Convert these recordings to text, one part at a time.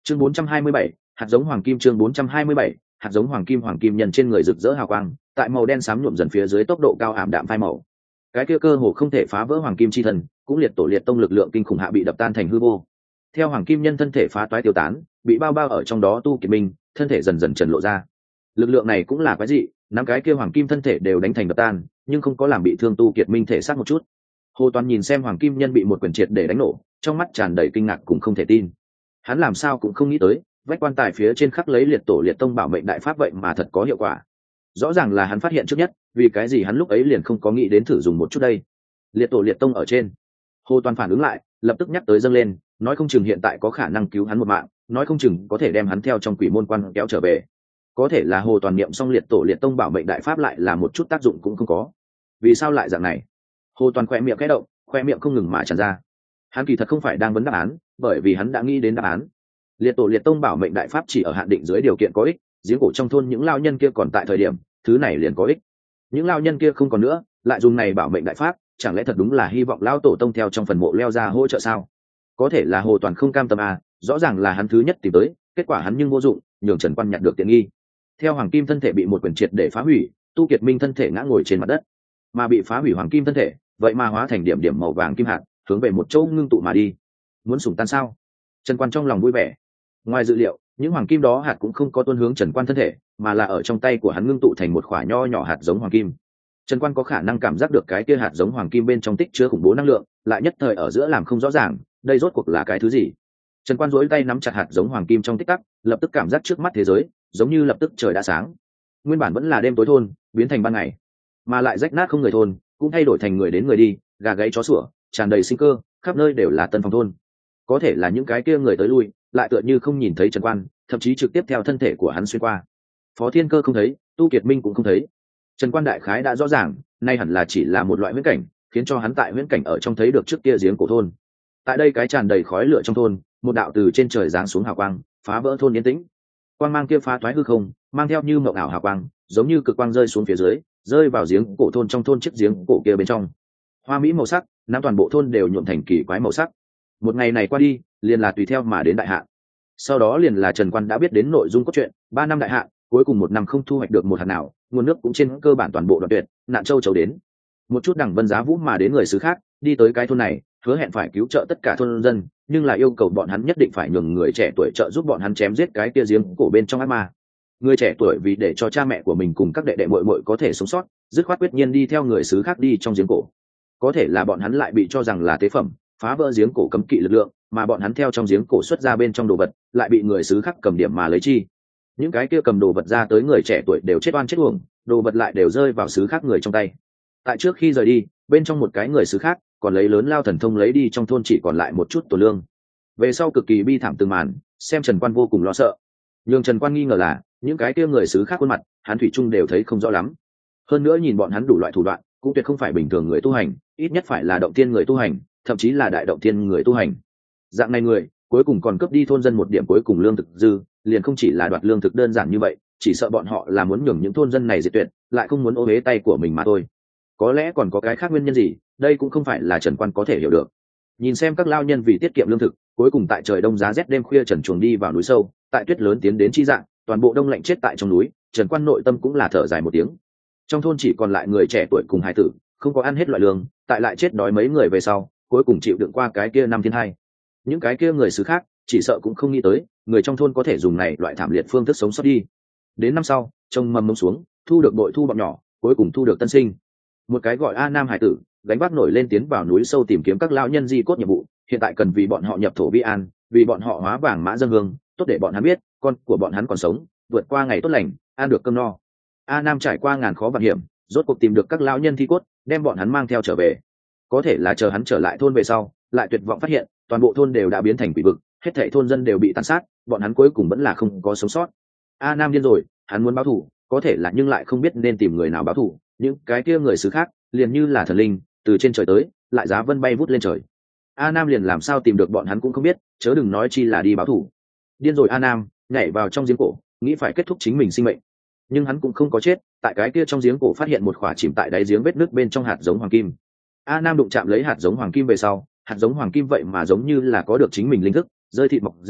Chương 427, hạt giống hoàng kim. Chương 427, hạt giống hoàng kim nhân trên người rực rỡ hào quang, tại màu đen xám nhuộm dần phía dưới tốc độ cao ảm đạm phai màu. Cái kia cơ hồ không thể phá vỡ hoàng kim chi thần, cũng liệt tổ liệt tông lực lượng kinh khủng hạ bị đập tan thành hư vô. Theo hoàng kim nhân thân thể phá toái tiêu tán, bị bao bao ở trong đó Tu Kiệt Minh, thân thể dần dần trần lộ ra. Lực lượng này cũng là quái dị, năm cái kia hoàng kim thân thể đều đánh thành đập tan, nhưng không có làm bị thương Tu Kiệt Minh thể xác một chút. Hồ Toàn nhìn xem hoàng kim nhân bị một quyền triệt để đánh nổ, trong mắt tràn đầy kinh ngạc cùng không thể tin. Hắn làm sao cũng không nghĩ tới, vách quan tài phía trên khắc lấy liệt tổ liệt tông bảo mệnh đại pháp vậy mà thật có hiệu quả. Rõ ràng là hắn phát hiện trước nhất, vì cái gì hắn lúc ấy liền không có nghĩ đến thử dùng một chút đây. Liệt tổ liệt tông ở trên. Hồ Toàn phản ứng lại, lập tức nhắc tới dâng lên, nói không chừng hiện tại có khả năng cứu hắn một mạng, nói không chừng có thể đem hắn theo trong quỷ môn quan kéo trở về. Có thể là Hồ Toàn niệm xong liệt tổ liệt tông bảo mệnh đại pháp lại là một chút tác dụng cũng không có. Vì sao lại dạng này? Hồ Toàn khỏe miệng khẽ động, khỏe miệng không ngừng mà tràn ra. Hắn kỳ thật không phải đang vấn đáp án, bởi vì hắn đã nghĩ đến đáp án. Liệt tổ liệt tông bảo mệnh đại pháp chỉ ở hạn định dưới điều kiện có ích, giếng cổ trong thôn những lao nhân kia còn tại thời điểm, thứ này liền có ích. Những lao nhân kia không còn nữa, lại dùng này bảo mệnh đại pháp, chẳng lẽ thật đúng là hy vọng lao tổ tông theo trong phần mộ leo ra hỗ trợ sao? Có thể là Hồ Toàn không cam tâm à, rõ ràng là hắn thứ nhất tìm tới, kết quả hắn nhưng vô dụng, nhường Trần Quan nhặt được tiện nghi. Theo hoàng kim thân thể bị một quyền triệt để phá hủy, Tu Kiệt Minh thân thể ngã ngồi trên mặt đất, mà bị phá hủy hoàng kim thân thể, vậy mà hóa thành điểm điểm màu vàng kim hạt, hướng về một chỗ ngưng tụ mà đi. Muốn sủng tan sao? Trần Quan trong lòng vui vẻ. Ngoài dự liệu, những hoàng kim đó hạt cũng không có tuôn hướng Trần Quan thân thể, mà là ở trong tay của hắn ngưng tụ thành một quả nho nhỏ hạt giống hoàng kim. Trần Quan có khả năng cảm giác được cái kia hạt giống hoàng kim bên trong tích chứa khủng bố năng lượng, lại nhất thời ở giữa làm không rõ ràng, đây rốt cuộc là cái thứ gì. Trần Quan duỗi tay nắm chặt hạt giống hoàng kim trong tích tắc, lập tức cảm giác trước mắt thế giới, giống như lập tức trời đã sáng. Nguyên bản vẫn là đêm tối thôn, biến thành ban ngày, mà lại rách nát không người thôn, cũng thay đổi thành người đến người đi, gà gáy chó sủa, tràn đầy sinh cơ, khắp nơi đều là tân phòng thôn. Có thể là những cái kia người tới lui, lại tựa như không nhìn thấy Trần Quan, thậm chí trực tiếp theo thân thể của hắn xuyên qua. Phó Thiên Cơ không thấy, Tu Kiệt Minh cũng không thấy. Trần Quan đại khái đã rõ ràng, nay hẳn là chỉ là một loại huyễn cảnh, khiến cho hắn tại huyễn cảnh ở trong thấy được trước kia giếng cổ thôn. Tại đây cái tràn đầy khói lửa trong thôn, một đạo từ trên trời giáng xuống hào quang, phá vỡ thôn yên tĩnh. Quang mang kia phá thoái hư không, mang theo như mộng ảo hào quang, giống như cực quang rơi xuống phía dưới, rơi vào giếng cổ thôn trong thôn chiếc giếng cổ kia bên trong. Hoa mỹ màu sắc, nam toàn bộ thôn đều nhuộm thành kỳ quái màu sắc. Một ngày này qua đi, liền là tùy theo mà đến đại hạn. Sau đó liền là Trần Quan đã biết đến nội dung cốt truyện, 3 năm đại hạn, cuối cùng 1 năm không thu hoạch được một hạt nào, nguồn nước cũng trên cơ bản toàn bộ đoạn tuyệt, nạn châu chấu đến. Một chút đẳng vân giá vũ mà đến người xứ khác, đi tới cái thôn này, hứa hẹn phải cứu trợ tất cả thôn dân, nhưng lại yêu cầu bọn hắn nhất định phải nhường người trẻ tuổi trợ giúp bọn hắn chém giết cái kia giếng cổ bên trong ác ma. Người trẻ tuổi vì để cho cha mẹ của mình cùng các đệ đệ muội muội có thể sống sót, dứt khoát quyết nhiên đi theo người xứ khác đi trong giếng cổ. Có thể là bọn hắn lại bị cho rằng là tế phẩm, phá vỡ giếng cổ cấm kỵ lực lượng, mà bọn hắn theo trong giếng cổ xuất ra bên trong đồ vật, lại bị người xứ khác cầm điểm mà lấy chi. Những cái kia cầm đồ vật ra tới người trẻ tuổi đều chết oan chết uổng, đồ vật lại đều rơi vào xứ khác người trong tay. Tại trước khi rời đi, bên trong một cái người xứ khác còn lấy lớn lao thần thông lấy đi trong thôn chỉ còn lại một chút tổ lương. Về sau cực kỳ bi thảm từng màn, xem Trần Quan vô cùng lo sợ. Nhưng Trần Quan nghi ngờ là những cái kia người xứ khác khuôn mặt, hắn thủy chung đều thấy không rõ lắm. Hơn nữa nhìn bọn hắn đủ loại thủ đoạn, cũng tuyệt không phải bình thường người tu hành, ít nhất phải là động thiên người tu hành, thậm chí là đại động thiên người tu hành. Dạng này người, cuối cùng còn cướp đi thôn dân một điểm cuối cùng lương thực dư, liền không chỉ là đoạt lương thực đơn giản như vậy, chỉ sợ bọn họ là muốn nhường những thôn dân này diệt tuyệt, lại không muốn ô uế tay của mình mà thôi. Có lẽ còn có cái khác nguyên nhân gì, đây cũng không phải là Trần Quan có thể hiểu được. Nhìn xem các lao nhân vì tiết kiệm lương thực, cuối cùng tại trời đông giá rét đêm khuya trần truồng đi vào núi sâu, tại tuyết lớn tiến đến chi dạng, toàn bộ đông lạnh chết tại trong núi, Trần Quan nội tâm cũng là thở dài một tiếng. Trong thôn chỉ còn lại người trẻ tuổi cùng hải tử, không có ăn hết loại lương, tại lại chết đói mấy người về sau, cuối cùng chịu đựng qua cái kia năm thiên hai. Những cái kia người xứ khác chỉ sợ cũng không nghĩ tới, người trong thôn có thể dùng này loại thảm liệt phương thức sống sót đi. Đến năm sau, trông mầm mông xuống, thu được bội thu bọn nhỏ, cuối cùng thu được tân sinh. Một cái gọi A Nam hải tử, gánh vác nổi lên tiến vào núi sâu tìm kiếm các lão nhân di cốt nhiệm vụ, hiện tại cần vì bọn họ nhập thổ vi an, vì bọn họ hóa vàng mã dân hương, tốt để bọn hắn biết, con của bọn hắn còn sống, vượt qua ngày tốt lành, ăn được cơm no. A Nam trải qua ngàn khó vạn hiểm, rốt cuộc tìm được các lão nhân thi cốt, đem bọn hắn mang theo trở về. Có thể là chờ hắn trở lại thôn về sau, lại tuyệt vọng phát hiện, toàn bộ thôn đều đã biến thành quỷ vực, hết thảy thôn dân đều bị tàn sát, bọn hắn cuối cùng vẫn là không có sống sót. A Nam điên rồi, hắn muốn báo thù, có thể là nhưng lại không biết nên tìm người nào báo thù, những cái kia người xứ khác, liền như là thần linh, từ trên trời tới, lại giá vân bay vút lên trời. A Nam liền làm sao tìm được bọn hắn cũng không biết, chớ đừng nói chi là đi báo thù. Điên rồi A Nam, nhảy vào trong giếng cổ, nghĩ phải kết thúc chính mình sinh mệnh. Nhưng hắn cũng không có chết, tại cái kia trong giếng cổ phát hiện một khỏa chìm tại đáy giếng vết nước bên trong hạt giống hoàng kim. A Nam đụng chạm lấy hạt giống hoàng kim về sau, hạt giống hoàng kim vậy mà giống như là có được chính mình linh thức, rơi thịt mọc dễ,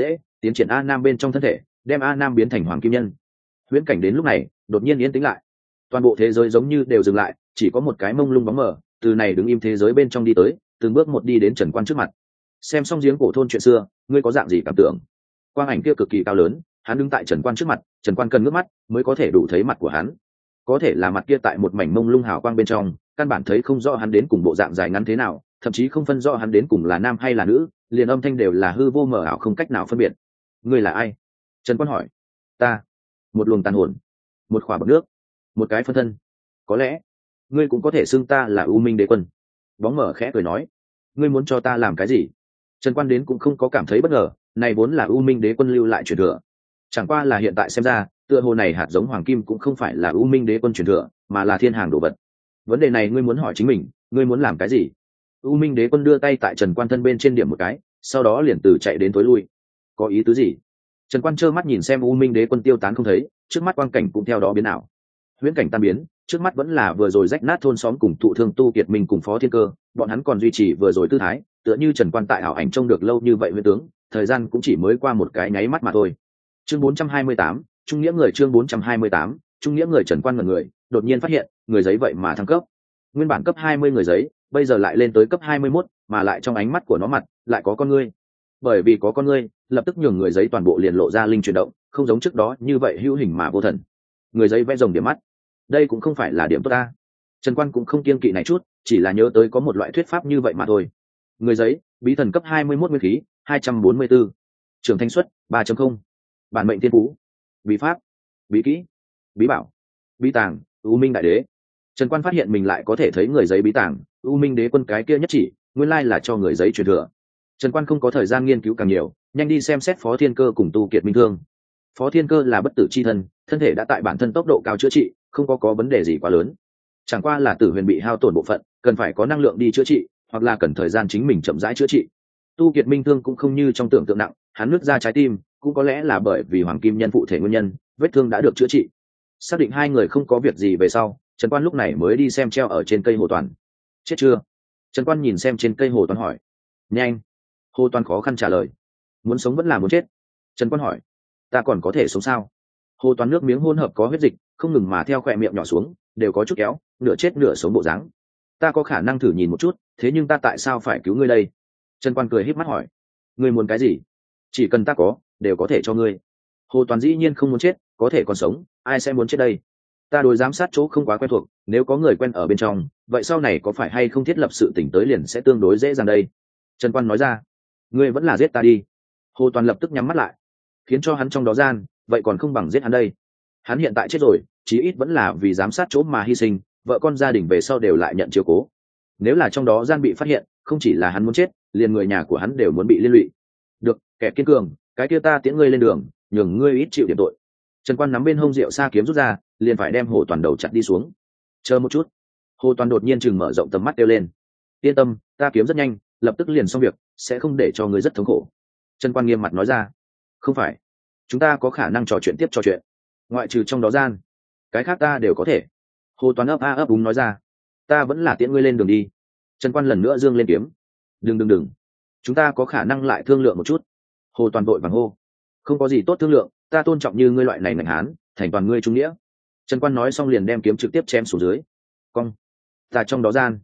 tiến triển A Nam bên trong thân thể, đem A Nam biến thành hoàng kim nhân. Huyễn cảnh đến lúc này đột nhiên yên tĩnh lại, toàn bộ thế giới giống như đều dừng lại, chỉ có một cái mông lung bóng mờ từ này đứng im thế giới bên trong đi tới, từng bước một đi đến Trần Quan trước mặt. Xem xong giếng cổ thôn chuyện xưa, ngươi có dạng gì cảm tưởng? Quang ảnh kia cực kỳ cao lớn, hắn đứng tại Trần Quan trước mặt, Trần Quan cần ngước mắt mới có thể đủ thấy mặt của hắn. Có thể là mặt kia tại một mảnh mông lung hào quang bên trong, căn bản thấy không rõ hắn đến cùng bộ dạng dài ngắn thế nào, thậm chí không phân rõ hắn đến cùng là nam hay là nữ, liền âm thanh đều là hư vô mờ ảo không cách nào phân biệt. Ngươi là ai? Trần Quan hỏi. Ta, một luồng tàn hồn, một khỏa bọt nước, một cái phân thân. Có lẽ ngươi cũng có thể xưng ta là U Minh Đế Quân. Bóng mở khẽ cười nói. Ngươi muốn cho ta làm cái gì? Trần Quan đến cũng không có cảm thấy bất ngờ, này vốn là U Minh Đế Quân lưu lại truyền thừa. Chẳng qua là hiện tại xem ra, tựa hồ này hạt giống hoàng kim cũng không phải là U Minh Đế Quân truyền thừa, mà là thiên hàng đồ vật. Vấn đề này ngươi muốn hỏi chính mình, ngươi muốn làm cái gì? U Minh Đế Quân đưa tay tại Trần Quan thân bên trên điểm một cái, sau đó liền từ chạy đến tối lui. Có ý tứ gì? Trần Quan trơ mắt nhìn xem U Minh Đế Quân tiêu tán không thấy, trước mắt quang cảnh cũng theo đó biến ảo. Huyễn cảnh tan biến, trước mắt vẫn là vừa rồi rách nát thôn xóm cùng thụ thương Tu Kiệt Minh cùng Phó Thiên Cơ, bọn hắn còn duy trì vừa rồi tư thái, tựa như Trần Quan tại ảo ảnh trông được lâu như vậy huyễn tướng, thời gian cũng chỉ mới qua một cái nháy mắt mà thôi. Chương 428, trung nghĩa người. Chương 428, trung nghĩa người. Trần Quan ngẩn người, đột nhiên phát hiện, người giấy vậy mà thăng cấp. Nguyên bản cấp 20 người giấy, bây giờ lại lên tới cấp 21, mà lại trong ánh mắt của nó mặt lại có con ngươi. Bởi vì có con ngươi, lập tức nhường người giấy toàn bộ liền lộ ra linh chuyển động, không giống trước đó như vậy hữu hình mà vô thần. Người giấy vẽ rồng điểm mắt, đây cũng không phải là điểm tốt ta. Trần Quan cũng không kiêng kỵ này chút, chỉ là nhớ tới có một loại thuyết pháp như vậy mà thôi. Người giấy, bí thần cấp 21 nguyên khí, 244. Trưởng thanh suất 3.0. Bản mệnh thiên phú, bí pháp, bí kỹ, bí bảo, bí tàng, U Minh đại đế. Trần Quan phát hiện mình lại có thể thấy người giấy bí tàng, U Minh đế quân cái kia nhất chỉ, nguyên lai là cho người giấy truyền thừa. Trần Quan không có thời gian nghiên cứu càng nhiều, nhanh đi xem xét Phó Thiên Cơ cùng Tu Kiệt Minh thương. Phó Thiên Cơ là bất tử chi thân, thân thể đã tại bản thân tốc độ cao chữa trị, không có vấn đề gì quá lớn. Chẳng qua là Tử Huyền bị hao tổn bộ phận, cần phải có năng lượng đi chữa trị, hoặc là cần thời gian chính mình chậm rãi chữa trị. Tu Kiệt Minh thương cũng không như trong tưởng tượng nặng, hắn nứt ra trái tim, cũng có lẽ là bởi vì hoàng kim nhân phụ thể nguyên nhân, vết thương đã được chữa trị. Xác định hai người không có việc gì về sau, Trần Quan lúc này mới đi xem treo ở trên cây Hồ Toàn. Chết chưa? Trần Quan nhìn xem trên cây Hồ Toàn hỏi. Nhanh. Hồ Toàn khó khăn trả lời. Muốn sống vẫn là muốn chết? Trần Quan hỏi. Ta còn có thể sống sao? Hồ Toàn nước miếng hỗn hợp có huyết dịch, không ngừng mà theo khỏe miệng nhỏ xuống, đều có chút kéo, nửa chết nửa sống bộ dáng. Ta có khả năng thử nhìn một chút, thế nhưng ta tại sao phải cứu ngươi đây? Trần Quan cười híp mắt hỏi. Ngươi muốn cái gì? Chỉ cần ta có, đều có thể cho ngươi. Hồ Toàn dĩ nhiên không muốn chết, có thể còn sống, ai sẽ muốn chết đây? Ta đối giám sát chỗ không quá quen thuộc, nếu có người quen ở bên trong, vậy sau này có phải hay không thiết lập sự tỉnh tới liền sẽ tương đối dễ dàng đây? Trần Quan nói ra. Ngươi vẫn là giết ta đi. Hồ Toàn lập tức nhắm mắt lại, khiến cho hắn trong đó gian, vậy còn không bằng giết hắn đây. Hắn hiện tại chết rồi, chí ít vẫn là vì giám sát chỗ mà hy sinh, vợ con gia đình về sau đều lại nhận chiếu cố. Nếu là trong đó gian bị phát hiện, không chỉ là hắn muốn chết, liền người nhà của hắn đều muốn bị liên lụy. Được, kẻ kiên cường, cái kia ta tiễn ngươi lên đường, nhường ngươi ít chịu điểm tội. Trần Quan nắm bên hông rượu sa kiếm rút ra, liền phải đem Hồ Toàn đầu chặt đi xuống. Chờ một chút. Hồ Toàn đột nhiên chừng mở rộng tầm mắt kêu lên. Yên tâm, ta kiếm rất nhanh, lập tức liền xong việc, sẽ không để cho ngươi rất thống khổ. Trần Quan nghiêm mặt nói ra. Không phải, chúng ta có khả năng trò chuyện tiếp trò chuyện, ngoại trừ trong đó gian, cái khác ta đều có thể. Hồ Toàn ấp a ấp úng nói ra. Ta vẫn là tiễn ngươi lên đường đi. Trần Quan lần nữa giương lên kiếm. Đừng, chúng ta có khả năng lại thương lượng một chút. Hồ Toàn vội vàng hô. Không có gì tốt thương lượng, ta tôn trọng như ngươi loại này ngành hán, thành toàn ngươi trung nghĩa. Trần Quan nói xong liền đem kiếm trực tiếp chém xuống dưới. Cong. Ta trong đó gian.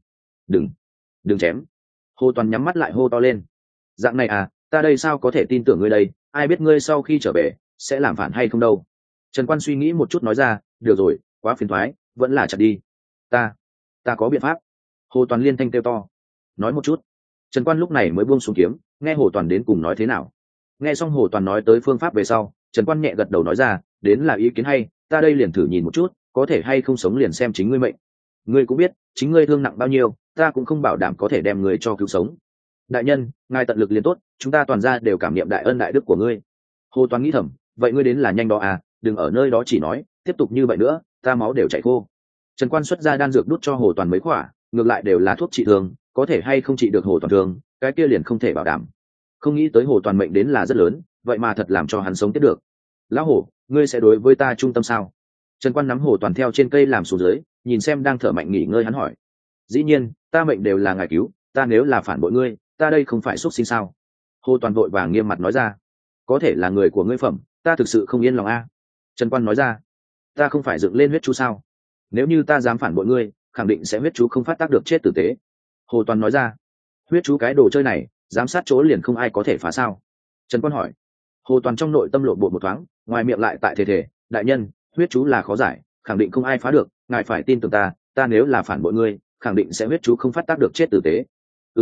Đừng chém. Hồ Toàn nhắm mắt lại hô to lên. Dạng này à, ta đây sao có thể tin tưởng ngươi đây, ai biết ngươi sau khi trở về sẽ làm phản hay không đâu. Trần Quan suy nghĩ một chút nói ra. Được rồi, quá phiền thoái, vẫn là chặt đi. Ta có biện pháp. Hồ Toàn liên thanh kêu to. Nói một chút. Trần Quan lúc này mới buông xuống kiếm, nghe Hồ Toàn đến cùng nói thế nào. Nghe xong Hồ Toàn nói tới phương pháp về sau, Trần Quan nhẹ gật đầu nói ra. Đến là ý kiến hay, ta đây liền thử nhìn một chút, có thể hay không sống liền xem chính ngươi mệnh. Ngươi cũng biết, chính ngươi thương nặng bao nhiêu, ta cũng không bảo đảm có thể đem ngươi cho cứu sống. Đại nhân, ngài tận lực liền tốt, chúng ta toàn ra đều cảm niệm đại ân đại đức của ngươi. Hồ Toàn nghĩ thầm, vậy ngươi đến là nhanh đó à, đừng ở nơi đó chỉ nói, tiếp tục như vậy nữa, ta máu đều chảy khô. Trần Quan xuất ra đan dược đút cho Hồ Toàn mấy khỏa, ngược lại đều là thuốc trị thương, có thể hay không trị được Hồ Toàn thương, cái kia liền không thể bảo đảm. Không nghĩ tới Hồ Toàn mệnh đến là rất lớn, vậy mà thật làm cho hắn sống tiếp được. Lão Hồ, ngươi sẽ đối với ta trung tâm sao? Trần Quan nắm Hồ Toàn theo trên cây làm xuống dưới, nhìn xem đang thở mạnh nghỉ ngơi hắn hỏi. Dĩ nhiên, ta mệnh đều là ngài cứu, ta nếu là phản bội ngươi, ta đây không phải xuất sinh sao? Hồ Toàn vội vàng nghiêm mặt nói ra. có thể là người của ngươi phẩm, ta thực sự không yên lòng a. Trần Quan nói ra. Ta không phải dựng lên huyết chú sao? Nếu như ta dám phản bội ngươi, khẳng định sẽ huyết chú không phát tác được chết tử tế. Hồ Toàn nói ra. Huyết chú cái đồ chơi này, giám sát chỗ liền không ai có thể phá sao? Trần Quan hỏi. Hồ Toàn trong nội tâm lộ bộ một thoáng, ngoài miệng lại tại thể đại nhân, huyết chú là khó giải, khẳng định không ai phá được, ngài phải tin tưởng ta, ta nếu là phản bội ngươi, khẳng định sẽ huyết chú không phát tác được chết tử tế.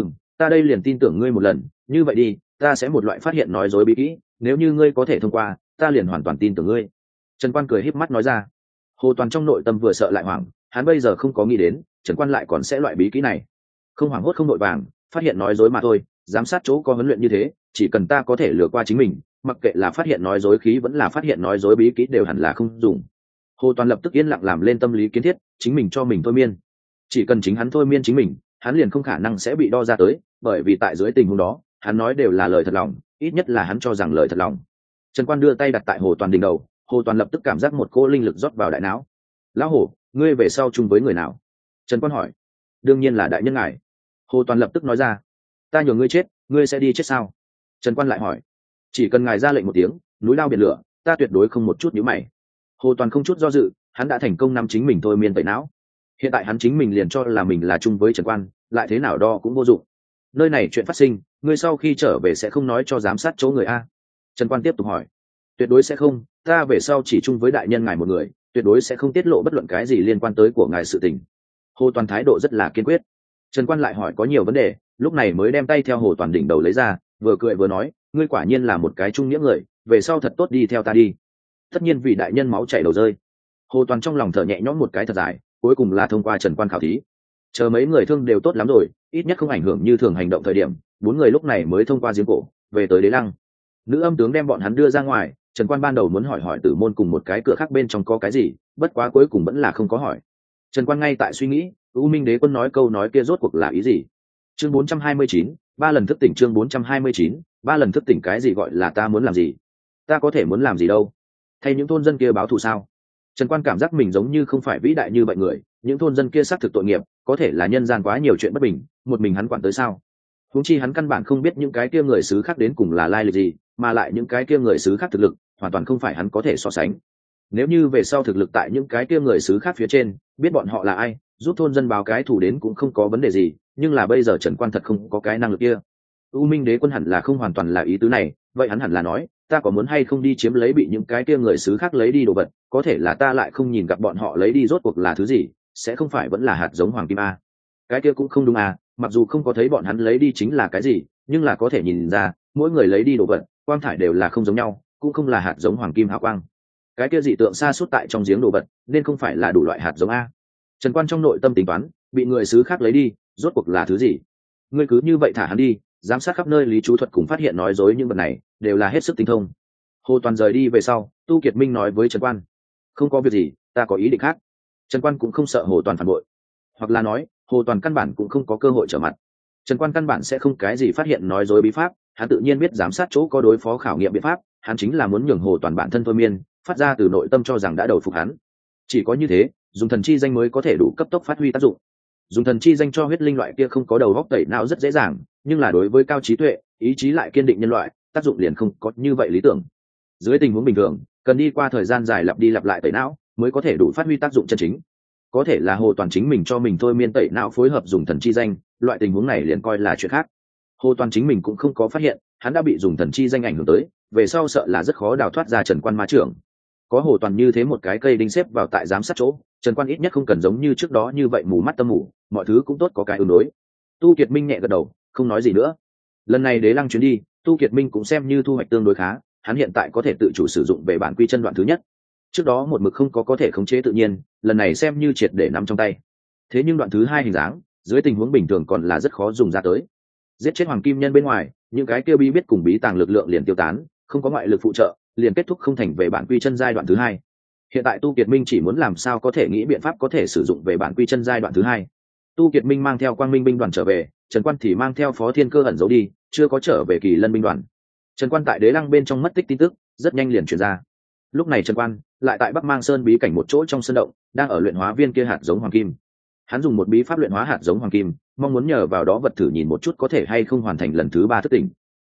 Ta đây liền tin tưởng ngươi một lần, như vậy đi, ta sẽ một loại phát hiện nói dối bí kỹ, nếu như ngươi có thể thông qua, ta liền hoàn toàn tin tưởng ngươi. Trần Quan cười híp mắt nói ra. Hồ Toàn trong nội tâm vừa sợ lại hoảng, hắn bây giờ không có nghĩ đến Trần Quan lại còn sẽ loại bí kỹ này. Không hoảng hốt không nội vàng, phát hiện nói dối mà thôi, giám sát chỗ có huấn luyện như thế, chỉ cần ta có thể lừa qua chính mình, mặc kệ là phát hiện nói dối khí vẫn là phát hiện nói dối bí kỹ đều hẳn là không dùng. Hồ Toàn lập tức yên lặng làm lên tâm lý kiến thiết, chính mình cho mình thôi miên. Chỉ cần chính hắn thôi miên chính mình, hắn liền không khả năng sẽ bị đo ra tới, bởi vì tại dưới tình huống đó, hắn nói đều là lời thật lòng, ít nhất là hắn cho rằng lời thật lòng. Trần Quan đưa tay đặt tại Hồ Toàn đỉnh đầu, Hồ Toàn lập tức cảm giác một cỗ linh lực rót vào đại não. Lão Hồ, ngươi về sau chung với người nào? Trần Quan hỏi. Đương nhiên là đại nhân ngài. Hồ Toàn lập tức nói ra. Ta nhường ngươi chết, ngươi sẽ đi chết sao? Trần Quan lại hỏi. Chỉ cần ngài ra lệnh một tiếng, núi lao biển lửa, ta tuyệt đối không một chút nhíu mày. Hồ Toàn không chút do dự, hắn đã thành công nắm chính mình thôi miên tẩy não. Hiện tại hắn chính mình liền cho là mình là chung với Trần Quan, lại thế nào đo cũng vô dụng. Nơi này chuyện phát sinh, ngươi sau khi trở về sẽ không nói cho giám sát chỗ người a? Trần Quan tiếp tục hỏi. Tuyệt đối sẽ không, ta về sau chỉ chung với đại nhân ngài một người, tuyệt đối sẽ không tiết lộ bất luận cái gì liên quan tới của ngài sự tình. Hồ Toàn thái độ rất là kiên quyết. Trần Quan lại hỏi có nhiều vấn đề, lúc này mới đem tay theo Hồ Toàn đỉnh đầu lấy ra, vừa cười vừa nói, ngươi quả nhiên là một cái trung nghĩa người, về sau thật tốt đi theo ta đi. Tất nhiên vì đại nhân máu chảy đầu rơi. Hồ Toàn trong lòng thở nhẹ nhõm một cái thật dài, cuối cùng là thông qua Trần Quan khảo thí. Chờ mấy người thương đều tốt lắm rồi, ít nhất không ảnh hưởng như thường hành động thời điểm, bốn người lúc này mới thông qua giếng cổ, về tới Đế Lăng. Nữ âm tướng đem bọn hắn đưa ra ngoài, Trần Quan ban đầu muốn hỏi Tử Môn cùng một cái cửa khác bên trong có cái gì, bất quá cuối cùng vẫn là không có hỏi. Trần Quan ngay tại suy nghĩ, U Minh Đế Quân nói câu nói kia rốt cuộc là ý gì? Chương 429, ba lần thức tỉnh. Chương 429, ba lần thức tỉnh. Cái gì gọi là ta muốn làm gì? Ta có thể muốn làm gì đâu? Thay những thôn dân kia báo thù sao? Trần Quan cảm giác mình giống như không phải vĩ đại như vậy người, những thôn dân kia xác thực tội nghiệp, có thể là nhân gian quá nhiều chuyện bất bình, một mình hắn quản tới sao? Huống chi hắn căn bản không biết những cái kia người xứ khác đến cùng là lai lịch gì, mà lại những cái kia người xứ khác thực lực hoàn toàn không phải hắn có thể so sánh. Nếu như về sau thực lực tại những cái kia người xứ khác phía trên, biết bọn họ là ai, giúp thôn dân báo cái thù đến cũng không có vấn đề gì, nhưng là bây giờ Trần Quan thật không có cái năng lực kia. U Minh Đế Quân hẳn là không hoàn toàn là ý tứ này, vậy hắn hẳn là nói, ta có muốn hay không đi chiếm lấy bị những cái kia người xứ khác lấy đi đồ vật, có thể là ta lại không nhìn gặp bọn họ lấy đi rốt cuộc là thứ gì, sẽ không phải vẫn là hạt giống hoàng kim a? Cái kia cũng không đúng à, mặc dù không có thấy bọn hắn lấy đi chính là cái gì, nhưng là có thể nhìn ra, mỗi người lấy đi đồ vật, quang thải đều là không giống nhau, cũng không là hạt giống hoàng kim hào quang. Cái kia dị tượng xa suốt tại trong giếng đồ vật, nên không phải là đủ loại hạt giống a. Trần Quan trong nội tâm tính toán, bị người xứ khác lấy đi, rốt cuộc là thứ gì? Ngươi cứ như vậy thả hắn đi, giám sát khắp nơi lý chú thuật cùng phát hiện nói dối những vật này, đều là hết sức tinh thông. Hồ Toàn rời đi về sau, Tu Kiệt Minh nói với Trần Quan, không có việc gì, ta có ý định khác. Trần Quan cũng không sợ Hồ Toàn phản bội, hoặc là nói, Hồ Toàn căn bản cũng không có cơ hội trở mặt. Trần Quan căn bản sẽ không cái gì phát hiện nói dối bí pháp, hắn tự nhiên biết giám sát chỗ có đối phó khảo nghiệm biện pháp, hắn chính là muốn nhường Hồ Toàn bản thân thôi miên, phát ra từ nội tâm cho rằng đã đầu phục hắn. Chỉ có như thế, dùng thần chi danh mới có thể đủ cấp tốc phát huy tác dụng. Dùng thần chi danh cho huyết linh loại kia không có đầu óc tẩy não rất dễ dàng, nhưng là đối với cao trí tuệ, ý chí lại kiên định nhân loại, tác dụng liền không có như vậy lý tưởng. Dưới tình huống bình thường, cần đi qua thời gian dài lặp đi lặp lại tẩy não, mới có thể đủ phát huy tác dụng chân chính. Có thể là Hồ Toàn chính mình cho mình thôi miên tẩy não phối hợp dùng thần chi danh, loại tình huống này liền coi là chuyện khác. Hồ Toàn chính mình cũng không có phát hiện, hắn đã bị dùng thần chi danh ảnh hưởng tới, về sau sợ là rất khó đào thoát ra Trần Quan ma trưởng. Có Hồ Toàn như thế một cái cây đinh xếp vào tại giám sát chỗ, Trần Quan ít nhất không cần giống như trước đó như vậy mù mắt tâm mù, mọi thứ cũng tốt có cái ứng đối. Tu Kiệt Minh nhẹ gật đầu, không nói gì nữa. Lần này Đế Lăng chuyến đi, Tu Kiệt Minh cũng xem như thu hoạch tương đối khá, hắn hiện tại có thể tự chủ sử dụng về bản quy chân đoạn thứ nhất. Trước đó một mực không có thể khống chế tự nhiên, lần này xem như triệt để nắm trong tay. Thế nhưng đoạn thứ hai hình dáng, dưới tình huống bình thường còn là rất khó dùng ra tới. Giết chết hoàng kim nhân bên ngoài, những cái kia bí biết cùng bí tàng lực lượng liền tiêu tán, không có ngoại lực phụ trợ, liền kết thúc không thành về bản quy chân giai đoạn thứ hai. Hiện tại Tu Kiệt Minh chỉ muốn làm sao có thể nghĩ biện pháp có thể sử dụng về bản quy chân giai đoạn thứ hai. Tu Kiệt Minh mang theo Quang Minh binh đoàn trở về, Trần Quan thì mang theo Phó Thiên Cơ ẩn giấu đi, chưa có trở về Kỳ Lân binh đoàn. Trần Quan tại Đế Lăng bên trong mất tích tin tức, rất nhanh liền truyền ra. Lúc này Trần Quan lại tại Bắc Mang Sơn bí cảnh một chỗ trong sân động, đang ở luyện hóa viên kia hạt giống hoàng kim. Hắn dùng một bí pháp luyện hóa hạt giống hoàng kim, mong muốn nhờ vào đó vật thử nhìn một chút có thể hay không hoàn thành lần thứ ba thức tỉnh.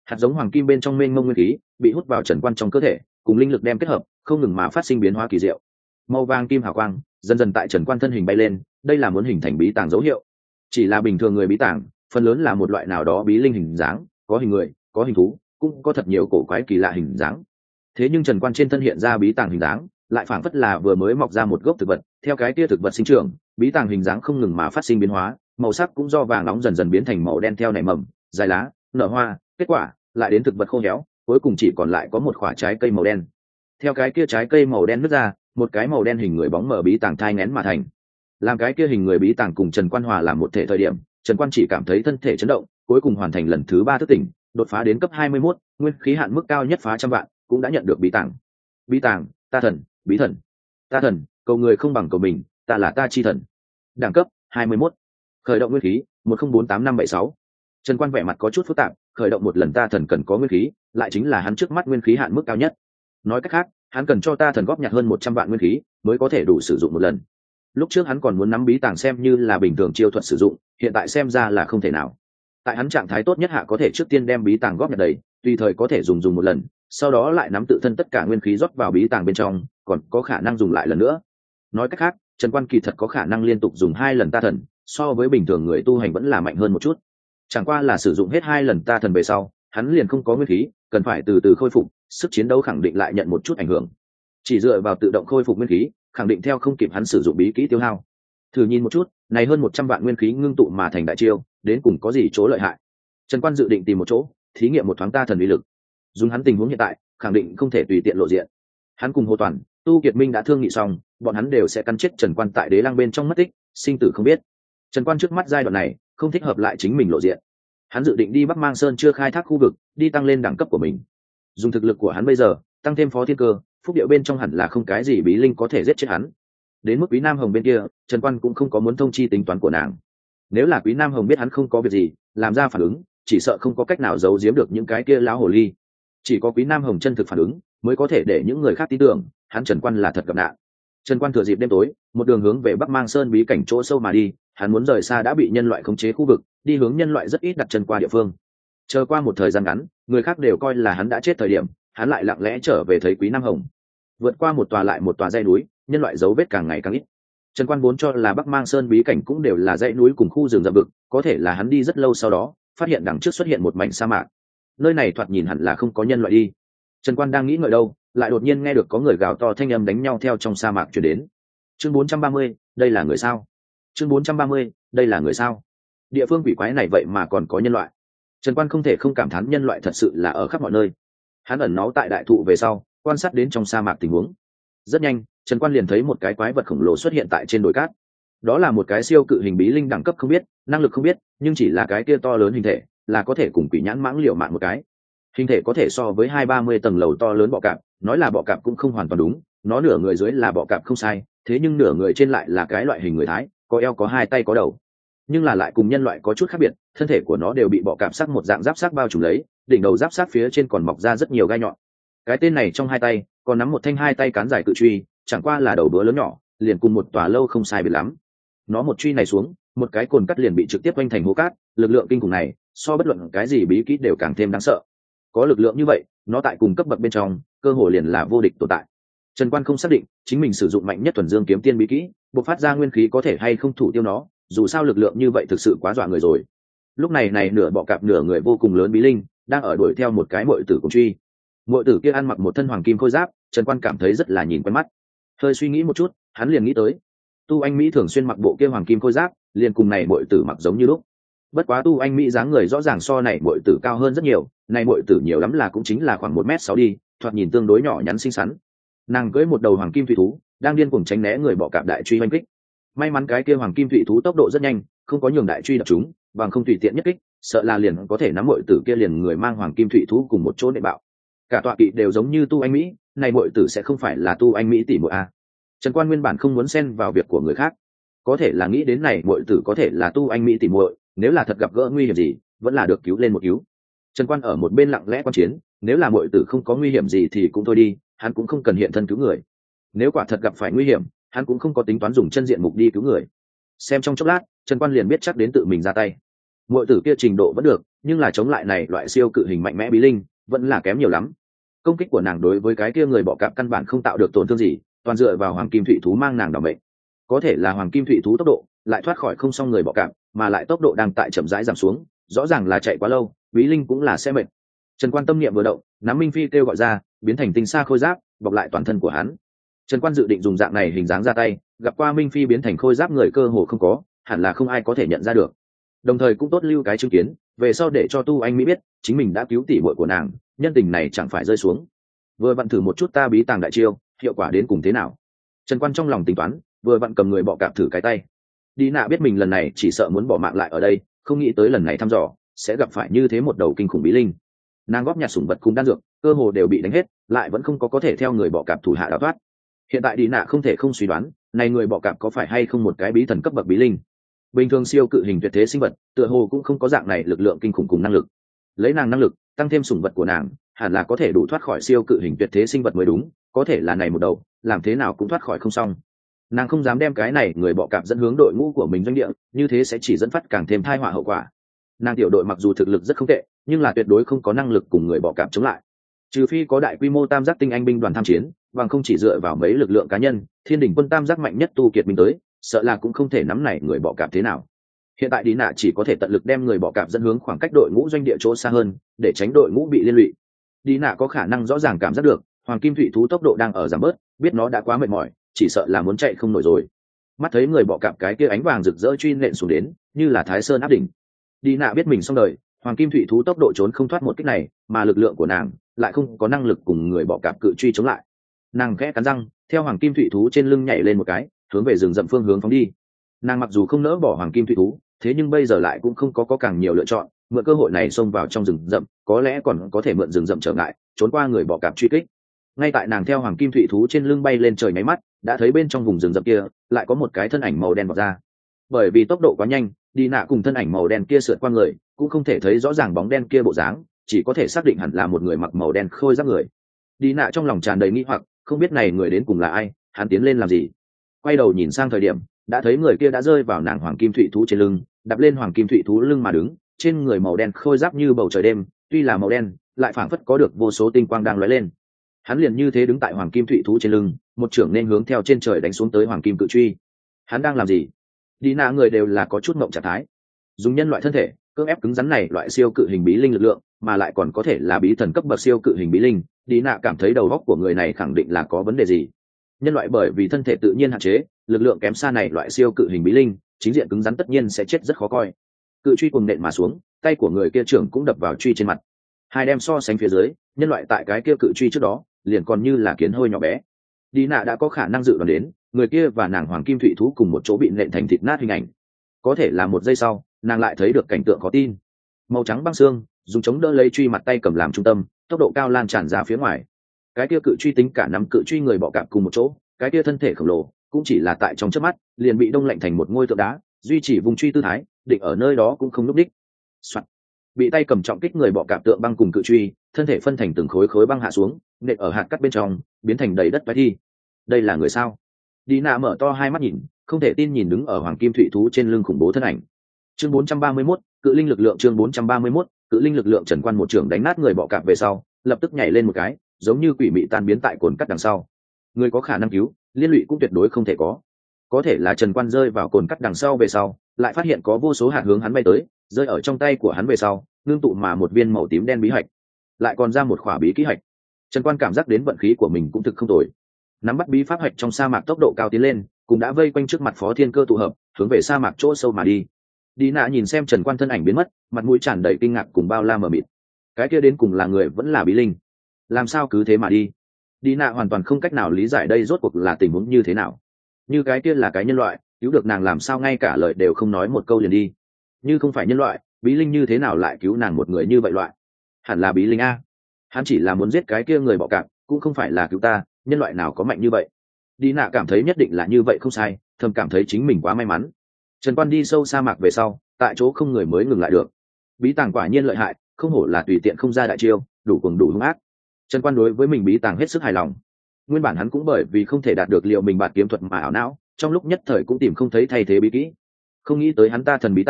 hạt giống hoàng kim bên trong mênh mông nguyên khí bị hút vào trần quan trong cơ thể, cùng linh lực đem kết hợp, không ngừng mà phát sinh biến hóa kỳ diệu. Màu vàng kim hào quang dần dần tại trần quan thân hình bay lên, đây là muốn hình thành bí tàng dấu hiệu. Chỉ là bình thường người bí tàng phần lớn là một loại nào đó bí linh hình dáng, có hình người, có hình thú, cũng có thật nhiều cổ quái kỳ lạ hình dáng. Thế nhưng trần quan trên thân hiện ra bí tàng hình dáng lại phảng phất là vừa mới mọc ra một gốc thực vật, theo cái tia thực vật sinh trưởng, bí tàng hình dáng không ngừng mà phát sinh biến hóa, màu sắc cũng do vàng nóng dần dần biến thành màu đen theo nảy mầm, dài lá, nở hoa, kết quả lại đến thực vật khô héo, cuối cùng chỉ còn lại có một quả trái cây màu đen. Theo cái kia trái cây màu đen nứt ra, một cái màu đen hình người bóng mở bí tàng thai nghén mà thành. Làm cái kia hình người bí tàng cùng trần quan hòa làm một thể thời điểm, trần quan chỉ cảm thấy thân thể chấn động, cuối cùng hoàn thành lần thứ 3 thức tỉnh, đột phá đến cấp 21, nguyên khí hạn mức cao nhất phá trăm vạn, cũng đã nhận được bí tàng. Bí tàng, ta thần, bí thần, ta thần, cầu người không bằng cầu mình, ta là ta chi thần. Đẳng cấp 21. Khởi động nguyên khí 10485576. Trần quan vẻ mặt có chút phức tạp, khởi động một lần ta thần cần có nguyên khí, lại chính là hắn trước mắt nguyên khí hạn mức cao nhất. Nói cách khác, hắn cần cho ta thần góp nhặt hơn 100 vạn nguyên khí mới có thể đủ sử dụng một lần. Lúc trước hắn còn muốn nắm bí tàng xem như là bình thường chiêu thuật sử dụng, hiện tại xem ra là không thể nào. Tại hắn trạng thái tốt nhất hạ có thể trước tiên đem bí tàng góp nhặt đầy, tùy thời có thể dùng một lần, sau đó lại nắm tự thân tất cả nguyên khí rót vào bí tàng bên trong, còn có khả năng dùng lại lần nữa. Nói cách khác, Trần Quan kỳ thật có khả năng liên tục dùng 2 lần ta thần, so với bình thường người tu hành vẫn là mạnh hơn một chút. Chẳng qua là sử dụng hết 2 lần ta thần về sau, hắn liền không có nguyên khí, cần phải từ từ khôi phục, sức chiến đấu khẳng định lại nhận một chút ảnh hưởng. Chỉ dựa vào tự động khôi phục nguyên khí, khẳng định theo không kịp hắn sử dụng bí kỹ tiêu hao. Thử nhìn một chút, này hơn 100 vạn nguyên khí ngưng tụ mà thành đại chiêu, đến cùng có gì chỗ lợi hại. Trần Quan dự định tìm một chỗ, thí nghiệm một thoáng ta thần uy lực. Dùng hắn tình huống hiện tại, khẳng định không thể tùy tiện lộ diện. Hắn cùng Hồ Toàn, Tu Kiệt Minh đã thương nghị xong, bọn hắn đều sẽ cắn chết Trần Quan tại Đế Lăng bên trong mất tích, sinh tử không biết. Trần Quan trước mắt giai đoạn này, không thích hợp lại chính mình lộ diện. Hắn dự định đi Bắc Mang Sơn chưa khai thác khu vực, đi tăng lên đẳng cấp của mình. Dùng thực lực của hắn bây giờ, tăng thêm Phó Thiên Cơ, phúc điệu bên trong hẳn là không cái gì bí linh có thể giết chết hắn. Đến mức Quý Nam Hồng bên kia, Trần Quan cũng không có muốn thông chi tính toán của nàng. Nếu là Quý Nam Hồng biết hắn không có việc gì, làm ra phản ứng, chỉ sợ không có cách nào giấu giếm được những cái kia lão hồ ly. Chỉ có Quý Nam Hồng chân thực phản ứng, mới có thể để những người khác tin tưởng, hắn Trần Quan là thật gặp nạn. Trần Quan thừa dịp đêm tối, một đường hướng về Bắc Mang Sơn bí cảnh chỗ sâu mà đi, hắn muốn rời xa đã bị nhân loại khống chế khu vực, đi hướng nhân loại rất ít đặt chân qua địa phương. Chờ qua một thời gian ngắn, người khác đều coi là hắn đã chết thời điểm, hắn lại lặng lẽ trở về thấy Quý Nam Hồng. Vượt qua một tòa lại một tòa dãy núi, nhân loại dấu vết càng ngày càng ít. Trần Quan vốn cho là Bắc Mang Sơn bí cảnh cũng đều là dãy núi cùng khu rừng rậm rực, có thể là hắn đi rất lâu sau đó, phát hiện đằng trước xuất hiện một mảnh sa mạc. Nơi này thoạt nhìn hẳn là không có nhân loại đi. Trần Quan đang nghĩ ngợi đâu, lại đột nhiên nghe được có người gào to thanh âm đánh nhau theo trong sa mạc truyền đến. Chương 430, đây là người sao? Chương 430, đây là người sao? Địa phương quỷ quái này vậy mà còn có nhân loại. Trần Quan không thể không cảm thán nhân loại thật sự là ở khắp mọi nơi. Hắn ẩn náu tại đại thụ về sau, quan sát đến trong sa mạc tình huống. Rất nhanh, Trần Quan liền thấy một cái quái vật khổng lồ xuất hiện tại trên đồi cát. Đó là một cái siêu cự hình bí linh đẳng cấp không biết, năng lực không biết, nhưng chỉ là cái kia to lớn hình thể, là có thể cùng quỷ nhãn mãng liều mạng một cái. Hình thể có thể so với 2-30 tầng lầu to lớn bọ cạp, nói là bọ cạp cũng không hoàn toàn đúng, nó nửa người dưới là bọ cạp không sai, thế nhưng nửa người trên lại là cái loại hình người Thái, có eo có 2 tay có đầu. Nhưng là lại cùng nhân loại có chút khác biệt, thân thể của nó đều bị bọ cạp sắc một dạng giáp xác bao trùm lấy, đỉnh đầu giáp xác phía trên còn mọc ra rất nhiều gai nhọn. Cái tên này trong 2 tay còn nắm một thanh 2 tay cán dài cự truy, chẳng qua là đầu búa lớn nhỏ, liền cùng một tòa lâu không sai biệt lắm. Nó một truy này xuống, một cái cồn cắt liền bị trực tiếp quanh thành hố cát, lực lượng kinh khủng này, so bất luận cái gì bí kíp đều càng thêm đáng sợ. Có lực lượng như vậy, nó tại cùng cấp bậc bên trong, cơ hội liền là vô địch tồn tại. Trần Quan không xác định chính mình sử dụng mạnh nhất thuần dương kiếm tiên bí kỹ, bộc phát ra nguyên khí có thể hay không thủ tiêu nó, dù sao lực lượng như vậy thực sự quá dọa người rồi. Lúc này nửa bọ cạp nửa người vô cùng lớn bí linh đang ở đuổi theo một cái muội tử cùng truy. Muội tử kia ăn mặc một thân hoàng kim khôi giáp, Trần Quan cảm thấy rất là nhìn quen mắt. Hơi suy nghĩ một chút, hắn liền nghĩ tới, Tu Anh Mỹ thường xuyên mặc bộ kia hoàng kim khôi giáp, liền cùng này muội tử mặc giống như lúc. Bất quá Tu Anh Mỹ dáng người rõ ràng so này muội tử cao hơn rất nhiều, này muội tử nhiều lắm là cũng chính là khoảng 1m6 đi, thoạt nhìn tương đối nhỏ nhắn xinh xắn. Nàng cưỡi một đầu hoàng kim thủy thú, đang điên cuồng tránh né người bọ cạp đại truy oanh kích. May mắn cái kia hoàng kim thủy thú tốc độ rất nhanh, không có nhường đại truy đập chúng, bằng không tùy tiện nhất kích, sợ là liền có thể nắm muội tử kia liền người mang hoàng kim thủy thú cùng một chỗ nệ bạo. Cả tọa kỵ đều giống như Tu Anh Mỹ, này muội tử sẽ không phải là Tu Anh Mỹ tỷ muội a. Trần Quan nguyên bản không muốn xen vào việc của người khác, có thể là nghĩ đến này muội tử có thể là Tu Anh Mỹ tỷ muội, nếu là thật gặp gỡ nguy hiểm gì, vẫn là được cứu lên một cứu. Trần Quan ở một bên lặng lẽ quan chiến, nếu là muội tử không có nguy hiểm gì thì cũng thôi đi, hắn cũng không cần hiện thân cứu người. Nếu quả thật gặp phải nguy hiểm, hắn cũng không có tính toán dùng chân diện mục đi cứu người. Xem trong chốc lát, Trần Quan liền biết chắc đến tự mình ra tay. Muội tử kia trình độ vẫn được, nhưng là chống lại này loại siêu cự hình mạnh mẽ bí linh vẫn là kém nhiều lắm. Công kích của nàng đối với cái kia người bọ cạp căn bản không tạo được tổn thương gì, toàn dựa vào hoàng kim thủy thú mang nàng đảm mệnh. Có thể là hoàng kim thủy thú tốc độ lại thoát khỏi không xong người bọ cạp, mà lại tốc độ đang tại chậm rãi giảm xuống, rõ ràng là chạy quá lâu, bí linh cũng là sẽ mệt. Trần Quan tâm niệm vừa động, nắm Minh Phi kêu gọi ra, biến thành tinh sa khôi giáp bọc lại toàn thân của hắn. Trần Quan dự định dùng dạng này hình dáng ra tay, gặp qua Minh Phi biến thành khôi giáp người cơ hồ không có, hẳn là không ai có thể nhận ra được. Đồng thời cũng tốt lưu cái chứng kiến, về sau để cho Tu Anh Mỹ biết, chính mình đã cứu tỷ muội của nàng, nhân tình này chẳng phải rơi xuống. Vừa vặn thử một chút ta bí tàng đại chiêu, hiệu quả đến cùng thế nào. Trần Quan trong lòng tính toán, vừa vặn cầm người bọ cạp thử cái tay. Đi nạ biết mình lần này chỉ sợ muốn bỏ mạng lại ở đây, không nghĩ tới lần này thăm dò sẽ gặp phải như thế một đầu kinh khủng bí linh. Nàng góp nhặt sủng vật cùng đan dược, cơ hồ đều bị đánh hết, lại vẫn không có thể theo người bọ cạp thủ hạ đào thoát. Hiện tại đi nạ không thể không suy đoán, này người bọ cạp có phải hay không một cái bí thần cấp bậc bí linh. Bình thường siêu cự hình tuyệt thế sinh vật, tựa hồ cũng không có dạng này lực lượng kinh khủng cùng năng lực. Lấy nàng năng lực, tăng thêm sủng vật của nàng, hẳn là có thể đủ thoát khỏi siêu cự hình tuyệt thế sinh vật mới đúng, có thể là này một đầu, làm thế nào cũng thoát khỏi không xong. Nàng không dám đem cái này người bọ cạp dẫn hướng đội ngũ của mình doanh địa, như thế sẽ chỉ dẫn phát càng thêm tai họa hậu quả. Nàng tiểu đội mặc dù thực lực rất không tệ, nhưng là tuyệt đối không có năng lực cùng người bọ cạp chống lại. Trừ phi có đại quy mô tam giác tinh anh binh đoàn tham chiến, bằng không chỉ dựa vào mấy lực lượng cá nhân, thiên đỉnh quân tam giác mạnh nhất tu kiệt binh tới, sợ là cũng không thể nắm này người bọ cạp thế nào. Hiện tại Đi Nạ chỉ có thể tận lực đem người bọ cạp dẫn hướng khoảng cách đội ngũ doanh địa chỗ xa hơn, để tránh đội ngũ bị liên lụy. Đi Nạ có khả năng rõ ràng cảm giác được, hoàng kim thủy thú tốc độ đang ở giảm bớt, biết nó đã quá mệt mỏi, chỉ sợ là muốn chạy không nổi rồi. Mắt thấy người bọ cạp cái kia ánh vàng rực rỡ truy nện xuống đến, như là Thái Sơn áp đỉnh. Đi Nạ biết mình xong đời, hoàng kim thủy thú tốc độ trốn không thoát một kích này, mà lực lượng của nàng lại không có năng lực cùng người bọ cạp cự truy chống lại. Nàng khẽ cắn răng, theo hoàng kim thủy thú trên lưng nhảy lên một cái, hướng về rừng rậm phương hướng phóng đi. Nàng mặc dù không nỡ bỏ hoàng kim thủy thú, thế nhưng bây giờ lại cũng không có càng nhiều lựa chọn, mượn cơ hội này xông vào trong rừng rậm, có lẽ còn có thể mượn rừng rậm trở ngại, trốn qua người bọ cạp truy kích. Ngay tại nàng theo hoàng kim thủy thú trên lưng bay lên trời nháy mắt, đã thấy bên trong vùng rừng rậm kia lại có một cái thân ảnh màu đen vọt ra. Bởi vì tốc độ quá nhanh, Đi Nạ cùng thân ảnh màu đen kia sượt qua người, cũng không thể thấy rõ ràng bóng đen kia bộ dáng, chỉ có thể xác định hẳn là một người mặc màu đen khôi giáp người. Đi Nạ trong lòng tràn đầy nghi hoặc, không biết này người đến cùng là ai, hắn tiến lên làm gì. Quay đầu nhìn sang thời điểm, đã thấy người kia đã rơi vào nàng hoàng kim thủy thú trên lưng, đạp lên hoàng kim thủy thú lưng mà đứng, trên người màu đen khôi giáp như bầu trời đêm, tuy là màu đen, lại phảng phất có được vô số tinh quang đang lóe lên. Hắn liền như thế đứng tại hoàng kim thủy thú trên lưng, một trưởng nên hướng theo trên trời đánh xuống tới hoàng kim cự truy. Hắn đang làm gì? Đi Nạ người đều là có chút ngộng trạng thái. Dùng nhân loại thân thể cưỡng ép cứng rắn này loại siêu cự hình bí linh lực lượng, mà lại còn có thể là bí thần cấp bậc siêu cự hình bí linh, Đi Nạ cảm thấy đầu óc của người này khẳng định là có vấn đề gì. Nhân loại bởi vì thân thể tự nhiên hạn chế, lực lượng kém xa này loại siêu cự hình bí linh, chính diện cứng rắn tất nhiên sẽ chết rất khó coi. Cự truy cùng nện mà xuống, tay của người kia trưởng cũng đập vào truy trên mặt. Hai đem so sánh phía dưới, nhân loại tại cái kia cự truy trước đó liền còn như là kiến hôi nhỏ bé. Đi Nạ đã có khả năng dự đoán đến người kia và nàng hoàng kim thủy thú cùng một chỗ bị nện thành thịt nát hình ảnh. Có thể là một giây sau, nàng lại thấy được cảnh tượng khó tin. Màu trắng băng xương dùng chống đỡ lấy truy mặt tay cầm làm trung tâm, tốc độ cao lan tràn ra phía ngoài. Cái kia cự truy tính cả nắm cự truy người bọ cạp cùng một chỗ, cái kia thân thể khổng lồ cũng chỉ là tại trong chớp mắt liền bị đông lạnh thành một ngôi tượng đá, duy trì vùng truy tư thái định ở nơi đó cũng không lúc đích. Bị tay cầm trọng kích người bọ cạp tượng băng cùng cự truy, thân thể phân thành từng khối khối băng hạ xuống, nện ở hạt cắt bên trong, biến thành đầy đất vãi thi. Đây là người sao? Đi Nạ mở to hai mắt nhìn, không thể tin nhìn đứng ở hoàng kim thủy thú trên lưng khủng bố thân ảnh. Chương 431, cự linh lực lượng. Chương 431, cự linh lực lượng. Trần Quan một trưởng đánh nát người bọ cạp về sau, lập tức nhảy lên một cái, giống như quỷ mị tan biến tại cồn cắt đằng sau. Người có khả năng cứu, liên lụy cũng tuyệt đối không thể có. Có thể là Trần Quan rơi vào cồn cắt đằng sau về sau, lại phát hiện có vô số hạt hướng hắn bay tới, rơi ở trong tay của hắn về sau, ngưng tụ mà một viên màu tím đen bí hạch, lại còn ra một khỏa bí kỹ hạch. Trần Quan cảm giác đến vận khí của mình cũng thực không tồi. Nắm bắt bí pháp hạch trong sa mạc tốc độ cao tiến lên, cũng đã vây quanh trước mặt Phó Thiên Cơ tụ hợp, hướng về sa mạc chỗ sâu mà đi. Đi Nạ nhìn xem Trần Quan thân ảnh biến mất, mặt mũi tràn đầy kinh ngạc cùng bao la mờ mịt. Cái kia đến cùng là người vẫn là bí linh? Làm sao cứ thế mà đi? Đi Nạ hoàn toàn không cách nào lý giải đây rốt cuộc là tình huống như thế nào. Như cái kia là cái nhân loại, cứu được nàng làm sao ngay cả lời đều không nói một câu liền đi. Như không phải nhân loại, bí linh như thế nào lại cứu nàng một người như vậy loại? Hẳn là bí linh a. Hắn chỉ là muốn giết cái kia người bọ cạp, cũng không phải là cứu ta, nhân loại nào có mạnh như vậy. Đi Nạ cảm thấy nhất định là như vậy không sai, thầm cảm thấy chính mình quá may mắn. Trần Quan đi sâu sa mạc về sau, tại chỗ không người mới ngừng lại được. Bí tàng quả nhiên lợi hại, không hổ là tùy tiện không ra đại chiêu, đủ cuồng đủ hung ác. Trần Quan đối với mình bí tàng hết sức hài lòng. Nguyên bản hắn cũng bởi vì không thể đạt được liệu mình bạt kiếm thuật mà ảo não, trong lúc nhất thời cũng tìm không thấy thay thế bí kỹ. Không nghĩ tới hắn ta thần bí tàng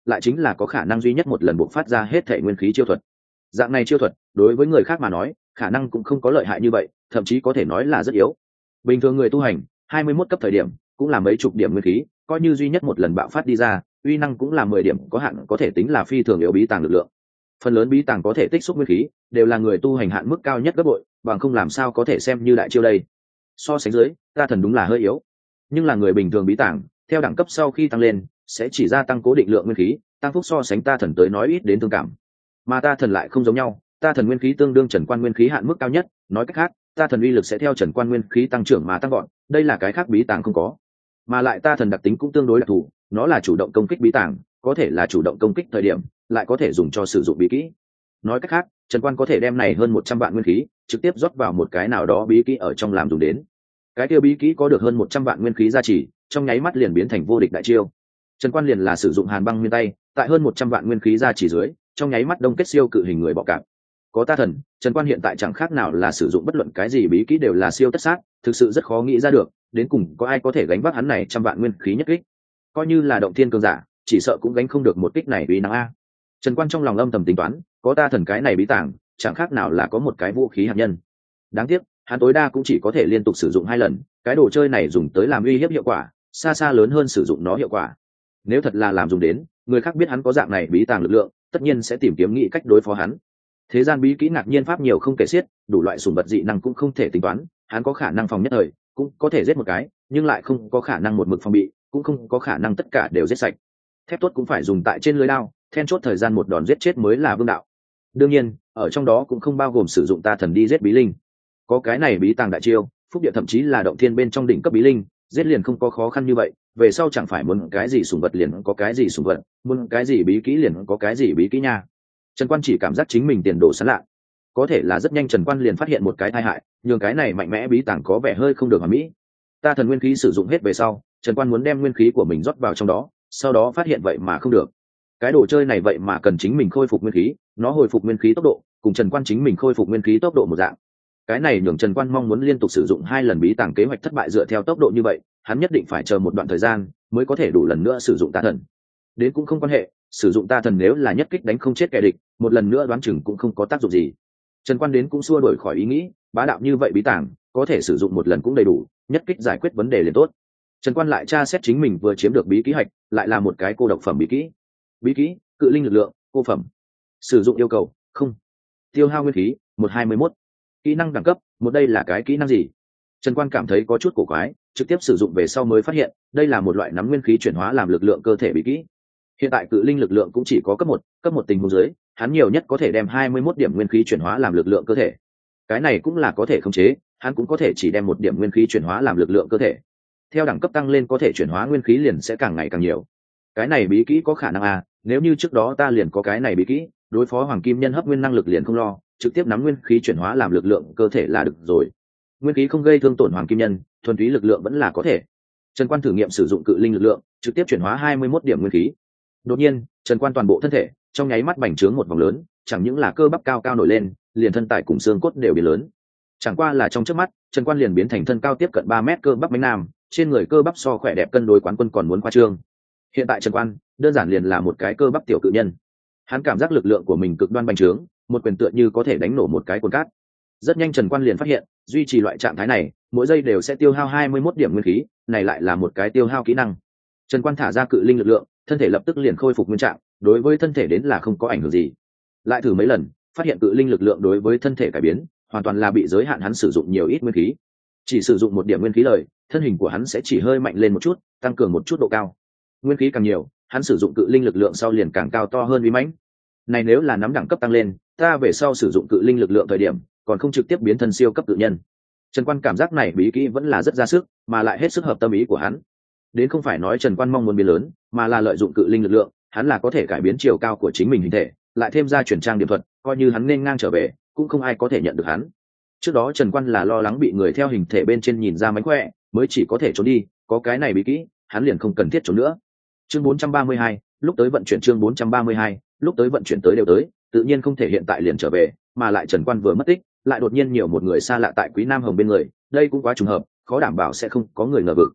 lại chính là có khả năng duy nhất một lần bộc phát ra hết thể nguyên khí chiêu thuật. Dạng này chiêu thuật đối với người khác mà nói khả năng cũng không có lợi hại như vậy, thậm chí có thể nói là rất yếu. Bình thường người tu hành 21 cấp thời điểm cũng là mấy chục điểm nguyên khí, coi như duy nhất một lần bạo phát đi ra, uy năng cũng là 10 điểm có hạn, có thể tính là phi thường yếu bí tàng lực lượng. Phần lớn bí tàng có thể tích xúc nguyên khí đều là người tu hành hạn mức cao nhất gấp bội, bằng không làm sao có thể xem như đại chiêu đây. So sánh dưới, ta thần đúng là hơi yếu. Nhưng là người bình thường bí tàng, theo đẳng cấp sau khi tăng lên, sẽ chỉ gia tăng cố định lượng nguyên khí, tăng phúc so sánh ta thần tới nói ít đến tương cảm. Mà ta thần lại không giống nhau, ta thần nguyên khí tương đương Trần Quan nguyên khí hạn mức cao nhất, nói cách khác, ta thần uy lực sẽ theo Trần Quan nguyên khí tăng trưởng mà tăng gọn, đây là cái khác bí tàng không có. Mà lại ta thần đặc tính cũng tương đối đặc thù, nó là chủ động công kích bí tàng, có thể là chủ động công kích thời điểm, lại có thể dùng cho sử dụng bí kỹ. Nói cách khác, Trần Quan có thể đem này hơn 100 vạn nguyên khí trực tiếp rót vào một cái nào đó bí kỹ ở trong làm dùng đến. Cái kia bí kỹ có được hơn 100 vạn nguyên khí gia trì, trong nháy mắt liền biến thành vô địch đại chiêu. Trần Quan liền là sử dụng Hàn Băng Miên Tay, tại hơn 100 vạn nguyên khí gia trì dưới, trong nháy mắt đông kết siêu cự hình người bọ cạp. Có ta thần, Trần Quan hiện tại chẳng khác nào là sử dụng bất luận cái gì bí kỹ đều là siêu tất sát, thực sự rất khó nghĩ ra được, đến cùng có ai có thể gánh vác hắn này trăm vạn nguyên khí nhất kích. Coi như là động thiên cường giả, chỉ sợ cũng gánh không được một kích này uy năng a. Trần Quan trong lòng âm thầm tính toán, có ta thần cái này bí tàng, chẳng khác nào là có một cái vũ khí hạt nhân. Đáng tiếc, hắn tối đa cũng chỉ có thể liên tục sử dụng 2 lần, cái đồ chơi này dùng tới làm uy hiếp hiệu quả, xa xa lớn hơn sử dụng nó hiệu quả. Nếu thật là làm dùng đến, người khác biết hắn có dạng này bí tàng lực lượng, tất nhiên sẽ tìm kiếm nghĩ cách đối phó hắn. Thế gian bí kỹ ngạc nhiên pháp nhiều không kể xiết, đủ loại sủng vật dị năng cũng không thể tính toán, hắn có khả năng phòng nhất thời, cũng có thể giết một cái, nhưng lại không có khả năng một mực phòng bị, cũng không có khả năng tất cả đều giết sạch. Thép tốt cũng phải dùng tại trên lưới đao, then chốt thời gian một đòn giết chết mới là vương đạo. Đương nhiên, ở trong đó cũng không bao gồm sử dụng ta thần đi giết bí linh. Có cái này bí tàng đại chiêu, phúc địa thậm chí là động thiên bên trong đỉnh cấp bí linh, giết liền không có khó khăn như vậy, về sau chẳng phải muốn cái gì sủng vật liền có cái gì sủng vật, muốn cái gì bí kỹ liền có cái gì bí kỹ nha. Trần Quan chỉ cảm giác chính mình tiền đồ sán lạ. Có thể là rất nhanh Trần Quan liền phát hiện một cái tai hại, nhường cái này mạnh mẽ bí tàng có vẻ hơi không được hoàn mỹ. Ta thần nguyên khí sử dụng hết về sau, Trần Quan muốn đem nguyên khí của mình rót vào trong đó, sau đó phát hiện vậy mà không được. Cái đồ chơi này vậy mà cần chính mình khôi phục nguyên khí, nó hồi phục nguyên khí tốc độ cùng Trần Quan chính mình khôi phục nguyên khí tốc độ một dạng. Cái này nhường Trần Quan mong muốn liên tục sử dụng 2 lần bí tàng kế hoạch thất bại dựa theo tốc độ như vậy, hắn nhất định phải chờ một đoạn thời gian mới có thể đủ lần nữa sử dụng ta thần. Đến cũng không quan hệ, sử dụng ta thần nếu là nhất kích đánh không chết kẻ địch, một lần nữa đoán chừng cũng không có tác dụng gì. Trần Quan đến cũng xua đuổi khỏi ý nghĩ, bá đạo như vậy bí tàng, có thể sử dụng một lần cũng đầy đủ, nhất kích giải quyết vấn đề liền tốt. Trần Quan lại tra xét chính mình vừa chiếm được bí kỹ hạch, lại là một cái cô độc phẩm bí kỹ. Bí kỹ, cự linh lực lượng, cô phẩm. Sử dụng yêu cầu, không. Tiêu hao nguyên khí, 121. Kỹ năng đẳng cấp, một đây là cái kỹ năng gì? Trần Quan cảm thấy có chút cổ quái, trực tiếp sử dụng về sau mới phát hiện, đây là một loại nắm nguyên khí chuyển hóa làm lực lượng cơ thể bí kỹ. Hiện tại cự linh lực lượng cũng chỉ có cấp một tình huống dưới, hắn nhiều nhất có thể đem 21 điểm nguyên khí chuyển hóa làm lực lượng cơ thể. Cái này cũng là có thể khống chế, hắn cũng có thể chỉ đem 1 điểm nguyên khí chuyển hóa làm lực lượng cơ thể. Theo đẳng cấp tăng lên có thể chuyển hóa nguyên khí liền sẽ càng ngày càng nhiều. Cái này bí kỹ có khả năng nếu như trước đó ta liền có cái này bí kỹ, đối phó hoàng kim nhân hấp nguyên năng lực liền không lo, trực tiếp nắm nguyên khí chuyển hóa làm lực lượng cơ thể là được rồi. Nguyên khí không gây thương tổn hoàng kim nhân, thuần túy lực lượng vẫn là có thể. Trần Quan thử nghiệm sử dụng cự linh lực lượng, trực tiếp chuyển hóa 21 điểm nguyên khí. Đột nhiên, Trần Quan toàn bộ thân thể trong nháy mắt bành trướng một vòng lớn, chẳng những là cơ bắp cao cao nổi lên, liền thân tài cùng xương cốt đều biến lớn. Chẳng qua là trong chớp mắt, Trần Quan liền biến thành thân cao tiếp cận 3 mét cơ bắp mãnh nam, trên người cơ bắp so khỏe đẹp cân đối quán quân còn muốn khoa trương. Hiện tại Trần Quan đơn giản liền là một cái cơ bắp tiểu cự nhân. Hắn cảm giác lực lượng của mình cực đoan bành trướng, một quyền tựa như có thể đánh nổ một cái cồn cát. Rất nhanh Trần Quan liền phát hiện, duy trì loại trạng thái này, mỗi giây đều sẽ tiêu hao 21 điểm nguyên khí, này lại là một cái tiêu hao kỹ năng. Trần Quan thả ra cự linh lực lượng, thân thể lập tức liền khôi phục nguyên trạng, đối với thân thể đến là không có ảnh hưởng gì. Lại thử mấy lần, phát hiện cự linh lực lượng đối với thân thể cải biến, hoàn toàn là bị giới hạn hắn sử dụng nhiều ít nguyên khí. Chỉ sử dụng 1 điểm nguyên khí lời, thân hình của hắn sẽ chỉ hơi mạnh lên một chút, tăng cường một chút độ cao. Nguyên khí càng nhiều, hắn sử dụng cự linh lực lượng sau liền càng cao to hơn uy mãnh. Này nếu là nắm đẳng cấp tăng lên, ta về sau sử dụng cự linh lực lượng thời điểm, còn không trực tiếp biến thân siêu cấp cự nhân. Trần Quan cảm giác này bí kỹ vẫn là rất ra sức, mà lại hết sức hợp tâm ý của hắn. Đến không phải nói Trần Quan mong muốn biến lớn, mà là lợi dụng cự linh lực lượng, hắn là có thể cải biến chiều cao của chính mình hình thể, lại thêm ra chuyển trang điểm thuật, coi như hắn nên ngang trở về, cũng không ai có thể nhận được hắn. Trước đó Trần Quan là lo lắng bị người theo hình thể bên trên nhìn ra mánh khỏe, mới chỉ có thể trốn đi, có cái này bí kỹ, hắn liền không cần thiết trốn nữa. Chương 432, lúc tới vận chuyển chương 432, lúc tới vận chuyển tới đều tới, tự nhiên không thể hiện tại liền trở về, mà lại Trần Quan vừa mất tích, lại đột nhiên nhiều một người xa lạ tại Quý Nam Hồng bên người, đây cũng quá trùng hợp, khó đảm bảo sẽ không có người ngờ vực.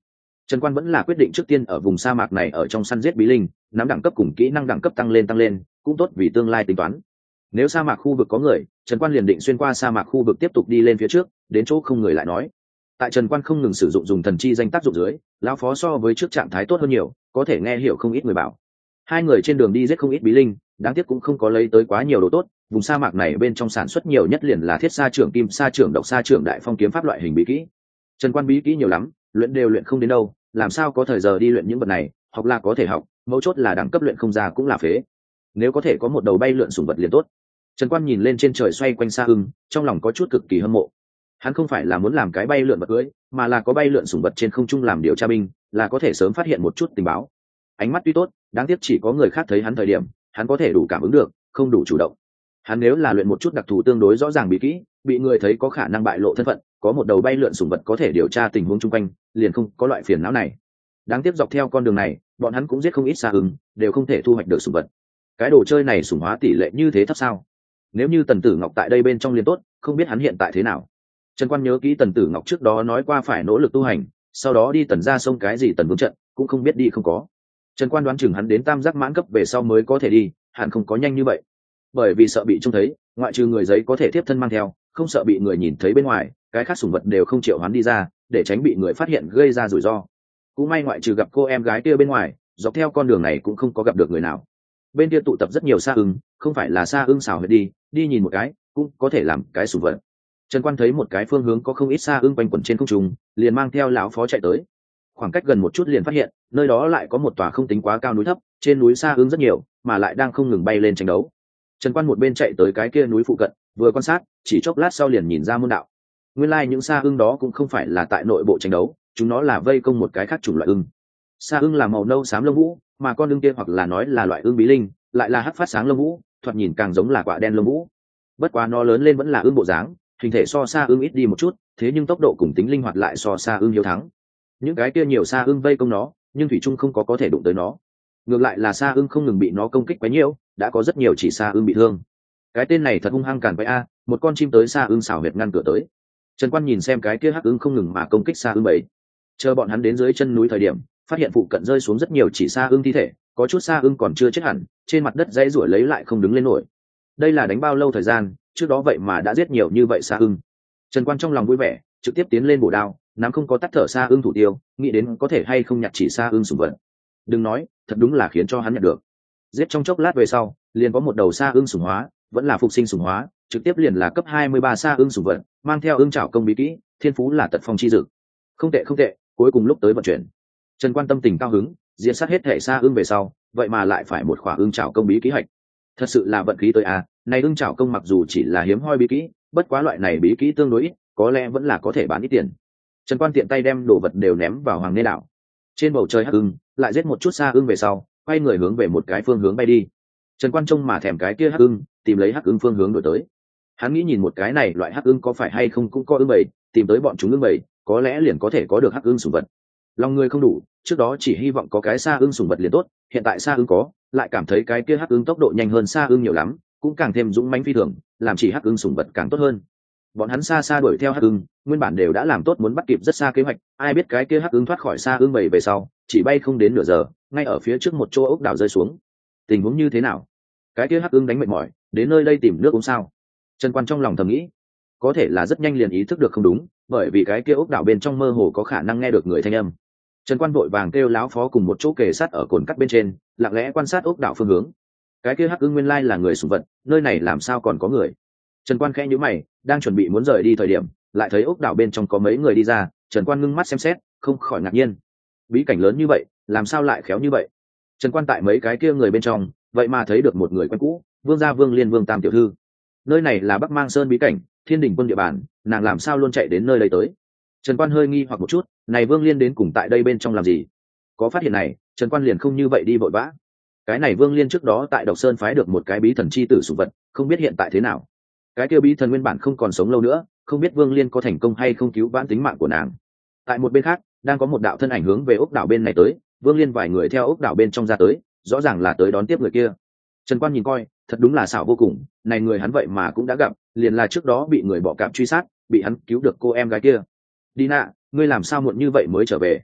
Trần Quan vẫn là quyết định trước tiên ở vùng sa mạc này ở trong săn giết bí linh, nắm đẳng cấp cùng kỹ năng đẳng cấp tăng lên, cũng tốt vì tương lai tính toán. Nếu sa mạc khu vực có người, Trần Quan liền định xuyên qua sa mạc khu vực tiếp tục đi lên phía trước, đến chỗ không người lại nói. Tại Trần Quan không ngừng sử dụng dùng thần chi danh tác dụng dưới, lão phó so với trước trạng thái tốt hơn nhiều, có thể nghe hiểu không ít người bảo. Hai người trên đường đi giết không ít bí linh, đáng tiếc cũng không có lấy tới quá nhiều đồ tốt. Vùng sa mạc này bên trong sản xuất nhiều nhất liền là thiết sa trưởng, kim sa trưởng, độc sa trưởng, đại phong kiếm pháp loại hình bí kỹ. Trần Quan bí kỹ nhiều lắm, luyện đều luyện không đến đâu, làm sao có thời giờ đi luyện những vật này, học là có thể học, mấu chốt là đẳng cấp luyện không ra cũng là phế. Nếu có thể có một đầu bay lượn sủng vật liền tốt. Trần Quan nhìn lên trên trời xoay quanh Sa Ưng, trong lòng có chút cực kỳ hâm mộ. Hắn không phải là muốn làm cái bay lượn vật cưới, mà là có bay lượn sủng vật trên không trung làm điều tra binh, là có thể sớm phát hiện một chút tình báo. Ánh mắt tuy tốt, đáng tiếc chỉ có người khác thấy hắn thời điểm, hắn có thể đủ cảm ứng được, không đủ chủ động. Hắn nếu là luyện một chút đặc thù tương đối rõ ràng bí kỹ, bị người thấy có khả năng bại lộ thân phận, có một đầu bay lượn sủng vật có thể điều tra tình huống chung quanh, liền không có loại phiền não này. Đáng tiếc dọc theo con đường này, bọn hắn cũng giết không ít Sa Ưng, đều không thể thu hoạch được sủng vật. Cái đồ chơi này sủng hóa tỷ lệ như thế thấp sao? Nếu như Tần Tử Ngọc tại đây bên trong liền tốt, không biết hắn hiện tại thế nào. Trần Quan nhớ kỹ Tần Tử Ngọc trước đó nói qua phải nỗ lực tu hành, sau đó đi Tần gia sông cái gì Tần Vương trận, cũng không biết đi không có. Trần Quan đoán chừng hắn đến tam giác mãn cấp về sau mới có thể đi, hẳn không có nhanh như vậy. Bởi vì sợ bị trông thấy, ngoại trừ người giấy có thể tiếp thân mang theo, không sợ bị người nhìn thấy bên ngoài, cái khác sủng vật đều không chịu hắn đi ra, để tránh bị người phát hiện gây ra rủi ro. Cũng may ngoại trừ gặp cô em gái kia bên ngoài, dọc theo con đường này cũng không có gặp được người nào. Bên kia tụ tập rất nhiều Sa Ưng, không phải là Sa Ưng xào huyệt đi nhìn một cái, cũng có thể làm cái sủng vật. Trần Quan thấy một cái phương hướng có không ít Sa Ưng quanh quẩn trên không trung, liền mang theo lão phó chạy tới. Khoảng cách gần một chút liền phát hiện, nơi đó lại có một tòa không tính quá cao núi thấp, trên núi Sa Ưng rất nhiều, mà lại đang không ngừng bay lên tranh đấu. Trần Quan một bên chạy tới cái kia núi phụ cận, vừa quan sát, chỉ chốc lát sau liền nhìn ra môn đạo. Nguyên lai những Sa Ưng đó cũng không phải là tại nội bộ tranh đấu, chúng nó là vây công một cái khác chủng loại ưng. Sa Ưng là màu nâu xám lông vũ, mà con ưng kia hoặc là nói là loại ưng bí linh, lại là hắc phát sáng lông vũ, thoạt nhìn càng giống là quả đen lông vũ. Bất quá nó lớn lên vẫn là ưng bộ dáng, hình thể so Sa Ưng ít đi một chút, thế nhưng tốc độ cùng tính linh hoạt lại so Sa Ưng hiếu thắng. Những cái kia nhiều Sa Ưng vây công nó, nhưng thủy trung không có thể đụng tới nó. Ngược lại là Sa Ưng không ngừng bị nó công kích quá nhiều, đã có rất nhiều chỉ Sa Ưng bị thương. Cái tên này thật hung hăng càn quái a, một con chim tới Sa Ưng xảo huyệt ngăn cửa tới. Trần Quan nhìn xem cái kia hắc ưng không ngừng mà công kích Sa Ưng bầy. Chờ bọn hắn đến dưới chân núi thời điểm, phát hiện phụ cận rơi xuống rất nhiều chỉ Sa Ưng thi thể, có chút Sa Ưng còn chưa chết hẳn, trên mặt đất dãy rủa lấy lại không đứng lên nổi. Đây là đánh bao lâu thời gian, trước đó vậy mà đã giết nhiều như vậy Sa Ưng. Trần Quan trong lòng vui vẻ, trực tiếp tiến lên bổ đao, nắm không có tắt thở Sa Ưng thủ tiêu, nghĩ đến có thể hay không nhặt chỉ Sa Ưng sủng vật. Đừng nói, thật đúng là khiến cho hắn nhận được. Giết trong chốc lát về sau, liền có một đầu Sa Ưng sủng hóa, vẫn là phục sinh sủng hóa, trực tiếp liền là cấp 23 Sa Ưng sủng vật, mang theo ưng trảo công bí kỹ, thiên phú là tật phong chi dực. Không tệ không tệ, cuối cùng lúc tới vận chuyển. Trần Quan tâm tình cao hứng, diễn sát hết thể Sa Ưng về sau, vậy mà lại phải một khỏa ưng trảo công bí kỹ hạch. Thật sự là vận khí tới à, này ưng trảo công mặc dù chỉ là hiếm hoi bí kỹ, bất quá loại này bí kỹ tương đối ít, có lẽ vẫn là có thể bán ít tiền. Trần Quan tiện tay đem đồ vật đều ném vào Hoàng Nê đảo. Trên bầu trời hắc ưng, lại giết một chút Sa Ưng về sau, quay người hướng về một cái phương hướng bay đi. Trần Quan trông mà thèm cái kia hắc ưng, tìm lấy hắc ưng phương hướng đổi tới. Hắn nghĩ nhìn một cái này loại hắc ưng có phải hay không cũng có ưng bầy, tìm tới bọn chúng ưng bầy, có lẽ liền có thể có được hắc ưng sủng vật. Lòng người không đủ, trước đó chỉ hy vọng có cái Sa Ưng sủng vật liền tốt, hiện tại Sa Ưng có, lại cảm thấy cái kia hắc ưng tốc độ nhanh hơn Sa Ưng nhiều lắm, cũng càng thêm dũng mãnh phi thường, làm chỉ hắc ưng sủng vật càng tốt hơn. Bọn hắn xa xa đuổi theo hắc ưng, nguyên bản đều đã làm tốt muốn bắt kịp rất xa kế hoạch, ai biết cái kia hắc ưng thoát khỏi Sa Ưng bầy về sau, chỉ bay không đến nửa giờ, ngay ở phía trước một chỗ ốc đảo rơi xuống. Tình huống như thế nào? Cái kia hắc ưng đánh mệt mỏi, đến nơi đây tìm nước uống sao? Trần Quan trong lòng thầm nghĩ, có thể là rất nhanh liền ý thức được không đúng, bởi vì cái kia ốc đảo bên trong mơ hồ có khả năng nghe được người thanh âm. Trần Quan vội vàng kêu lão phó cùng một chỗ kề sát ở cồn cắt bên trên, lặng lẽ quan sát ốc đảo phương hướng. Cái kia hắc ưng nguyên lai là người sủng vật, nơi này làm sao còn có người? Trần Quan khẽ nhíu mày, đang chuẩn bị muốn rời đi thời điểm, lại thấy ốc đảo bên trong có mấy người đi ra. Trần Quan ngưng mắt xem xét, không khỏi ngạc nhiên. Bí cảnh lớn như vậy, làm sao lại khéo như vậy? Trần Quan tại mấy cái kia người bên trong, vậy mà thấy được một người quen cũ, Vương gia Vương Liên Vương Tam tiểu thư. Nơi này là Bắc Mang Sơn bí cảnh, Thiên Đình quân địa bàn, nàng làm sao luôn chạy đến nơi đây tới? Trần Quan hơi nghi hoặc một chút, này Vương Liên đến cùng tại đây bên trong làm gì? Có phát hiện này, Trần Quan liền không như vậy đi vội vã. Cái này Vương Liên trước đó tại Độc Sơn phái được một cái bí thần chi tử sủng vật, không biết hiện tại thế nào. Cái kia bí thần nguyên bản không còn sống lâu nữa, không biết Vương Liên có thành công hay không cứu vãn tính mạng của nàng. Tại một bên khác, đang có một đạo thân ảnh hướng về ốc đảo bên này tới, Vương Liên vài người theo ốc đảo bên trong ra tới, rõ ràng là tới đón tiếp người kia. Trần Quan nhìn coi, thật đúng là xảo vô cùng, này người hắn vậy mà cũng đã gặp, liền là trước đó bị người bọ cạp truy sát, bị hắn cứu được cô em gái kia. Dina, ngươi làm sao muộn như vậy mới trở về?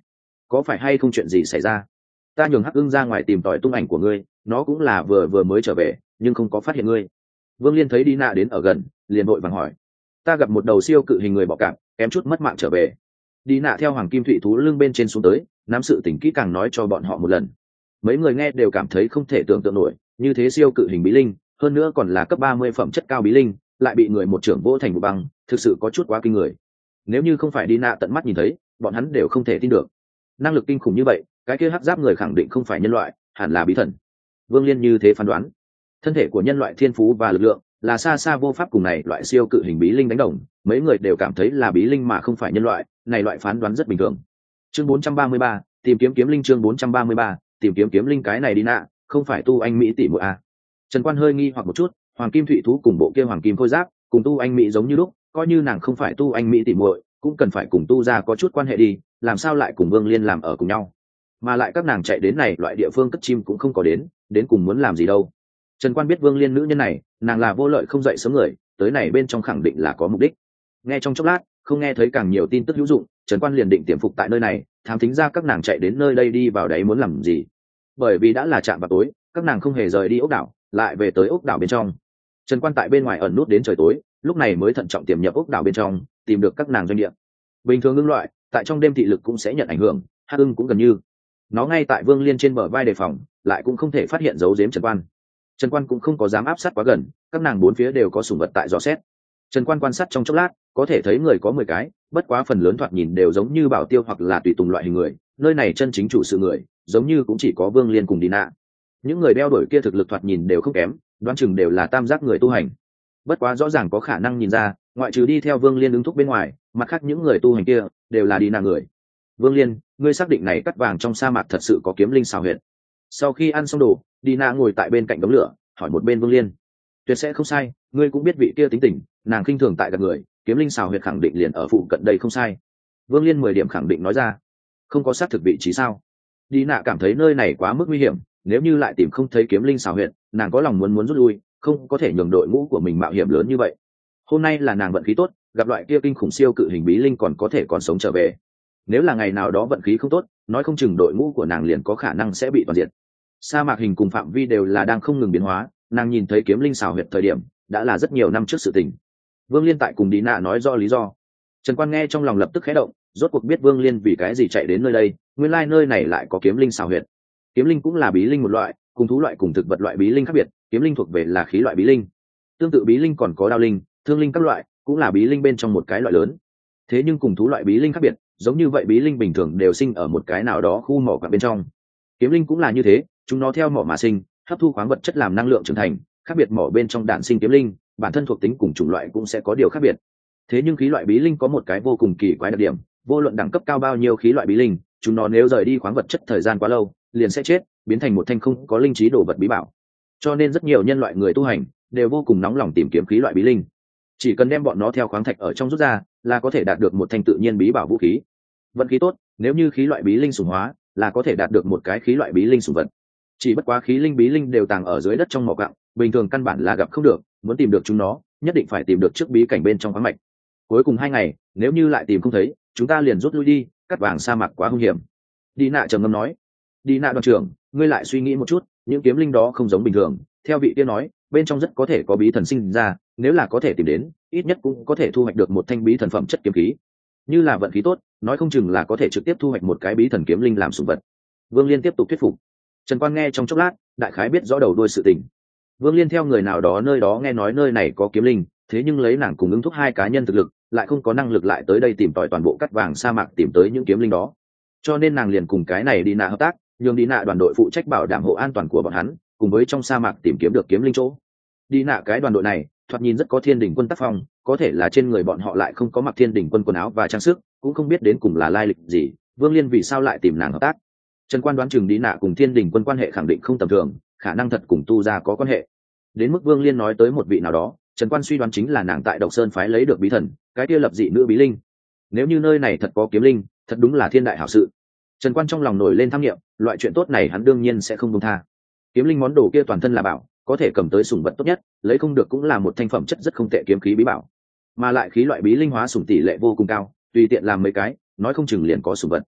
có phải hay không chuyện gì xảy ra? Ta nhường Hắc Ưng ra ngoài tìm tòi tung ảnh của ngươi, nó cũng là vừa vừa mới trở về nhưng không có phát hiện ngươi. Vương Liên thấy Đi Nạ đến ở gần liền vội vàng hỏi. Ta gặp một đầu siêu cự hình người bọ cạp, kém chút mất mạng trở về. Đi Nạ theo Hoàng Kim Thụy thú lưng bên trên xuống tới, nắm sự tình kỹ càng nói cho bọn họ một lần. Mấy người nghe đều cảm thấy không thể tưởng tượng nổi, như thế siêu cự hình bí linh, hơn nữa còn là cấp 30 phẩm chất cao bí linh, lại bị người một trưởng vỗ thành vụ băng, thực sự có chút quá kinh người. Nếu như không phải Đi Nạ tận mắt nhìn thấy, bọn hắn đều không thể tin được. Năng lực kinh khủng như vậy, cái kia hắc giáp người khẳng định không phải nhân loại, hẳn là bí thần. Vương Liên như thế phán đoán. Thân thể của nhân loại thiên phú và lực lượng là xa xa vô pháp cùng này loại siêu cự hình bí linh đánh đồng, mấy người đều cảm thấy là bí linh mà không phải nhân loại, này loại phán đoán rất bình thường. Chương 433, tìm kiếm kiếm linh. Chương 433, tìm kiếm kiếm linh. Cái này Đi Nạ không phải tu anh mỹ tỷ muội à? Trần Quan hơi nghi hoặc một chút, Hoàng Kim Thụy thú cùng bộ kia Hoàng Kim khôi giáp cùng tu anh mỹ giống như lúc, coi như nàng không phải tu anh mỹ tỷ muội cũng cần phải cùng tu ra có chút quan hệ đi, làm sao lại cùng Vương Liên làm ở cùng nhau? Mà lại các nàng chạy đến này loại địa phương cất chim cũng không có đến cùng muốn làm gì đâu. Trần Quan biết Vương Liên nữ nhân này, nàng là vô lợi không dậy sớm người, tới này bên trong khẳng định là có mục đích. Nghe trong chốc lát, không nghe thấy càng nhiều tin tức hữu dụng, Trần Quan liền định tiềm phục tại nơi này, thám thính ra các nàng chạy đến nơi đây đi vào đấy muốn làm gì. Bởi vì đã là chạm vào tối, các nàng không hề rời đi ốc đảo, lại về tới ốc đảo bên trong. Trần Quan tại bên ngoài ẩn nút đến trời tối, lúc này mới thận trọng tiềm nhập ốc đảo bên trong, tìm được các nàng doanh địa. Bình thường ưng loại, tại trong đêm thị lực cũng sẽ nhận ảnh hưởng, Hắc Ưng cũng gần như. Nó ngay tại Vương Liên trên bờ vai đề phòng, lại cũng không thể phát hiện dấu giếm Trần Quan. Trần Quan cũng không có dám áp sát quá gần, các nàng bốn phía đều có sủng vật tại dò xét. Trần Quan quan sát trong chốc lát, có thể thấy người có 10 cái, bất quá phần lớn thoạt nhìn đều giống như bảo tiêu hoặc là tùy tùng loại hình người, nơi này chân chính chủ sự người, giống như cũng chỉ có Vương Liên cùng Đi Nạ. Những người đeo đuổi kia thực lực thoạt nhìn đều không kém, đoán chừng đều là tam giác người tu hành. Bất quá rõ ràng có khả năng nhìn ra, ngoại trừ đi theo Vương Liên ứng thúc bên ngoài, mặt khác những người tu hành kia đều là Đi Nạ người. Vương Liên, ngươi xác định này cắt vàng trong sa mạc thật sự có kiếm linh xào huyệt? Sau khi ăn xong đồ, Đi Nạ ngồi tại bên cạnh đống lửa, hỏi một bên Vương Liên. Tuyệt sẽ không sai, ngươi cũng biết vị kia tính tình, nàng khinh thường tại gặp người, kiếm linh xào huyệt khẳng định liền ở phụ cận đây không sai. Vương Liên 10 điểm khẳng định nói ra. Không có xác thực vị trí sao? Đi Nạ cảm thấy nơi này quá mức nguy hiểm, nếu như lại tìm không thấy kiếm linh xào huyệt, nàng có lòng muốn rút lui, không có thể nhường đội ngũ của mình mạo hiểm lớn như vậy. Hôm nay là nàng vận khí tốt, gặp loại kia kinh khủng siêu cự hình bí linh còn có thể còn sống trở về. Nếu là ngày nào đó vận khí không tốt, nói không chừng đội ngũ của nàng liền có khả năng sẽ bị toàn diệt. Sa mạc hình cùng phạm vi đều là đang không ngừng biến hóa, nàng nhìn thấy kiếm linh xào huyệt thời điểm đã là rất nhiều năm trước sự tình. Vương Liên tại cùng Đi Nạ nói rõ lý do. Trần Quan nghe trong lòng lập tức khẽ động, rốt cuộc biết Vương Liên vì cái gì chạy đến nơi đây, nguyên lai nơi này lại có kiếm linh xào huyệt. Kiếm linh cũng là bí linh một loại, cùng thú loại cùng thực vật loại bí linh khác biệt, kiếm linh thuộc về là khí loại bí linh. Tương tự bí linh còn có đao linh, thương linh các loại, cũng là bí linh bên trong một cái loại lớn. Thế nhưng cùng thú loại bí linh khác biệt, giống như vậy bí linh bình thường đều sinh ở một cái nào đó khu mỏ quặng bên trong. Kiếm linh cũng là như thế, chúng nó theo mỏ mà sinh, hấp thu khoáng vật chất làm năng lượng trưởng thành, khác biệt mỏ bên trong đạn sinh kiếm linh, bản thân thuộc tính cùng chủng loại cũng sẽ có điều khác biệt. Thế nhưng khí loại bí linh có một cái vô cùng kỳ quái đặc điểm, vô luận đẳng cấp cao bao nhiêu khí loại bí linh, chúng nó nếu rời đi khoáng vật chất thời gian quá lâu, liền sẽ chết, biến thành một thanh không có linh trí đồ vật bí bảo. Cho nên rất nhiều nhân loại người tu hành đều vô cùng nóng lòng tìm kiếm khí loại bí linh. Chỉ cần đem bọn nó theo khoáng thạch ở trong rút ra, là có thể đạt được một thanh tự nhiên bí bảo vũ khí. Vận khí tốt, nếu như khí loại bí linh sủng hóa, là có thể đạt được một cái khí loại bí linh sủng vật. Chỉ bất quá khí linh bí linh đều tàng ở dưới đất trong mỏ quặng, bình thường căn bản là gặp không được, muốn tìm được chúng nó, nhất định phải tìm được trước bí cảnh bên trong khoáng mạch. Cuối cùng 2 ngày, nếu như lại tìm không thấy, chúng ta liền rút lui đi, cắt vàng sa mạc quá hung hiểm. Đi Nạ trầm ngâm nói. Đi Nạ đoàn trưởng, ngươi lại suy nghĩ một chút, những kiếm linh đó không giống bình thường, theo vị tiên nói, bên trong rất có thể có bí thần sinh ra, nếu là có thể tìm đến, ít nhất cũng có thể thu hoạch được một thanh bí thần phẩm chất kiếm khí. Như là vận khí tốt, nói không chừng là có thể trực tiếp thu hoạch một cái bí thần kiếm linh làm sủng vật. Vương Liên tiếp tục thuyết phục. Trần Quan nghe trong chốc lát, đại khái biết rõ đầu đuôi sự tình. Vương Liên theo người nào đó nơi đó nghe nói nơi này có kiếm linh, thế nhưng lấy nàng cùng ứng thúc 2 cá nhân thực lực, lại không có năng lực lại tới đây tìm tòi toàn bộ cắt vàng sa mạc tìm tới những kiếm linh đó. Cho nên nàng liền cùng cái này Đi Nạ hợp tác, nhường Đi Nạ đoàn đội phụ trách bảo đảm hộ an toàn của bọn hắn, cùng với trong sa mạc tìm kiếm được kiếm linh chỗ. Đi Nạ cái đoàn đội này, thoạt nhìn rất có Thiên Đình quân tác phong, có thể là trên người bọn họ lại không có mặc Thiên Đình quân quần áo và trang sức, cũng không biết đến cùng là lai lịch gì, Vương Liên vì sao lại tìm nàng hợp tác. Trần Quan đoán chừng Đi Nạ cùng Thiên Đình quân quan hệ khẳng định không tầm thường, khả năng thật cùng tu gia có quan hệ. Đến mức Vương Liên nói tới một vị nào đó, Trần Quan suy đoán chính là nàng tại Độc Sơn phái lấy được bí thần, cái kia lập dị nữ bí linh. Nếu như nơi này thật có kiếm linh, thật đúng là thiên đại hảo sự. Trần Quan trong lòng nổi lên tham nghiệm, loại chuyện tốt này hắn đương nhiên sẽ không buông tha. Kiếm linh món đồ kia toàn thân là bảo, có thể cầm tới sủng vật tốt nhất, lấy không được cũng là một thanh phẩm chất rất không tệ kiếm khí bí bảo. Mà lại khí loại bí linh hóa sủng tỷ lệ vô cùng cao, tùy tiện làm mấy cái, nói không chừng liền có sủng vật.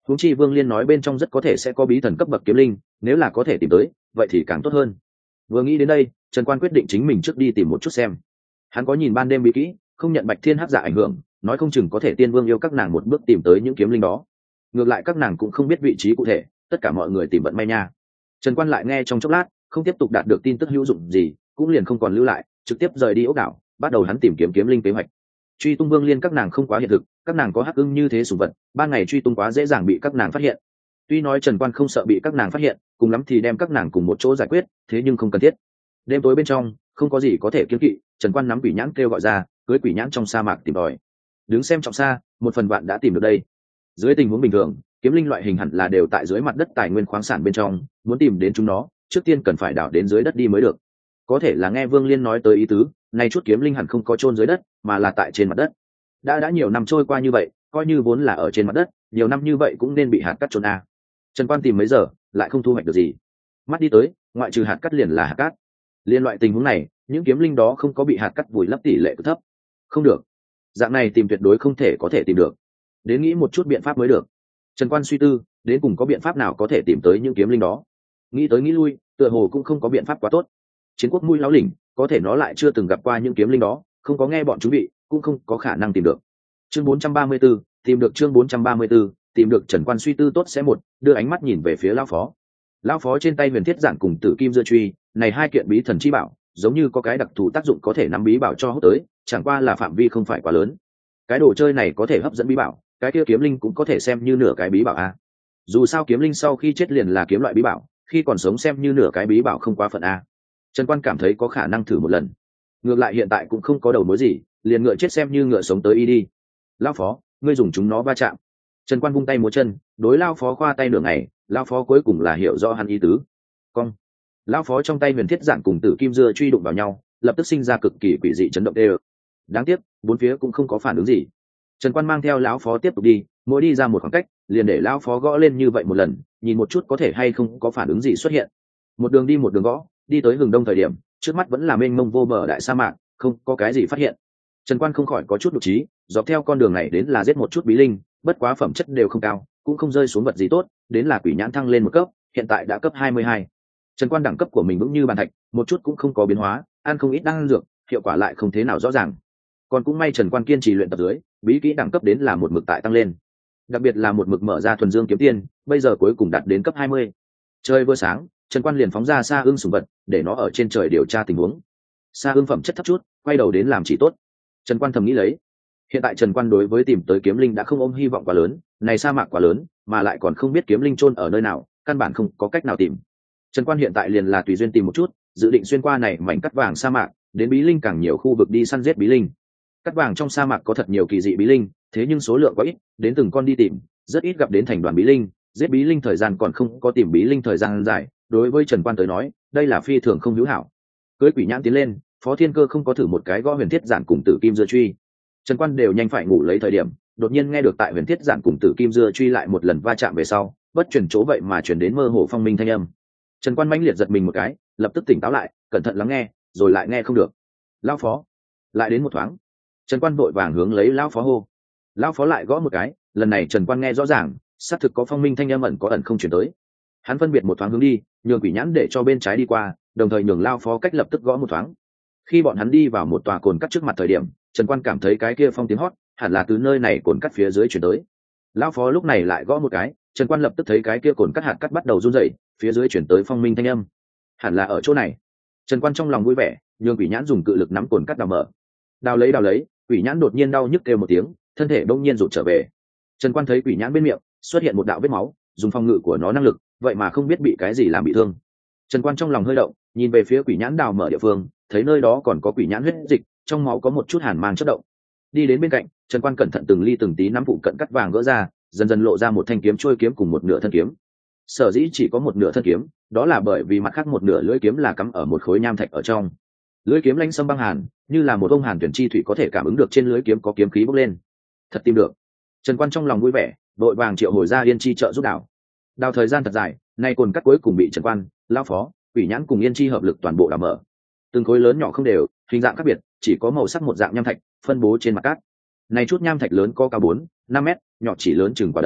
huống chi Vương Liên nói bên trong rất có thể sẽ có bí thần cấp bậc kiếm linh, nếu là có thể tìm tới vậy thì càng tốt hơn. Vừa nghĩ đến đây, Trần Quan quyết định chính mình trước đi tìm một chút xem. Hắn có nhìn ban đêm bí kỹ, không nhận Bạch Thiên Hắc Dạ ảnh hưởng, nói không chừng có thể Tiên Vương yêu các nàng một bước tìm tới những kiếm linh đó. Ngược lại các nàng cũng không biết vị trí cụ thể, tất cả mọi người tìm vận may nha. Trần Quan lại nghe trong chốc lát, không tiếp tục đạt được tin tức hữu dụng gì, cũng liền không còn lưu lại, trực tiếp rời đi ốc đảo, bắt đầu hắn tìm kiếm kiếm linh kế hoạch. Truy tung Vương Liên các nàng không quá hiện thực, các nàng có hắc ưng như thế sủng vật, ban ngày truy tung quá dễ dàng bị các nàng phát hiện. Tuy nói Trần Quan không sợ bị các nàng phát hiện, cùng lắm thì đem các nàng cùng một chỗ giải quyết, thế nhưng không cần thiết. Đêm tối bên trong, không có gì có thể kiêng kỵ, Trần Quan nắm quỷ nhãn kêu gọi ra, cưới quỷ nhãn trong sa mạc tìm tòi. Đứng xem trọng xa, một phần vạn đã tìm được đây. Dưới tình huống bình thường, kiếm linh loại hình hẳn là đều tại dưới mặt đất tài nguyên khoáng sản bên trong, muốn tìm đến chúng nó, trước tiên cần phải đào đến dưới đất đi mới được. Có thể là nghe Vương Liên nói tới ý tứ, nay chút kiếm linh hẳn không có chôn dưới đất, mà là tại trên mặt đất. Đã nhiều năm trôi qua như vậy, coi như vốn là ở trên mặt đất, nhiều năm như vậy cũng nên bị hạt cát chôn a. Trần Quan tìm mấy giờ, lại không thu hoạch được gì. Mắt đi tới, ngoại trừ hạt cát liền là hạt cát. Liên loại tình huống này, những kiếm linh đó không có bị hạt cát vùi lấp tỷ lệ cực thấp. Không được, dạng này tìm tuyệt đối không thể có thể tìm được. Đến nghĩ một chút biện pháp mới được. Trần Quan suy tư, đến cùng có biện pháp nào có thể tìm tới những kiếm linh đó. Nghĩ tới nghĩ lui, tựa hồ cũng không có biện pháp quá tốt. Chiến quốc mũi láo lỉnh, có thể nó lại chưa từng gặp qua những kiếm linh đó, không có nghe bọn chúng bị, cũng không có khả năng tìm được. Chương 434, tìm được chương 434, tìm được. Trần Quan suy tư tốt sẽ một, đưa ánh mắt nhìn về phía lão phó. Lão phó trên tay huyền thiết giản cùng tử kim dưa truy, này hai kiện bí thần chi bảo, giống như có cái đặc thù tác dụng có thể nắm bí bảo cho hút tới, chẳng qua là phạm vi không phải quá lớn. Cái đồ chơi này có thể hấp dẫn bí bảo, cái kia kiếm linh cũng có thể xem như nửa cái bí bảo a. Dù sao kiếm linh sau khi chết liền là kiếm loại bí bảo, khi còn sống xem như nửa cái bí bảo không quá phận a. Trần Quan cảm thấy có khả năng thử một lần. Ngược lại hiện tại cũng không có đầu mối gì, liền ngựa chết xem như ngựa sống tới y đi. Lão phó, ngươi dùng chúng nó va chạm. Trần Quan vung tay múa chân, đối lão phó khoa tay nửa ngày, lão phó cuối cùng là hiểu rõ hắn ý tứ. Cong. Lão phó trong tay huyền thiết giản cùng tử kim dưa truy đụng vào nhau, lập tức sinh ra cực kỳ quỷ dị chấn động tê. Đáng tiếc, bốn phía cũng không có phản ứng gì. Trần Quan mang theo lão phó tiếp tục đi, mỗi đi ra một khoảng cách, liền để lão phó gõ lên như vậy một lần, nhìn một chút có thể hay không có phản ứng gì xuất hiện. Một đường đi một đường gõ, đi tới hừng đông thời điểm, trước mắt vẫn là mênh mông vô bờ đại sa mạc, không có cái gì phát hiện. Trần Quan không khỏi có chút đột trí, dọc theo con đường này đến là giết một chút bí linh, bất quá phẩm chất đều không cao, cũng không rơi xuống vật gì tốt, đến là quỷ nhãn thăng lên một cấp, hiện tại đã cấp 22. Trần Quan đẳng cấp của mình vững như bàn thạch, một chút cũng không có biến hóa, ăn không ít đan dược, hiệu quả lại không thế nào rõ ràng. Còn cũng may Trần Quan kiên trì luyện tập dưới, bí kỹ đẳng cấp đến là một mực tại tăng lên. Đặc biệt là một mực mở ra thuần dương kiếm tiên, bây giờ cuối cùng đạt đến cấp 20. Trời vừa sáng, Trần Quan liền phóng ra Sa Ưng sủng vật, để nó ở trên trời điều tra tình huống. Sa Ưng phẩm chất thấp chút, quay đầu đến làm chỉ tốt. Trần Quan thầm nghĩ lấy. Hiện tại Trần Quan đối với tìm tới kiếm linh đã không ôm hy vọng quá lớn, này sa mạc quá lớn, mà lại còn không biết kiếm linh chôn ở nơi nào, căn bản không có cách nào tìm. Trần Quan hiện tại liền là tùy duyên tìm một chút, dự định xuyên qua này mảnh cắt vàng sa mạc, đến bí linh càng nhiều khu vực đi săn giết bí linh. Cắt vàng trong sa mạc có thật nhiều kỳ dị bí linh, thế nhưng số lượng quá ít, đến từng con đi tìm, rất ít gặp đến thành đoàn bí linh, giết bí linh thời gian còn không có tìm bí linh thời gian dài, đối với Trần Quan tới nói, đây là phi thường không hữu hảo. Cưới quỷ nhãn tiến lên, Phó Thiên Cơ không có thử một cái gõ huyền thiết giản cùng tử kim dưa truy. Trần Quan đều nhanh phải ngủ lấy thời điểm, đột nhiên nghe được tại huyền thiết giản cùng tử kim dưa truy lại một lần va chạm về sau, bất chuyển chỗ vậy mà chuyển đến mơ hồ phong minh thanh âm. Trần Quan mãnh liệt giật mình một cái, lập tức tỉnh táo lại, cẩn thận lắng nghe, rồi lại nghe không được. Lão phó, lại đến một thoáng. Trần Quan vội vàng hướng lấy lão phó hô. Lão phó lại gõ một cái, lần này Trần Quan nghe rõ ràng, xác thực có phong minh thanh âm ẩn có ẩn không chuyển tới. Hắn phân biệt một thoáng hướng đi, nhường quỷ nhãn để cho bên trái đi qua, đồng thời nhường lão phó cách lập tức gõ một thoáng. Khi bọn hắn đi vào một tòa cồn cắt trước mặt thời điểm, Trần Quan cảm thấy cái kia phong tiếng hót, hẳn là từ nơi này cồn cắt phía dưới chuyển tới. Lão phó lúc này lại gõ một cái, Trần Quan lập tức thấy cái kia cồn cắt hạt cắt bắt đầu run rẩy, phía dưới chuyển tới phong minh thanh âm. Hẳn là ở chỗ này. Trần Quan trong lòng vui vẻ, nhường quỷ nhãn dùng cự lực nắm cồn cắt đào mở. Đào lấy, quỷ nhãn đột nhiên đau nhức kêu một tiếng, thân thể đông nhiên rụt trở về. Trần Quan thấy quỷ nhãn bên miệng xuất hiện một đạo vết máu, dùng phòng ngự của nó năng lực, vậy mà không biết bị cái gì làm bị thương. Trần Quan trong lòng hơi động, nhìn về phía quỷ nhãn đào mở địa phương, thấy nơi đó còn có quỷ nhãn huyết dịch, trong máu có một chút hàn mang chớp động. Đi đến bên cạnh, Trần Quan cẩn thận từng ly từng tí nắm phụ cận cắt vàng gỡ ra, dần dần lộ ra một thanh kiếm trôi kiếm cùng một nửa thân kiếm. Sở dĩ chỉ có một nửa thân kiếm, đó là bởi vì mặt khác một nửa lưỡi kiếm là cắm ở một khối nham thạch ở trong. Lưỡi kiếm lanh sâm băng hàn, như là một ông hàn tuyển chi thủy có thể cảm ứng được trên lưỡi kiếm có kiếm khí bốc lên. Thật tìm được. Trần Quan trong lòng vui vẻ, đội vàng triệu hồi ra Yên Chi trợ giúp đào. Đào thời gian thật dài, nay cồn cắt cuối cùng bị Trần Quan, lão phó, quỷ nhãn cùng Yên Chi hợp lực toàn bộ đào mở. Từng khối lớn nhỏ không đều, hình dạng khác biệt, chỉ có màu sắc một dạng nham thạch phân bố trên mặt cát. Này chút nham thạch lớn có cao 4, 5 mét, nhỏ chỉ lớn chừng quả đấm,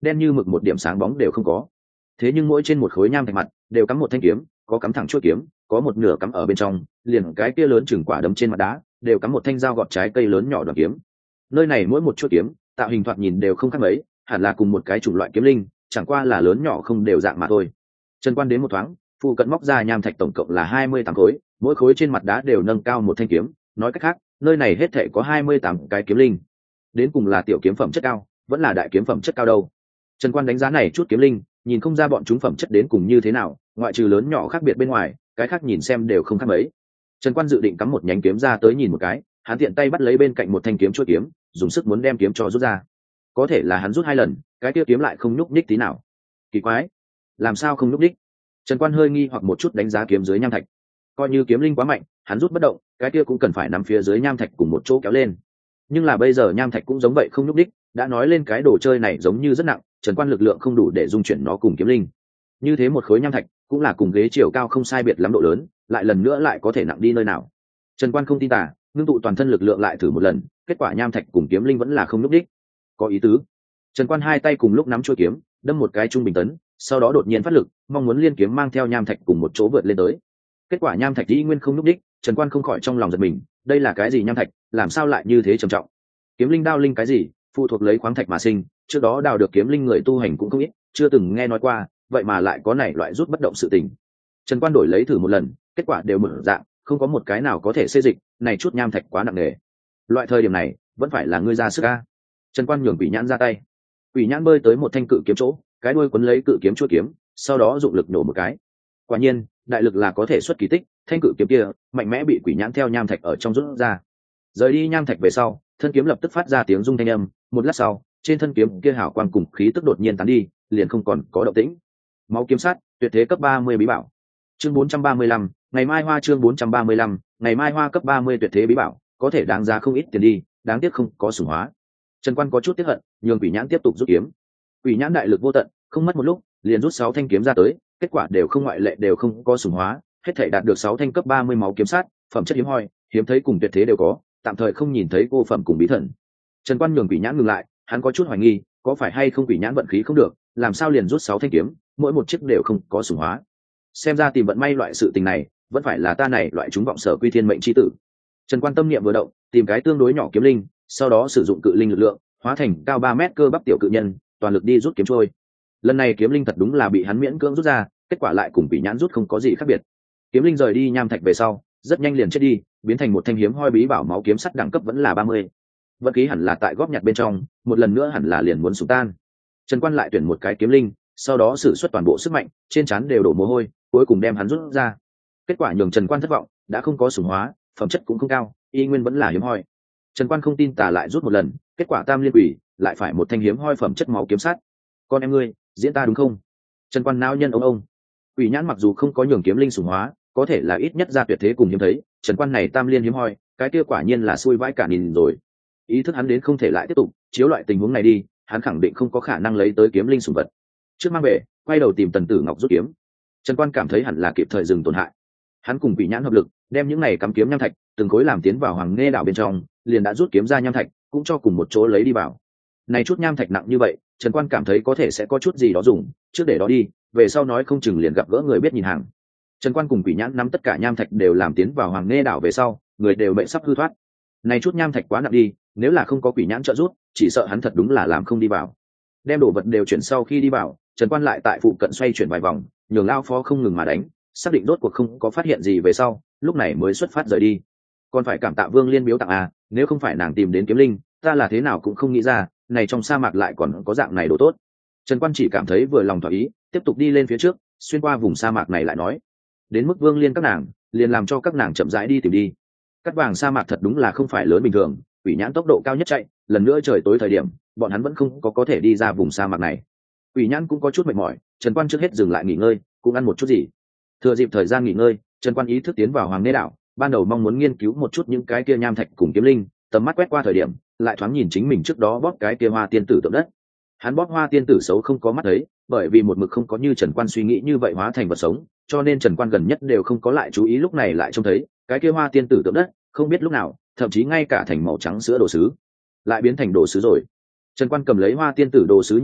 đen như mực một điểm sáng bóng đều không có. Thế nhưng mỗi trên một khối nham thạch mặt đều cắm một thanh kiếm, có cắm thẳng chuôi kiếm, có một nửa cắm ở bên trong, liền cái kia lớn chừng quả đấm trên mặt đá đều cắm một thanh dao gọt trái cây lớn nhỏ đoạn kiếm. Nơi này mỗi một chuôi kiếm tạo hình thoạt nhìn đều không khác mấy, hẳn là cùng một cái chủng loại kiếm linh, chẳng qua là lớn nhỏ không đều dạng mà thôi. Trần Quan đến một thoáng, phụ cận móc ra nham thạch tổng cộng là 28 khối, mỗi khối trên mặt đá đều nâng cao một thanh kiếm, nói cách khác, nơi này hết thảy có 28 cái kiếm linh. Đến cùng là tiểu kiếm phẩm chất cao, vẫn là đại kiếm phẩm chất cao đâu? Trần Quan đánh giá này chút kiếm linh, nhìn không ra bọn chúng phẩm chất đến cùng như thế nào, ngoại trừ lớn nhỏ khác biệt bên ngoài, cái khác nhìn xem đều không khác mấy. Trần Quan dự định cắm một nhánh kiếm ra tới nhìn một cái, hắn tiện tay bắt lấy bên cạnh một thanh kiếm chuôi kiếm, dùng sức muốn đem kiếm cho rút ra. Có thể là hắn rút 2 lần, cái kia kiếm lại không nhúc nhích tí nào. Kỳ quái, làm sao không nhúc nhích? Trần Quan hơi nghi hoặc một chút đánh giá kiếm dưới nham thạch. Coi như kiếm linh quá mạnh, hắn rút bất động, cái kia cũng cần phải nằm phía dưới nham thạch cùng một chỗ kéo lên. Nhưng là bây giờ nham thạch cũng giống vậy không nhúc nhích, đã nói lên cái đồ chơi này giống như rất nặng, Trần Quan lực lượng không đủ để dung chuyển nó cùng kiếm linh. Như thế một khối nham thạch cũng là cùng ghế chiều cao không sai biệt lắm độ lớn, lại lần nữa lại có thể nặng đi nơi nào? Trần Quan không tin tả, ngưng tụ toàn thân lực lượng lại thử một lần, kết quả nham thạch cùng kiếm linh vẫn là không nhúc nhích. Có ý tứ. Trần Quan hai tay cùng lúc nắm chuôi kiếm, đâm một cái trung bình tấn, sau đó đột nhiên phát lực, mong muốn liên kiếm mang theo nham thạch cùng một chỗ vượt lên tới. Kết quả nham thạch dĩ nguyên không nhúc nhích, Trần Quan không khỏi trong lòng giật mình, đây là cái gì nham thạch, làm sao lại như thế trầm trọng? Kiếm linh đao linh cái gì, phụ thuộc lấy khoáng thạch mà sinh, trước đó đào được kiếm linh người tu hành cũng không ít, chưa từng nghe nói qua, vậy mà lại có này loại rút bất động sự tình. Trần Quan đổi lấy thử một lần, kết quả đều mở dạng, không có một cái nào có thể xê dịch, này chút nham thạch quá nặng nề. Loại thời điểm này, vẫn phải là ngươi ra sức a. Trần Quan nhường Quỷ Nhãn ra tay. Quỷ Nhãn bơi tới một thanh cự kiếm chỗ, cái đuôi quấn lấy cự kiếm chuôi kiếm, sau đó dụng lực nổ một cái. Quả nhiên, đại lực là có thể xuất kỳ tích, thanh cự kiếm kia mạnh mẽ bị Quỷ Nhãn theo nham thạch ở trong rút ra. Rời đi nham thạch về sau, thân kiếm lập tức phát ra tiếng rung thanh âm, một lát sau, trên thân kiếm kia hào quang cùng khí tức đột nhiên tán đi, liền không còn có động tĩnh. Máu kiếm sát, tuyệt thế cấp 30 bí bảo. Chương 435, ngày mai hoa chương 435, ngày mai hoa cấp 30 tuyệt thế bí bảo, có thể đáng giá không ít tiền đi, đáng tiếc không có sủng hóa. Trần Quan có chút tiếc hận, nhường Quỷ Nhãn tiếp tục rút kiếm. Quỷ Nhãn đại lực vô tận, không mất một lúc, liền rút 6 thanh kiếm ra tới, kết quả đều không ngoại lệ đều không có sủng hóa, hết thảy đạt được 6 thanh cấp 30 máu kiếm sát, phẩm chất hiếm hoi, hiếm thấy cùng tuyệt thế đều có, tạm thời không nhìn thấy cô phẩm cùng bí thần. Trần Quan nhường Quỷ Nhãn ngừng lại, hắn có chút hoài nghi, có phải hay không Quỷ Nhãn vận khí không được, làm sao liền rút 6 thanh kiếm, mỗi một chiếc đều không có sủng hóa. Xem ra tìm vận may loại sự tình này, vẫn phải là ta này loại chúng vọng sở quy thiên mệnh chi tử. Trần Quan tâm niệm vừa động, tìm cái tương đối nhỏ kiếm linh, sau đó sử dụng cự linh lực lượng, hóa thành cao 3 mét cơ bắp tiểu cự nhân, toàn lực đi rút kiếm trôi. Lần này kiếm linh thật đúng là bị hắn miễn cưỡng rút ra, kết quả lại cùng Quỷ Nhãn rút không có gì khác biệt. Kiếm linh rời đi nham thạch về sau, rất nhanh liền chết đi, biến thành một thanh hiếm hoi bí bảo máu kiếm sắt đẳng cấp vẫn là 30. Vận khí hẳn là tại góp nhặt bên trong, một lần nữa hẳn là liền muốn sụp tan. Trần Quan lại tuyển một cái kiếm linh, sau đó sử xuất toàn bộ sức mạnh, trên trán đều đổ mồ hôi, cuối cùng đem hắn rút ra. Kết quả nhường Trần Quan thất vọng, đã không có sủng hóa, phẩm chất cũng không cao, y nguyên vẫn là hiếm hoi. Trần Quan không tin tả lại rút một lần, kết quả tam liên quỷ lại phải một thanh hiếm hoi phẩm chất máu kiếm sắt. Con em ngươi, diễn ta đúng không? Trần Quan nao nhân ông. Quỷ Nhãn mặc dù không có nhường kiếm linh sủng hóa, có thể là ít nhất ra tuyệt thế cùng hiếm thấy, Trần Quan này tam liên hiếm hoi, cái kia quả nhiên là xui vãi cả nhìn rồi. Ý thức hắn đến không thể lại tiếp tục, chiếu loại tình huống này đi, hắn khẳng định không có khả năng lấy tới kiếm linh sủng vật. Trước mang về, quay đầu tìm Tần Tử Ngọc rút kiếm. Trần Quan cảm thấy hẳn là kịp thời dừng tổn hại. Hắn cùng Quỷ Nhãn hợp lực, đem những này cắm kiếm nham thạch, từng khối làm tiến vào Hoàng Nghe đảo bên trong, liền đã rút kiếm ra nham thạch, cũng cho cùng một chỗ lấy đi vào. Này chút nham thạch nặng như vậy, Trần Quan cảm thấy có thể sẽ có chút gì đó dùng, trước để đó đi, về sau nói không chừng liền gặp gỡ người biết nhìn hàng. Trần Quan cùng Quỷ Nhãn nắm tất cả nham thạch đều làm tiến vào Hoàng Nghe đảo về sau, người đều bệnh sắp hư thoát. Này chút nham thạch quá nặng đi, nếu là không có Quỷ Nhãn trợ giúp, chỉ sợ hắn thật đúng là làm không đi vào. Đem đồ vật đều chuyển sau khi đi vào, Trần Quan lại tại phụ cận xoay chuyển vài vòng, nhường lao phó không ngừng mà đánh, xác định rốt cuộc không có phát hiện gì về sau, lúc này mới xuất phát rời đi. Còn phải cảm tạ Vương Liên biếu tặng à, nếu không phải nàng tìm đến kiếm linh, ta là thế nào cũng không nghĩ ra, này trong sa mạc lại còn có dạng này đồ tốt. Trần Quan chỉ cảm thấy vừa lòng thỏa ý, tiếp tục đi lên phía trước, xuyên qua vùng sa mạc này lại nói. Đến mức Vương Liên các nàng, liền làm cho các nàng chậm rãi đi tìm đi. Cắt vàng sa mạc thật đúng là không phải lớn bình thường, Quỷ Nhãn tốc độ cao nhất chạy, lần nữa trời tối thời điểm, bọn hắn vẫn không có thể đi ra vùng sa mạc này. Quỷ Nhãn cũng có chút mệt mỏi, Trần Quan trước hết dừng lại nghỉ ngơi, cũng ăn một chút gì. Thừa dịp thời gian nghỉ ngơi, Trần Quan ý thức tiến vào Hoàng Nghe đảo, ban đầu mong muốn nghiên cứu một chút những cái kia nham thạch cùng kiếm linh, tầm mắt quét qua thời điểm, lại thoáng nhìn chính mình trước đó bóp cái kia hoa tiên tử tượng đất. Hắn bóp hoa tiên tử xấu không có mắt thấy, bởi vì một mực không có như Trần Quan suy nghĩ như vậy hóa thành vật sống, cho nên Trần Quan gần nhất đều không có lại chú ý, lúc này lại trông thấy cái kia hoa tiên tử tượng đất, không biết lúc nào, thậm chí ngay cả thành màu trắng sữa đồ sứ, lại biến thành đồ sứ rồi. Trần Quan cầm lấy hoa tiên tử đồ sứ nhìn coi,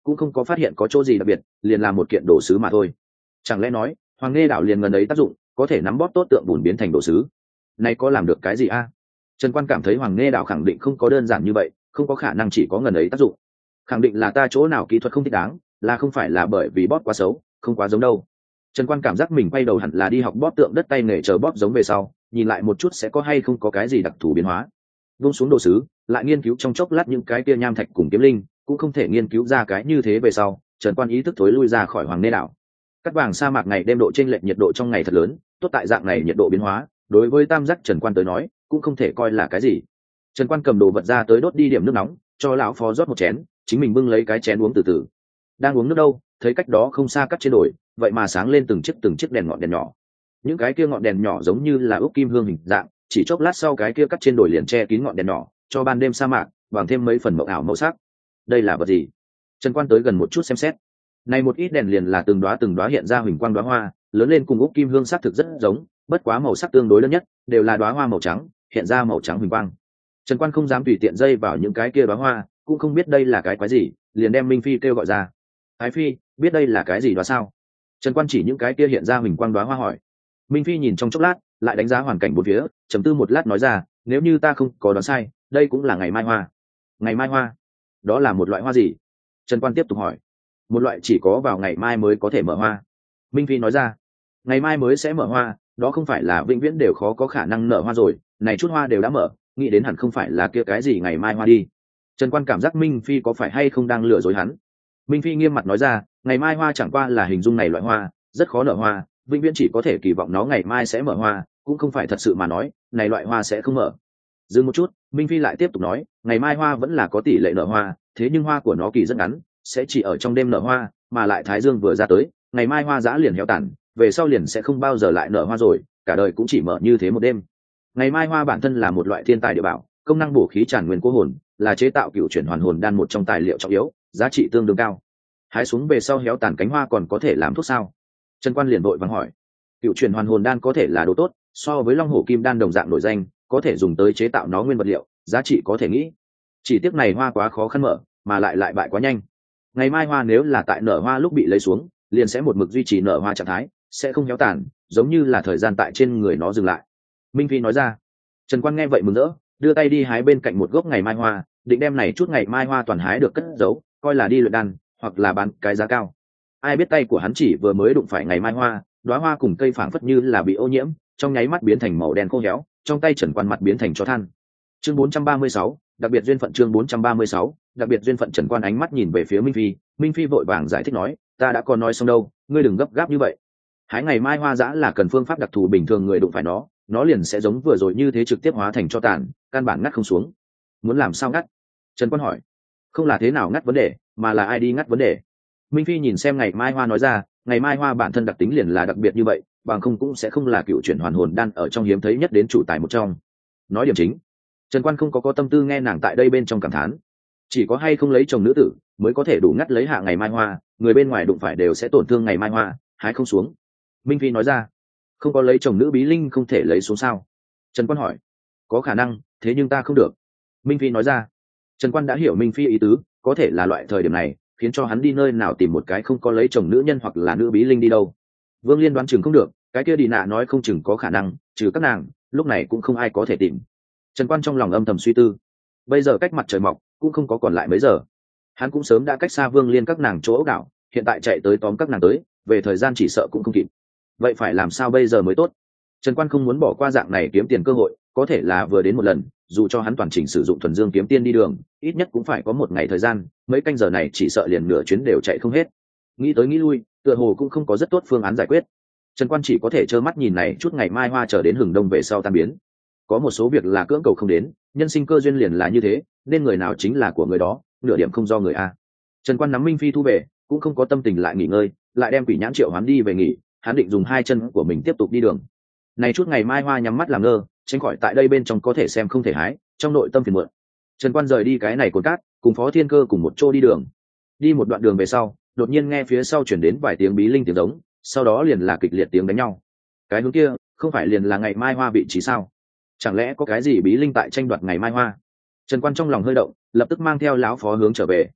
cũng không có phát hiện có chỗ gì đặc biệt, liền là một kiện đồ sứ mà thôi. Chẳng lẽ nói Hoàng Nghe đảo liền ngần ấy tác dụng, có thể nắm bóp tốt tượng bùn biến thành đồ sứ? Này có làm được cái gì a? Trần Quan cảm thấy Hoàng Nghe đảo khẳng định không có đơn giản như vậy, không có khả năng chỉ có ngần ấy tác dụng. Khẳng định là ta chỗ nào kỹ thuật không thích đáng, là không phải là bởi vì bóp quá xấu, không quá giống đâu. Trần Quan cảm giác mình quay đầu hẳn là đi học bóp tượng đất tay nghề chờ bóp giống về sau, nhìn lại một chút sẽ có hay không có cái gì đặc thù biến hóa. Vung xuống đồ sứ, lại nghiên cứu trong chốc lát những cái kia nham thạch cùng kiếm linh, cũng không thể nghiên cứu ra cái như thế về sau, Trần Quan ý thức thối lui ra khỏi Hoàng Nê đảo. Cắt vàng sa mạc ngày đêm độ chênh lệch nhiệt độ trong ngày thật lớn, tốt tại dạng này nhiệt độ biến hóa, đối với tam giác Trần Quan tới nói, cũng không thể coi là cái gì. Trần Quan cầm đồ vật ra tới đốt đi điểm nước nóng, cho lão phó rót một chén, chính mình bưng lấy cái chén uống từ từ. Đang uống nước đâu, thấy cách đó không xa cắt trên đồi, vậy mà sáng lên từng chiếc đèn ngọn đèn nhỏ. Những cái kia ngọn đèn nhỏ giống như là ốc kim hương hình dạng, chỉ chốc lát sau cái kia cắt trên đồi liền che kín ngọn đèn nhỏ, cho ban đêm sa mạc bằng thêm mấy phần mộng ảo màu sắc. Đây là vật gì? Trần Quan tới gần một chút xem xét. Này một ít đèn liền là từng đóa hiện ra huỳnh quang đóa hoa, lớn lên cùng ốc kim hương sắc thực rất giống, bất quá màu sắc tương đối đơn nhất, đều là đóa hoa màu trắng, hiện ra màu trắng huỳnh quang. Trần Quan không dám tùy tiện dây vào những cái kia đóa hoa, cũng không biết đây là cái quái gì, liền đem Minh Phi kêu gọi ra. Thái Phi, biết đây là cái gì đó sao? Trần Quan chỉ những cái kia hiện ra huỳnh quang đóa hoa hỏi. Minh Phi nhìn trong chốc lát, lại đánh giá hoàn cảnh bốn phía, trầm tư một lát nói ra, nếu như ta không có đoán sai, đây cũng là ngày mai hoa. Ngày mai hoa? Đó là một loại hoa gì? Trần Quan tiếp tục hỏi. Một loại chỉ có vào ngày mai mới có thể mở hoa. Minh Phi nói ra. Ngày mai mới sẽ mở hoa, đó không phải là vĩnh viễn đều khó có khả năng nở hoa rồi, này chút hoa đều đã mở, nghĩ đến hẳn không phải là kia cái gì ngày mai hoa đi. Trần Quan cảm giác Minh Phi có phải hay không đang lừa dối hắn. Minh Phi nghiêm mặt nói ra, ngày mai hoa chẳng qua là hình dung này loại hoa, rất khó nở hoa, vĩnh viễn chỉ có thể kỳ vọng nó ngày mai sẽ mở hoa, cũng không phải thật sự mà nói này loại hoa sẽ không mở. Dừng một chút, Minh Phi lại tiếp tục nói, ngày mai hoa vẫn là có tỷ lệ nở hoa, thế nhưng hoa của nó kỳ rất ngắn, sẽ chỉ ở trong đêm nở hoa, mà lại thái dương vừa ra tới, ngày mai hoa dã liền héo tàn, về sau liền sẽ không bao giờ lại nở hoa rồi, cả đời cũng chỉ mở như thế một đêm. Ngày mai hoa bản thân là một loại thiên tài địa bảo, công năng bổ khí tràn nguyên cố hồn, là chế tạo cựu chuyển hoàn hồn đan một trong tài liệu trọng yếu, giá trị tương đương cao. Hái xuống về sau héo tàn cánh hoa còn có thể làm thuốc sao? Trần Quan liền vội vàng hỏi. Cựu chuyển hoàn hồn đan có thể là đồ tốt, so với long hổ kim đan đồng dạng nổi danh, có thể dùng tới chế tạo nó nguyên vật liệu, giá trị có thể nghĩ. Chỉ tiếc này hoa quá khó khăn mở, mà lại bại quá nhanh. Ngày mai hoa nếu là tại nở hoa lúc bị lấy xuống, liền sẽ một mực duy trì nở hoa trạng thái, sẽ không héo tàn, giống như là thời gian tại trên người nó dừng lại. Minh Phi nói ra. Trần Quan nghe vậy mừng rỡ, đưa tay đi hái bên cạnh một gốc ngày mai hoa, định đem này chút ngày mai hoa toàn hái được cất giấu, coi là đi luyện đan, hoặc là bán cái giá cao. Ai biết tay của hắn chỉ vừa mới đụng phải ngày mai hoa, đóa hoa cùng cây phảng phất như là bị ô nhiễm, trong nháy mắt biến thành màu đen khô héo, trong tay Trần Quan mặt biến thành chó than. Chương 436, đặc biệt duyên phận. Chương 436, đặc biệt duyên phận. Trần Quan ánh mắt nhìn về phía Minh Phi, Minh Phi vội vàng giải thích nói, ta đã còn nói xong đâu, ngươi đừng gấp gáp như vậy. Hái ngày mai hoa dã là cần phương pháp đặc thù, bình thường người đụng phải nó liền sẽ giống vừa rồi như thế trực tiếp hóa thành cho tàn, căn bản ngắt không xuống. Muốn làm sao ngắt? Trần Quan hỏi. Không là thế nào ngắt vấn đề, mà là ai đi ngắt vấn đề. Minh Phi nhìn xem ngày mai hoa nói ra, ngày mai hoa bản thân đặc tính liền là đặc biệt như vậy, bằng không cũng sẽ không là cựu chuyển hoàn hồn đan ở trong hiếm thấy nhất đến chủ tài một trong. Nói điểm chính. Trần Quan không có tâm tư nghe nàng tại đây bên trong cảm thán. Chỉ có hay không lấy chồng nữ tử mới có thể đủ ngắt lấy hạ ngày mai hoa, người bên ngoài đụng phải đều sẽ tổn thương ngày mai hoa, hái không xuống. Minh Phi nói ra. Không có lấy chồng nữ bí linh không thể lấy xuống sao? Trần Quan hỏi. Có khả năng, thế nhưng ta không được. Minh Phi nói ra. Trần Quan đã hiểu Minh Phi ý tứ, có thể là loại thời điểm này khiến cho hắn đi nơi nào tìm một cái không có lấy chồng nữ nhân hoặc là nữ bí linh đi đâu. Vương Liên đoán chừng không được, cái kia đi nạ nói không chừng có khả năng, trừ các nàng lúc này cũng không ai có thể tìm. Trần Quan trong lòng âm thầm suy tư, bây giờ cách mặt trời mọc cũng không có còn lại mấy giờ, hắn cũng sớm đã cách xa Vương Liên các nàng chỗ ốc đảo, hiện tại chạy tới tóm các nàng tới, về thời gian chỉ sợ cũng không kịp. Vậy phải làm sao bây giờ mới tốt? Trần Quan không muốn bỏ qua dạng này kiếm tiền cơ hội, có thể là vừa đến một lần, dù cho hắn toàn chỉnh sử dụng thuần dương kiếm tiên đi đường, ít nhất cũng phải có một ngày thời gian, mấy canh giờ này chỉ sợ liền nửa chuyến đều chạy không hết. Nghĩ tới nghĩ lui, tựa hồ cũng không có rất tốt phương án giải quyết. Trần Quan chỉ có thể trơ mắt nhìn này chút ngày mai hoa chờ đến hừng đông về sau tan biến. Có một số việc là cưỡng cầu không đến, nhân sinh cơ duyên liền là như thế, nên người nào chính là của người đó, nửa điểm không do người a. Trần Quan nắm Minh Phi thu về, cũng không có tâm tình lại nghỉ ngơi, lại đem Quỷ Nhãn triệu hoán đi về nghỉ, hắn định dùng hai chân của mình tiếp tục đi đường. Này chút ngày mai hoa nhắm mắt làm ngơ, tránh khỏi tại đây bên trong có thể xem không thể hái, trong nội tâm phiền muộn. Trần Quan rời đi cái này cồn cát, cùng Phó Thiên Cơ cùng một chỗ đi đường. Đi một đoạn đường về sau, đột nhiên nghe phía sau chuyển đến vài tiếng bí linh tiếng giống, sau đó liền là kịch liệt tiếng đánh nhau. Cái hướng kia không phải liền là ngày mai hoa vị trí sao? Chẳng lẽ có cái gì bí linh tại tranh đoạt ngày mai hoa? Trần Quan trong lòng hơi động, lập tức mang theo lão phó hướng trở về.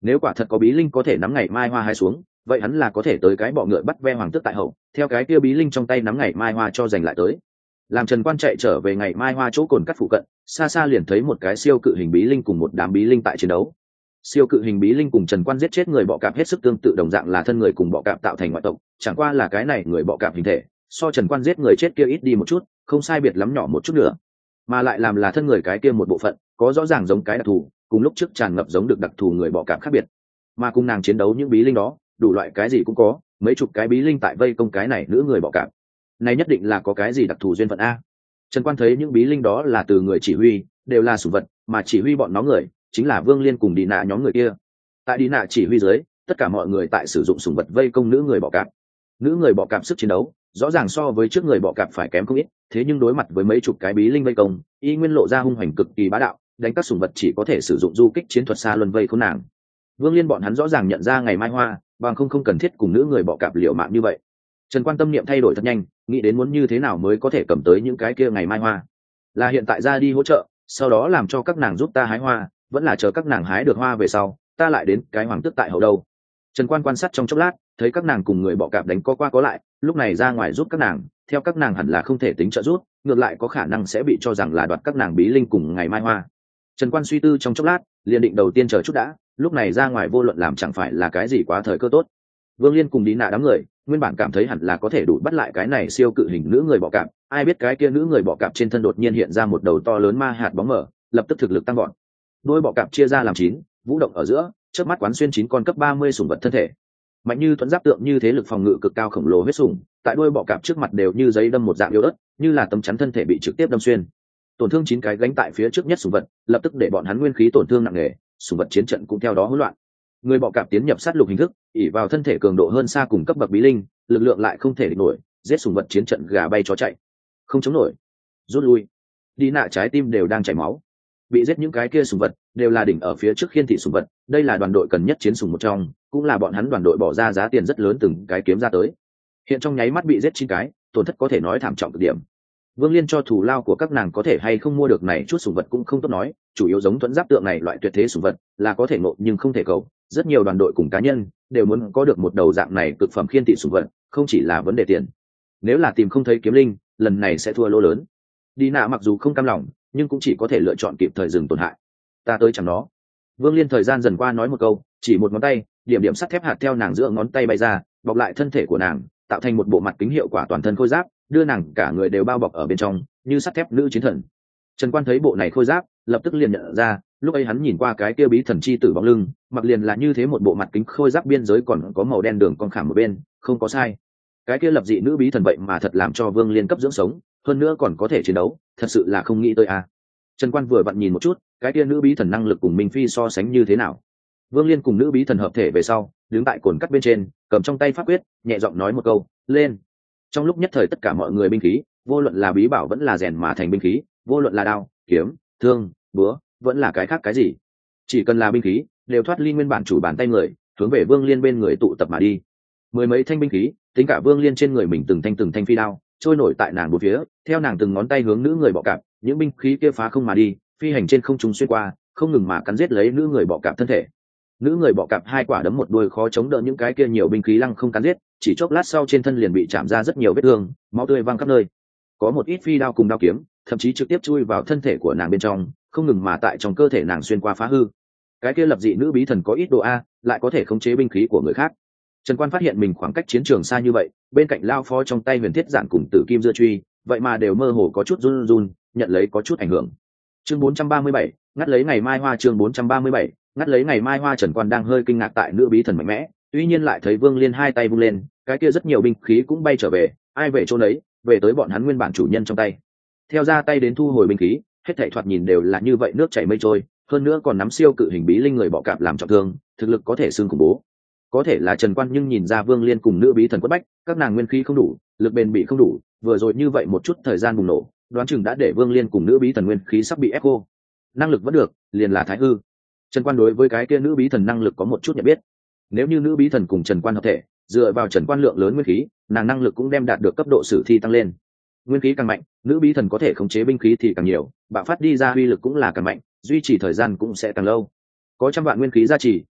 Nếu quả thật có bí linh có thể nắm ngày mai hoa hái xuống, vậy hắn là có thể tới cái bọ ngựa bắt ve hoàng tước tại hậu, theo cái kia bí linh trong tay nắm ngày mai hoa cho giành lại tới. Làm Trần Quan chạy trở về ngày mai hoa chỗ cồn cắt phụ cận, xa xa liền thấy một cái siêu cự hình bí linh cùng một đám bí linh tại chiến đấu. Siêu cự hình bí linh cùng Trần Quan giết chết người bọ cạp hết sức tương tự, đồng dạng là thân người cùng bọ cạp tạo thành ngoại tộc, chẳng qua là cái này người bọ cạp hình thể so Trần Quan giết người chết kia ít đi một chút, không sai biệt lắm nhỏ một chút nữa, mà lại làm là thân người cái kia một bộ phận có rõ ràng giống cái đặc thù, cùng lúc trước tràn ngập giống được đặc thù người bọ cạp khác biệt. Mà cùng nàng chiến đấu những bí linh đó, đủ loại cái gì cũng có, mấy chục cái bí linh tại vây công cái này nữ người bọ cạp, này nhất định là có cái gì đặc thù duyên phận a. Trần Quan thấy những bí linh đó là từ người chỉ huy, đều là sủng vật, mà chỉ huy bọn nó người chính là Vương Liên cùng Đi Nạ nhóm người kia. Tại Đi Nạ chỉ huy dưới, tất cả mọi người tại sử dụng sủng vật vây công nữ người bọ cạp. Nữ người bọ cạp sức chiến đấu rõ ràng so với trước người bọ cạp phải kém không ít, thế nhưng đối mặt với mấy chục cái bí linh vây công, y nguyên lộ ra hung hành cực kỳ bá đạo, đánh các sủng vật chỉ có thể sử dụng du kích chiến thuật xa luân vây khốn nàng. Vương Liên bọn hắn rõ ràng nhận ra ngày mai hoa, bằng không cần thiết cùng nữ người bọ cạp liều mạng như vậy. Trần Quan tâm niệm thay đổi thật nhanh, nghĩ đến muốn như thế nào mới có thể cầm tới những cái kia ngày mai hoa. Là hiện tại ra đi hỗ trợ, sau đó làm cho các nàng giúp ta hái hoa, vẫn là chờ các nàng hái được hoa về sau, ta lại đến cái hoàng tước tại hậu đâu. Trần Quan quan sát trong chốc lát, thấy các nàng cùng người bọ cạp đánh co qua có lại, lúc này ra ngoài giúp các nàng, theo các nàng hẳn là không thể tính trợ giúp, ngược lại có khả năng sẽ bị cho rằng là đoạt các nàng bí linh cùng ngày mai hoa. Trần Quan suy tư trong chốc lát, liền định đầu tiên chờ chút đã, lúc này ra ngoài vô luận làm chẳng phải là cái gì quá thời cơ tốt. Vương Liên cùng Đi Nạ đám người nguyên bản cảm thấy hẳn là có thể đủ bắt lại cái này siêu cự hình nữ người bọ cạp, ai biết cái kia nữ người bọ cạp trên thân đột nhiên hiện ra một đầu to lớn ma hạt bóng mờ, lập tức thực lực tăng gọn. Đôi bọ cạp chia ra làm 9, vũ động ở giữa, chớp mắt quán xuyên 9 con cấp 30 sủng vật thân thể. Mạnh như thuẫn giáp tượng như thế, lực phòng ngự cực cao khổng lồ huyết sủng, tại đôi bọ cạp trước mặt đều như giấy đâm một dạng yếu ớt, như là tấm chắn thân thể bị trực tiếp đâm xuyên. Tổn thương 9 cái gánh tại phía trước nhất sủng vật, lập tức để bọn hắn nguyên khí tổn thương nặng nề, sủng vật chiến trận cũng theo đó hỗn loạn. Người bọ cạp tiến nhập sát lục hình thức, ỷ vào thân thể cường độ hơn xa cùng cấp bậc bí linh, lực lượng lại không thể địch nổi, giết sủng vật chiến trận gà bay chó chạy, không chống nổi, rút lui. Đi Nạ trái tim đều đang chảy máu. Bị giết những cái kia sủng vật đều là đỉnh ở phía trước khiên thị sủng vật, đây là đoàn đội cần nhất chiến sủng một trong, cũng là bọn hắn đoàn đội bỏ ra giá tiền rất lớn từng cái kiếm ra tới. Hiện trong nháy mắt bị giết 9 cái, tổn thất có thể nói thảm trọng cực điểm. Vương Liên cho thù lao của các nàng có thể hay không mua được này chút sủng vật cũng không tốt nói, chủ yếu giống thuẫn giáp tượng này loại tuyệt thế sủng vật là có thể ngộ nhưng không thể cầu, rất nhiều đoàn đội cùng cá nhân đều muốn có được một đầu dạng này cực phẩm khiên thị sủng vật, không chỉ là vấn đề tiền. Nếu là tìm không thấy kiếm linh, lần này sẽ thua lỗ lớn. Đi Nạ mặc dù không cam lòng, nhưng cũng chỉ có thể lựa chọn kịp thời dừng tổn hại. Ta tới chẳng nó. Vương Liên thời gian dần qua nói một câu, chỉ một ngón tay, điểm điểm sắt thép hạt theo nàng giữa ngón tay bay ra, bọc lại thân thể của nàng, tạo thành một bộ mặt kính hiệu quả toàn thân khôi giáp, đưa nàng cả người đều bao bọc ở bên trong, như sắt thép nữ chiến thần. Trần Quan thấy bộ này khôi giáp, lập tức liền nhận ra, lúc ấy hắn nhìn qua cái kia bí thần chi tử bóng lưng, mặc liền là như thế một bộ mặt kính khôi giáp, biên giới còn có màu đen đường con khảm ở bên, không có sai. Cái kia lập dị nữ bí thần vậy mà thật làm cho Vương Liên cấp dưỡng sống, hơn nữa còn có thể chiến đấu, thật sự là không nghĩ tới a. Trần Quan vừa vặn nhìn một chút, cái kia nữ bí thần năng lực cùng Minh Phi so sánh như thế nào. Vương Liên cùng nữ bí thần hợp thể về sau, đứng tại cồn cắt bên trên, cầm trong tay pháp quyết, nhẹ giọng nói một câu, lên. Trong lúc nhất thời tất cả mọi người binh khí, vô luận là bí bảo vẫn là rèn mà thành binh khí, vô luận là đao, kiếm, thương, búa, vẫn là cái khác cái gì, chỉ cần là binh khí, đều thoát ly nguyên bản chủ bàn tay người, hướng về Vương Liên bên người tụ tập mà đi. Mười mấy thanh binh khí, tính cả Vương Liên trên người mình từng thanh phi đao, trôi nổi tại nàng bốn phía, theo nàng từng ngón tay hướng nữ người bọ cạp, những binh khí kia phá không mà đi, phi hành trên không trung xuyên qua, không ngừng mà cắn giết lấy nữ người bọ cạp thân thể. Nữ người bọ cạp hai quả đấm một đuôi khó chống đỡ những cái kia nhiều binh khí lăng không cắn giết, chỉ chốc lát sau trên thân liền bị chạm ra rất nhiều vết thương, máu tươi văng khắp nơi. Có một ít phi đao cùng đao kiếm, thậm chí trực tiếp chui vào thân thể của nàng bên trong, không ngừng mà tại trong cơ thể nàng xuyên qua phá hư. Cái kia lập dị nữ bí thần có ít độ a, lại có thể khống chế binh khí của người khác. Trần Quan phát hiện mình khoảng cách chiến trường xa như vậy, bên cạnh lao phó trong tay huyền thiết giản cùng tử kim dưa truy, vậy mà đều mơ hồ có chút run run, nhận lấy có chút ảnh hưởng. Chương 437, ngắt lấy ngày mai hoa. Chương 437, ngắt lấy ngày mai hoa. Trần Quan đang hơi kinh ngạc tại nữ bí thần mạnh mẽ, tuy nhiên lại thấy Vương Liên hai tay vung lên, cái kia rất nhiều binh khí cũng bay trở về, ai về chỗ nấy, về tới bọn hắn nguyên bản chủ nhân trong tay. Theo ra tay đến thu hồi binh khí, hết thảy thoạt nhìn đều là như vậy nước chảy mây trôi, hơn nữa còn nắm siêu cự hình bí linh người bọ cạp làm trọng thương, thực lực có thể xưng khủng bố. Có thể là Trần Quan nhưng nhìn ra Vương Liên cùng nữ bí thần quất bách, các nàng nguyên khí không đủ, lực bền bị không đủ, vừa rồi như vậy một chút thời gian bùng nổ, đoán chừng đã để Vương Liên cùng nữ bí thần nguyên khí sắp bị ép khô. Năng lực vẫn được, liền là thái hư. Trần Quan đối với cái kia nữ bí thần năng lực có một chút nhận biết. Nếu như nữ bí thần cùng Trần Quan hợp thể, dựa vào Trần Quan lượng lớn nguyên khí, nàng năng lực cũng đem đạt được cấp độ sử thi tăng lên. Nguyên khí càng mạnh, nữ bí thần có thể khống chế binh khí thì càng nhiều, bạo phát đi ra uy lực cũng là càng mạnh, duy trì thời gian cũng sẽ càng lâu. Có trăm vạn nguyên khí gia trì,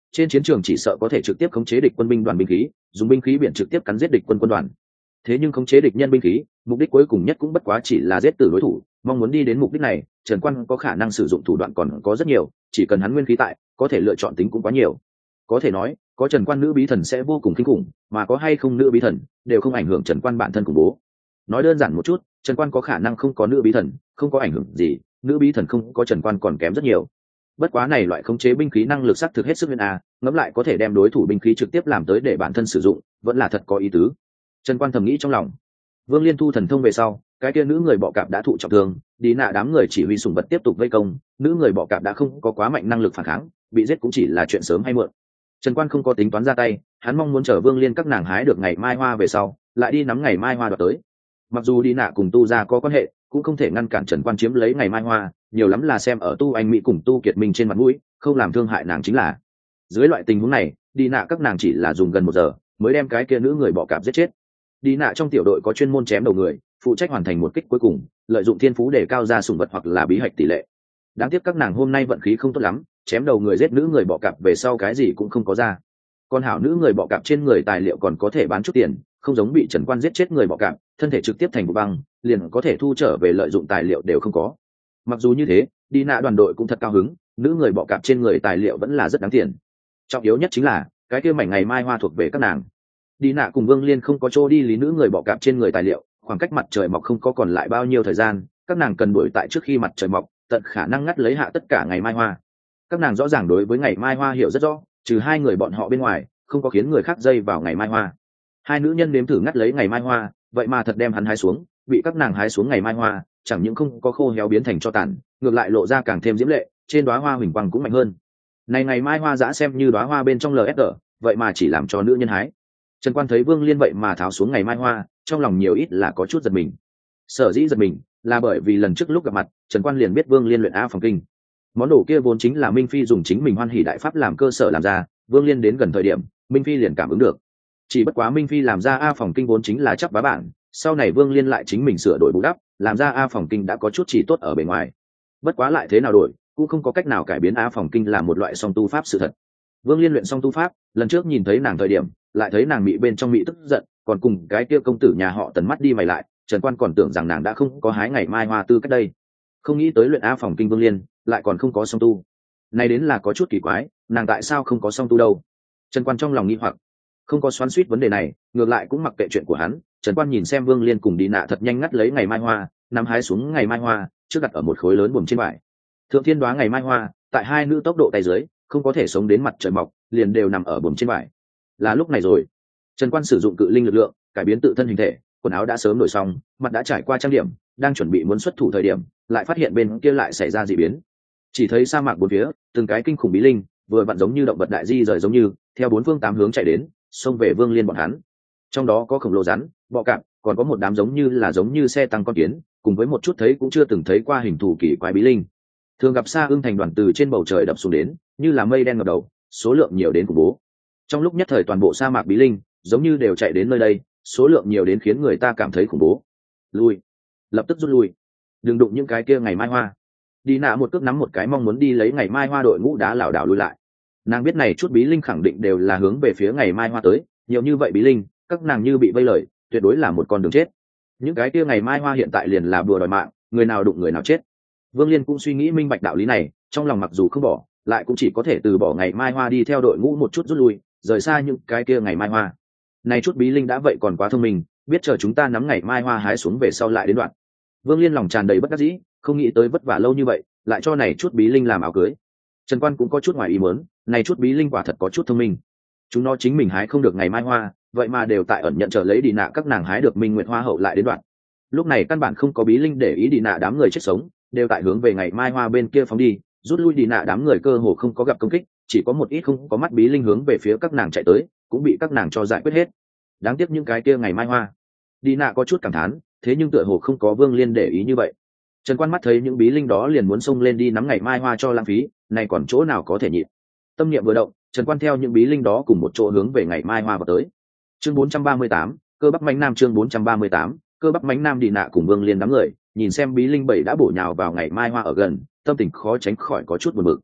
trên chiến trường chỉ sợ có thể trực tiếp khống chế địch quân binh đoàn binh khí, dùng binh khí biển trực tiếp cắn giết địch quân quân đoàn. Thế nhưng khống chế địch nhân binh khí, mục đích cuối cùng nhất cũng bất quá chỉ là giết tử đối thủ. Mong muốn đi đến mục đích này, Trần Quan có khả năng sử dụng thủ đoạn còn có rất nhiều, chỉ cần hắn nguyên khí tại, có thể lựa chọn tính cũng quá nhiều. Có thể nói, có Trần Quan nữ bí thần sẽ vô cùng kinh khủng, mà có hay không nữ bí thần đều không ảnh hưởng Trần Quan bản thân khủng bố. Nói đơn giản một chút, Trần Quan có khả năng không có nữ bí thần, không có ảnh hưởng gì, nữ bí thần không có Trần Quan còn kém rất nhiều. Bất quá này loại khống chế binh khí năng lực xác thực hết sức huyền a, ngẫm lại có thể đem đối thủ binh khí trực tiếp làm tới để bản thân sử dụng, vẫn là thật có ý tứ. Trần Quan thầm nghĩ trong lòng. Vương Liên thu thần thông về sau, cái kia nữ người bọ cạp đã thụ trọng thương, đi nạ đám người chỉ huy sủng vật tiếp tục vây công, nữ người bọ cạp đã không có quá mạnh năng lực phản kháng, bị giết cũng chỉ là chuyện sớm hay muộn. Trần Quan không có tính toán ra tay, hắn mong muốn chờ Vương Liên các nàng hái được ngày mai hoa về sau, lại đi nắm ngày mai hoa đoạt tới. Mặc dù đi nạ cùng tu gia có quan hệ, cũng không thể ngăn cản Trần Quan chiếm lấy ngày mai hoa, nhiều lắm là xem ở tu anh mỹ cùng tu kiệt minh trên mặt mũi, không làm thương hại nàng chính là. Dưới loại tình huống này, đi nạ các nàng chỉ là dùng gần 1 giờ mới đem cái kia nữ người bọ cạp giết chết. Đi nạ trong tiểu đội có chuyên môn chém đầu người, phụ trách hoàn thành một kích cuối cùng, lợi dụng thiên phú để cao ra sủng vật hoặc là bí hạch tỷ lệ. Đáng tiếc các nàng hôm nay vận khí không tốt lắm, chém đầu người giết nữ người bọ cạp về sau cái gì cũng không có ra. Còn hảo nữ người bọ cạp trên người tài liệu còn có thể bán chút tiền, không giống bị Trần Quan giết chết người bọ cạp, thân thể trực tiếp thành vụ băng, liền có thể thu trở về lợi dụng tài liệu đều không có. Mặc dù như thế, đi nạ đoàn đội cũng thật cao hứng, nữ người bọ cạp trên người tài liệu vẫn là rất đáng tiền. Trọng yếu nhất chính là cái kia mảnh ngày mai hoa thuộc về các nàng. Đi nạ cùng Vương Liên không có chỗ đi lý nữ người bọ cạp trên người tài liệu, khoảng cách mặt trời mọc không có còn lại bao nhiêu thời gian, các nàng cần đuổi tại trước khi mặt trời mọc, tận khả năng ngắt lấy hạ tất cả ngày mai hoa. Các nàng rõ ràng đối với ngày mai hoa hiểu rất rõ, trừ 2 người bọn họ bên ngoài, không có khiến người khác dây vào ngày mai hoa. 2 nữ nhân nếm thử ngắt lấy ngày mai hoa, vậy mà thật đem hắn hái xuống, bị các nàng hái xuống ngày mai hoa, chẳng những không có khô héo biến thành tro tàn, ngược lại lộ ra càng thêm diễm lệ, trên đóa hoa huỳnh quang cũng mạnh hơn. Này ngày mai hoa dã xem như đóa hoa bên trong LSG, vậy mà chỉ làm cho nữ nhân hái. Trần Quan thấy Vương Liên vậy mà tháo xuống ngày mai hoa, trong lòng nhiều ít là có chút giật mình. Sở dĩ giật mình là bởi vì lần trước lúc gặp mặt, Trần Quan liền biết Vương Liên luyện A phòng kinh. Món đồ kia vốn chính là Minh Phi dùng chính mình Hoan Hỷ Đại Pháp làm cơ sở làm ra, Vương Liên đến gần thời điểm, Minh Phi liền cảm ứng được. Chỉ bất quá Minh Phi làm ra A phòng kinh vốn chính là chắc bá bản, sau này Vương Liên lại chính mình sửa đổi bù đắp, làm ra A phòng kinh đã có chút chỉ tốt ở bề ngoài. Bất quá lại thế nào đổi, cũng không có cách nào cải biến A phòng kinh là một loại song tu pháp sự thật. Vương Liên luyện song tu pháp, lần trước nhìn thấy nàng thời điểm, lại thấy nàng mị bên trong mị tức giận, còn cùng cái kia công tử nhà họ Tần mắt đi mày lại, Trần Quan còn tưởng rằng nàng đã không có hái ngày mai hoa tư cách đây. Không nghĩ tới luyện A phòng kinh Vương Liên lại còn không có song tu. Này đến là có chút kỳ quái, nàng tại sao không có song tu đâu? Trần Quan trong lòng nghi hoặc, không có xoắn xuýt vấn đề này, ngược lại cũng mặc kệ chuyện của hắn. Trần Quan nhìn xem Vương Liên cùng đi nạ thật nhanh ngắt lấy ngày mai hoa, nắm hái xuống ngày mai hoa, trước đặt ở một khối lớn buồm trên vải. Thượng thiên đoá ngày mai hoa, tại 2 nữ tốc độ tay dưới, không có thể sống đến mặt trời mọc, liền đều nằm ở buồm trên vải. Là lúc này rồi, Trần Quan sử dụng cự linh lực lượng, cải biến tự thân hình thể, quần áo đã sớm đổi xong, mặt đã trải qua trang điểm, đang chuẩn bị muốn xuất thủ thời điểm, lại phát hiện bên kia lại xảy ra dị biến. Chỉ thấy sa mạc bốn phía, từng cái kinh khủng bí linh, vừa vặn giống như động vật đại di rời giống như, theo 4 phương 8 hướng chạy đến, xông về Vương Liên bọn hắn. Trong đó có khổng lồ rắn, bọ cạp, còn có một đám giống như xe tăng con kiến, cùng với một chút thấy cũng chưa từng thấy qua hình thù kỳ quái bí linh. Thường gặp xa ưng thành đoàn từ trên bầu trời đập xuống đến, như là mây đen ngập đầu, số lượng nhiều đến khủng bố. Trong lúc nhất thời toàn bộ sa mạc bí linh giống như đều chạy đến nơi đây, số lượng nhiều đến khiến người ta cảm thấy khủng bố. Lui, lập tức rút lui, đừng đụng những cái kia ngày mai hoa. Đi nạ một cước nắm một cái mong muốn đi lấy ngày mai hoa đội ngũ đá lảo đảo lui lại. Nàng biết này chút bí linh khẳng định đều là hướng về phía ngày mai hoa tới, nhiều như vậy bí linh, các nàng như bị vây lời, tuyệt đối là một con đường chết. Những cái kia ngày mai hoa hiện tại liền là bùa đòi mạng, người nào đụng người nào chết. Vương Liên cũng suy nghĩ minh bạch đạo lý này, trong lòng mặc dù không bỏ, lại cũng chỉ có thể từ bỏ ngày mai hoa đi theo đội ngũ một chút rút lui, rời xa những cái kia ngày mai hoa. Này chút bí linh đã vậy còn quá thông minh, biết chờ chúng ta nắm ngày mai hoa hái xuống về sau lại đến đoạn. Vương Liên lòng tràn đầy bất đắc dĩ, không nghĩ tới vất vả lâu như vậy, lại cho này chút bí linh làm áo cưới. Trần Quan cũng có chút ngoài ý muốn, này chút bí linh quả thật có chút thông minh. Chúng nó chính mình hái không được ngày mai hoa, vậy mà đều tại ẩn nhận chờ lấy đi nạ các nàng hái được Minh Nguyệt Hoa hậu lại đến đoạn. Lúc này căn bản không có bí linh để ý đi nạ đám người chết sống, đều tại hướng về ngày mai hoa bên kia phóng đi, rút lui đi nạ đám người cơ hồ không có gặp công kích, chỉ có một ít không có mắt bí linh hướng về phía các nàng chạy tới, cũng bị các nàng cho giải quyết hết. Đáng tiếc những cái kia ngày mai hoa. Đi nạ có chút cảm thán, thế nhưng tựa hồ không có Vương Liên để ý như vậy. Trần Quan mắt thấy những bí linh đó liền muốn xông lên đi nắm ngày mai hoa cho lãng phí, này còn chỗ nào có thể nhịn. Tâm niệm vừa động, Trần Quan theo những bí linh đó cùng một chỗ hướng về ngày mai hoa vào tới. Chương 438, cơ bắp mãnh nam. Chương 438, cơ bắp mãnh nam. Đi nạ cùng Vương Liên đám người nhìn xem bí linh bảy đã bổ nhào vào ngày mai hoa ở gần, tâm tình khó tránh khỏi có chút buồn bực.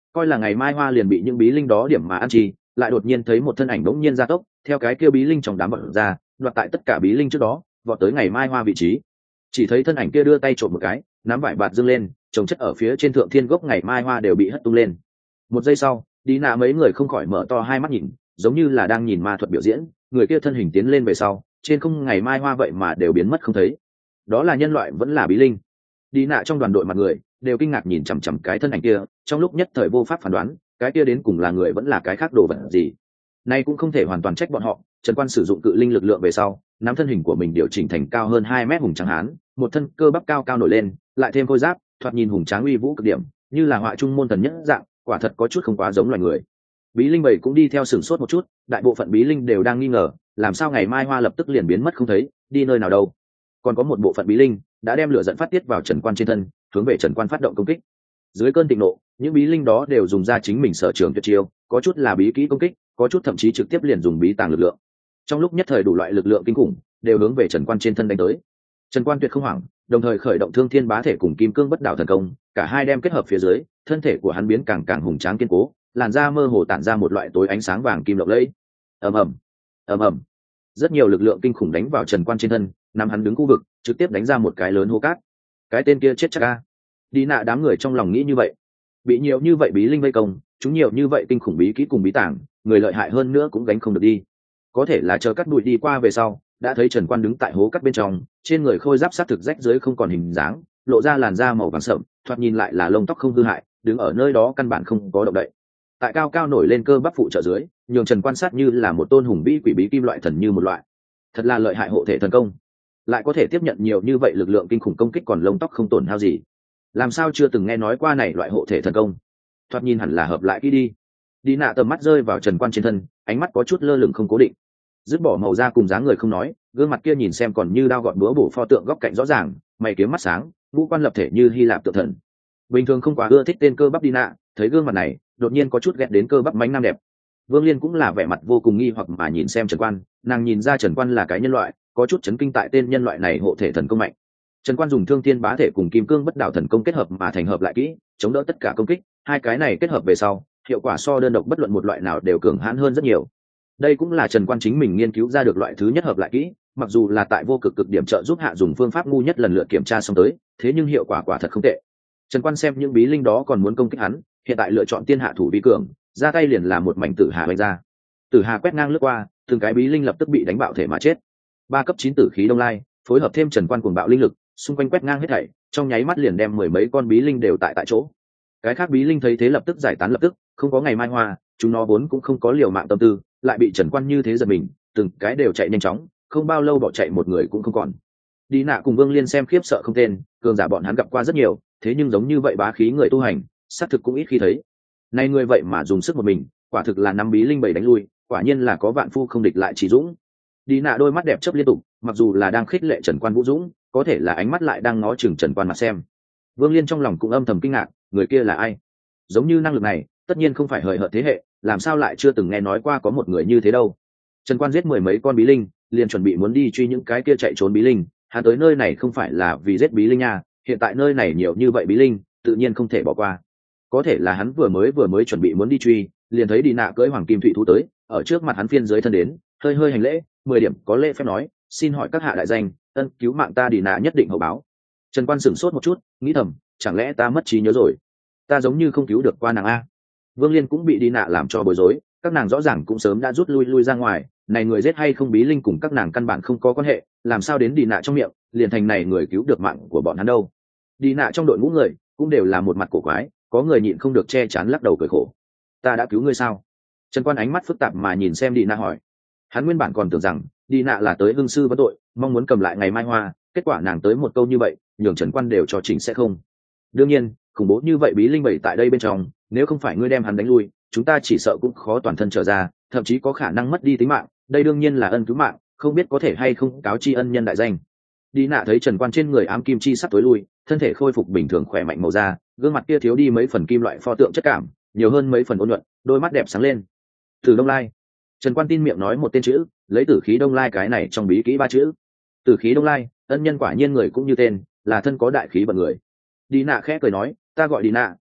coi là ngày mai hoa liền bị những bí linh đó điểm mà ăn chi, lại đột nhiên thấy một thân ảnh bỗng nhiên gia tốc theo cái kia bí linh trong đám bật ra, đoạt tại tất cả bí linh trước đó vọt tới ngày mai hoa vị trí. Chỉ thấy thân ảnh kia đưa tay trộm một cái, nắm vải bạt dâng lên, trồng chất ở phía trên thượng thiên gốc ngày mai hoa đều bị hất tung lên. Một giây sau, đi nạ mấy người không khỏi mở to hai mắt nhìn, giống như là đang nhìn ma thuật biểu diễn. Người kia thân hình tiến lên về sau, trên không ngày mai hoa vậy mà đều biến mất không thấy. Đó là nhân loại vẫn là bí linh? Đi nạ trong đoàn đội mặt người đều kinh ngạc nhìn chằm chằm cái thân ảnh kia, trong lúc nhất thời vô pháp phán đoán cái kia đến cùng là người vẫn là cái khác đồ vật gì. Nay cũng không thể hoàn toàn trách bọn họ. Trần Quan sử dụng cự linh lực lượng về sau, nắm thân hình của mình điều chỉnh thành cao hơn 2 mét hùng tráng hán, một thân cơ bắp cao cao nổi lên, lại thêm khôi giáp, thoạt nhìn hùng tráng uy vũ cực điểm, như là họa trung môn thần nhất dạng, quả thật có chút không quá giống loài người. Bí linh bảy cũng đi theo sửng sốt một chút, đại bộ phận bí linh đều đang nghi ngờ, làm sao ngày mai hoa lập tức liền biến mất không thấy, đi nơi nào đâu? Còn có một bộ phận bí linh đã đem lửa giận phát tiết vào Trần Quan trên thân, hướng về Trần Quan phát động công kích. Dưới cơn thịnh nộ, những bí linh đó đều dùng ra chính mình sở trường tuyệt chiêu, có chút là bí kỹ công kích, có chút thậm chí trực tiếp liền dùng bí tàng lực lượng. Trong lúc nhất thời đủ loại lực lượng kinh khủng đều hướng về Trần Quan trên thân đánh tới. Trần Quan tuyệt không hoảng, đồng thời khởi động Thương Thiên Bá Thể cùng Kim Cương Bất Đảo thần công, cả hai đem kết hợp phía dưới, thân thể của hắn biến càng càng hùng tráng kiên cố, làn da mơ hồ tản ra một loại tối ánh sáng vàng kim lộng lẫy. Ầm ầm, ầm ầm. Rất nhiều lực lượng kinh khủng đánh vào Trần Quan trên thân, nắm hắn đứng khu vực, trực tiếp đánh ra một cái lớn hố cát. Cái tên kia chết chắc a. Đi nạ đám người trong lòng nghĩ như vậy. Bị nhiều như vậy bí linh vây công, chúng nhiều như vậy kinh khủng bí kỹ cùng bí tàng, người lợi hại hơn nữa cũng gánh không được đi. Có thể là chờ cắt bụi đi qua về sau, đã thấy Trần Quan đứng tại hố cắt bên trong, trên người khôi giáp sát thực rách dưới không còn hình dáng, lộ ra làn da màu vàng sậm, thoạt nhìn lại là lông tóc không hư hại, đứng ở nơi đó căn bản không có động đậy. Tại cao cao nổi lên cơ bắp phụ trợ dưới, nhường Trần Quan sát như là một tôn hùng vĩ quỷ bí kim loại thần như một loại. Thật là lợi hại hộ thể thần công, lại có thể tiếp nhận nhiều như vậy lực lượng kinh khủng công kích còn lông tóc không tổn hao gì. Làm sao chưa từng nghe nói qua này loại hộ thể thần công? Thoạt nhìn hẳn là hợp lại kỹ đi. Đi nạ tầm mắt rơi vào Trần Quan trên thân, ánh mắt có chút lơ lửng không cố định. Dứt bỏ màu da cùng dáng người không nói, gương mặt kia nhìn xem còn như đao gọt búa bổ pho tượng góc cạnh rõ ràng, mày kiếm mắt sáng, ngũ quan lập thể như Hy Lạp tượng thần. Bình thường không quá ưa thích tên cơ bắp đi nạ, thấy gương mặt này, đột nhiên có chút ghét đến cơ bắp mánh nam đẹp. Vương Liên cũng là vẻ mặt vô cùng nghi hoặc mà nhìn xem Trần Quan, nàng nhìn ra Trần Quan là cái nhân loại, có chút chấn kinh tại tên nhân loại này hộ thể thần công mạnh. Trần Quan dùng Thương Thiên Bá Thể cùng Kim Cương Bất Đảo thần công kết hợp mà thành hợp lại kỹ, chống đỡ tất cả công kích, hai cái này kết hợp về sau, hiệu quả so đơn độc bất luận một loại nào đều cường hãn hơn rất nhiều. Đây cũng là Trần Quan chính mình nghiên cứu ra được loại thứ nhất hợp lại kỹ, mặc dù là tại vô cực cực điểm trợ giúp hạ dùng phương pháp ngu nhất lần lượt kiểm tra xong tới, thế nhưng hiệu quả quả thật không tệ. Trần Quan xem những bí linh đó còn muốn công kích hắn, hiện tại lựa chọn tiên hạ thủ vi cường, ra tay liền là một mảnh tử hà vạch ra. Tử hà quét ngang lướt qua, từng cái bí linh lập tức bị đánh bạo thể mà chết. 3 cấp 9 tử khí đông lai, phối hợp thêm Trần Quan cuồng bạo linh lực, xung quanh quét ngang hết thảy, trong nháy mắt liền đem 10 mấy con bí linh đều tại chỗ. Cái khác bí linh thấy thế lập tức giải tán lập tức, không có ngày mai hoa, chúng nó vốn cũng không có liều mạng tâm tư, lại bị Trần Quan như thế giật mình, từng cái đều chạy nhanh chóng, không bao lâu bỏ chạy một người cũng không còn. Đi nạ cùng Vương Liên xem khiếp sợ không tên, cường giả bọn hắn gặp qua rất nhiều, thế nhưng giống như vậy bá khí người tu hành, xác thực cũng ít khi thấy. Nay người vậy mà dùng sức một mình, quả thực là năm bí linh bảy đánh lui, quả nhiên là có vạn phu không địch lại chỉ dũng. Đi nạ đôi mắt đẹp chớp liên tục, mặc dù là đang khích lệ Trần Quan vũ dũng, có thể là ánh mắt lại đang ngó chừng Trần Quan mà xem. Vương Liên trong lòng cũng âm thầm kinh ngạc, người kia là ai? Giống như năng lực này, tất nhiên không phải hời hợt thế hệ, làm sao lại chưa từng nghe nói qua có một người như thế đâu. Trần Quan giết 10 mấy con bí linh, liền chuẩn bị muốn đi truy những cái kia chạy trốn bí linh, hắn tới nơi này không phải là vì giết bí linh nha, hiện tại nơi này nhiều như vậy bí linh, tự nhiên không thể bỏ qua. Có thể là hắn vừa mới chuẩn bị muốn đi truy, liền thấy Đi Nạ cưỡi hoàng kim thụy thú tới, ở trước mặt hắn phiên dưới thân đến, hơi hơi hành lễ, 10 điểm có lễ phép nói, xin hỏi các hạ đại danh, ân cứu mạng ta Đi Nạ nhất định hậu báo. Trần Quan sửng sốt một chút, nghĩ thầm, chẳng lẽ ta mất trí nhớ rồi, ta giống như không cứu được qua nàng a. Vương Liên cũng bị Đi Nạ làm cho bối rối, các nàng rõ ràng cũng sớm đã rút lui ra ngoài, này người giết hay không bí linh cùng các nàng căn bản không có quan hệ, làm sao đến Đi Nạ trong miệng liền thành này người cứu được mạng của bọn hắn đâu. Đi Nạ trong đội ngũ người cũng đều là một mặt cổ quái, có người nhịn không được che chắn lắc đầu cười khổ. Ta đã cứu ngươi sao? Trần Quan ánh mắt phức tạp mà nhìn xem Đi Nạ hỏi. Hắn nguyên bản còn tưởng rằng Đi Nạ là tới hưng sư vấn tội, mong muốn cầm lại ngày mai hoa, kết quả nàng tới một câu như vậy, nhường Trần Quan đều cho chỉnh sẽ không. Đương nhiên, khủng bố như vậy bí linh bảy tại đây bên trong, nếu không phải ngươi đem hắn đánh lui, chúng ta chỉ sợ cũng khó toàn thân trở ra, thậm chí có khả năng mất đi tính mạng, đây đương nhiên là ân cứu mạng, không biết có thể hay không cáo tri ân nhân đại danh. Đi Nạ thấy Trần Quan trên người ám kim chi sắp tối lui, thân thể khôi phục bình thường khỏe mạnh màu da, gương mặt kia thiếu đi mấy phần kim loại pho tượng chất cảm, nhiều hơn mấy phần ôn nhuận, đôi mắt đẹp sáng lên. Tử Đông Lai. Trần Quan tin miệng nói một tên chữ, lấy Tử khí Đông Lai cái này trong bí kỹ 3 chữ. Tử khí Đông Lai, ân nhân quả nhiên người cũng như tên, là thân có đại khí vận người. Đi Nạ khẽ cười nói, ta gọi Đi Nạ,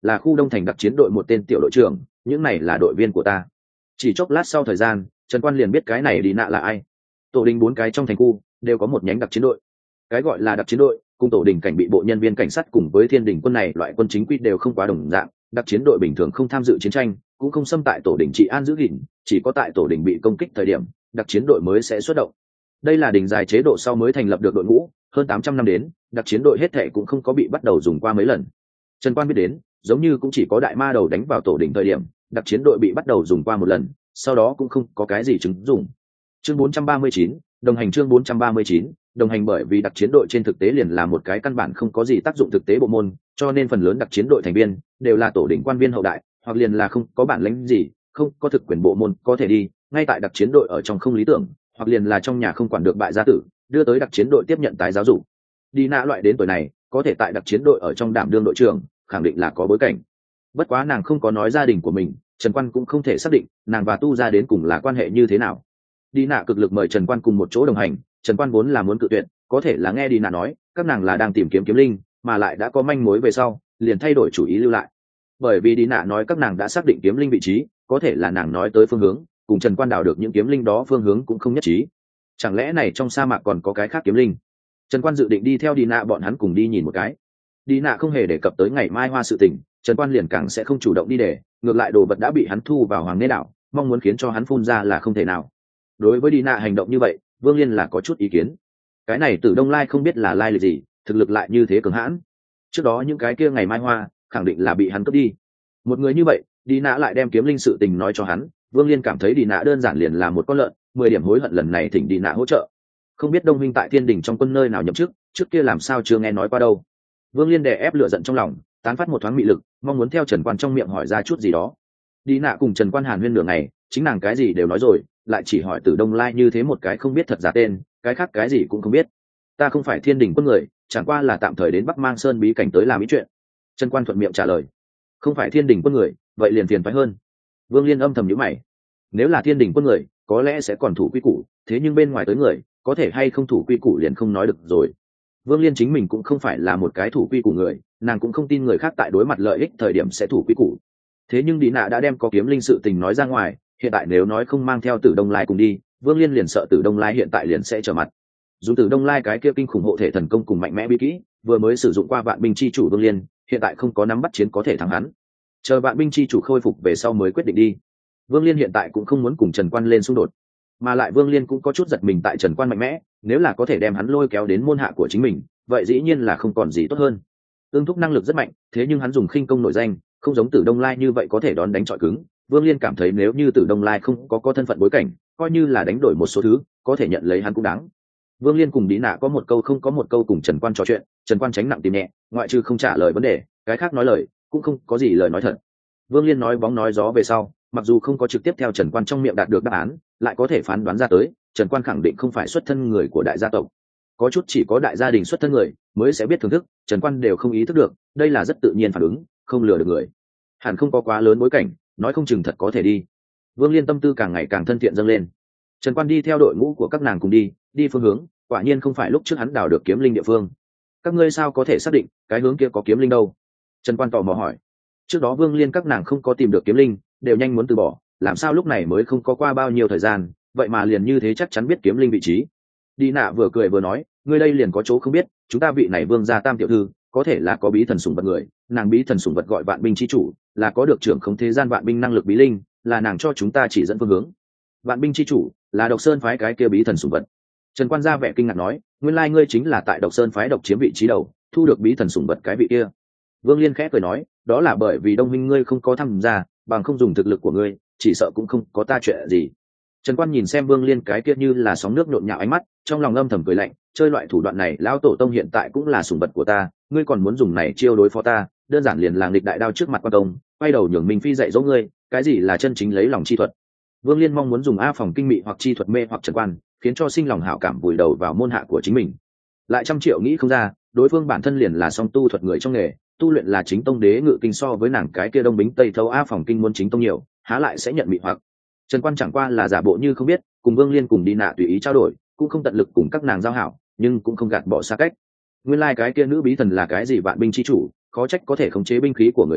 là khu đông thành đặc chiến đội một tên tiểu đội trưởng, những này là đội viên của ta. Chỉ chốc lát sau thời gian, Trần Quan liền biết cái này đi nạ là ai. Tổ đình 4 cái trong thành khu đều có một nhánh đặc chiến đội. Cái gọi là đặc chiến đội cùng tổ đình cảnh bị bộ nhân viên cảnh sát cùng với thiên đình quân này loại quân chính quy đều không quá đồng dạng. Đặc chiến đội bình thường không tham dự chiến tranh, cũng không xâm tại tổ đình trị an giữ gìn, chỉ có tại tổ đình bị công kích thời điểm đặc chiến đội mới sẽ xuất động. Đây là đình dài chế độ sau mới thành lập được đội ngũ, hơn 800 năm đến đặc chiến đội hết thệ cũng không có bị bắt đầu dùng qua mấy lần. Trần Quan biết đến, giống như cũng chỉ có đại ma đầu đánh vào tổ đình thời điểm đặc chiến đội bị bắt đầu dùng qua một lần, sau đó cũng không có cái gì chứng dụng. Chương 439, đồng hành. Chương 439, đồng hành. Bởi vì đặc chiến đội trên thực tế liền là một cái căn bản không có gì tác dụng thực tế bộ môn, cho nên phần lớn đặc chiến đội thành viên đều là tổ đình quan viên hậu đại, hoặc liền là không có bản lĩnh gì, không có thực quyền bộ môn có thể đi ngay tại đặc chiến đội ở trong không lý tưởng, hoặc liền là trong nhà không quản được bại gia tử, đưa tới đặc chiến đội tiếp nhận tái giáo dục. Đi nạ loại đến tuổi này có thể tại đặc chiến đội ở trong đảm đương đội trưởng, khẳng định là có bối cảnh. Bất quá nàng không có nói gia đình của mình, Trần Quan cũng không thể xác định nàng và tu gia đến cùng là quan hệ như thế nào. Đi nạ cực lực mời Trần Quan cùng một chỗ đồng hành, Trần Quan vốn là muốn cự tuyệt, có thể là nghe đi nạ nói các nàng là đang tìm kiếm kiếm linh, mà lại đã có manh mối về sau liền thay đổi chủ ý lưu lại. Bởi vì đi nạ nói các nàng đã xác định kiếm linh vị trí, có thể là nàng nói tới phương hướng cùng Trần Quan đào được những kiếm linh đó phương hướng cũng không nhất trí. Chẳng lẽ này trong sa mạc còn có cái khác kiếm linh? Trần Quan dự định đi theo đi nạ bọn hắn cùng đi nhìn một cái. Đi nạ không hề đề cập tới ngày mai hoa sự tình, Trần Quan liền càng sẽ không chủ động đi để, ngược lại đồ vật đã bị hắn thu vào Hoàng Nê đảo, mong muốn khiến cho hắn phun ra là không thể nào. Đối với đi nạ hành động như vậy, Vương Liên là có chút ý kiến. Cái này Tử Đông Lai không biết là lai lịch gì, thực lực lại như thế cường hãn. Trước đó những cái kia ngày mai hoa khẳng định là bị hắn cướp đi. Một người như vậy, đi nạ lại đem kiếm linh sự tình nói cho hắn, Vương Liên cảm thấy đi nạ đơn giản liền là một con lợn, 10 điểm hối hận lần này thỉnh đi nạ hỗ trợ. Không biết Đông Minh tại Thiên Đình trong quân nơi nào nhậm chức, trước kia làm sao chưa nghe nói qua đâu. Vương Liên đè ép lửa giận trong lòng, tán phát một thoáng mị lực, mong muốn theo Trần Quan trong miệng hỏi ra chút gì đó. Đi nạ cùng Trần Quan hàn huyên nửa ngày, chính nàng cái gì đều nói rồi, lại chỉ hỏi Tử Đông Lai như thế một cái không biết thật giả tên, cái khác cái gì cũng không biết. Ta không phải Thiên Đình quân người, chẳng qua là tạm thời đến Bắc Mang Sơn bí cảnh tới làm ý chuyện. Trần Quan thuận miệng trả lời. Không phải Thiên Đình quân người, vậy liền phiền phái hơn. Vương Liên âm thầm nhíu mày. Nếu là Thiên Đình quân người, có lẽ sẽ còn thủ quy củ, thế nhưng bên ngoài tới người, có thể hay không thủ quy củ liền không nói được rồi. Vương Liên chính mình cũng không phải là một cái thủ quy củ người, nàng cũng không tin người khác tại đối mặt lợi ích thời điểm sẽ thủ quy củ. Thế nhưng đi nạ đã đem có kiếm linh sự tình nói ra ngoài, hiện tại nếu nói không mang theo Tử Đông Lai cùng đi, Vương Liên liền sợ Tử Đông Lai hiện tại liền sẽ trở mặt. Dù Tử Đông Lai cái kia kinh khủng hộ thể thần công cùng mạnh mẽ bí kỹ, vừa mới sử dụng qua vạn binh chi chủ Vương Liên, hiện tại không có nắm bắt chiến có thể thắng hắn. Chờ vạn binh chi chủ khôi phục về sau mới quyết định đi. Vương Liên hiện tại cũng không muốn cùng Trần Quan lên xung đột, mà lại Vương Liên cũng có chút giật mình tại Trần Quan mạnh mẽ, nếu là có thể đem hắn lôi kéo đến môn hạ của chính mình, vậy dĩ nhiên là không còn gì tốt hơn. Ương Thúc năng lực rất mạnh, thế nhưng hắn dùng khinh công nổi danh, không giống Tử Đông Lai như vậy có thể đón đánh chọi cứng. Vương Liên cảm thấy nếu như Tử Đông Lai không có thân phận bối cảnh, coi như là đánh đổi một số thứ, có thể nhận lấy hắn cũng đáng. Vương Liên cùng Đi Nạ có một câu không có một câu cùng Trần Quan trò chuyện, Trần Quan tránh nặng tìm nhẹ, ngoại trừ không trả lời vấn đề, cái khác nói lời cũng không có gì lời nói thật. Vương Liên nói bóng nói gió về sau, mặc dù không có trực tiếp theo Trần Quan trong miệng đạt được đáp án, lại có thể phán đoán ra tới, Trần Quan khẳng định không phải xuất thân người của đại gia tộc. Có chút chỉ có đại gia đình xuất thân người mới sẽ biết thưởng thức, Trần Quan đều không ý thức được, đây là rất tự nhiên phản ứng, không lừa được người. Hẳn không có quá lớn bối cảnh, nói không chừng thật có thể đi. Vương Liên tâm tư càng ngày càng thân thiện dâng lên. Trần Quan đi theo đội ngũ của các nàng cùng đi phương hướng, quả nhiên không phải lúc trước hắn đào được kiếm linh địa phương. Các ngươi sao có thể xác định cái hướng kia có kiếm linh đâu? Trần Quan tò mò hỏi. Trước đó Vương Liên các nàng không có tìm được kiếm linh, đều nhanh muốn từ bỏ, làm sao lúc này mới không có qua bao nhiêu thời gian, vậy mà liền như thế chắc chắn biết kiếm linh vị trí. Đi Nạ vừa cười vừa nói, ngươi đây liền có chỗ không biết, chúng ta vị này Vương gia tam tiểu thư, có thể là có bí thần sủng vật người, nàng bí thần sủng vật gọi vạn binh chi chủ, là có được trưởng không thế gian vạn binh năng lực bí linh, là nàng cho chúng ta chỉ dẫn phương hướng. Vạn binh chi chủ là Độc Sơn phái cái kia bí thần sủng vật. Trần Quan ra vẻ kinh ngạc nói, nguyên lai ngươi chính là tại Độc Sơn phái độc chiếm vị trí đầu, thu được bí thần sủng vật cái vị kia. Vương Liên khẽ cười nói, đó là bởi vì Đông Minh ngươi không có tham gia, bằng không dùng thực lực của ngươi, chỉ sợ cũng không có ta chuyện gì. Trần Quan nhìn xem Vương Liên cái kia như là sóng nước nhộn nhạo ánh mắt, trong lòng âm thầm cười lạnh, chơi loại thủ đoạn này lão tổ tông hiện tại cũng là sủng vật của ta, ngươi còn muốn dùng này chiêu đối phó ta, đơn giản liền là nghịch đại đao trước mặt quan công, quay đầu nhường Minh Phi dạy dỗ ngươi, cái gì là chân chính lấy lòng chi thuật. Vương Liên mong muốn dùng A phòng kinh mị hoặc chi thuật mê hoặc Trần Quan, khiến cho sinh lòng hảo cảm vùi đầu vào môn hạ của chính mình. Lại trăm triệu nghĩ không ra, đối phương bản thân liền là song tu thuật người trong nghề, tu luyện là chính tông đế ngự kinh, so với nàng cái kia Đông Bính Tây Thâu A phòng kinh muốn chính tông nhiều, há lại sẽ nhận mị hoặc. Trần Quan chẳng qua là giả bộ như không biết, cùng Vương Liên cùng Đi Nạ tùy ý trao đổi, cũng không tận lực cùng các nàng giao hảo, nhưng cũng không gạt bỏ xa cách. Nguyên lai cái kia nữ bí thần là cái gì vạn binh chi chủ, khó trách có thể khống chế binh khí của người khác,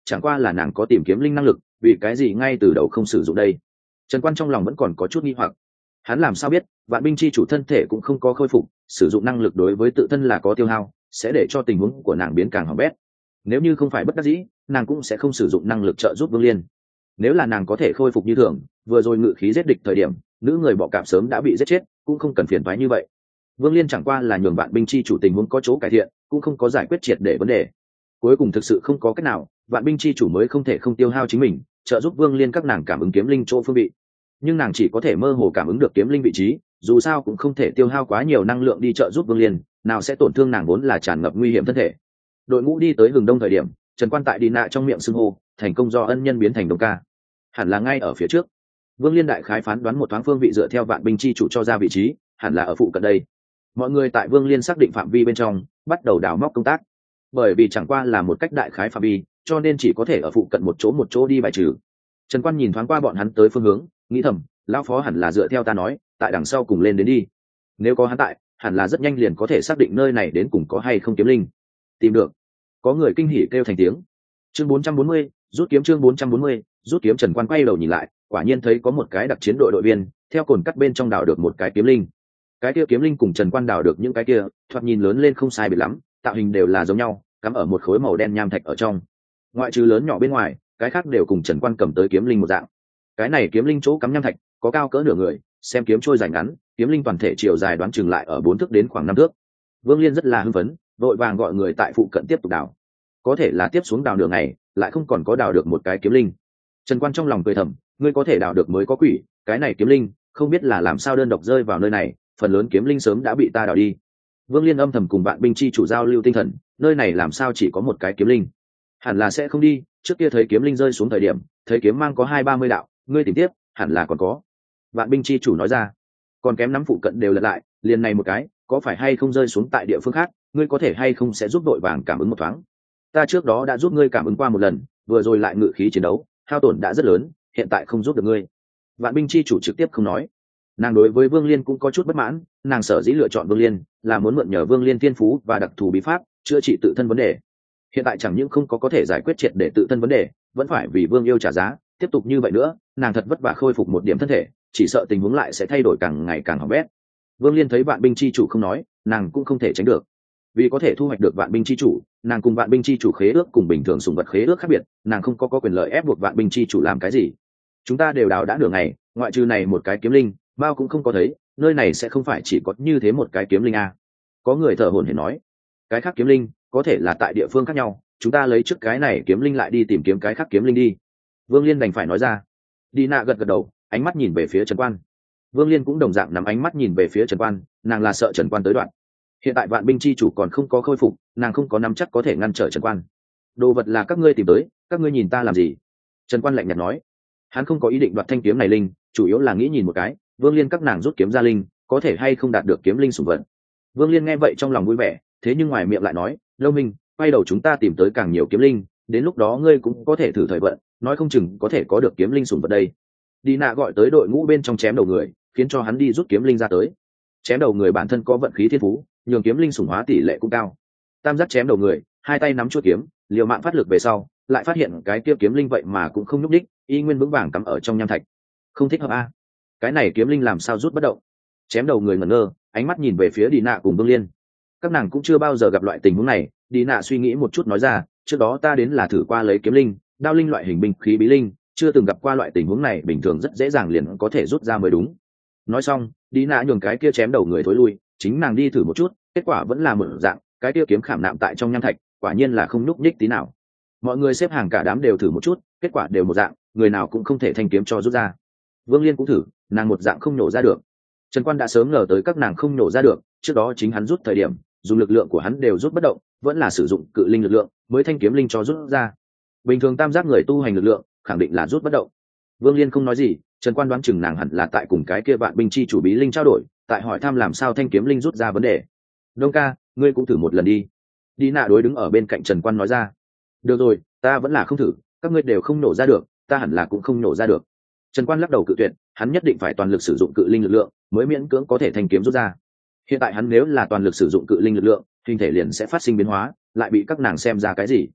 chẳng qua là nàng có tìm kiếm linh năng lực, vì cái gì ngay từ đầu không sử dụng đây? Trần Quan trong lòng vẫn còn có chút nghi hoặc. Hắn làm sao biết vạn binh chi chủ thân thể cũng không có khôi phục, sử dụng năng lực đối với tự thân là có tiêu hao, sẽ để cho tình huống của nàng biến càng hỏng bét. Nếu như không phải bất đắc dĩ, nàng cũng sẽ không sử dụng năng lực trợ giúp Vương Liên. Nếu là nàng có thể khôi phục như thường, vừa rồi ngự khí giết địch thời điểm, nữ người bọ cạp sớm đã bị giết chết, cũng không cần phiền toái như vậy. Vương Liên chẳng qua là nhường vạn binh chi chủ tình huống có chỗ cải thiện, cũng không có giải quyết triệt để vấn đề. Cuối cùng thực sự không có cách nào, vạn binh chi chủ mới không thể không tiêu hao chính mình, trợ giúp Vương Liên các nàng cảm ứng kiếm linh chỗ phương vị. Nhưng nàng chỉ có thể mơ hồ cảm ứng được kiếm linh vị trí, dù sao cũng không thể tiêu hao quá nhiều năng lượng đi trợ giúp Vương Liên, nào sẽ tổn thương nàng vốn là tràn ngập nguy hiểm thân thể. Đội ngũ đi tới Hừng Đông thời điểm, Trần Quan tại đi nạ trong miệng xưng hô, thành công do ân nhân biến thành Đông ca. Hẳn là ngay ở phía trước. Vương Liên đại khái phán đoán một thoáng phương vị dựa theo vạn binh chi chủ cho ra vị trí, hẳn là ở phụ cận đây. Mọi người tại Vương Liên xác định phạm vi bên trong, bắt đầu đào móc công tác. Bởi vì chẳng qua là một cách đại khái phạm vi, cho nên chỉ có thể ở phụ cận một chỗ đi bài trừ. Trần Quan nhìn thoáng qua bọn hắn tới phương hướng, nghĩ thầm, lão phó hẳn là dựa theo ta nói, tại đằng sau cùng lên đến đi. Nếu có hắn tại, hẳn là rất nhanh liền có thể xác định nơi này đến cùng có hay không kiếm linh. Tìm được. Có người kinh hỉ kêu thành tiếng. Chương 440, rút kiếm. Chương 440, rút kiếm. Trần Quan quay đầu nhìn lại, quả nhiên thấy có một cái đặc chiến đội đội viên theo cồn cắt bên trong đào được một cái kiếm linh. Cái kia kiếm linh cùng Trần Quan đào được những cái kia, thoạt nhìn lớn lên không sai biệt lắm, tạo hình đều là giống nhau, cắm ở một khối màu đen nham thạch ở trong. Ngoại trừ lớn nhỏ bên ngoài, cái khác đều cùng Trần Quan cầm tới kiếm linh một dạng. Cái này kiếm linh chỗ cắm nham thạch có cao cỡ nửa người, xem kiếm trôi dài ngắn, kiếm linh toàn thể chiều dài đoán chừng lại ở 4 thước đến khoảng 5 thước. Vương Liên rất là hưng phấn, vội vàng gọi người tại phụ cận tiếp tục đào. Có thể là tiếp xuống đào nửa ngày, lại không còn có đào được một cái kiếm linh. Trần Quan trong lòng cười thầm, ngươi có thể đào được mới có quỷ, cái này kiếm linh, không biết là làm sao đơn độc rơi vào nơi này, phần lớn kiếm linh sớm đã bị ta đào đi. Vương Liên âm thầm cùng vạn binh chi chủ giao lưu tinh thần, nơi này làm sao chỉ có một cái kiếm linh? Hẳn là sẽ không đi, trước kia thấy kiếm linh rơi xuống thời điểm, thấy kiếm mang có 20-30 đạo, ngươi tìm tiếp, hẳn là còn có. Vạn binh chi chủ nói ra, còn kém nắm phụ cận đều lật lại, liền này một cái, có phải hay không rơi xuống tại địa phương khác, ngươi có thể hay không sẽ giúp đội vàng cảm ứng một thoáng. Ta trước đó đã giúp ngươi cảm ứng qua một lần, vừa rồi lại ngự khí chiến đấu, hao tổn đã rất lớn, hiện tại không giúp được ngươi. Vạn binh chi chủ trực tiếp không nói. Nàng đối với Vương Liên cũng có chút bất mãn, nàng sở dĩ lựa chọn Vương Liên là muốn mượn nhờ Vương Liên thiên phú và đặc thù bí pháp chữa trị tự thân vấn đề. Hiện tại chẳng những không có thể giải quyết triệt để tự thân vấn đề, vẫn phải vì Vương yêu trả giá. Tiếp tục như vậy nữa, nàng thật vất vả khôi phục một điểm thân thể, chỉ sợ tình huống lại sẽ thay đổi càng ngày càng hỏng bét. Vương Liên thấy vạn binh chi chủ không nói, nàng cũng không thể tránh được. Vì có thể thu hoạch được vạn binh chi chủ, nàng cùng vạn binh chi chủ khế ước cùng bình thường sùng vật khế ước khác biệt, nàng không có quyền lợi ép buộc vạn binh chi chủ làm cái gì. Chúng ta đều đào đã nửa ngày, ngoại trừ này một cái kiếm linh, bao cũng không có thấy, nơi này sẽ không phải chỉ có như thế một cái kiếm linh à. Có người thở hổn hển nói, cái khác kiếm linh có thể là tại địa phương khác nhau, chúng ta lấy trước cái này kiếm linh lại đi tìm kiếm cái khác kiếm linh đi. Vương Liên đành phải nói ra. Đi nạ gật gật đầu, ánh mắt nhìn về phía Trần Quan. Vương Liên cũng đồng dạng nắm ánh mắt nhìn về phía Trần Quan, nàng là sợ Trần Quan tới đoạn. Hiện tại vạn binh chi chủ còn không có khôi phục, nàng không có nắm chắc có thể ngăn trở Trần Quan. Đồ vật là các ngươi tìm tới, các ngươi nhìn ta làm gì? Trần Quan lạnh nhạt nói. Hắn không có ý định đoạt thanh kiếm này linh, chủ yếu là nghĩ nhìn một cái, Vương Liên các nàng rút kiếm ra linh, có thể hay không đạt được kiếm linh sủng vật. Vương Liên nghe vậy trong lòng vui vẻ, thế nhưng ngoài miệng lại nói, Lâu Minh, quay đầu chúng ta tìm tới càng nhiều kiếm linh, đến lúc đó ngươi cũng có thể thử thời vận, nói không chừng có thể có được kiếm linh sủng vật đây. Đi nạ gọi tới đội ngũ bên trong chém đầu người, khiến cho hắn đi rút kiếm linh ra tới. Chém đầu người bản thân có vận khí thiên phú, nhường kiếm linh sủng hóa tỷ lệ cũng cao. Tam giác chém đầu người, hai tay nắm chuôi kiếm, liều mạng phát lực về sau, lại phát hiện cái kia kiếm linh vậy mà cũng không nhúc đích, y nguyên vững vàng cắm ở trong nham thạch. Không thích hợp a? Cái này kiếm linh làm sao rút bất động? Chém đầu người ngẩn ngơ, ánh mắt nhìn về phía Đi nạ cùng Vương Liên. Các nàng cũng chưa bao giờ gặp loại tình huống này. Đi nạ suy nghĩ một chút nói ra, trước đó ta đến là thử qua lấy kiếm linh, đao linh loại hình binh khí bí linh, chưa từng gặp qua loại tình huống này, bình thường rất dễ dàng liền có thể rút ra mới đúng. Nói xong, Đi nạ nhường cái kia chém đầu người thối lui, chính nàng đi thử một chút, kết quả vẫn là một dạng, cái kia kiếm khảm nạm tại trong nham thạch, quả nhiên là không nhúc nhích tí nào. Mọi người xếp hàng cả đám đều thử một chút, kết quả đều một dạng, người nào cũng không thể thanh kiếm cho rút ra. Vương Liên cũng thử, nàng một dạng không nổ ra được. Trần Quan đã sớm ngờ tới các nàng không nổ ra được, trước đó chính hắn rút thời điểm, dùng lực lượng của hắn đều rút bất động, vẫn là sử dụng cự linh lực lượng mới thanh kiếm linh cho rút ra. Bình thường tam giác người tu hành lực lượng, khẳng định là rút bất động. Vương Liên không nói gì, Trần Quan đoán chừng nàng hẳn là tại cùng cái kia vạn binh chi chủ bí linh trao đổi, tại hỏi thăm làm sao thanh kiếm linh rút ra vấn đề. Đông ca, ngươi cũng thử một lần đi. Đi nạ đối đứng ở bên cạnh Trần Quan nói ra. Được rồi, ta vẫn là không thử, các ngươi đều không nổ ra được, ta hẳn là cũng không nổ ra được. Trần Quan lắc đầu cự tuyệt, hắn nhất định phải toàn lực sử dụng cự linh lực lượng mới miễn cưỡng có thể thanh kiếm rút ra. Hiện tại hắn nếu là toàn lực sử dụng cự linh lực lượng, hình thể liền sẽ phát sinh biến hóa, lại bị các nàng xem ra cái gì.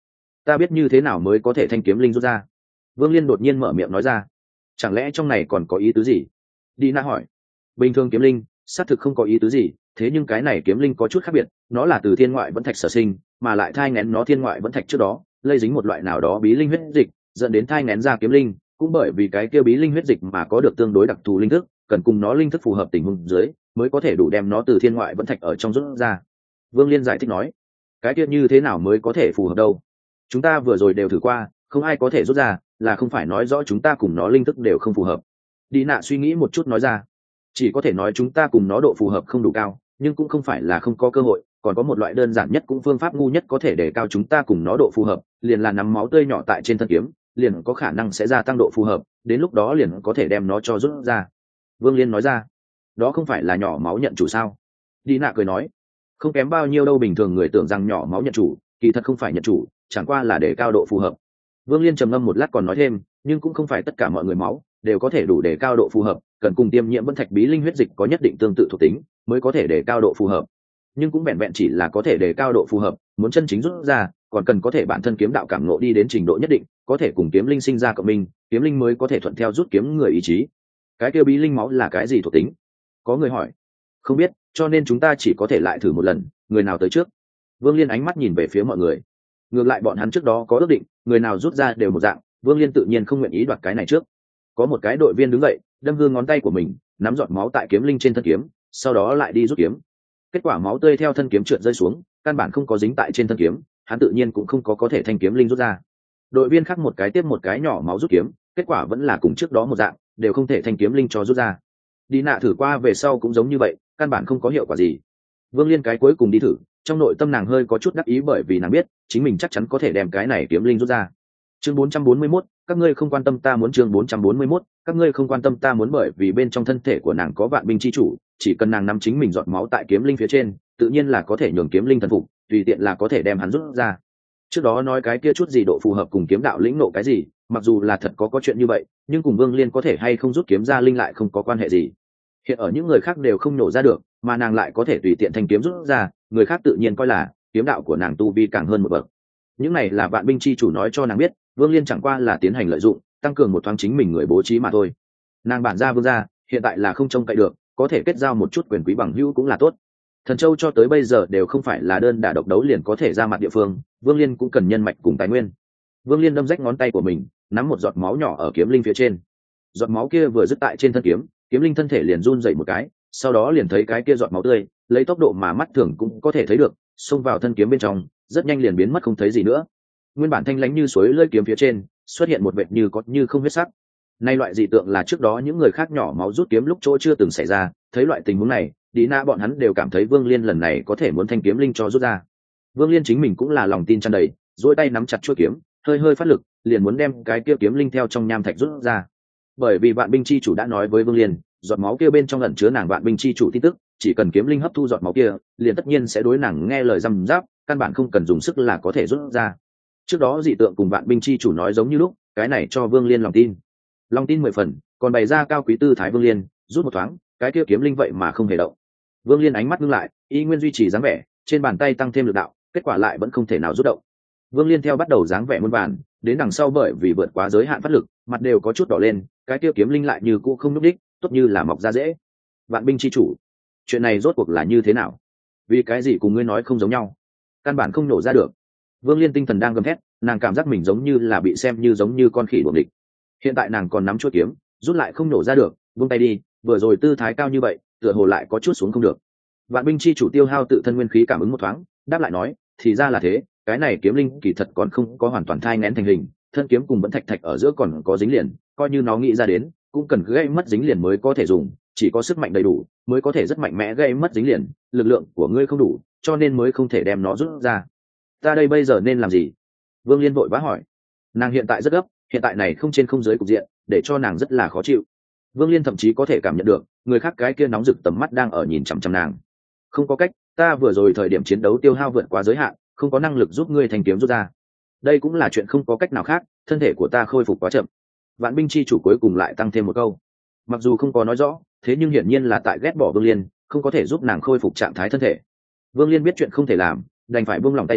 ta biết như thế nào mới có thể thanh kiếm linh rút ra. Vương Liên đột nhiên mở miệng nói ra. Chẳng lẽ trong này còn có ý tứ gì? Đi Na hỏi. Bình thường kiếm linh xác thực không có ý tứ gì, thế nhưng cái này kiếm linh có chút khác biệt, nó là từ thiên ngoại vẫn thạch sở sinh, mà lại thai nghén nó thiên ngoại vẫn thạch trước đó lây dính một loại nào đó bí linh huyết dịch, dẫn đến thai nghén ra kiếm linh. Cũng bởi vì cái kia bí linh huyết dịch mà có được tương đối đặc thù linh thức, cần cùng nó linh thức phù hợp tình huống dưới mới có thể đủ đem nó từ thiên ngoại vẫn thạch ở trong rút ra. Vương Liên giải thích nói. Cái kia như thế nào mới có thể phù hợp đâu? Chúng ta vừa rồi đều thử qua, không ai có thể rút ra, là không phải nói rõ chúng ta cùng nó linh thức đều không phù hợp. Đi Nạ suy nghĩ một chút nói ra. Chỉ có thể nói chúng ta cùng nó độ phù hợp không đủ cao, nhưng cũng không phải là không có cơ hội, còn có một loại đơn giản nhất cũng phương pháp ngu nhất có thể để cao chúng ta cùng nó độ phù hợp, liền là nắm máu tươi nhỏ tại trên thân kiếm, liền có khả năng sẽ gia tăng độ phù hợp, đến lúc đó liền có thể đem nó cho rút ra. Vương Liên nói ra. Đó không phải là nhỏ máu nhận chủ sao? Đi Nạ cười nói. Không kém bao nhiêu đâu, bình thường người tưởng rằng nhỏ máu nhận chủ, kỳ thật không phải nhận chủ, chẳng qua là để cao độ phù hợp. Vương Liên trầm ngâm một lát còn nói thêm, nhưng cũng không phải tất cả mọi người máu đều có thể đủ để cao độ phù hợp, cần cùng tiêm nhiễm vẫn thạch bí linh huyết dịch có nhất định tương tự thuộc tính mới có thể để cao độ phù hợp. Nhưng cũng vẹn vẹn chỉ là có thể để cao độ phù hợp, muốn chân chính rút ra, còn cần có thể bản thân kiếm đạo cảm ngộ đi đến trình độ nhất định, có thể cùng kiếm linh sinh ra cộng minh, kiếm linh mới có thể thuận theo rút kiếm người ý chí. Cái kia bí linh máu là cái gì thuộc tính? Có người hỏi. Không biết, cho nên chúng ta chỉ có thể lại thử một lần, người nào tới trước? Vương Liên ánh mắt nhìn về phía mọi người. Ngược lại bọn hắn trước đó có ước định, người nào rút ra đều một dạng, Vương Liên tự nhiên không nguyện ý đoạt cái này trước. Có một cái đội viên đứng dậy, đâm hương ngón tay của mình, nắm giọt máu tại kiếm linh trên thân kiếm, sau đó lại đi rút kiếm. Kết quả máu tươi theo thân kiếm trượt rơi xuống, căn bản không có dính tại trên thân kiếm, hắn tự nhiên cũng không có thể thanh kiếm linh rút ra. Đội viên khác một cái tiếp một cái nhỏ máu rút kiếm, kết quả vẫn là cùng trước đó một dạng, đều không thể thanh kiếm linh cho rút ra. Đi Nạ thử qua về sau cũng giống như vậy, căn bản không có hiệu quả gì. Vương Liên cái cuối cùng đi thử, trong nội tâm nàng hơi có chút đắc ý bởi vì nàng biết chính mình chắc chắn có thể đem cái này kiếm linh rút ra. Chương 441, các ngươi không quan tâm ta muốn. Chương 441, các ngươi không quan tâm ta muốn. Bởi vì bên trong thân thể của nàng có vạn binh chi chủ, chỉ cần nàng nắm chính mình giọt máu tại kiếm linh phía trên, tự nhiên là có thể nhường kiếm linh thần phục, tùy tiện là có thể đem hắn rút ra. Trước đó nói cái kia chút gì độ phù hợp cùng kiếm đạo lĩnh nộ cái gì, mặc dù là thật có chuyện như vậy, nhưng cùng Vương Liên có thể hay không rút kiếm ra linh lại không có quan hệ gì. Hiện ở những người khác đều không nổ ra được, mà nàng lại có thể tùy tiện thanh kiếm rút ra, người khác tự nhiên coi là kiếm đạo của nàng tu vi càng hơn một bậc. Những này là vạn binh chi chủ nói cho nàng biết, Vương Liên chẳng qua là tiến hành lợi dụng, tăng cường một thoáng chính mình người bố trí mà thôi. Nàng bản ra vương gia hiện tại là không trông cậy được, có thể kết giao một chút quyền quý bằng hữu cũng là tốt. Thần Châu cho tới bây giờ đều không phải là đơn đả độc đấu liền có thể ra mặt địa phương, Vương Liên cũng cần nhân mạch cùng tài nguyên. Vương Liên đâm rách ngón tay của mình, nắm một giọt máu nhỏ ở kiếm linh phía trên. Giọt máu kia vừa dứt tại trên thân kiếm, kiếm linh thân thể liền run dậy một cái, sau đó liền thấy cái kia giọt máu tươi lấy tốc độ mà mắt thường cũng có thể thấy được xông vào thân kiếm bên trong, rất nhanh liền biến mất không thấy gì nữa. Nguyên bản thanh lãnh như suối lơi kiếm phía trên xuất hiện một vệt như có như không huyết sắc. Nay loại dị tượng là trước đó những người khác nhỏ máu rút kiếm lúc chỗ chưa từng xảy ra. Thấy loại tình huống này, Đi Na bọn hắn đều cảm thấy Vương Liên lần này có thể muốn thanh kiếm linh cho rút ra. Vương Liên chính mình cũng là lòng tin tràn đầy, duỗi tay nắm chặt chuôi kiếm, hơi hơi phát lực, liền muốn đem cái kia kiếm linh theo trong nham thạch rút ra. Bởi vì vạn binh chi chủ đã nói với Vương Liên, giọt máu kia bên trong ẩn chứa nàng vạn binh chi chủ tin tức, chỉ cần kiếm linh hấp thu giọt máu kia, liền tất nhiên sẽ đối nàng nghe lời răm giáp, căn bản không cần dùng sức là có thể rút ra. Trước đó dị tượng cùng vạn binh chi chủ nói giống như lúc, cái này cho Vương Liên lòng tin 10 phần, còn bày ra cao quý tư thái Vương Liên, rút một thoáng, cái kia kiếm linh vậy mà không hề động. Vương Liên ánh mắt ngưng lại, y nguyên duy trì dáng vẻ, trên bàn tay tăng thêm lực đạo, kết quả lại vẫn không thể nào rút động. Vương Liên theo bắt đầu dáng vẻ muôn vàn, đến đằng sau bởi vì vượt quá giới hạn phát lực, mặt đều có chút đỏ lên, cái kia kiếm linh lại như cũ không núp đích, tốt như là mọc ra dễ. Vạn binh chi chủ, chuyện này rốt cuộc là như thế nào? Vì cái gì cùng ngươi nói không giống nhau? Căn bản không nổ ra được. Vương Liên tinh thần đang gầm thét, nàng cảm giác mình giống như là bị xem như giống như con khỉ đuổi địch. Hiện tại nàng còn nắm chuôi kiếm, rút lại không nổ ra được, buông tay đi, vừa rồi tư thái cao như vậy, tựa hồ lại có chút xuống không được. Vạn binh chi chủ tiêu hao tự thân nguyên khí cảm ứng một thoáng, đáp lại nói, thì ra là thế, cái này kiếm linh kỳ thật còn không có hoàn toàn thai nghén thành hình, thân kiếm cùng vẫn thạch thạch ở giữa còn có dính liền, coi như nó nghĩ ra đến, cũng cần gây mất dính liền mới có thể dùng, chỉ có sức mạnh đầy đủ mới có thể rất mạnh mẽ gây mất dính liền, lực lượng của ngươi không đủ, cho nên mới không thể đem nó rút ra. Ta đây bây giờ nên làm gì? Vương Liên vội vã hỏi. Nàng hiện tại rất gấp, hiện tại này không trên không dưới cục diện, để cho nàng rất là khó chịu. Vương Liên thậm chí có thể cảm nhận được người khác cái kia nóng rực tầm mắt đang ở nhìn chằm chằm nàng. Không có cách, ta vừa rồi thời điểm chiến đấu tiêu hao vượt quá giới hạn, không có năng lực giúp ngươi thành kiếm rút ra. Đây cũng là chuyện không có cách nào khác, thân thể của ta khôi phục quá chậm. Vạn binh chi chủ cuối cùng lại tăng thêm một câu, mặc dù không có nói rõ, thế nhưng hiển nhiên là tại ghét bỏ Vương Liên, không có thể giúp nàng khôi phục trạng thái thân thể. Vương Liên biết chuyện không thể làm, đành phải buông lỏng tay ra,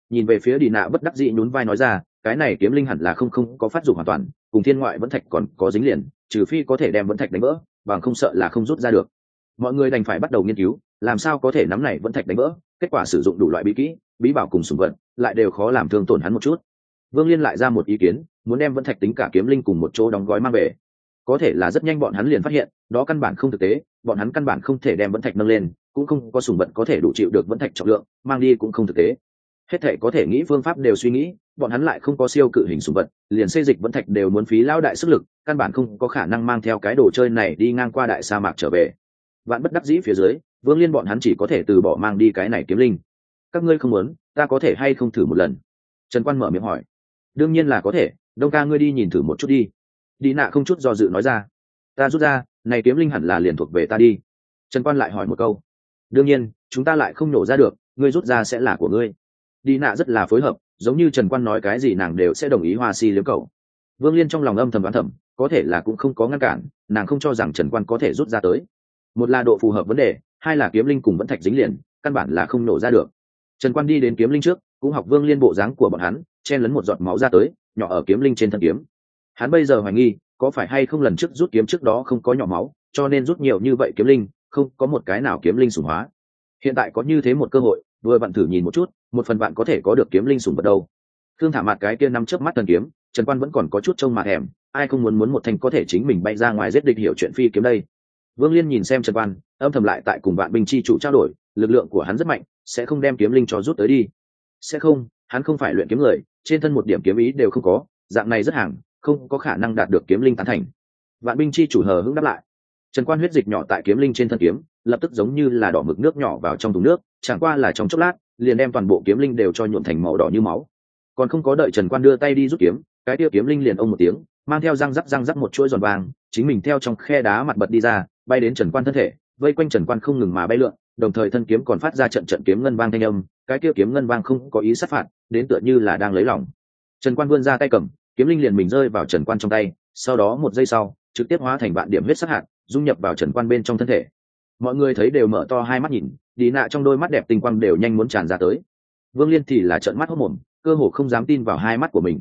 nhìn về phía đi nạ bất đắc dĩ nhún vai nói ra, cái này kiếm linh hẳn là không có phát dụng hoàn toàn, cùng thiên ngoại vẫn thạch còn có dính liền, trừ phi có thể đem vẫn thạch đánh vỡ, bằng không sợ là không rút ra được. Mọi người đành phải bắt đầu nghiên cứu làm sao có thể nắm này vẫn thạch đánh vỡ, kết quả sử dụng đủ loại bí kỹ bí bảo cùng sủng vật lại đều khó làm thương tổn hắn một chút. Vương Liên lại ra một ý kiến, muốn đem vẫn thạch tính cả kiếm linh cùng một chỗ đóng gói mang về. Có thể là rất nhanh bọn hắn liền phát hiện đó căn bản không thực tế, bọn hắn căn bản không thể đem vẫn thạch nâng lên, cũng không có sủng vật có thể đủ chịu được vẫn thạch trọng lượng, mang đi cũng không thực tế. Hết thể có thể nghĩ phương pháp đều suy nghĩ, bọn hắn lại không có siêu cự hình sủng vật, liền xây dịch vẫn thạch đều muốn phí lao đại sức lực, căn bản không có khả năng mang theo cái đồ chơi này đi ngang qua đại sa mạc trở về. Vạn bất đắc dĩ phía dưới, Vương Liên bọn hắn chỉ có thể từ bỏ mang đi cái này kiếm linh. Các ngươi không muốn, ta có thể hay không thử một lần? Trần Quan mở miệng hỏi. Đương nhiên là có thể, Đông ca ngươi đi nhìn thử một chút đi. Đi nạ không chút do dự nói ra. Ta rút ra, này kiếm linh hẳn là liền thuộc về ta đi. Trần Quan lại hỏi một câu. Đương nhiên, chúng ta lại không nổ ra được, ngươi rút ra sẽ là của ngươi. Đi nạ rất là phối hợp, giống như Trần Quan nói cái gì nàng đều sẽ đồng ý hoa si liếm cầu. Vương Liên trong lòng âm thầm đoán thầm, có thể là cũng không có ngăn cản, nàng không cho rằng Trần Quan có thể rút ra tới. Một là độ phù hợp vấn đề, hai là kiếm linh cùng vẫn thạch dính liền, căn bản là không nổ ra được. Trần Quan đi đến kiếm linh trước, cũng học Vương Liên bộ dáng của bọn hắn, chen lấn một giọt máu ra tới, nhỏ ở kiếm linh trên thân kiếm. Hắn bây giờ hoài nghi, có phải hay không lần trước rút kiếm trước đó không có nhỏ máu, cho nên rút nhiều như vậy kiếm linh, không có một cái nào kiếm linh sủng hóa. Hiện tại có như thế một cơ hội, vừa vặn thử nhìn một chút, một phần bạn có thể có được kiếm linh sủng vật đâu. Thương thả mặt cái kia năm chớp mắt thần kiếm, Trần Quan vẫn còn có chút trông mà thèm, ai không muốn một thanh có thể chính mình bay ra ngoài giết địch hiểu chuyện phi kiếm đây. Vương Liên nhìn xem Trần Quan, âm thầm lại tại cùng Vạn binh chi chủ trao đổi, lực lượng của hắn rất mạnh, sẽ không đem kiếm linh cho rút tới đi. Sẽ không, hắn không phải luyện kiếm người, trên thân một điểm kiếm ý đều không có, dạng này rất hàng, không có khả năng đạt được kiếm linh tán thành. Vạn binh chi chủ hờ hững đáp lại. Trần Quan huyết dịch nhỏ tại kiếm linh trên thân kiếm, lập tức giống như là đỏ mực nước nhỏ vào trong thùng nước, chẳng qua là trong chốc lát, liền đem toàn bộ kiếm linh đều cho nhuộm thành màu đỏ như máu. Còn không có đợi Trần Quan đưa tay đi rút kiếm, cái tia kiếm linh liền ông một tiếng, mang theo răng rắc một chuỗi giòn vàng, chính mình theo trong khe đá mặt bật đi ra, bay đến Trần Quan thân thể, vây quanh Trần Quan không ngừng mà bay lượn, đồng thời thân kiếm còn phát ra trận kiếm ngân vang thanh âm, cái kia kiếm ngân vang không có ý sát phạt, đến tựa như là đang lấy lòng. Trần Quan vươn ra tay cầm, kiếm linh liền mình rơi vào Trần Quan trong tay, sau đó một giây sau, trực tiếp hóa thành vạn điểm huyết sắc hạt, dung nhập vào Trần Quan bên trong thân thể. Mọi người thấy đều mở to hai mắt nhìn, đi nạ trong đôi mắt đẹp tinh quang đều nhanh muốn tràn ra tới. Vương Liên thì là trợn mắt hốt mồm, cơ hồ không dám tin vào hai mắt của mình.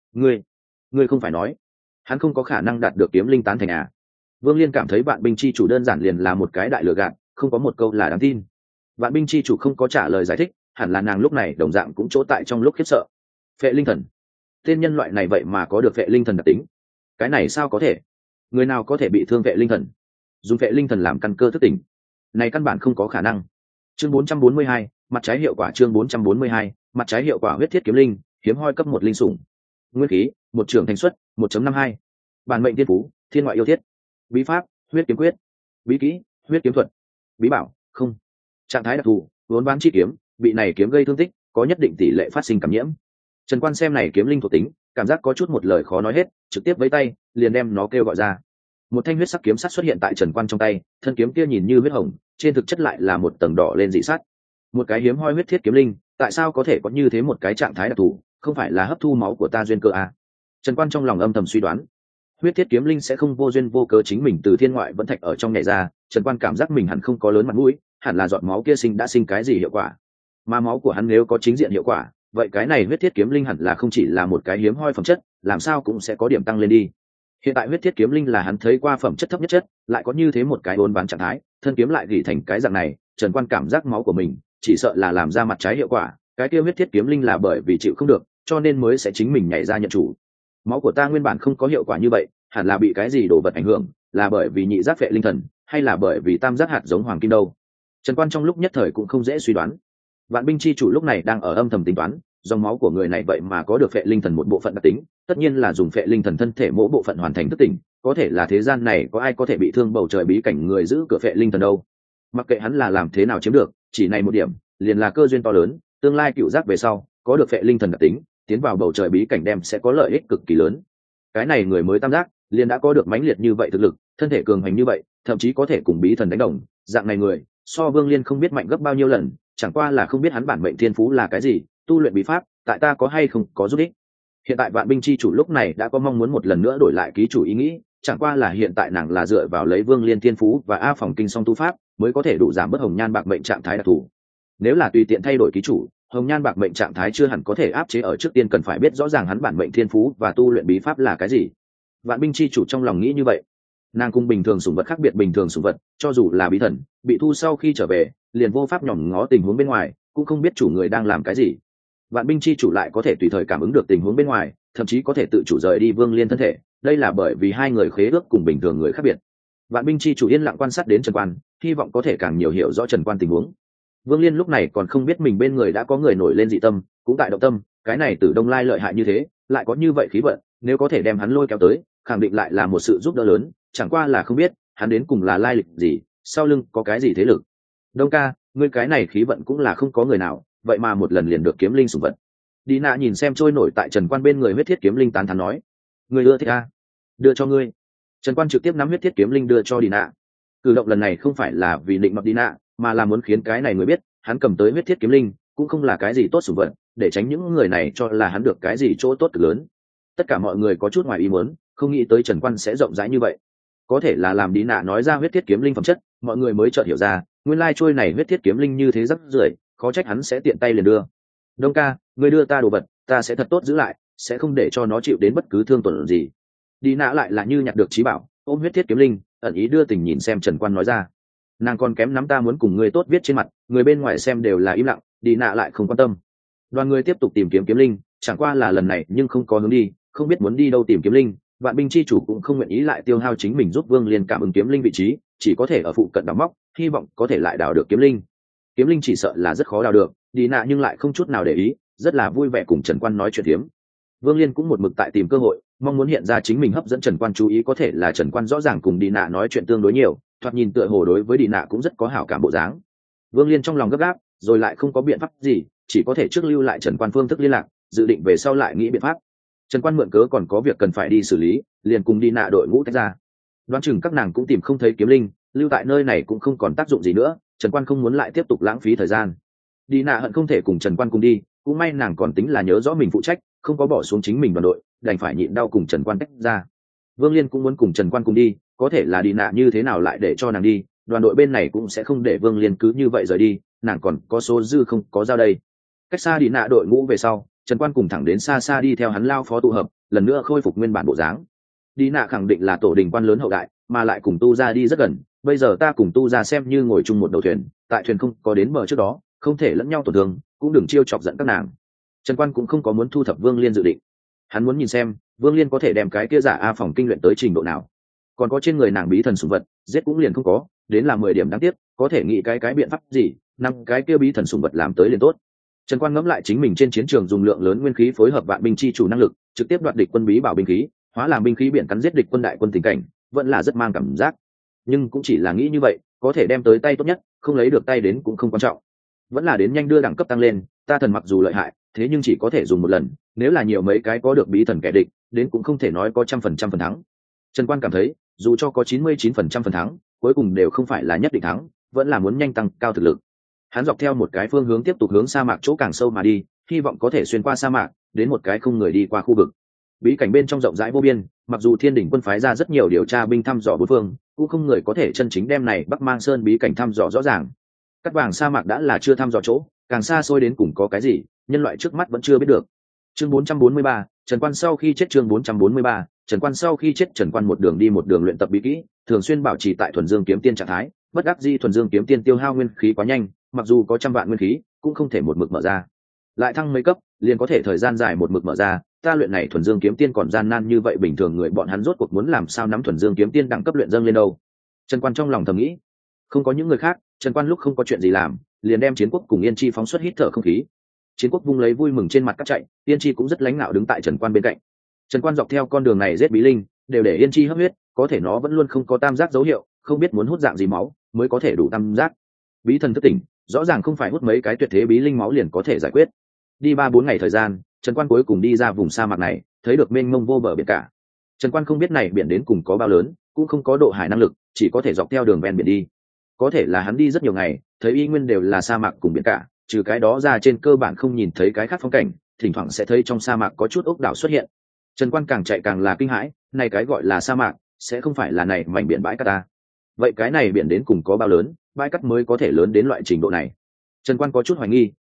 Ngươi không phải nói hắn không có khả năng đạt được kiếm linh tán thành à? Vương Liên cảm thấy Vạn binh chi chủ đơn giản liền là một cái đại lừa gạt, không có một câu là đáng tin. Vạn binh chi chủ không có trả lời giải thích, hẳn là nàng lúc này đồng dạng cũng chỗ tại trong lúc khiếp sợ. Phệ linh thần, tên nhân loại này vậy mà có được phệ linh thần đặc tính, cái này sao có thể? Người nào có thể bị thương phệ linh thần? Dùng phệ linh thần làm căn cơ thức tỉnh, này căn bản không có khả năng. Chương 442, mặt trái hiệu quả. Chương 442, mặt trái hiệu quả. Huyết thiết kiếm linh, hiếm hoi cấp 1 linh sủng. Nguyên khí, một trưởng thành suất 1.52. Bản mệnh thiên phú, thiên ngoại yêu thiết. Bí pháp, huyết kiếm quyết. Bí kỹ, huyết kiếm thuật. Bí bảo, không. Trạng thái đặc thù, vốn bán chi kiếm, bị này kiếm gây thương tích, có nhất định tỷ lệ phát sinh cảm nhiễm. Trần Quan xem này kiếm linh thuộc tính, cảm giác có chút một lời khó nói hết, trực tiếp với tay liền đem nó kêu gọi ra. Một thanh huyết sắc kiếm sắt xuất hiện tại Trần Quan trong tay, thân kiếm kia nhìn như huyết hồng, trên thực chất lại là một tầng đỏ lên dị sắt. Một cái hiếm hoi huyết thiết kiếm linh, tại sao có thể có như thế một cái trạng thái đặc thù, không phải là hấp thu máu của ta duyên cơ à? Trần Quan trong lòng âm thầm suy đoán, huyết thiết kiếm linh sẽ không vô duyên vô cớ chính mình từ thiên ngoại vẫn thạch ở trong nhảy ra. Trần Quan cảm giác mình hẳn không có lớn mặt mũi, hẳn là giọt máu kia đã sinh cái gì hiệu quả, mà máu của hắn nếu có chính diện hiệu quả, vậy cái này huyết thiết kiếm linh hẳn là không chỉ là một cái hiếm hoi phẩm chất, làm sao cũng sẽ có điểm tăng lên đi. Hiện tại huyết thiết kiếm linh là hắn thấy qua phẩm chất thấp nhất chất, lại có như thế một cái ôn bán trạng thái, thân kiếm lại gỉ thành cái dạng này. Trần Quan cảm giác máu của mình chỉ sợ là làm ra mặt trái hiệu quả, cái kia huyết thiết kiếm linh là bởi vì chịu không được, cho nên mới sẽ chính mình nhảy ra nhận chủ. Máu của ta nguyên bản không có hiệu quả như vậy, hẳn là bị cái gì đồ vật ảnh hưởng, là bởi vì nhị giác phệ linh thần, hay là bởi vì tam giác hạt giống hoàng kim đâu? Trần Quan trong lúc nhất thời cũng không dễ suy đoán. Vạn binh chi chủ lúc này đang ở âm thầm tính toán, dòng máu của người này vậy mà có được phệ linh thần một bộ phận đặc tính, tất nhiên là dùng phệ linh thần thân thể mỗi bộ phận hoàn thành thức tỉnh, có thể là thế gian này có ai có thể bị thương bầu trời bí cảnh người giữ cửa phệ linh thần đâu. Mặc kệ hắn là làm thế nào chiếm được, chỉ này một điểm, liền là cơ duyên to lớn, tương lai cựu giác về sau, có được phệ linh thần đặc tính, tiến vào bầu trời bí cảnh đem sẽ có lợi ích cực kỳ lớn. Cái này người mới tam giác, liền đã có được mãnh liệt như vậy thực lực, thân thể cường hành như vậy, thậm chí có thể cùng bí thần đánh đồng, dạng này người, so Vương Liên không biết mạnh gấp bao nhiêu lần, chẳng qua là không biết hắn bản mệnh thiên phú là cái gì, tu luyện bí pháp, tại ta có hay không có giúp ích. Hiện tại Vạn binh chi chủ lúc này đã có mong muốn một lần nữa đổi lại ký chủ ý nghĩ, chẳng qua là hiện tại nàng là dựa vào lấy Vương Liên thiên phú và A phòng kinh song tu pháp mới có thể đủ giảm bớt hồng nhan bạc mệnh trạng thái đặc thù. Nếu là tùy tiện thay đổi ký chủ, hồng nhan bạc mệnh trạng thái chưa hẳn có thể áp chế, ở trước tiên cần phải biết rõ ràng hắn bản mệnh thiên phú và tu luyện bí pháp là cái gì. Vạn binh chi chủ trong lòng nghĩ như vậy. Nàng cùng bình thường sủng vật khác biệt, bình thường sủng vật cho dù là bí thần bị thu sau khi trở về liền vô pháp nhòm ngó tình huống bên ngoài, cũng không biết chủ người đang làm cái gì. Vạn binh chi chủ lại có thể tùy thời cảm ứng được tình huống bên ngoài, thậm chí có thể tự chủ rời đi Vương Liên thân thể, đây là bởi vì hai người khế ước cùng bình thường người khác biệt. Vạn binh chi chủ yên lặng quan sát đến Trần Quan, hy vọng có thể càng nhiều hiểu rõ Trần Quan tình huống. Vương Liên lúc này còn không biết mình bên người đã có người nổi lên dị tâm, cũng tại động tâm, cái này Tử Đông Lai lợi hại như thế, lại có như vậy khí vận, nếu có thể đem hắn lôi kéo tới, khẳng định lại là một sự giúp đỡ lớn, chẳng qua là không biết hắn đến cùng là lai lịch gì, sau lưng có cái gì thế lực. Đông ca, ngươi cái này khí vận cũng là không có người nào, vậy mà một lần liền được kiếm linh sủng vật. Đi nạ nhìn xem trôi nổi tại Trần Quan bên người huyết thiết kiếm linh tán thán nói, người ưa thích a, đưa cho ngươi. Trần Quan trực tiếp nắm huyết thiết kiếm linh đưa cho Đi nạ. Cử động lần này không phải là vì định mặc Đi nạ, mà là muốn khiến cái này người biết hắn cầm tới huyết thiết kiếm linh cũng không là cái gì tốt sủng vật, để tránh những người này cho là hắn được cái gì chỗ tốt cực lớn. Tất cả mọi người có chút ngoài ý muốn, không nghĩ tới Trần Quan sẽ rộng rãi như vậy. Có thể là làm Đi nạ nói ra huyết thiết kiếm linh phẩm chất, mọi người mới chợt hiểu ra, nguyên lai trôi này huyết thiết kiếm linh như thế rất rưởi, khó trách hắn sẽ tiện tay liền đưa. Đông ca, ngươi đưa ta đồ vật, ta sẽ thật tốt giữ lại, sẽ không để cho nó chịu đến bất cứ thương tổn gì. Đi nạ lại là như nhặt được trí bảo, ôm huyết thiết kiếm linh, ẩn ý đưa tình nhìn xem Trần Quan nói ra. Nàng còn kém nắm ta muốn cùng người tốt viết trên mặt, người bên ngoài xem đều là im lặng, Đi nạ lại không quan tâm. Đoàn người tiếp tục tìm kiếm kiếm linh, chẳng qua là lần này nhưng không có hướng đi, không biết muốn đi đâu tìm kiếm linh. Vạn binh chi chủ cũng không nguyện ý lại tiêu hao chính mình giúp Vương Liên cảm ứng kiếm linh vị trí, chỉ có thể ở phụ cận đào móc, hy vọng có thể lại đào được kiếm linh. Kiếm linh chỉ sợ là rất khó đào được, Đi nạ nhưng lại không chút nào để ý, rất là vui vẻ cùng Trần Quan nói chuyện hiếm. Vương Liên cũng một mực tại tìm cơ hội, mong muốn hiện ra chính mình hấp dẫn Trần Quan chú ý, có thể là Trần Quan rõ ràng cùng Đi nạ nói chuyện tương đối nhiều, thoạt nhìn tựa hồ đối với Đi nạ cũng rất có hảo cảm bộ dáng. Vương Liên trong lòng gấp gáp, rồi lại không có biện pháp gì, chỉ có thể trước lưu lại Trần Quan phương thức liên lạc, dự định về sau lại nghĩ biện pháp. Trần Quan mượn cớ còn có việc cần phải đi xử lý, liền cùng Đi nạ đội ngũ tách ra. Đoán chừng các nàng cũng tìm không thấy kiếm linh, lưu tại nơi này cũng không còn tác dụng gì nữa, Trần Quan không muốn lại tiếp tục lãng phí thời gian. Đi nạ hận không thể cùng Trần Quan cùng đi, cũng may nàng còn tính là nhớ rõ mình phụ trách, không có bỏ xuống chính mình đoàn đội, đành phải nhịn đau cùng Trần Quan tách ra. Vương Liên cũng muốn cùng Trần Quan cùng đi, có thể là Đi nạ như thế nào lại để cho nàng đi, đoàn đội bên này cũng sẽ không để Vương Liên cứ như vậy rời đi, nàng còn có số dư không có giao đây. Cách xa Đi nạ đội ngũ về sau, Trần Quan cùng thẳng đến xa xa đi theo hắn lao phó tụ hợp, lần nữa khôi phục nguyên bản bộ dáng. Đi nạ khẳng định là tổ đình quan lớn hậu đại, mà lại cùng tu ra đi rất gần, bây giờ ta cùng tu ra xem như ngồi chung một đầu thuyền, tại thuyền không có đến bờ trước đó, không thể lẫn nhau tổn thương, cũng đừng chiêu chọc giận các nàng. Trần Quan cũng không có muốn thu thập Vương Liên dự định, hắn muốn nhìn xem Vương Liên có thể đem cái kia giả a phòng kinh luyện tới trình độ nào, còn có trên người nàng bí thần sủng vật giết cũng liền không có, đến là 10 điểm đáng tiếc, có thể nghĩ cái biện pháp gì, năm cái kia bí thần sủng vật làm tới liền tốt. Trần Quan ngẫm lại chính mình trên chiến trường dùng lượng lớn nguyên khí phối hợp vạn binh chi chủ năng lực, trực tiếp đoạt địch quân bí bảo binh khí, hóa làm binh khí biển cắn giết địch quân đại quân tình cảnh, vẫn là rất mang cảm giác. Nhưng cũng chỉ là nghĩ như vậy, có thể đem tới tay tốt nhất, không lấy được tay đến cũng không quan trọng. Vẫn là đến nhanh đưa đẳng cấp tăng lên, ta thần mặc dù lợi hại, thế nhưng chỉ có thể dùng một lần, nếu là nhiều mấy cái có được bí thần kẻ địch, đến cũng không thể nói có 100% phần thắng. Trần Quan cảm thấy, dù cho có 99% phần thắng, cuối cùng đều không phải là nhất định thắng, vẫn là muốn nhanh tăng cao thực lực. Hắn dọc theo một cái phương hướng tiếp tục hướng sa mạc chỗ càng sâu mà đi, hy vọng có thể xuyên qua sa mạc, đến một cái không người đi qua khu vực. Bí cảnh bên trong rộng rãi vô biên, mặc dù Thiên Đỉnh quân phái ra rất nhiều điều tra binh thăm dò bốn phương, cũng không người có thể chân chính đem này Bắc Mang Sơn bí cảnh thăm dò rõ ràng. Cát vàng sa mạc đã là chưa thăm dò chỗ, càng xa xôi đến cùng có cái gì, nhân loại trước mắt vẫn chưa biết được. Chương 443, Trần Quan sau khi chết. Chương 443, Trần Quan sau khi chết. Trần Quan một đường đi một đường luyện tập bí kỹ, thường xuyên bảo trì tại thuần dương kiếm tiên trạng thái, bất đắc dĩ thuần dương kiếm tiên tiêu hao nguyên khí quá nhanh, mặc dù có trăm vạn nguyên khí, cũng không thể một mực mở ra. Lại thăng mấy cấp, liền có thể thời gian dài một mực mở ra, ta luyện này thuần dương kiếm tiên còn gian nan như vậy, bình thường người bọn hắn rốt cuộc muốn làm sao nắm thuần dương kiếm tiên đẳng cấp luyện dâng lên đâu. Trần Quan trong lòng thầm nghĩ, không có những người khác, Trần Quan lúc không có chuyện gì làm, liền đem Chiến Quốc cùng Yên Chi phóng xuất hít thở không khí. Chiến Quốc vung lấy vui mừng trên mặt cắt chạy, Yên Chi cũng rất lãnh nạo đứng tại Trần Quan bên cạnh. Trần Quan dọc theo con đường này giết bí linh, đều để Yên Chi hấp huyết, có thể nó vẫn luôn không có tam giác dấu hiệu, không biết muốn hút dạng gì máu mới có thể đủ tam giác. Bí thần thức tỉnh, rõ ràng không phải hút mấy cái tuyệt thế bí linh máu liền có thể giải quyết. Đi 3-4 ngày thời gian, Trần Quan cuối cùng đi ra vùng sa mạc này, thấy được mênh mông vô bờ biển cả. Trần Quan không biết này biển đến cùng có bao lớn, cũng không có độ hải năng lực, chỉ có thể dọc theo đường ven biển đi. Có thể là hắn đi rất nhiều ngày, thấy y nguyên đều là sa mạc cùng biển cả, trừ cái đó ra trên cơ bản không nhìn thấy cái khác phong cảnh, thỉnh thoảng sẽ thấy trong sa mạc có chút ốc đảo xuất hiện. Trần Quan càng chạy càng là kinh hãi, này cái gọi là sa mạc, sẽ không phải là này mảnh biển bãi cát ta? Vậy cái này biển đến cùng có bao lớn, bãi cát mới có thể lớn đến loại trình độ này? Trần Quan có chút hoài nghi,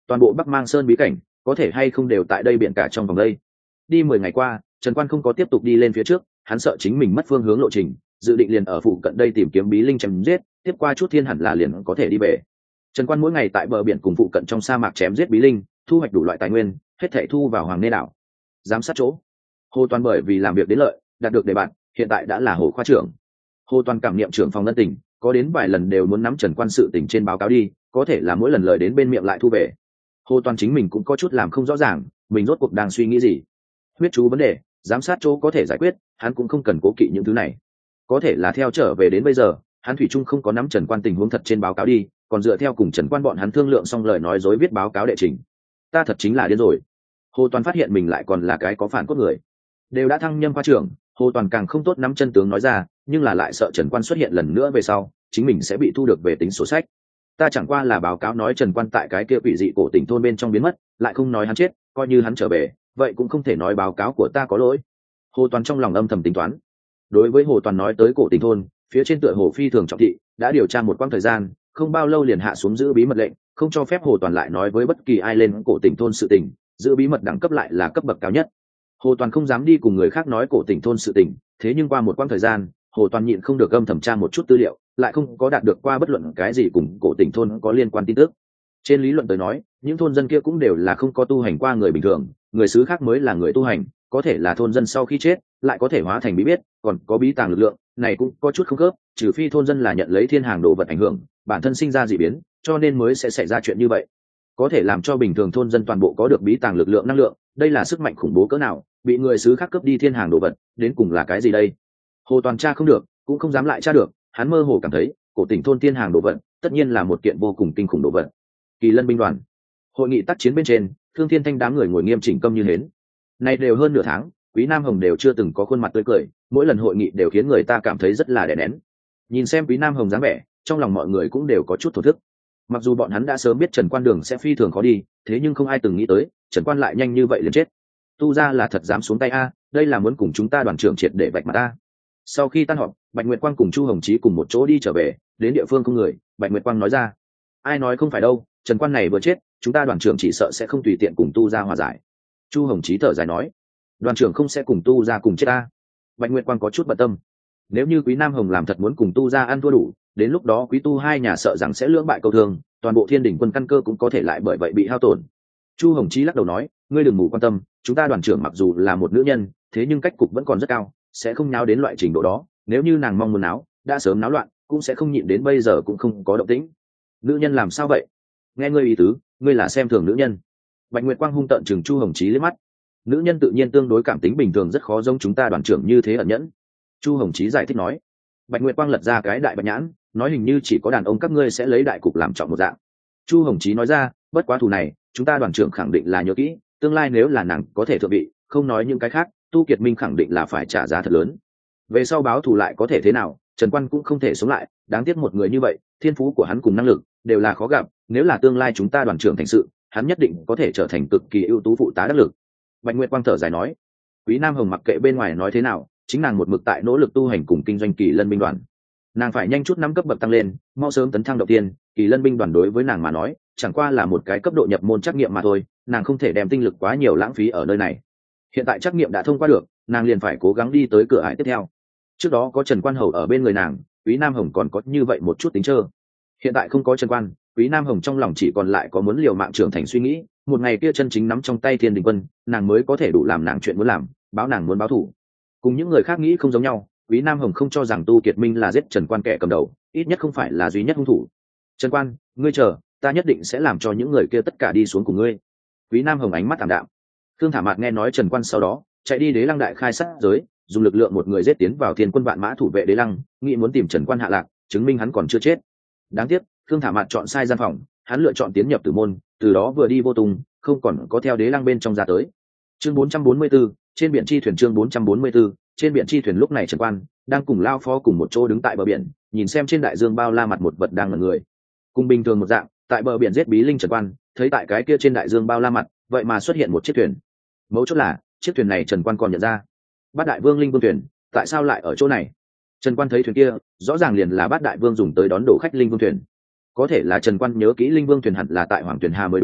toàn bộ Bắc Mang Sơn bí cảnh có thể hay không đều tại đây biển cả trong vòng đây. Đi 10 ngày qua, Trần Quan không có tiếp tục đi lên phía trước, hắn sợ chính mình mất phương hướng lộ trình, dự định liền ở phụ cận đây tìm kiếm bí linh chém giết, tiếp qua chút thiên hẳn là liền có thể đi về. Trần Quan mỗi ngày tại bờ biển cùng phụ cận trong sa mạc chém giết bí linh, thu hoạch đủ loại tài nguyên, hết thảy thu vào Hoàng Nê đảo. Giám sát chỗ. Hồ Toàn bởi vì làm việc đến lợi, đạt được đề bạt, hiện tại đã là Hồ khoa trưởng. Hồ Toàn cảm niệm trưởng phòng ngân tỉnh, có đến vài lần đều muốn nắm Trần Quan sự tình trên báo cáo đi, có thể là mỗi lần lời đến bên miệng lại thu về. Hồ Toàn chính mình cũng có chút làm không rõ ràng, mình rốt cuộc đang suy nghĩ gì. Huyết chú vấn đề, giám sát chỗ có thể giải quyết, hắn cũng không cần cố kỵ những thứ này. Có thể là theo trở về đến bây giờ, hắn thủy chung không có nắm Trần Quan tình huống thật trên báo cáo đi, còn dựa theo cùng Trần Quan bọn hắn thương lượng xong lời nói dối viết báo cáo đệ trình. Ta thật chính là điên rồi. Hồ Toàn phát hiện mình lại còn là cái có phản cốt người. Đều đã thăng nhâm khoa trưởng, Hồ Toàn càng không tốt nắm chân tướng nói ra, nhưng là lại sợ Trần Quan xuất hiện lần nữa về sau, chính mình sẽ bị thu được về tính sổ sách. Ta chẳng qua là báo cáo nói Trần Quan tại cái kia quỷ dị cổ tỉnh thôn bên trong biến mất, lại không nói hắn chết, coi như hắn trở về, vậy cũng không thể nói báo cáo của ta có lỗi. Hồ Toàn trong lòng âm thầm tính toán. Đối với Hồ Toàn nói tới cổ tỉnh thôn, phía trên tựa hồ phi thường trọng thị, đã điều tra một quãng thời gian, không bao lâu liền hạ xuống giữ bí mật lệnh, không cho phép Hồ Toàn lại nói với bất kỳ ai lên cổ tỉnh thôn sự tình, giữ bí mật đẳng cấp lại là cấp bậc cao nhất. Hồ Toàn không dám đi cùng người khác nói cổ tỉnh thôn sự tình, thế nhưng qua một quãng thời gian, Hồ Toàn nhịn không được âm thầm tra một chút tư liệu, lại không có đạt được qua bất luận cái gì cùng cổ tỉnh thôn có liên quan tin tức. Trên lý luận tới nói, những thôn dân kia cũng đều là không có tu hành qua người bình thường, người xứ khác mới là người tu hành, có thể là thôn dân sau khi chết lại có thể hóa thành bí biết, còn có bí tàng lực lượng, này cũng có chút không khớp, trừ phi thôn dân là nhận lấy thiên hàng đồ vật ảnh hưởng, bản thân sinh ra dị biến, cho nên mới sẽ xảy ra chuyện như vậy. Có thể làm cho bình thường thôn dân toàn bộ có được bí tàng lực lượng năng lượng, đây là sức mạnh khủng bố cỡ nào, bị người xứ khác cướp đi thiên hàng đồ vật, đến cùng là cái gì đây? Hồ Toàn tra không được, cũng không dám lại tra được, hắn mơ hồ cảm thấy, cổ tỉnh thôn thiên hàng đồ vật, tất nhiên là một kiện vô cùng kinh khủng đồ vật. Kỳ Lân binh đoàn. Hội nghị tác chiến bên trên, Thương Thiên Thanh đám người ngồi nghiêm chỉnh câm như hến. Này đều hơn nửa tháng, Quý Nam Hồng đều chưa từng có khuôn mặt tươi cười, mỗi lần hội nghị đều khiến người ta cảm thấy rất là đè nén. Nhìn xem Quý Nam Hồng dáng vẻ, trong lòng mọi người cũng đều có chút thổ thức. Mặc dù bọn hắn đã sớm biết Trần Quan đường sẽ phi thường khó đi, thế nhưng không ai từng nghĩ tới, Trần Quan lại nhanh như vậy liền chết. Tu ra là thật dám xuống tay a, đây là muốn cùng chúng ta đoàn trưởng triệt để vạch mặt ta. Sau khi tan họp, Bạch Nguyệt Quang cùng Chu Hồng Chí cùng một chỗ đi trở về, đến địa phương không người, Bạch Nguyệt Quang nói ra: ai nói không phải đâu, Trần Quan này vừa chết, chúng ta đoàn trưởng chỉ sợ sẽ không tùy tiện cùng tu ra hòa giải. Chu Hồng Chí thở dài nói: đoàn trưởng không sẽ cùng tu ra cùng chết ta. Bạch Nguyệt Quang có chút bận tâm, nếu như Quý Nam Hồng làm thật muốn cùng tu ra ăn thua đủ, đến lúc đó Quý tu hai nhà sợ rằng sẽ lưỡng bại câu thương, toàn bộ Thiên Đình quân căn cơ cũng có thể lại bởi vậy bị hao tổn. Chu Hồng Chí lắc đầu nói: ngươi đừng mù quan tâm, chúng ta đoàn trưởng mặc dù là một nữ nhân, thế nhưng cách cục vẫn còn rất cao, sẽ không náo đến loại trình độ đó, nếu như nàng mong muốn náo, đã sớm náo loạn, cũng sẽ không nhịn đến bây giờ cũng không có động tĩnh. Nữ nhân làm sao vậy? Nghe ngươi ý tứ, ngươi là xem thường nữ nhân. Bạch Nguyệt Quang hung tợn chừng Chu Hồng Chí liếc mắt. Nữ nhân tự nhiên tương đối cảm tính bình thường, rất khó giống chúng ta đoàn trưởng như thế ẩn nhẫn. Chu Hồng Chí giải thích nói. Bạch Nguyệt Quang lật ra cái đại bạch nhãn, nói hình như chỉ có đàn ông các ngươi sẽ lấy đại cục làm trọng một dạng. Chu Hồng Chí nói ra, bất quá thù này, chúng ta đoàn trưởng khẳng định là nhớ kỹ, tương lai nếu là nàng có thể thượng vị, không nói những cái khác, Tu Kiệt Minh khẳng định là phải trả giá thật lớn. Về sau báo thù lại có thể thế nào, Trần Quan cũng không thể sống lại, đáng tiếc một người như vậy, thiên phú của hắn cùng năng lực đều là khó gặp, nếu là tương lai chúng ta đoàn trưởng thành sự, hắn nhất định có thể trở thành cực kỳ ưu tú phụ tá đắc lực. Bạch Nguyệt Quang thở dài nói. Quý Nam Hồng mặc kệ bên ngoài nói thế nào, chính nàng một mực tại nỗ lực tu hành cùng kinh doanh Kỳ Lân binh đoàn. Nàng phải nhanh chút năm cấp bậc tăng lên, mau sớm tấn thăng đầu tiên. Kỳ Lân binh đoàn đối với nàng mà nói, chẳng qua là một cái cấp độ nhập môn trắc nghiệm mà thôi, nàng không thể đem tinh lực quá nhiều lãng phí ở nơi này. Hiện tại trắc nghiệm đã thông qua được, nàng liền phải cố gắng đi tới cửa ải tiếp theo. Trước đó có Trần Quan Hầu ở bên người nàng, Quý Nam Hồng còn có như vậy một chút tính trơ. Hiện tại không có Trần Quan, Quý Nam Hồng trong lòng chỉ còn lại có muốn liều mạng trưởng thành suy nghĩ, một ngày kia chân chính nắm trong tay Thiên Đình quân, nàng mới có thể đủ làm nàng chuyện muốn làm, báo nàng muốn báo thù. Cùng những người khác nghĩ không giống nhau, Quý Nam Hồng không cho rằng Tu Kiệt Minh là giết Trần Quan kẻ cầm đầu, ít nhất không phải là duy nhất hung thủ. Trần Quan, ngươi chờ, ta nhất định sẽ làm cho những người kia tất cả đi xuống cùng ngươi. Quý Nam Hồng ánh mắt ảm đạm. Khương Thả Mạt nghe nói Trần Quan sau đó, chạy đi Đế Lăng đại khai sát giới, dùng lực lượng một người giết tiến vào Thiên Quân vạn mã thủ vệ Đế Lăng, nghĩ muốn tìm Trần Quan hạ lạc, chứng minh hắn còn chưa chết. Đáng tiếc, Khương Thả Mạt chọn sai gian phòng, hắn lựa chọn tiến nhập Tử môn, từ đó vừa đi vô tung, không còn có theo Đế Lăng bên trong ra tới. Chương 444, trên biển chi thuyền. Chương 444, trên biển chi thuyền. Lúc này Trần Quan đang cùng Lao Phó cùng một chỗ đứng tại bờ biển, nhìn xem trên đại dương bao la mặt một vật đang ngẩn người. Cùng bình thường một dạng, tại bờ biển giết bí linh Trần Quan, thấy tại cái kia trên đại dương bao la mặt, vậy mà xuất hiện một chiếc thuyền. Mấu chốt là, chiếc thuyền này Trần Quan còn nhận ra. Bát Đại Vương Linh Vương thuyền, tại sao lại ở chỗ này? Trần Quan thấy thuyền kia, rõ ràng liền là Bát Đại Vương dùng tới đón đổ khách Linh Vương thuyền. Có thể là Trần Quan nhớ kỹ Linh Vương thuyền hẳn là tại Hoàng Tuyền Hà mới đúng,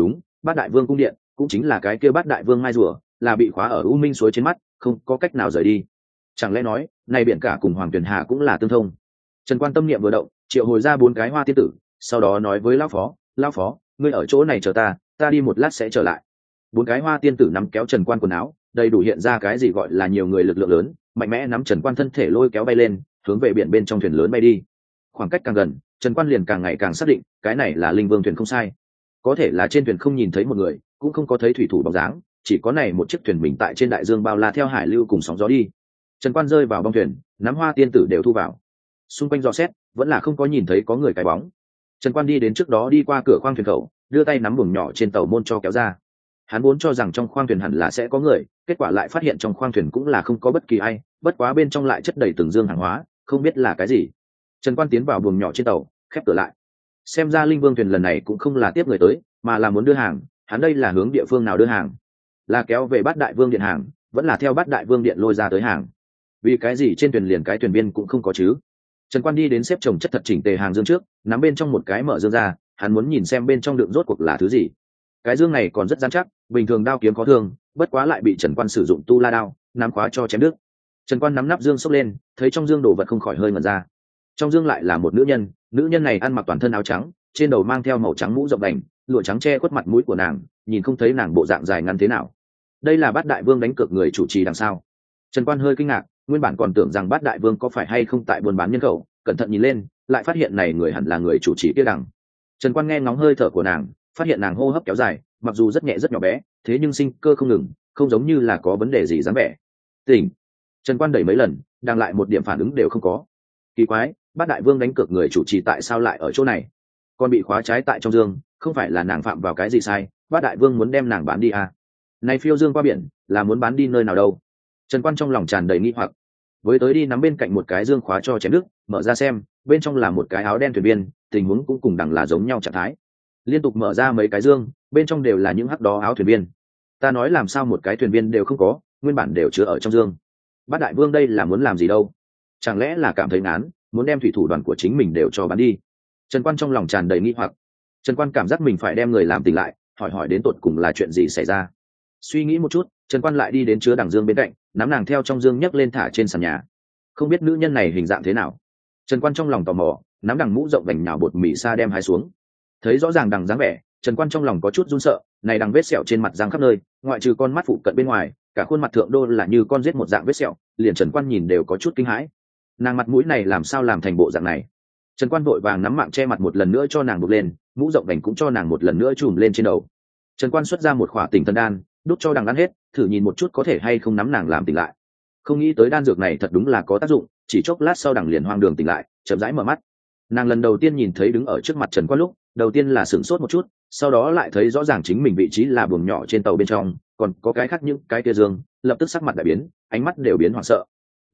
Bát Đại Vương cung điện cũng chính là cái kia Bát Đại Vương mai rùa, là bị khóa ở u minh suối trên mắt, không có cách nào rời đi. Chẳng lẽ nói này biển cả cùng Hoàng Tuyền Hà cũng là tương thông? Trần Quan tâm niệm vừa động, triệu hồi ra 4 cái hoa tiên tử, sau đó nói với lão phó, ngươi ở chỗ này chờ ta đi một lát sẽ trở lại. 4 cái hoa tiên tử nắm kéo Trần Quan quần áo, đầy đủ hiện ra cái gì gọi là nhiều người lực lượng lớn, mạnh mẽ nắm Trần Quan thân thể lôi kéo bay lên, hướng về biển bên trong thuyền lớn bay đi. Khoảng cách càng gần, Trần Quan liền càng ngày càng xác định, cái này là Linh Vương thuyền không sai. Có thể là trên thuyền không nhìn thấy một người, cũng không có thấy thủy thủ bóng dáng, chỉ có này một chiếc thuyền mình tại trên đại dương bao la theo hải lưu cùng sóng gió đi. Trần Quan rơi vào bong thuyền, nắm hoa tiên tử đều thu vào. Xung quanh dò xét, vẫn là không có nhìn thấy có người cái bóng. Trần Quan đi đến trước đó đi qua cửa khoang thuyền khẩu, đưa tay nắm buồng nhỏ trên tàu môn cho kéo ra. Hắn vốn cho rằng trong khoang thuyền hẳn là sẽ có người, kết quả lại phát hiện trong khoang thuyền cũng là không có bất kỳ ai, bất quá bên trong lại chất đầy từng dương hàng hóa, không biết là cái gì. Trần Quan tiến vào buồng nhỏ trên tàu, khép cửa lại. Xem ra Linh Vương thuyền lần này cũng không là tiếp người tới, mà là muốn đưa hàng. Hắn đây là hướng địa phương nào đưa hàng? Là kéo về Bát Đại Vương điện hàng, vẫn là theo Bát Đại Vương điện lôi ra tới hàng? Vì cái gì trên thuyền liền cái thuyền viên cũng không có chứ? Trần Quan đi đến xếp chồng chất thật chỉnh tề hàng dương trước, nắm bên trong một cái mở dương ra, hắn muốn nhìn xem bên trong đựng rốt cuộc là thứ gì. Cái dương này còn rất rắn chắc, bình thường đao kiếm có thương, bất quá lại bị Trần Quan sử dụng tu la đao nắm khóa cho chém đứt. Trần Quan nắm nắp dương xốc lên, thấy trong dương đồ vật không khỏi hơi ngẩn ra. Trong dương lại là một nữ nhân này ăn mặc toàn thân áo trắng, trên đầu mang theo màu trắng mũ rộng đành, lụa trắng che khuất mặt mũi của nàng, nhìn không thấy nàng bộ dạng dài ngắn thế nào. Đây là Bát Đại Vương đánh cược người chủ trì đằng sau. Trần Quan hơi kinh ngạc, nguyên bản còn tưởng rằng Bát Đại Vương có phải hay không tại buôn bán nhân khẩu, cẩn thận nhìn lên, lại phát hiện này người hẳn là người chủ trì kia đằng. Trần Quan nghe ngóng hơi thở của nàng, phát hiện nàng hô hấp kéo dài, mặc dù rất nhẹ rất nhỏ bé, thế nhưng sinh cơ không ngừng, không giống như là có vấn đề gì dáng vẻ. Tỉnh. Trần Quan đẩy mấy lần, đang lại một điểm phản ứng đều không có. Kỳ quái, Bát Đại Vương đánh cược người chủ trì tại sao lại ở chỗ này? Còn bị khóa trái tại trong dương, không phải là nàng phạm vào cái gì sai, Bát Đại Vương muốn đem nàng bán đi à? Này phiêu dương qua biển, là muốn bán đi nơi nào đâu? Trần Quan trong lòng tràn đầy nghi hoặc. Với tới đi nắm bên cạnh một cái dương khóa cho chém đứt, mở ra xem, bên trong là một cái áo đen thuyền viên, tình huống cũng cùng đằng là giống nhau trạng thái. Liên tục mở ra mấy cái dương, bên trong đều là những hắc đó áo thuyền viên. Ta nói làm sao một cái thuyền viên đều không có, nguyên bản đều chứa ở trong dương. Bát Đại Vương đây là muốn làm gì đâu? Chẳng lẽ là cảm thấy ngán, muốn đem thủy thủ đoàn của chính mình đều cho bán đi? Trần Quan trong lòng tràn đầy nghi hoặc. Trần Quan cảm giác mình phải đem người làm tỉnh lại, hỏi đến tột cùng là chuyện gì xảy ra. Suy nghĩ một chút, Trần Quan lại đi đến chứa đằng dương bên cạnh, nắm nàng theo trong dương nhấc lên thả trên sàn nhà. Không biết nữ nhân này hình dạng thế nào. Trần Quan trong lòng tò mò, nắm đằng mũ rộng vành nhào bột mì sa đem hái xuống. Thấy rõ ràng đằng dáng vẻ, Trần Quan trong lòng có chút run sợ, này đằng vết sẹo trên mặt răng khắp nơi, ngoại trừ con mắt phụ cận bên ngoài, cả khuôn mặt thượng đô là như con giết một dạng vết sẹo, liền Trần Quan nhìn đều có chút kinh hãi. Nàng mặt mũi này làm sao làm thành bộ dạng này? Trần Quan vội vàng nắm mạng che mặt một lần nữa cho nàng buộc lên, mũ rộng vành cũng cho nàng một lần nữa trùm lên trên đầu. Trần Quan xuất ra một khỏa tỉnh thần đan, đút cho đằng ăn hết, thử nhìn một chút có thể hay không nắm nàng làm tỉnh lại. Không nghĩ tới đan dược này thật đúng là có tác dụng, chỉ chốc lát sau đằng liền hoang đường tỉnh lại, chậm rãi mở mắt. Nàng lần đầu tiên nhìn thấy đứng ở trước mặt Trần Quan lúc, đầu tiên là sửng sốt một chút, sau đó lại thấy rõ ràng chính mình vị trí là buồng nhỏ trên tàu bên trong, còn có cái khác những cái kia dương, lập tức sắc mặt đại biến, ánh mắt đều biến hoảng sợ.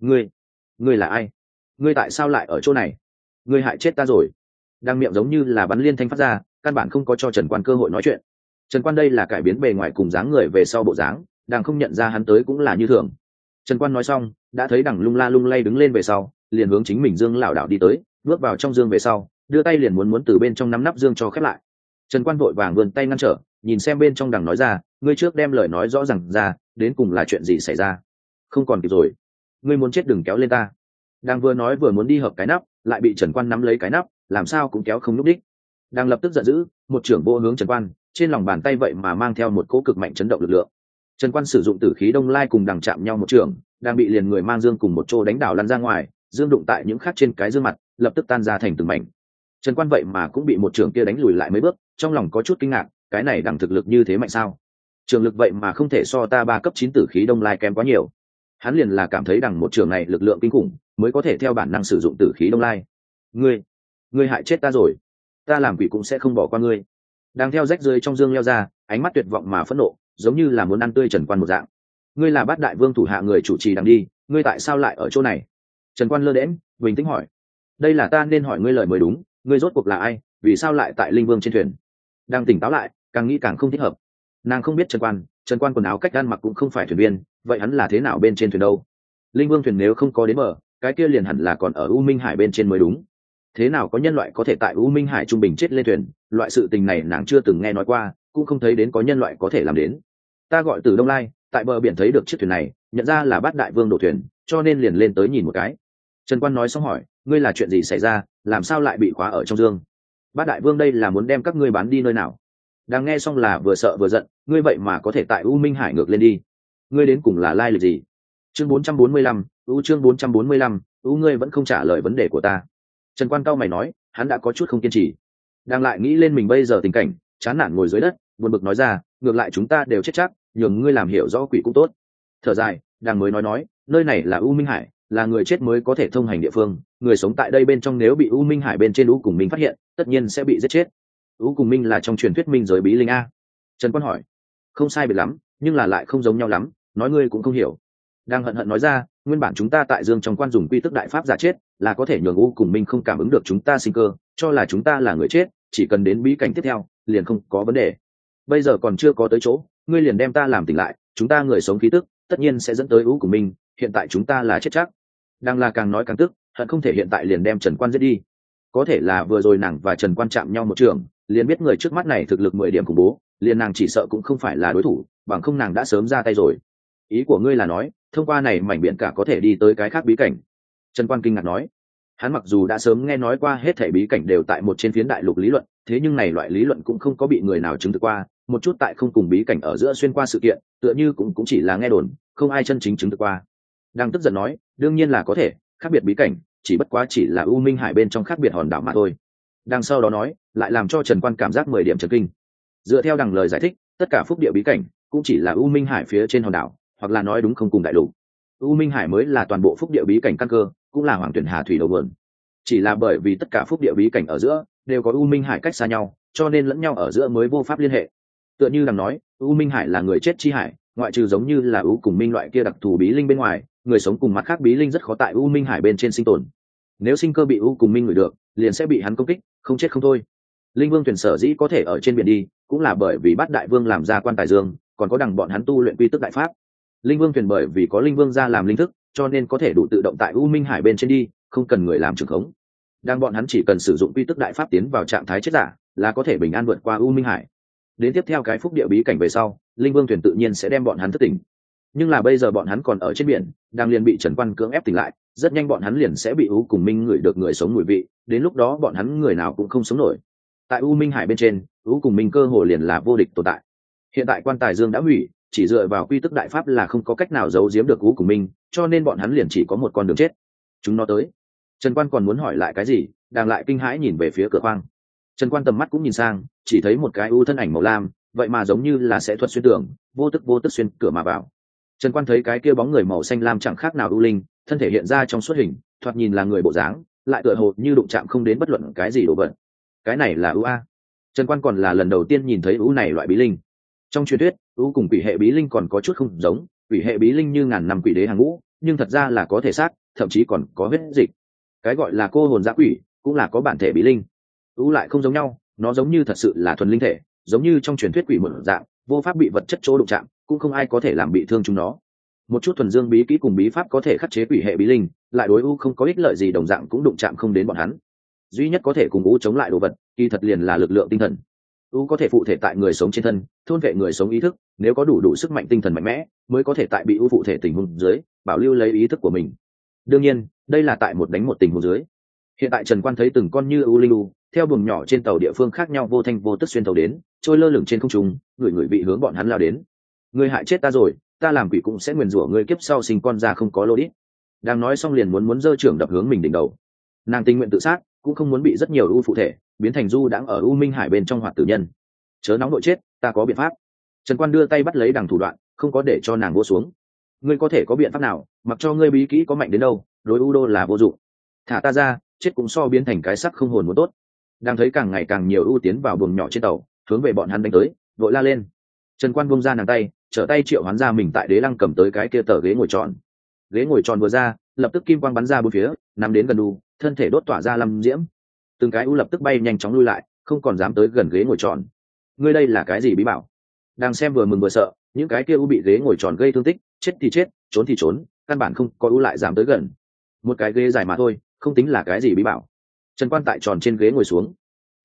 Ngươi là ai? Ngươi tại sao lại ở chỗ này? Ngươi hại chết ta rồi. Đang miệng giống như là bắn liên thanh phát ra, căn bản không có cho Trần Quan cơ hội nói chuyện. Trần Quan đây là cải biến bề ngoài cùng dáng người về sau bộ dáng, đang không nhận ra hắn tới cũng là như thường. Trần Quan nói xong, đã thấy đằng lung la lung lay đứng lên về sau, liền hướng chính mình dương lảo đảo đi tới, bước vào trong dương về sau, đưa tay liền muốn từ bên trong nắm nắp dương cho khép lại. Trần Quan vội vàng vươn tay ngăn trở, nhìn xem bên trong đằng nói ra, ngươi trước đem lời nói rõ ràng ra, đến cùng là chuyện gì xảy ra? Không còn kịp rồi, ngươi muốn chết đừng kéo lên ta. Đang vừa nói vừa muốn đi hợp cái nắp, lại bị Trần Quan nắm lấy cái nắp, làm sao cũng kéo không lúc đích. Đang lập tức giận dữ, một trưởng vô hướng Trần Quan, trên lòng bàn tay vậy mà mang theo một cỗ cực mạnh chấn động lực lượng. Trần Quan sử dụng tử khí đông lai cùng đằng chạm nhau một trưởng, đang bị liền người mang dương cùng một chỗ đánh đảo lăn ra ngoài, dương đụng tại những khác trên cái dương mặt, lập tức tan ra thành từng mảnh. Trần Quan vậy mà cũng bị một trưởng kia đánh lùi lại mấy bước, trong lòng có chút kinh ngạc, cái này đằng thực lực như thế mạnh sao? Trường lực vậy mà không thể so ta 3 cấp 9 tử khí đông lai kém quá nhiều. Hắn liền là cảm thấy đằng một trường này lực lượng kinh khủng, mới có thể theo bản năng sử dụng tử khí đông lai. Ngươi hại chết ta rồi, ta làm quỷ cũng sẽ không bỏ qua ngươi. Đang theo rách rơi trong dương leo ra, ánh mắt tuyệt vọng mà phẫn nộ, giống như là muốn ăn tươi Trần Quan một dạng. Ngươi là Bát Đại Vương thủ hạ người chủ trì đằng đi, ngươi tại sao lại ở chỗ này? Trần Quan lơ đễnh, bình tĩnh hỏi. Đây là ta nên hỏi ngươi lời mới đúng, ngươi rốt cuộc là ai, vì sao lại tại Linh Vương trên thuyền? Đang tỉnh táo lại, càng nghĩ càng không thích hợp. Nàng không biết Trần Quan quần áo cách ăn mặc cũng không phải thuyền viên, vậy hắn là thế nào bên trên thuyền đâu? Linh Vương thuyền nếu không có đến bờ, cái kia liền hẳn là còn ở U Minh Hải bên trên mới đúng. Thế nào có nhân loại có thể tại U Minh Hải trung bình chết lên thuyền, loại sự tình này nàng chưa từng nghe nói qua, cũng không thấy đến có nhân loại có thể làm đến. Ta gọi từ Đông Lai, tại bờ biển thấy được chiếc thuyền này, nhận ra là Bát Đại Vương đổ thuyền, cho nên liền lên tới nhìn một cái. Trần Quan nói xong hỏi, ngươi là chuyện gì xảy ra, làm sao lại bị khóa ở trong dương? Bát Đại Vương đây là muốn đem các ngươi bán đi nơi nào? Đang nghe xong là vừa sợ vừa giận, ngươi vậy mà có thể tại U Minh Hải ngược lên đi, ngươi đến cùng là lai lịch gì? Chương 445, chương 445, ngươi vẫn không trả lời vấn đề của ta. Trần Quan cao mày nói, hắn đã có chút không kiên trì. Đang lại nghĩ lên mình bây giờ tình cảnh, chán nản ngồi dưới đất, buồn bực nói ra, ngược lại chúng ta đều chết chắc, nhường ngươi làm hiểu rõ quỷ cũng tốt. Thở dài, đang mới nói, nơi này là U Minh Hải, là người chết mới có thể thông hành địa phương, người sống tại đây bên trong nếu bị U Minh Hải bên trên U Cùng Minh phát hiện, tất nhiên sẽ bị giết chết. U Cùng Minh là trong truyền thuyết minh giới bí linh a? Trần Quan hỏi. Không sai biệt lắm, nhưng là lại không giống nhau lắm, nói ngươi cũng không hiểu. Đang hận hận nói ra, nguyên bản chúng ta tại dương trong quan dùng quy tức đại pháp giả chết, là có thể nhường U Cùng Minh không cảm ứng được chúng ta sinh cơ, cho là chúng ta là người chết, chỉ cần đến bí cảnh tiếp theo, liền không có vấn đề. Bây giờ còn chưa có tới chỗ, ngươi liền đem ta làm tỉnh lại, chúng ta người sống khí tức, tất nhiên sẽ dẫn tới U Cùng Minh, hiện tại chúng ta là chết chắc. Đang là càng nói càng tức, hận không thể hiện tại liền đem Trần Quan giết đi. Có thể là vừa rồi nàng và Trần Quan chạm nhau một trường, liền biết người trước mắt này thực lực 10 điểm khủng bố, liền nàng chỉ sợ cũng không phải là đối thủ, bằng không nàng đã sớm ra tay rồi. Ý của ngươi là nói, thông qua này mảnh biển cả có thể đi tới cái khác bí cảnh? Trần Quan kinh ngạc nói. Hắn mặc dù đã sớm nghe nói qua hết thảy bí cảnh đều tại một trên phiến đại lục lý luận, thế nhưng này loại lý luận cũng không có bị người nào chứng thực qua, một chút tại không cùng bí cảnh ở giữa xuyên qua sự kiện, tựa như cũng chỉ là nghe đồn, không ai chân chính chứng thực qua. Đang tức giận nói, đương nhiên là có thể, khác biệt bí cảnh, chỉ bất quá chỉ là U Minh Hải bên trong khác biệt hòn đảo mà thôi. Đang sau đó nói, lại làm cho Trần Quan cảm giác 10 điểm chấn kinh. Dựa theo đằng lời giải thích, tất cả phúc địa bí cảnh cũng chỉ là U Minh Hải phía trên hòn đảo, hoặc là nói đúng không cùng đại lục. U Minh Hải mới là toàn bộ phúc địa bí cảnh căn cơ, cũng là Hoàng Tuyển Hà thủy đầu nguồn. Chỉ là bởi vì tất cả phúc địa bí cảnh ở giữa đều có U Minh Hải cách xa nhau, cho nên lẫn nhau ở giữa mới vô pháp liên hệ. Tựa như đằng nói, U Minh Hải là người chết chi hải, ngoại trừ giống như là U Cùng Minh loại kia đặc thù bí linh bên ngoài, người sống cùng mặt khác bí linh rất khó tại U Minh Hải bên trên sinh tồn. Nếu sinh cơ bị U Cùng Minh ngửi được, liền sẽ bị hắn công kích, không chết không thôi. Linh Vương thuyền sở dĩ có thể ở trên biển đi, cũng là bởi vì Bát Đại Vương làm ra quan tài dương, còn có đằng bọn hắn tu luyện quy tức đại pháp. Linh Vương thuyền bởi vì có Linh Vương ra làm linh thức, cho nên có thể đủ tự động tại U Minh Hải bên trên đi, không cần người làm trưởng khống. Đang bọn hắn chỉ cần sử dụng quy tức đại pháp tiến vào trạng thái chết giả, là có thể bình an vượt qua U Minh Hải. Đến tiếp theo cái phúc địa bí cảnh về sau, Linh Vương thuyền tự nhiên sẽ đem bọn hắn thức tỉnh. Nhưng là bây giờ bọn hắn còn ở trên biển, đang liền bị Trần Quan cưỡng ép tỉnh lại, rất nhanh bọn hắn liền sẽ bị U Cùng Minh ngửi được người sống mùi vị, đến lúc đó bọn hắn người nào cũng không sống nổi. Tại U Minh Hải bên trên, U Cùng Minh cơ hồ liền là vô địch tồn tại. Hiện tại quan tài dương đã hủy, chỉ dựa vào quy tức đại pháp là không có cách nào giấu giếm được U Cùng Minh, cho nên bọn hắn liền chỉ có một con đường chết. Chúng nó tới. Trần Quan còn muốn hỏi lại cái gì, đang lại kinh hãi nhìn về phía cửa khoang. Trần Quan tầm mắt cũng nhìn sang, chỉ thấy một cái u thân ảnh màu lam, vậy mà giống như là sẽ thuật xuyên tường, vô tức xuyên cửa mà vào. Trần Quan thấy cái kia bóng người màu xanh lam chẳng khác nào u linh, thân thể hiện ra trong suốt hình, thoạt nhìn là người bộ dáng, lại tựa hồ như đụng chạm không đến bất luận cái gì đồ vật. Cái này là u a? Trần Quan còn là lần đầu tiên nhìn thấy u này loại bí linh. Trong truyền thuyết, u cùng quỷ hệ bí linh còn có chút không giống, quỷ hệ bí linh như ngàn năm quỷ đế hàng ngũ, nhưng thật ra là có thể xác, thậm chí còn có huyết dịch. Cái gọi là cô hồn dã quỷ cũng là có bản thể bí linh. U lại không giống nhau, nó giống như thật sự là thuần linh thể, giống như trong truyền thuyết quỷ một dạng, vô pháp bị vật chất chỗ đụng chạm, cũng không ai có thể làm bị thương chúng nó. Một chút thuần dương bí kỹ cùng bí pháp có thể khắc chế quỷ hệ bí linh, lại đối u không có ích lợi gì, đồng dạng cũng đụng chạm không đến bọn hắn. Duy nhất có thể cùng u chống lại đồ vật, kỳ thật liền là lực lượng tinh thần. U có thể phụ thể tại người sống trên thân, thôn vệ người sống ý thức, nếu có đủ sức mạnh tinh thần mạnh mẽ, mới có thể tại bị u phụ thể tình huống dưới, bảo lưu lấy ý thức của mình. Đương nhiên, đây là tại một đánh một tình huống dưới. Hiện tại Trần Quan thấy từng con như u linh u theo buồng nhỏ trên tàu địa phương khác nhau vô thanh vô tức xuyên tàu đến, trôi lơ lửng trên không trung, người bị hướng bọn hắn lao đến. Ngươi hại chết ta rồi, ta làm quỷ cũng sẽ nguyền rủa ngươi kiếp sau sinh con ra không có lô đít. Đang nói xong liền muốn giơ trưởng đập hướng mình đỉnh đầu. Nàng tình nguyện tự sát, cũng không muốn bị rất nhiều u phụ thể biến thành du đãng ở U Minh Hải bên trong hoạt tử nhân. Chớ nóng nội chết, ta có biện pháp. Trần Quan đưa tay bắt lấy đằng thủ đoạn, không có để cho nàng vô xuống. Ngươi có thể có biện pháp nào, mặc cho ngươi bí kỹ có mạnh đến đâu, đối u đô là vô dụng. Thả ta ra, chết cũng so biến thành cái sắc không hồn muốn tốt. Đang thấy càng ngày càng nhiều ưu tiến vào buồng nhỏ trên tàu, hướng về bọn hắn đánh tới, vội la lên. Trần Quan buông ra nàng tay, trở tay triệu hoán ra mình tại đế lăng cầm tới cái kia tờ ghế ngồi tròn. Ghế ngồi tròn vừa ra, lập tức kim quang bắn ra bốn phía, nằm đến gần u, thân thể đốt tỏa ra lâm diễm. Từng cái u lập tức bay nhanh chóng lui lại, không còn dám tới gần ghế ngồi tròn. Ngươi đây là cái gì bí bảo? Đang xem vừa mừng vừa sợ, những cái kia u bị ghế ngồi tròn gây thương tích, chết thì chết, trốn thì trốn, căn bản không có u lại dám tới gần. Một cái ghế dài mà thôi, không tính là cái gì bí bảo. Trần Quan tại tròn trên ghế ngồi xuống.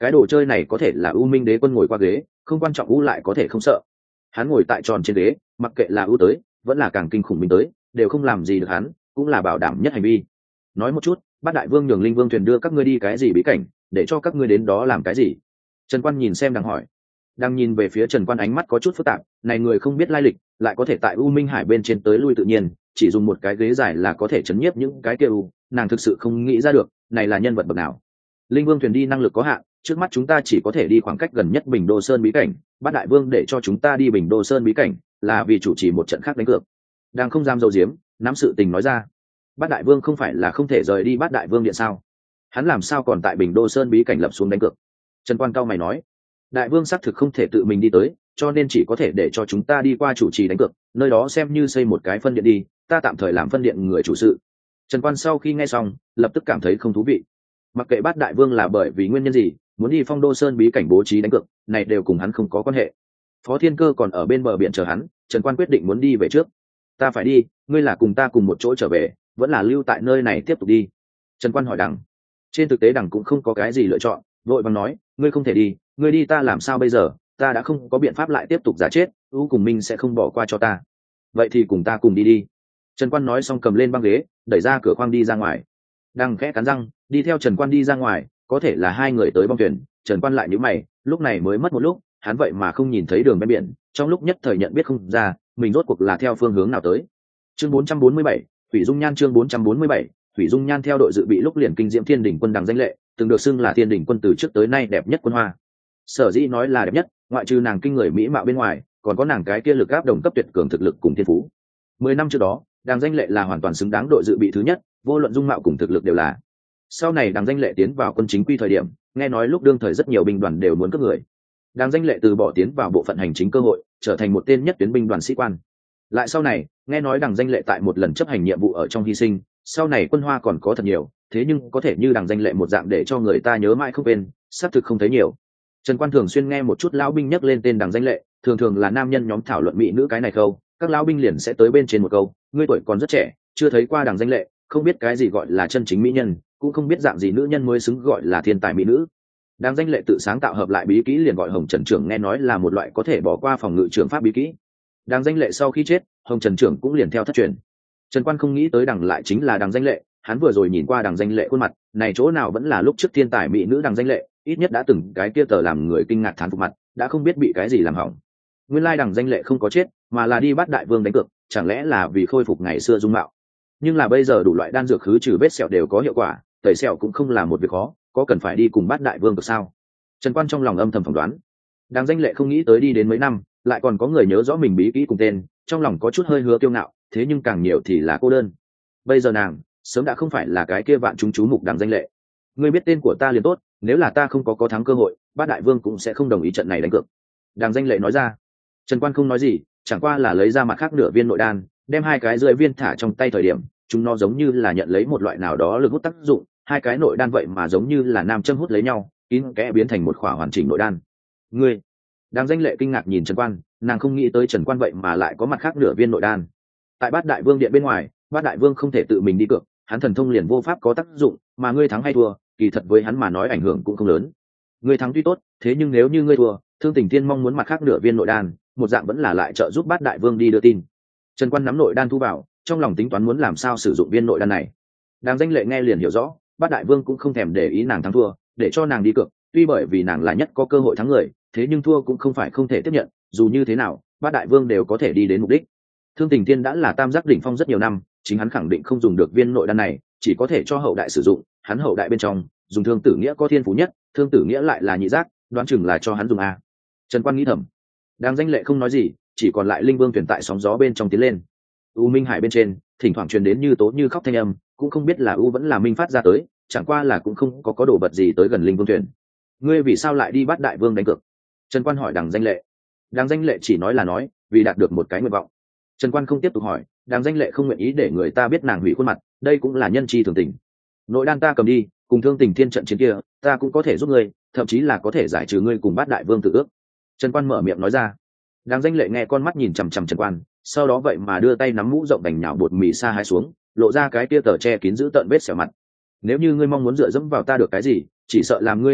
cái đồ chơi này có thể là U Minh Đế quân ngồi qua ghế, không quan trọng U lại có thể không sợ. Hắn ngồi tại tròn trên ghế, mặc kệ là U tới vẫn là càng kinh khủng Minh tới, đều không làm gì được hắn, cũng là bảo đảm nhất hành vi. Nói một chút, Bát Đại Vương nhường Linh Vương thuyền đưa các ngươi đi cái gì bí cảnh, để cho các ngươi đến đó làm cái gì? Trần Quan nhìn xem đang hỏi. Đang nhìn về phía Trần Quan, ánh mắt có chút phức tạp, này người không biết lai lịch, lại có thể tại U Minh Hải bên trên tới lui tự nhiên, chỉ dùng một cái ghế dài là có thể chấn nhiếp những cái kia U, nàng thực sự không nghĩ ra được, này là nhân vật bậc nào. Linh Vương thuyền đi năng lực có hạn, trước mắt chúng ta chỉ có thể đi khoảng cách gần nhất Bình Đô Sơn bí cảnh, Bát Đại Vương để cho chúng ta đi Bình Đô Sơn bí cảnh, là vì chủ trì một trận khác đánh cược. Đang không dám dầu diếm, nắm sự tình nói ra. Bát Đại Vương không phải là không thể rời đi Bát Đại Vương điện sao? Hắn làm sao còn tại Bình Đô Sơn bí cảnh lập xuống đánh cược? Trần Quan cao mày nói, Đại Vương xác thực không thể tự mình đi tới, cho nên chỉ có thể để cho chúng ta đi qua chủ trì đánh cược, nơi đó xem như xây một cái phân điện đi, ta tạm thời làm phân điện người chủ sự. Trần Quan sau khi nghe xong, lập tức cảm thấy không thú vị. Mặc kệ Bát Đại Vương là bởi vì nguyên nhân gì, muốn đi Phong Đô Sơn bí cảnh bố trí đánh cược, này đều cùng hắn không có quan hệ. Phó Thiên Cơ còn ở bên bờ biển chờ hắn, Trần Quan quyết định muốn đi về trước. Ta phải đi, ngươi là cùng ta cùng một chỗ trở về, vẫn là lưu tại nơi này tiếp tục đi? Trần Quan hỏi Đằng. Trên thực tế Đằng cũng không có cái gì lựa chọn, vội vàng nói, ngươi không thể đi, ngươi đi ta làm sao bây giờ, ta đã không có biện pháp lại tiếp tục giả chết, U cùng Minh sẽ không bỏ qua cho ta. Vậy thì cùng ta cùng đi đi. Trần Quan nói xong cầm lên băng ghế, đẩy ra cửa khoang đi ra ngoài. Đằng khẽ cắn răng, đi theo Trần Quan đi ra ngoài, có thể là hai người tới bong thuyền, Trần Quan lại nhíu mày, lúc này mới mất một lúc, hắn vậy mà không nhìn thấy đường bên biển, trong lúc nhất thời nhận biết không ra, mình rốt cuộc là theo phương hướng nào tới. Chương 447, Thủy Dung Nhan. Chương 447, Thủy Dung Nhan. Theo đội dự bị lúc liền kinh diễm Thiên Đỉnh quân Đằng danh lệ, từng được xưng là Thiên Đỉnh quân từ trước tới nay đẹp nhất quân Hoa. Sở dĩ nói là đẹp nhất, ngoại trừ nàng kinh người mỹ mạo bên ngoài, còn có nàng cái kia lực áp đồng cấp tuyệt cường thực lực cùng thiên phú. 10 năm trước đó, Đằng danh lệ là hoàn toàn xứng đáng đội dự bị thứ nhất, vô luận dung mạo cùng thực lực đều là. Sau này Đằng danh lệ tiến vào quân chính quy thời điểm, nghe nói lúc đương thời rất nhiều binh đoàn đều muốn cướp người. Đằng danh lệ từ bỏ tiến vào bộ phận hành chính cơ hội, trở thành một tên nhất tuyến binh đoàn sĩ quan. Lại sau này, nghe nói Đằng danh lệ tại một lần chấp hành nhiệm vụ ở trong hy sinh, sau này quân Hoa còn có thật nhiều, thế nhưng có thể như Đằng danh lệ một dạng để cho người ta nhớ mãi không quên, xác thực không thấy nhiều. Trần Quan thường xuyên nghe một chút lão binh nhắc lên tên Đằng danh lệ, thường thường là nam nhân nhóm thảo luận mỹ nữ cái này khâu, các lão binh liền sẽ tới bên trên một câu, ngươi tuổi còn rất trẻ, chưa thấy qua Đằng danh lệ, không biết cái gì gọi là chân chính mỹ nhân, cũng không biết dạng gì nữ nhân mới xứng gọi là thiên tài mỹ nữ. Đằng danh lệ tự sáng tạo hợp lại bí kỹ liền gọi Hồng Trần Trưởng, nghe nói là một loại có thể bỏ qua phòng ngự trường pháp bí kỹ. Đằng danh lệ sau khi chết, Hồng Trần Trưởng cũng liền theo thất truyền. Trần Quan không nghĩ tới Đằng lại chính là Đằng danh lệ, hắn vừa rồi nhìn qua Đằng danh lệ khuôn mặt, này chỗ nào vẫn là lúc trước thiên tài mỹ nữ Đằng danh lệ, ít nhất đã từng cái kia tờ làm người kinh ngạc thán phục mặt, đã không biết bị cái gì làm hỏng. Nguyên lai Đằng danh lệ không có chết, mà là đi bắt Đại Vương đánh cược, chẳng lẽ là vì khôi phục ngày xưa dung mạo. Nhưng là bây giờ đủ loại đan dược khứ trừ vết sẹo đều có hiệu quả, tẩy sẹo cũng không là một việc khó, có cần phải đi cùng bắt Đại Vương được sao? Trần Quan trong lòng âm thầm phỏng đoán. Đằng danh lệ không nghĩ tới đi đến mấy năm, lại còn có người nhớ rõ mình bí kỹ cùng tên, trong lòng có chút hơi hứa kiêu ngạo, thế nhưng càng nhiều thì là cô đơn. Bây giờ nàng sớm đã không phải là cái kia vạn chúng chú mục Đằng danh lệ. Ngươi biết tên của ta liền tốt, nếu là ta không có thắng cơ hội, bát Đại Vương cũng sẽ không đồng ý trận này đánh cược. Đằng danh lệ nói ra. Trần Quan không nói gì, chẳng qua là lấy ra mặt khác nửa viên nội đan, đem hai cái rưỡi viên thả trong tay thời điểm, chúng nó giống như là nhận lấy một loại nào đó lực hút tác dụng, hai cái nội đan vậy mà giống như là nam châm hút lấy nhau, kín kẽ biến thành một khỏa hoàn chỉnh nội đan. Ngươi? Đằng danh lệ kinh ngạc nhìn Trần Quan, nàng không nghĩ tới Trần Quan vậy mà lại có mặt khác nửa viên nội đan. Tại bát Đại Vương điện bên ngoài, bát Đại Vương không thể tự mình đi cược, hắn thần thông liền vô pháp có tác dụng, mà ngươi thắng hay thua, kỳ thật với hắn mà nói ảnh hưởng cũng không lớn. Ngươi thắng tuy tốt, thế nhưng nếu như ngươi thua, Thương Tình Thiên mong muốn mặt khác nửa viên nội đan, một dạng vẫn là lại trợ giúp bát Đại Vương đi đưa tin. Trần Quan nắm nội đan thu vào, trong lòng tính toán muốn làm sao sử dụng viên nội đan này. Đằng danh lệ nghe liền hiểu rõ, bát Đại Vương cũng không thèm để ý nàng thắng thua, để cho nàng đi cược, tuy bởi vì nàng là nhất có cơ hội thắng người, thế nhưng thua cũng không phải không thể tiếp nhận, dù như thế nào, bát Đại Vương đều có thể đi đến mục đích. Thương Tình Thiên đã là tam giác đỉnh phong rất nhiều năm, chính hắn khẳng định không dùng được viên nội đan này, chỉ có thể cho hậu đại sử dụng, hắn hậu đại bên trong, dùng Thương Tử Nghĩa có thiên phú nhất, Thương Tử Nghĩa lại là nhị giác, đoán chừng là cho hắn dùng a. Trần Quan nghĩ thầm. Đằng danh lệ không nói gì, chỉ còn lại Linh Vương thuyền tại sóng gió bên trong tiến lên. U Minh Hải bên trên, thỉnh thoảng truyền đến như tố như khóc thanh âm, cũng không biết là U vẫn là Minh phát ra tới, chẳng qua là cũng không có đồ vật gì tới gần Linh Vương thuyền. Ngươi vì sao lại đi bắt Đại Vương đánh cược? Trần Quan hỏi Đằng danh lệ. Đằng danh lệ chỉ nói là nói, vì đạt được một cái nguyện vọng. Trần Quan không tiếp tục hỏi, Đằng danh lệ không nguyện ý để người ta biết nàng hủy khuôn mặt, đây cũng là nhân chi thường tình. Nội đan ta cầm đi, cùng Thương Tình Thiên trận chiến kia, ta cũng có thể giúp ngươi, thậm chí là có thể giải trừ ngươi cùng bát Đại Vương tự ước. Trần Quan mở miệng nói ra. Đằng danh lệ nghe con mắt nhìn chằm chằm Trần Quan, sau đó vậy mà đưa tay nắm mũ rộng đành nhào bột mì sa hái xuống, lộ ra cái tia tờ che kín giữ tợn vết sẹo mặt. Nếu như ngươi mong muốn dựa dẫm vào ta được cái gì, chỉ sợ làm ngươi thất vọng,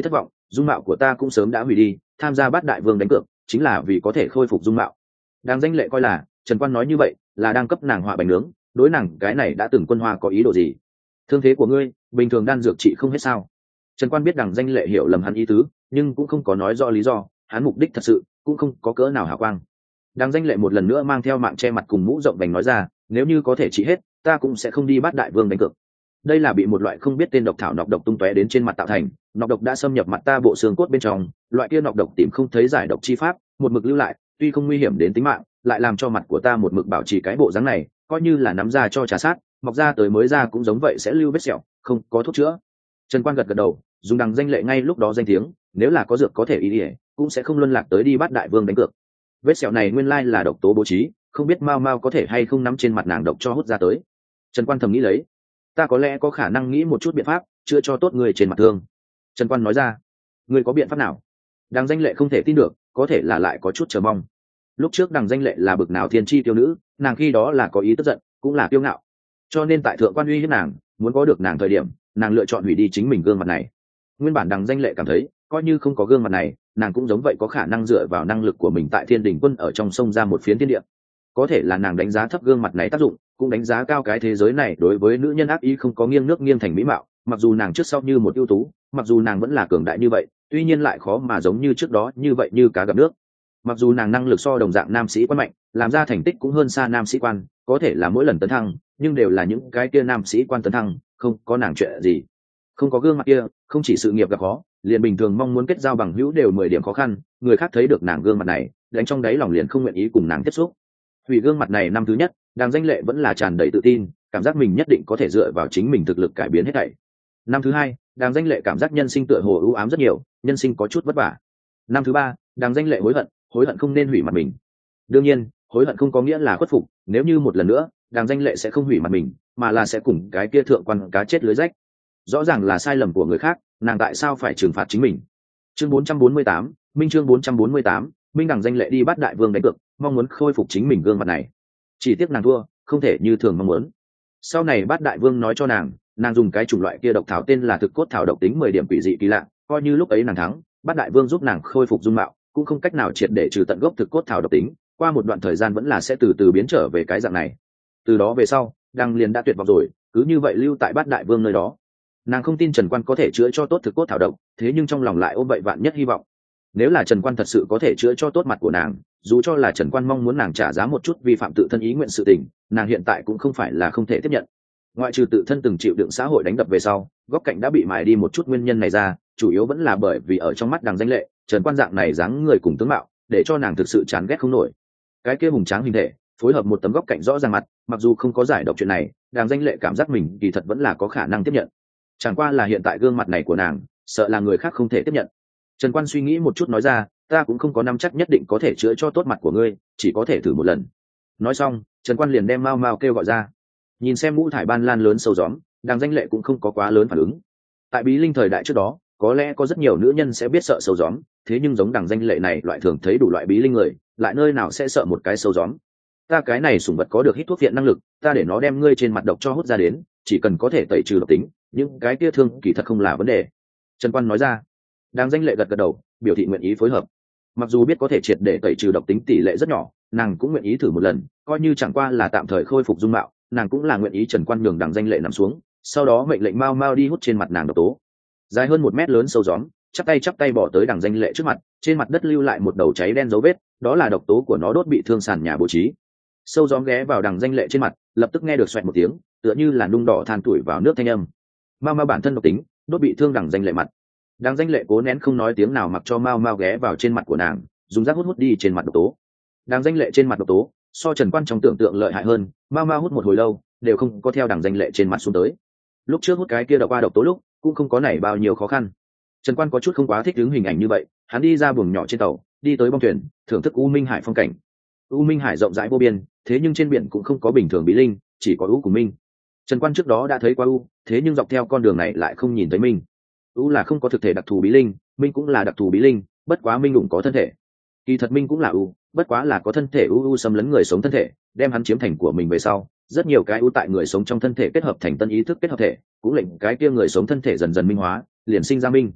dung mạo của ta cũng sớm đã hủy đi, tham gia bát đại vương đánh cược chính là vì có thể khôi phục dung mạo. Đang danh lệ coi là Trần Quan nói như vậy là đang cấp nàng họa bánh nướng, đối nàng cái này đã từng quân hoa có ý đồ gì? Thương thế của ngươi bình thường đan dược trị không hết sao? Trần Quan biết đằng danh lệ hiểu lầm hắn ý tứ, nhưng cũng không có nói rõ lý do, hắn mục đích thật sự cũng không có cỡ nào hào quang. Đằng danh lệ một lần nữa mang theo mạng che mặt cùng mũ rộng vành nói ra, nếu như có thể trị hết, ta cũng sẽ không đi bắt đại vương đánh cược. Đây là bị một loại không biết tên độc thảo nọc độc tung tóe đến trên mặt tạo thành, nọc độc đã xâm nhập mặt ta bộ xương cốt bên trong, loại kia nọc độc tìm không thấy giải độc chi pháp, một mực lưu lại, tuy không nguy hiểm đến tính mạng, lại làm cho mặt của ta một mực bảo trì cái bộ dáng này, coi như là nắm ra cho trà sát, mọc ra tới mới ra cũng giống vậy sẽ lưu vết sẹo, không có thuốc chữa. Trần Quan gật gật đầu, dùng đằng danh lệ ngay lúc đó danh tiếng, nếu là có dược có thể y ỉa, cũng sẽ không luân lạc tới đi bắt đại vương đánh cược. Vết sẹo này nguyên lai là độc tố bố trí, không biết Mao Mao có thể hay không nắm trên mặt nàng độc cho hút ra tới. Trần Quan thầm nghĩ lấy, ta có lẽ có khả năng nghĩ một chút biện pháp chữa cho tốt người trên mặt thương. Trần Quan nói ra, người có biện pháp nào? Đằng danh lệ không thể tin được, có thể là lại có chút chờ mong. Lúc trước đằng danh lệ là bực nào thiên chi tiêu nữ, nàng khi đó là có ý tức giận, cũng là kiêu ngạo, cho nên tại thượng quan uy hiếp nàng, muốn có được nàng thời điểm, nàng lựa chọn hủy đi chính mình gương mặt này. Nguyên bản đằng danh lệ cảm thấy, coi như không có gương mặt này, nàng cũng giống vậy có khả năng dựa vào năng lực của mình tại Thiên Đình Quân ở trong sông ra một phiến thiên địa. Có thể là nàng đánh giá thấp gương mặt này tác dụng, cũng đánh giá cao cái thế giới này đối với nữ nhân ác ý không có nghiêng nước nghiêng thành mỹ mạo. Mặc dù nàng trước sau như một ưu tú, mặc dù nàng vẫn là cường đại như vậy, tuy nhiên lại khó mà giống như trước đó như vậy như cá gặp nước. Mặc dù nàng năng lực so đồng dạng nam sĩ quan mạnh, làm ra thành tích cũng hơn xa nam sĩ quan, có thể là mỗi lần tấn thăng, nhưng đều là những cái kia nam sĩ quan tấn thăng, không có nàng chuyện gì. Không có gương mặt kia, không chỉ sự nghiệp gặp khó, liền bình thường mong muốn kết giao bằng hữu đều 10 điểm khó khăn, người khác thấy được nàng gương mặt này, đánh trong đáy lòng liền không nguyện ý cùng nàng tiếp xúc. Hủy gương mặt này năm thứ nhất, đàng danh lệ vẫn là tràn đầy tự tin, cảm giác mình nhất định có thể dựa vào chính mình thực lực cải biến hết thảy. Năm thứ hai, đàng danh lệ cảm giác nhân sinh tựa hồ ưu ám rất nhiều, nhân sinh có chút vất vả. Năm thứ ba, đàng danh lệ hối hận không nên hủy mặt mình. Đương nhiên, hối hận không có nghĩa là khuất phục, nếu như một lần nữa, đàng danh lệ sẽ không hủy mặt mình, mà là sẽ cùng cái kia thượng quan cá chết lưới rách. Rõ ràng là sai lầm của người khác, nàng tại sao phải trừng phạt chính mình? Chương 448, Minh chương 448, Minh đằng danh lệ đi bắt đại vương đánh cược, mong muốn khôi phục chính mình gương mặt này. Chỉ tiếc nàng thua, không thể như thường mong muốn. Sau này bắt đại vương nói cho nàng dùng cái chủng loại kia độc thảo tên là thực cốt thảo, độc tính 10 điểm quỷ dị kỳ lạ, coi như lúc ấy nàng thắng, bắt đại vương giúp nàng khôi phục dung mạo, cũng không cách nào triệt để trừ tận gốc thực cốt thảo độc tính, qua một đoạn thời gian vẫn là sẽ từ từ biến trở về cái dạng này. Từ đó về sau, đằng liền đã tuyệt vọng rồi, cứ như vậy lưu tại bát đại vương nơi đó. Nàng không tin Trần Quan có thể chữa cho tốt thực cốt thảo độc, thế nhưng trong lòng lại ôm vậy vạn nhất hy vọng. Nếu là Trần Quan thật sự có thể chữa cho tốt mặt của nàng, dù cho là Trần Quan mong muốn nàng trả giá một chút vi phạm tự thân ý nguyện sự tình, nàng hiện tại cũng không phải là không thể tiếp nhận. Ngoại trừ tự thân từng chịu đựng xã hội đánh đập về sau, góc cạnh đã bị mài đi một chút nguyên nhân này ra, chủ yếu vẫn là bởi vì ở trong mắt đằng danh lệ, Trần Quan dạng này dáng người cùng tướng mạo, để cho nàng thực sự chán ghét không nổi. Cái kia hùng tráng hình thể, phối hợp một tấm góc cạnh rõ ràng mặt, mặc dù không có giải độc chuyện này, đằng danh lệ cảm giác mình kỳ thật vẫn là có khả năng tiếp nhận. Chẳng qua là hiện tại gương mặt này của nàng, sợ là người khác không thể tiếp nhận. Trần Quan suy nghĩ một chút nói ra, ta cũng không có nắm chắc nhất định có thể chữa cho tốt mặt của ngươi, chỉ có thể thử một lần. Nói xong, Trần Quan liền đem Mao Mao kêu gọi ra. Nhìn xem ngũ thải ban lan lớn sâu gióm, đằng danh lệ cũng không có quá lớn phản ứng. Tại Bí Linh thời đại trước đó, có lẽ có rất nhiều nữ nhân sẽ biết sợ sâu gióm, thế nhưng giống đằng danh lệ này loại thường thấy đủ loại bí linh người, lại nơi nào sẽ sợ một cái sâu gióm. Ta cái này sủng vật có được hít thuốc viện năng lực, ta để nó đem ngươi trên mặt độc cho hút ra đến, chỉ cần có thể tẩy trừ độc tính, những cái kia thương kỳ thật không là vấn đề. Trần Quan nói ra. Đằng danh lệ gật gật đầu, biểu thị nguyện ý phối hợp. Mặc dù biết có thể triệt để tẩy trừ độc tính tỷ lệ rất nhỏ, nàng cũng nguyện ý thử một lần, coi như chẳng qua là tạm thời khôi phục dung mạo, nàng cũng là nguyện ý. Trần Quan nhường đằng danh lệ nằm xuống, sau đó mệnh lệnh Mao Mao đi hút trên mặt nàng độc tố. Dài hơn 1 mét lớn sâu gióm, chắp tay bỏ tới đằng danh lệ trước mặt, trên mặt đất lưu lại một đầu cháy đen dấu vết, đó là độc tố của nó đốt bị thương sàn nhà bố trí. Sâu gióm ghé vào đằng danh lệ trên mặt, lập tức nghe được xoẹt một tiếng, tựa như là nung đỏ than tuổi vào nước thanh âm. Mao Mao bản thân độc tính, đốt bị thương đằng danh lệ mặt. Đằng danh lệ cố nén không nói tiếng nào, mặc cho Mao Mao ghé vào trên mặt của nàng, dùng rác hút đi trên mặt độc tố. Đằng danh lệ trên mặt độc tố, so Trần Quan trong tưởng tượng lợi hại hơn, Mao Mao hút một hồi lâu, đều không có theo đằng danh lệ trên mặt xuống tới. Lúc trước hút cái kia độc qua độc tố lúc, cũng không có nảy bao nhiêu khó khăn. Trần Quan có chút không quá thích ứng hình ảnh như vậy, hắn đi ra buồng nhỏ trên tàu, đi tới bong thuyền, thưởng thức U Minh Hải phong cảnh. U Minh Hải rộng rãi vô biên, thế nhưng trên biển cũng không có bình thường bí linh, chỉ có U của Minh. Trần Quan trước đó đã thấy qua U, thế nhưng dọc theo con đường này lại không nhìn thấy Minh. U là không có thực thể đặc thù bí linh, Minh cũng là đặc thù bí linh, bất quá Minh cũng có thân thể. Kỳ thật Minh cũng là U, bất quá là có thân thể U xâm lấn người sống thân thể, đem hắn chiếm thành của mình về sau, rất nhiều cái U tại người sống trong thân thể kết hợp thành tân ý thức kết hợp thể, cũng lệnh cái kia người sống thân thể dần dần minh hóa, liền sinh ra Minh.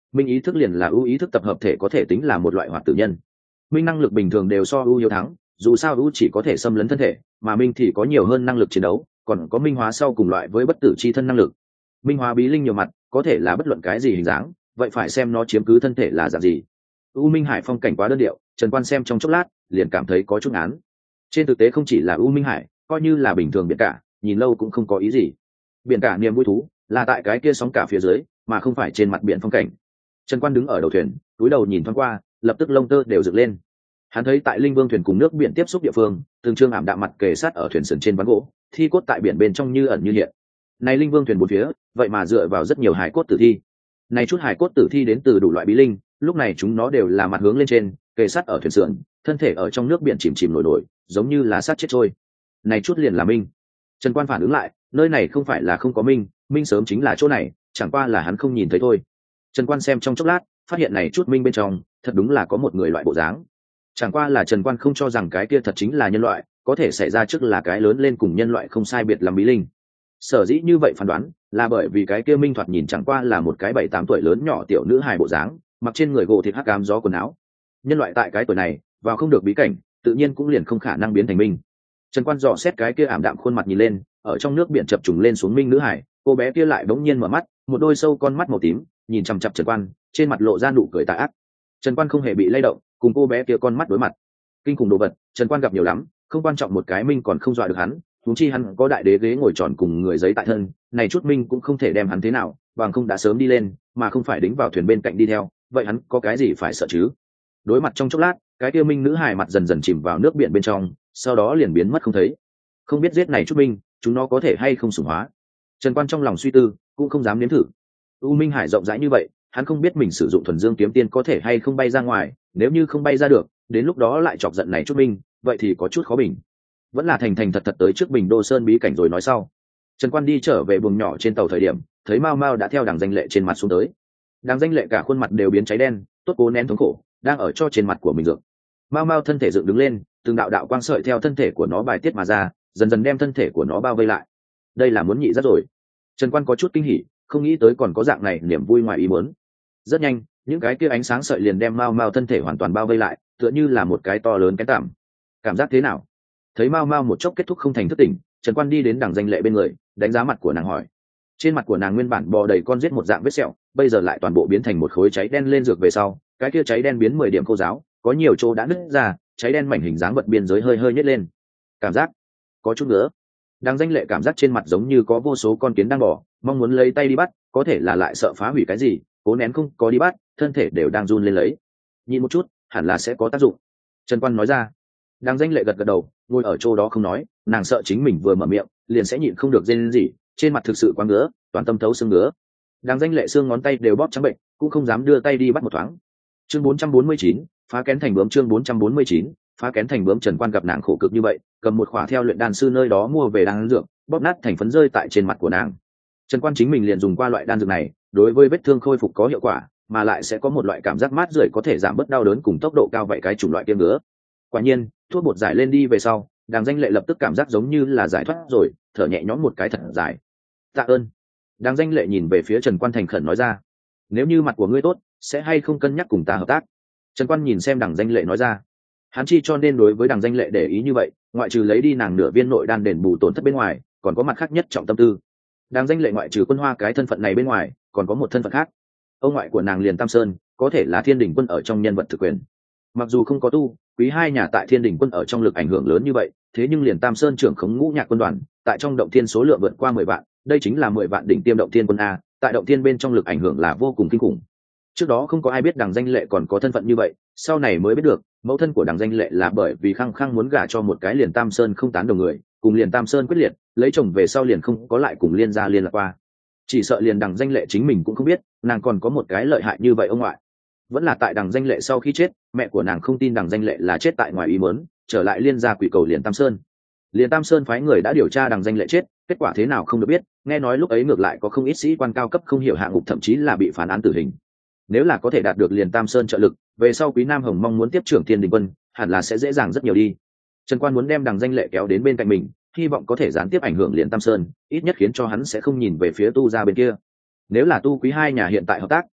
minh ý thức liền là ưu ý thức tập hợp thể, có thể tính là một loại hoạt tử nhân. Minh năng lực bình thường đều so ưu hiếu thắng, dù sao ưu chỉ có thể xâm lấn thân thể, mà minh thì có nhiều hơn năng lực chiến đấu, còn có minh hóa sau cùng loại với bất tử chi thân năng lực. Minh hóa bí linh nhiều mặt, có thể là bất luận cái gì hình dáng, vậy phải xem nó chiếm cứ thân thể là dạng gì. U Minh Hải phong cảnh quá đơn điệu, Trần Quan xem trong chốc lát liền cảm thấy có chút án. Trên thực tế không chỉ là U Minh Hải, coi như là bình thường biển cả, nhìn lâu cũng không có ý gì. Biển cả niềm vui thú là tại cái kia sóng cả phía dưới, mà không phải trên mặt biển phong cảnh. Trần Quan đứng ở đầu thuyền, cúi đầu nhìn thoáng qua, lập tức lông tơ đều dựng lên. Hắn thấy tại Linh Vương thuyền cùng nước biển tiếp xúc địa phương, từng trương ảm đạm mặt kề sát ở thuyền sườn trên ván gỗ, thi cốt tại biển bên trong như ẩn như hiện. Này Linh Vương thuyền bốn phía, vậy mà dựa vào rất nhiều hài cốt tử thi. Này chút hài cốt tử thi đến từ đủ loại bí linh, lúc này chúng nó đều là mặt hướng lên trên, kề sát ở thuyền sườn, thân thể ở trong nước biển chìm chìm nổi nổi, giống như là sát chết trôi. Này chút liền là minh. Trần Quan phản ứng lại, nơi này không phải là không có minh, minh sớm chính là chỗ này, chẳng qua là hắn không nhìn thấy thôi. Trần Quan xem trong chốc lát, phát hiện này chút minh bên trong, thật đúng là có một người loại bộ dáng. Chẳng qua là Trần Quan không cho rằng cái kia thật chính là nhân loại, có thể xảy ra trước là cái lớn lên cùng nhân loại không sai biệt làm bí linh. Sở dĩ như vậy phán đoán, là bởi vì cái kia minh thoạt nhìn chẳng qua là một cái 7-8 tuổi lớn nhỏ tiểu nữ hài bộ dáng, mặc trên người gỗ thịt hắc ám gió quần áo. Nhân loại tại cái tuổi này, vào không được bí cảnh, tự nhiên cũng liền không khả năng biến thành minh. Trần Quan dò xét cái kia ảm đạm khuôn mặt nhìn lên, ở trong nước biển chập trùng lên xuống minh nữ hải, cô bé kia lại bỗng nhiên mở mắt, một đôi sâu con mắt màu tím, nhìn chằm chằm Trần Quan, trên mặt lộ ra nụ cười tà ác. Trần Quan không hề bị lay động, cùng cô bé kia con mắt đối mặt. Kinh khủng đồ vật, Trần Quan gặp nhiều lắm, không quan trọng một cái minh còn không dọa được hắn, huống chi hắn có đại đế ghế ngồi tròn cùng người giấy tại thân, này chút minh cũng không thể đem hắn thế nào, bằng không đã sớm đi lên, mà không phải đính vào thuyền bên cạnh đi theo, vậy hắn có cái gì phải sợ chứ? Đối mặt trong chốc lát, cái kia minh nữ hài mặt dần dần chìm vào nước biển bên trong, sau đó liền biến mất không thấy. Không biết giết này chút minh, chúng nó có thể hay không sủng hóa. Trần Quan trong lòng suy tư, cũng không dám nếm thử. U Minh Hải rộng rãi như vậy, hắn không biết mình sử dụng thuần dương kiếm tiên có thể hay không bay ra ngoài, nếu như không bay ra được, đến lúc đó lại chọc giận này chút minh, vậy thì có chút khó bình. Vẫn là thành thành thật thật tới trước Bình Đô Sơn bí cảnh rồi nói sau. Trần Quan đi trở về buồng nhỏ trên tàu thời điểm, thấy Mao Mao đã theo Đằng Danh Lệ trên mặt xuống tới. Đằng Danh Lệ cả khuôn mặt đều biến cháy đen, tốt cố nén thống khổ, đang ở cho trên mặt của mình dược. Mao Mao thân thể dựng đứng lên, từng đạo đạo quang sợi theo thân thể của nó bài tiết mà ra, dần dần đem thân thể của nó bao vây lại. Đây là muốn nhị rất rồi. Trần Quan có chút kinh hỉ, không nghĩ tới còn có dạng này niềm vui ngoài ý muốn. Rất nhanh, những cái kia ánh sáng sợi liền đem Mao Mao thân thể hoàn toàn bao vây lại, tựa như là một cái to lớn cái tạm. Cảm giác thế nào? Thấy Mao Mao một chốc kết thúc không thành thức tỉnh, Trần Quan đi đến Đằng Danh Lệ bên người, đánh giá mặt của nàng hỏi. Trên mặt của nàng nguyên bản bò đầy con giết một dạng vết sẹo, bây giờ lại toàn bộ biến thành một khối cháy đen lên dược về sau, cái kia cháy đen biến 10 điểm khô giáo, có nhiều chỗ đã nứt ra, cháy đen mảnh hình dáng vật biên giới hơi hơi nhếch lên. Cảm giác có chút nữa. Đằng Danh Lệ cảm giác trên mặt giống như có vô số con kiến đang bò, mong muốn lấy tay đi bắt, có thể là lại sợ phá hủy cái gì, cố nén không có đi bắt, thân thể đều đang run lên lấy. Nhìn một chút, hẳn là sẽ có tác dụng. Trần Quan nói ra. Đằng Danh Lệ gật gật đầu, ngồi ở chỗ đó không nói, nàng sợ chính mình vừa mở miệng, liền sẽ nhịn không được rên gì, trên mặt thực sự quá ngứa, toàn tâm thấu xương ngứa. Đằng Danh Lệ xương ngón tay đều bóp trắng bệnh, cũng không dám đưa tay đi bắt một thoáng. Chương 449, phá kén thành bướm. Chương 449, phá kén thành bướm. Trần Quan gặp nàng khổ cực như vậy, cầm một khỏa theo luyện đan sư nơi đó mua về đan dược, bóp nát thành phấn rơi tại trên mặt của nàng. Trần Quan chính mình liền dùng qua loại đan dược này, đối với vết thương khôi phục có hiệu quả, mà lại sẽ có một loại cảm giác mát rượi có thể giảm bớt đau đớn cùng tốc độ cao vậy cái chủng loại kia ngứa. Quả nhiên, thuốc bột giải lên đi về sau, Đằng Danh Lệ lập tức cảm giác giống như là giải thoát rồi, thở nhẹ nhõm một cái thật dài. Tạ ơn. Đằng Danh Lệ nhìn về phía Trần Quan thành khẩn nói ra. Nếu như mặt của ngươi tốt, sẽ hay không cân nhắc cùng ta hợp tác? Trần Quan nhìn xem Đằng Danh Lệ nói ra. Hắn chi cho nên đối với Đằng Danh Lệ để ý như vậy, ngoại trừ lấy đi nàng nửa viên nội đan đền bù tổn thất bên ngoài, còn có mặt khác nhất trọng tâm tư. Đằng Danh Lệ ngoại trừ Quân Hoa cái thân phận này bên ngoài, còn có một thân phận khác. Ông ngoại của nàng liền Tam Sơn, có thể là Thiên Đình Quân ở trong nhân vật thực quyền. Mặc dù không có tu, quý hai nhà tại Thiên Đình Quân ở trong lực ảnh hưởng lớn như vậy, thế nhưng liền Tam Sơn trưởng khống ngũ nhạc quân đoàn, tại trong động thiên số lượng vượt qua 10 vạn, đây chính là 10 vạn đỉnh tiêm động thiên quân a, tại động thiên bên trong lực ảnh hưởng là vô cùng kinh khủng. Trước đó không có ai biết Đằng Danh Lệ còn có thân phận như vậy, sau này mới biết được, mẫu thân của Đằng Danh Lệ là bởi vì khăng khăng muốn gả cho một cái liền Tam Sơn không tán đồng người, cùng liền Tam Sơn quyết liệt, lấy chồng về sau liền không có lại cùng liên gia liên lạc qua. Chỉ sợ liền Đằng Danh Lệ chính mình cũng không biết, nàng còn có một cái lợi hại như vậy ông ngoại. Vẫn là tại Đằng Danh Lệ sau khi chết, mẹ của nàng không tin Đằng Danh Lệ là chết tại ngoài ý muốn, trở lại liên gia quỷ cầu liền Tam Sơn. Liền Tam Sơn phái người đã điều tra Đằng Danh Lệ chết, kết quả thế nào không được biết, nghe nói lúc ấy ngược lại có không ít sĩ quan cao cấp không hiểu hạ ngục, thậm chí là bị phán án tử hình. Nếu là có thể đạt được liền Tam Sơn trợ lực, về sau Quý Nam Hồng mong muốn tiếp trưởng Thiên Đình Quân, hẳn là sẽ dễ dàng rất nhiều đi. Trần Quan muốn đem Đằng Danh Lệ kéo đến bên cạnh mình, hy vọng có thể gián tiếp ảnh hưởng liền Tam Sơn, ít nhất khiến cho hắn sẽ không nhìn về phía tu gia bên kia. Nếu là tu quý hai nhà hiện tại hợp tác,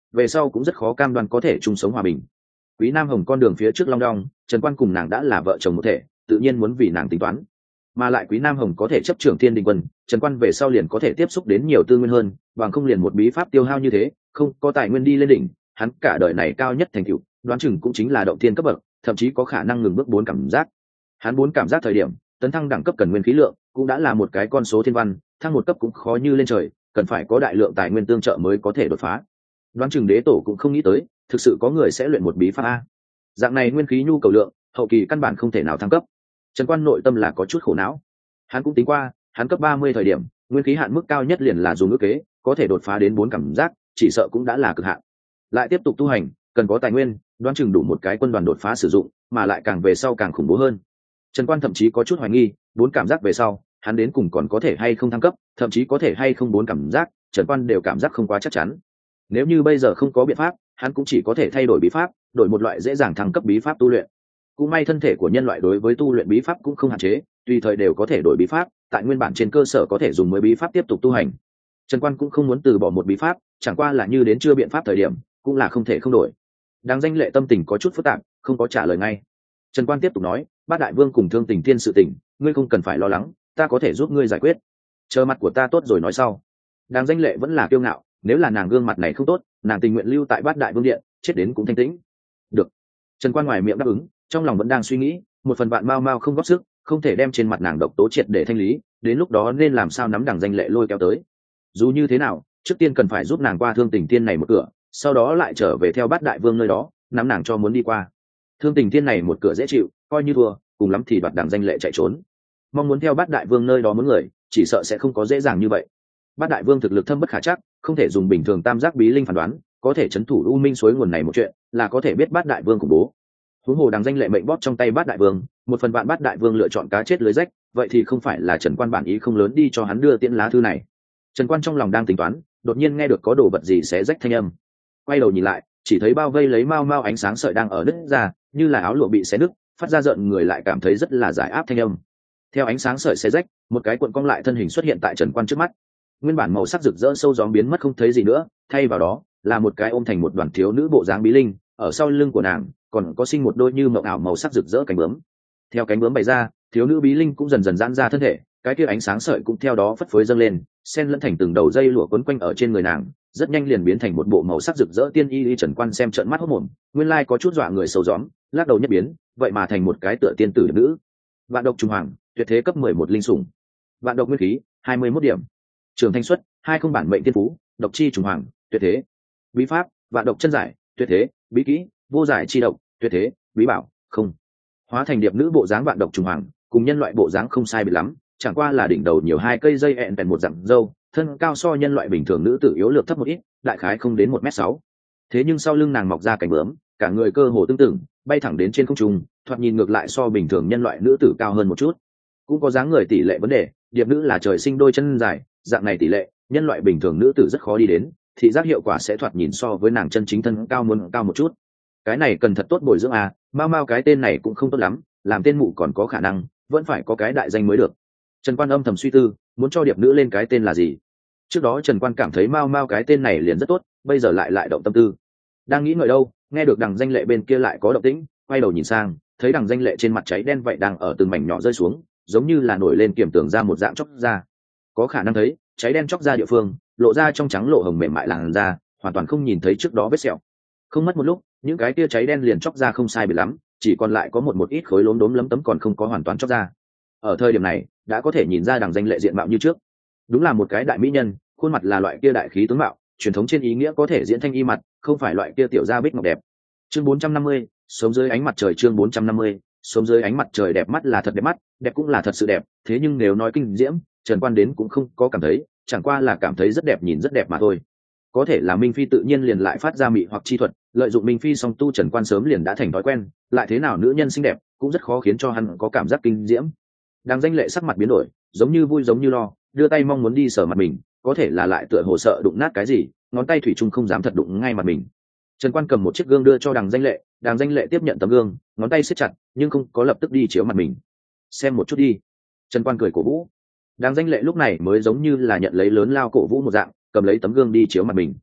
về sau cũng rất khó cam đoan có thể chung sống hòa bình. Quý Nam Hồng con đường phía trước long đong, Trần Quan cùng nàng đã là vợ chồng một thể, tự nhiên muốn vì nàng tính toán. Mà lại Quý Nam Hồng có thể chấp trưởng Thiên Đình Quân, Trần Quan về sau liền có thể tiếp xúc đến nhiều tư nguyên hơn, bằng không liền một bí pháp tiêu hao như thế, không có tài nguyên đi lên đỉnh, hắn cả đời này cao nhất thành tựu, đoán chừng cũng chính là động thiên cấp bậc, thậm chí có khả năng ngừng bước 4 cảm giác. Hắn 4 cảm giác thời điểm, tấn thăng đẳng cấp cần nguyên khí lượng, cũng đã là một cái con số thiên văn, thăng một cấp cũng khó như lên trời, cần phải có đại lượng tài nguyên tương trợ mới có thể đột phá. Đoán chừng đế tổ cũng không nghĩ tới, thực sự có người sẽ luyện một bí pháp a. Dạng này nguyên khí nhu cầu lượng, hậu kỳ căn bản không thể nào thăng cấp. Trần Quan nội tâm là có chút khổ não. Hắn cũng tính qua, hắn cấp 30 thời điểm, nguyên khí hạn mức cao nhất liền là dùng ước kế, có thể đột phá đến 4 cảm giác, chỉ sợ cũng đã là cực hạn. Lại tiếp tục tu hành, cần có tài nguyên, đoán chừng đủ một cái quân đoàn đột phá sử dụng, mà lại càng về sau càng khủng bố hơn. Trần Quan thậm chí có chút hoài nghi, 4 cảm giác về sau, hắn đến cùng còn có thể hay không thăng cấp, thậm chí có thể hay không 4 cảm giác, Trần Quan đều cảm giác không quá chắc chắn. Nếu như bây giờ không có biện pháp, hắn cũng chỉ có thể thay đổi bí pháp, đổi một loại dễ dàng thăng cấp bí pháp tu luyện. Cũng may thân thể của nhân loại đối với tu luyện bí pháp cũng không hạn chế, tùy thời đều có thể đổi bí pháp, tại nguyên bản trên cơ sở có thể dùng mới bí pháp tiếp tục tu hành. Trần Quan cũng không muốn từ bỏ một bí pháp, chẳng qua là như đến chưa biện pháp thời điểm, cũng là không thể không đổi. Đáng danh lệ tâm tình có chút phức tạp, không có trả lời ngay. Trần Quan tiếp tục nói, Bát Đại Vương cùng Thương Tình Thiên sự tình, ngươi không cần phải lo lắng, ta có thể giúp ngươi giải quyết. Chờ mặt của ta tốt rồi nói sau. Đáng danh lệ vẫn là kiêu ngạo, nếu là nàng gương mặt này không tốt, nàng tình nguyện lưu tại Bát Đại Vương điện, chết đến cũng thanh tĩnh. Được. Trần Quan ngoài miệng đáp ứng, trong lòng vẫn đang suy nghĩ, một phần bạn mau không góp sức, không thể đem trên mặt nàng độc tố triệt để thanh lý, đến lúc đó nên làm sao nắm đằng danh lệ lôi kéo tới. Dù như thế nào, trước tiên cần phải giúp nàng qua Thương Tình Thiên này một cửa, sau đó lại trở về theo Bát Đại Vương nơi đó, nắm nàng cho muốn đi qua. Thương Tình Thiên này một cửa dễ chịu, coi như thua, cùng lắm thì đoạt đằng danh lệ chạy trốn. Mong muốn theo Bát Đại Vương nơi đó muốn người, chỉ sợ sẽ không có dễ dàng như vậy. Bát Đại Vương thực lực thâm bất khả chắc, không thể dùng bình thường tam giác bí linh phán đoán, có thể chấn thủ U Minh suối nguồn này một chuyện, là có thể biết Bát Đại Vương khủng bố. Huống hồ đằng danh lệ mệnh bóp trong tay Bát Đại Vương, một phần bạn Bát Đại Vương lựa chọn cá chết lưới rách, vậy thì không phải là Trần Quan bản ý không lớn đi cho hắn đưa tiễn lá thư này. Trần Quan trong lòng đang tính toán, đột nhiên nghe được có đồ vật gì xé rách thanh âm. Quay đầu nhìn lại, chỉ thấy bao vây lấy mau ánh sáng sợi đang ở nứt ra, như là áo lụa bị xé nứt, phát ra giận người lại cảm thấy rất là giải áp thanh âm. Theo ánh sáng sợi xé rách, một cái cuộn cong lại thân hình xuất hiện tại Trần Quan trước mắt. Nguyên bản màu sắc rực rỡ sâu gióm biến mất không thấy gì nữa, thay vào đó là một cái ôm thành một đoàn thiếu nữ bộ dáng bí linh, ở sau lưng của nàng còn có sinh một đôi như mộng ảo màu sắc rực rỡ cánh bướm. Theo cánh bướm bày ra, thiếu nữ bí linh cũng dần dần giãn ra thân thể, cái kia ánh sáng sợi cũng theo đó phất phới dâng lên, xen lẫn thành từng đầu dây lụa quấn quanh ở trên người nàng, rất nhanh liền biến thành một bộ màu sắc rực rỡ tiên y. Trần Quan xem trợn mắt hốt mồm, nguyên lai có chút dọa người sâu gióm, lắc đầu nhất biến, vậy mà thành một cái tựa tiên tử nữ. Vạn độc trùng hoàng, tuyệt thế cấp 11 linh sủng. Vạn độc nguyên khí, 21 điểm. Trường thanh xuất, 20 bản mệnh tiên phú, độc chi trùng hoàng, tuyệt thế. Bí pháp, vạn độc chân giải, tuyệt thế. Bí kỹ, vô giải chi độc, tuyệt thế. Bí bảo, không. Hóa thành điệp nữ bộ dáng vạn độc trùng hoàng, cùng nhân loại bộ dáng không sai biệt lắm, chẳng qua là đỉnh đầu nhiều 2 cây dây ẹn bèn một dạng râu, thân cao so nhân loại bình thường nữ tử yếu lược thấp một ít, đại khái không đến 1m6. Thế nhưng sau lưng nàng mọc ra cánh bướm, cả người cơ hồ tương tự, bay thẳng đến trên không trung, thoạt nhìn ngược lại so bình thường nhân loại nữ tử cao hơn một chút. Cũng có dáng người tỷ lệ vấn đề, điệp nữ là trời sinh đôi chân dài, dạng này tỷ lệ, nhân loại bình thường nữ tử rất khó đi đến, thị giác hiệu quả sẽ thoạt nhìn so với nàng chân chính thân cao muốn cao một chút. Cái này cần thật tốt bồi dưỡng à, mau cái tên này cũng không tốt lắm, làm tên mụ còn có khả năng, vẫn phải có cái đại danh mới được. Trần Quan âm thầm suy tư, muốn cho điệp nữ lên cái tên là gì. Trước đó Trần Quan cảm thấy mau cái tên này liền rất tốt, bây giờ lại động tâm tư. Đang nghĩ ngợi đâu, nghe được đằng danh lệ bên kia lại có động tĩnh, quay đầu nhìn sang, thấy đằng danh lệ trên mặt cháy đen vậy đang ở từng mảnh nhỏ rơi xuống, giống như là nổi lên kiểm tường ra một dạng chóc ra. Có khả năng thấy, cháy đen chóc ra địa phương, lộ ra trong trắng lộ hồng mềm mại làn da, hoàn toàn không nhìn thấy trước đó vết sẹo. Không mất một lúc, những cái tia cháy đen liền chóc ra không sai biệt lắm, chỉ còn lại có một ít khối lốm đốm lấm tấm còn không có hoàn toàn chóc ra. Ở thời điểm này, đã có thể nhìn ra đằng danh lệ diện mạo như trước. Đúng là một cái đại mỹ nhân, khuôn mặt là loại kia đại khí tướng mạo, truyền thống trên ý nghĩa có thể diễn thanh y mặt, không phải loại kia tiểu gia bích ngọc đẹp. Chương 450, sống dưới ánh mặt trời. Chương 450, sống dưới ánh mặt trời. Đẹp mắt là thật đẹp mắt, đẹp cũng là thật sự đẹp, thế nhưng nếu nói kinh diễm, Trần Quan đến cũng không có cảm thấy, chẳng qua là cảm thấy rất đẹp, nhìn rất đẹp mà thôi. Có thể là Minh Phi tự nhiên liền lại phát ra mị hoặc chi thuật, lợi dụng Minh Phi song tu, Trần Quan sớm liền đã thành thói quen, lại thế nào nữ nhân xinh đẹp cũng rất khó khiến cho hắn có cảm giác kinh diễm. Đang danh lệ sắc mặt biến đổi, giống như vui giống như lo, đưa tay mong muốn đi sờ mặt mình, có thể là lại tựa hồ sợ đụng nát cái gì, ngón tay thủy chung không dám thật đụng ngay mặt mình. Trần Quan cầm một chiếc gương đưa cho đằng danh lệ tiếp nhận tấm gương, ngón tay siết chặt nhưng không có lập tức đi chiếu mặt mình. Xem một chút đi. Trần Quan cười cổ vũ. Đằng danh lệ lúc này mới giống như là nhận lấy lớn lao cổ vũ một dạng, cầm lấy tấm gương đi chiếu mặt mình.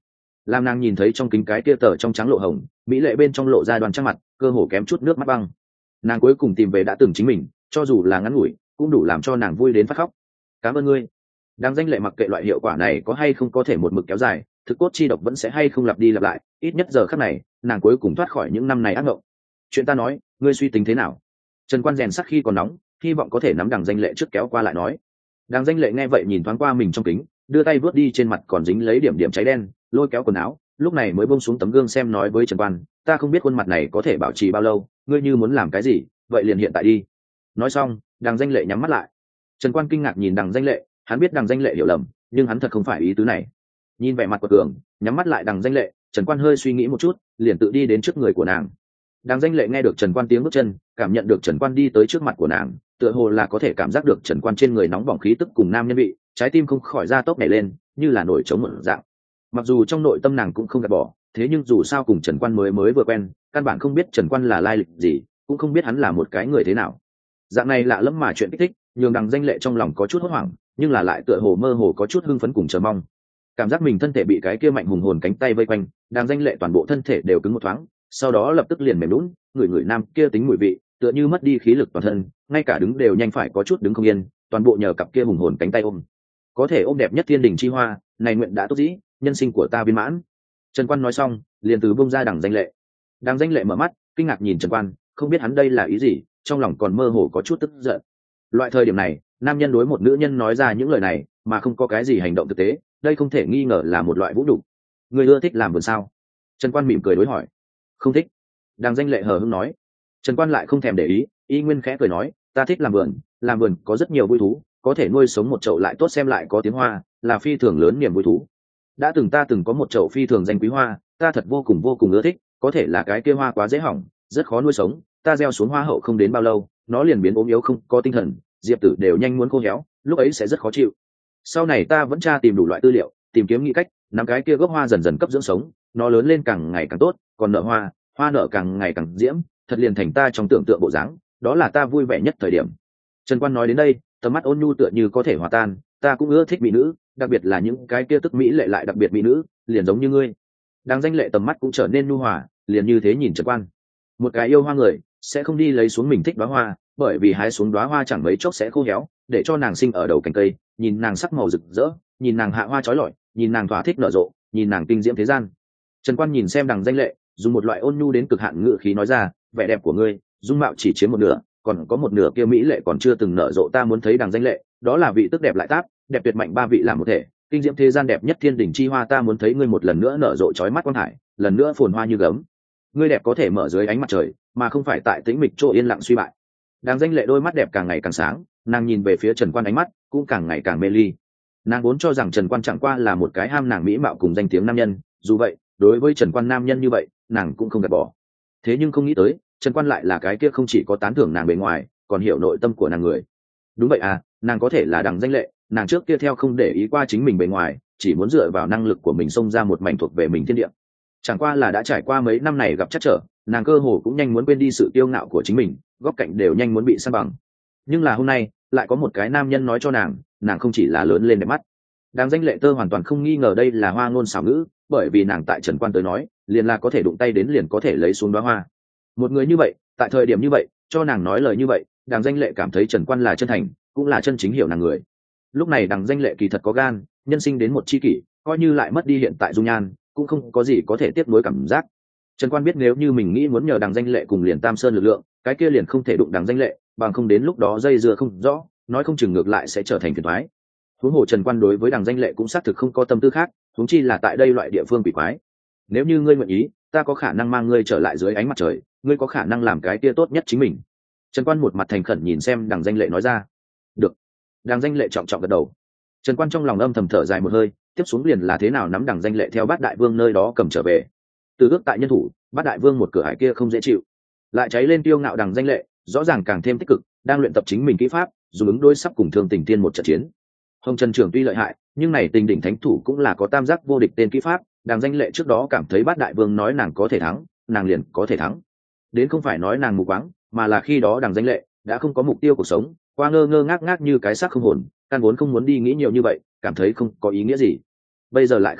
làm nàng nhìn thấy trong kính cái kia tờ trong trắng lộ hồng mỹ lệ bên trong lộ ra đoàn trang mặt cơ hồ kém chút nước mắt băng. Nàng cuối cùng tìm về đã từng chính mình, cho dù là ngắn ngủi cũng đủ làm cho nàng vui đến phát khóc. Cảm ơn ngươi. Đang danh lệ mặc kệ loại hiệu quả này có hay không có thể một mực kéo dài, thực cốt chi độc vẫn sẽ hay không lặp đi lặp lại, ít nhất giờ khắc này nàng cuối cùng thoát khỏi những năm này ác mộng. Chuyện ta nói, ngươi suy tính thế nào? Trần Quan rèn sắc khi còn nóng, hy vọng có thể nắm đằng danh lệ trước kéo qua lại nói. Đằng danh lệ nghe vậy nhìn thoáng qua mình trong kính, đưa tay vuốt đi trên mặt còn dính lấy điểm điểm cháy đen, lôi kéo quần áo, lúc này mới buông xuống tấm gương xem nói với Trần Quan, ta không biết khuôn mặt này có thể bảo trì bao lâu, ngươi như muốn làm cái gì, vậy liền hiện tại đi. Nói xong, đằng danh lệ nhắm mắt lại. Trần Quan kinh ngạc nhìn đằng danh lệ, hắn biết đằng danh lệ hiểu lầm, nhưng hắn thật không phải ý tứ này. Nhìn vẻ mặt của cường, nhắm mắt lại đằng danh lệ, Trần Quan hơi suy nghĩ một chút, liền tự đi đến trước người của nàng. Đằng danh lệ nghe được Trần Quan tiếng bước chân, cảm nhận được Trần Quan đi tới trước mặt của nàng, tựa hồ là có thể cảm giác được Trần Quan trên người nóng bỏng khí tức cùng nam nhân vị, trái tim không khỏi ra tốc nhảy lên, như là nổi trống một dạng. Mặc dù trong nội tâm nàng cũng không gạt bỏ, thế nhưng dù sao cùng Trần Quan mới vừa quen, căn bản không biết Trần Quan là lai lịch gì, cũng không biết hắn là một cái người thế nào. Dạng này lạ lẫm mà chuyện kích thích, nhường đằng danh lệ trong lòng có chút hốt hoảng, nhưng là lại tựa hồ mơ hồ có chút hưng phấn cùng chờ mong. Cảm giác mình thân thể bị cái kia mạnh hùng hồn cánh tay vây quanh, đằng danh lệ toàn bộ thân thể đều cứng một thoáng, sau đó lập tức liền mềm lún, người nam kia tính mùi vị, tựa như mất đi khí lực toàn thân, ngay cả đứng đều nhanh phải có chút đứng không yên, toàn bộ nhờ cặp kia hùng hồn cánh tay ôm. Có thể ôm đẹp nhất thiên đình chi hoa, này nguyện đã tốt dĩ, nhân sinh của ta viên mãn. Trần Quan nói xong, liền từ bông ra đằng danh lệ. Đằng danh lệ mở mắt, kinh ngạc nhìn Trần Quan, không biết hắn đây là ý gì, trong lòng còn mơ hồ có chút tức giận. Loại thời điểm này, nam nhân đối một nữ nhân nói ra những lời này, mà không có cái gì hành động thực tế, đây không thể nghi ngờ là một loại vũ nhục. Người ưa thích làm vườn sao? Trần Quan mỉm cười đối hỏi. Không thích. Đằng danh lệ hờ hững nói. Trần Quan lại không thèm để ý, y nguyên khẽ cười nói, ta thích làm vườn có rất nhiều vui thú, có thể nuôi sống một chậu lại tốt xem lại có tiếng hoa, là phi thường lớn niềm vui thú. Ta từng có một chậu phi thường danh quý hoa, ta thật vô cùng ưa thích, có thể là cái kia hoa quá dễ hỏng, rất khó nuôi sống, ta gieo xuống hoa hậu không đến bao lâu, nó liền biến ốm yếu không có tinh thần, diệp tử đều nhanh muốn khô héo, lúc ấy sẽ rất khó chịu. Sau này ta vẫn tra tìm đủ loại tư liệu, tìm kiếm nghĩ cách nắm cái kia gốc hoa dần dần cấp dưỡng sống, nó lớn lên càng ngày càng tốt, còn nở hoa, hoa nở càng ngày càng diễm, thật liền thành ta trong tưởng tượng bộ dáng, đó là ta vui vẻ nhất thời điểm. Trần Quan nói đến đây, tầm mắt ôn nhu tựa như có thể hòa tan, ta cũng ưa thích mỹ nữ, đặc biệt là những cái kia tức mỹ lệ lại đặc biệt mỹ nữ, liền giống như ngươi. Đang danh lệ tầm mắt cũng trở nên nhu hòa, liền như thế nhìn Trần Quan. Một cái yêu hoa người sẽ không đi lấy xuống mình thích đóa hoa, bởi vì hái xuống đóa hoa chẳng mấy chốc sẽ khô héo, để cho nàng sinh ở đầu cành cây, nhìn nàng sắc màu rực rỡ, nhìn nàng hạ hoa chói lọi, nhìn nàng thỏa thích nở rộ, nhìn nàng kinh diễm thế gian. Trần Quan nhìn xem đằng danh lệ, dùng một loại ôn nhu đến cực hạn ngữ khí nói ra, vẻ đẹp của ngươi, dung mạo chỉ chiếm một nửa, còn có một nửa kia mỹ lệ còn chưa từng nở rộ, ta muốn thấy đằng danh lệ, đó là vị tức đẹp lại táp, đẹp tuyệt mạnh ba vị làm một thể, kinh diễm thế gian đẹp nhất thiên đỉnh chi hoa, ta muốn thấy ngươi một lần nữa nở rộ chói mắt quang hải, lần nữa phồn hoa như gấm. Ngươi đẹp có thể mở dưới ánh mặt trời, mà không phải tại tĩnh mịch chỗ yên lặng suy bại. Đằng danh lệ đôi mắt đẹp càng ngày càng sáng, nàng nhìn về phía Trần Quan ánh mắt cũng càng ngày càng mê ly. Nàng vốn cho rằng Trần Quan chẳng qua là một cái ham nàng mỹ mạo cùng danh tiếng nam nhân, dù vậy đối với Trần Quan nam nhân như vậy nàng cũng không gạt bỏ. Thế nhưng không nghĩ tới Trần Quan lại là cái kia không chỉ có tán thưởng nàng bề ngoài, còn hiểu nội tâm của nàng người. Đúng vậy à, nàng có thể là đằng danh lệ, nàng trước kia theo không để ý qua chính mình bề ngoài, chỉ muốn dựa vào năng lực của mình xông ra một mảnh thuộc về mình thiên địa. Chẳng qua là đã trải qua mấy năm này gặp trắc trở, nàng cơ hồ cũng nhanh muốn quên đi sự kiêu ngạo của chính mình, góc cạnh đều nhanh muốn bị san bằng. Nhưng là hôm nay lại có một cái nam nhân nói cho nàng không chỉ là lớn lên đẹp mắt. Đằng danh lệ tơ hoàn toàn không nghi ngờ đây là hoa ngôn xảo ngữ, bởi vì nàng tại Trần Quan tới nói liền là có thể đụng tay đến liền có thể lấy xuống đóa hoa. Một người như vậy tại thời điểm như vậy cho nàng nói lời như vậy, đằng danh lệ cảm thấy Trần Quan là chân thành, cũng là chân chính hiểu nàng người. Lúc này đằng danh lệ kỳ thật có gan, nhân sinh đến một chi kỷ, coi như lại mất đi hiện tại dung nhan cũng không có gì có thể tiếp nối cảm giác. Trần Quan biết nếu như mình nghĩ muốn nhờ đằng danh lệ cùng liền Tam Sơn lực lượng, cái kia liền không thể đụng đằng danh lệ, bằng không đến lúc đó dây dưa không rõ, nói không chừng ngược lại sẽ trở thành phiền toái. Huống hồ Trần Quan đối với đằng danh lệ cũng xác thực không có tâm tư khác, huống chi là tại đây loại địa phương quỷ quái. Nếu như ngươi nguyện ý, ta có khả năng mang ngươi trở lại dưới ánh mặt trời, ngươi có khả năng làm cái kia tốt nhất chính mình. Trần Quan một mặt thành khẩn nhìn xem đằng danh lệ nói ra. Được. Đằng danh lệ trọng trọng gật đầu. Trần Quan trong lòng âm thầm thở dài một hơi, tiếp xuống liền là thế nào nắm đằng danh lệ theo Bát Đại Vương nơi đó cầm trở về. Từ ước tại nhân thủ, Bát Đại Vương một cửa hải kia không dễ chịu, lại cháy lên tiêu ngạo đằng danh lệ, rõ ràng càng thêm tích cực, đang luyện tập chính mình kỹ pháp, dùng ứng đối sắp cùng Thương Tình Tiên một trận chiến. Hồng Trần Trường tuy lợi hại, nhưng này Tình Đỉnh Thánh Thủ cũng là có tam giác vô địch tên kỹ pháp, đằng danh lệ trước đó cảm thấy Bát Đại Vương nói nàng có thể thắng, nàng liền có thể thắng. Đến không phải nói nàng mù quáng, mà là khi đó đằng danh lệ đã không có mục tiêu cuộc sống, qua ngơ ngơ ngác ngác như cái xác không hồn, căn vốn không muốn đi nghĩ nhiều như vậy, cảm thấy không có ý nghĩa gì. Bây giờ lại khác biệt,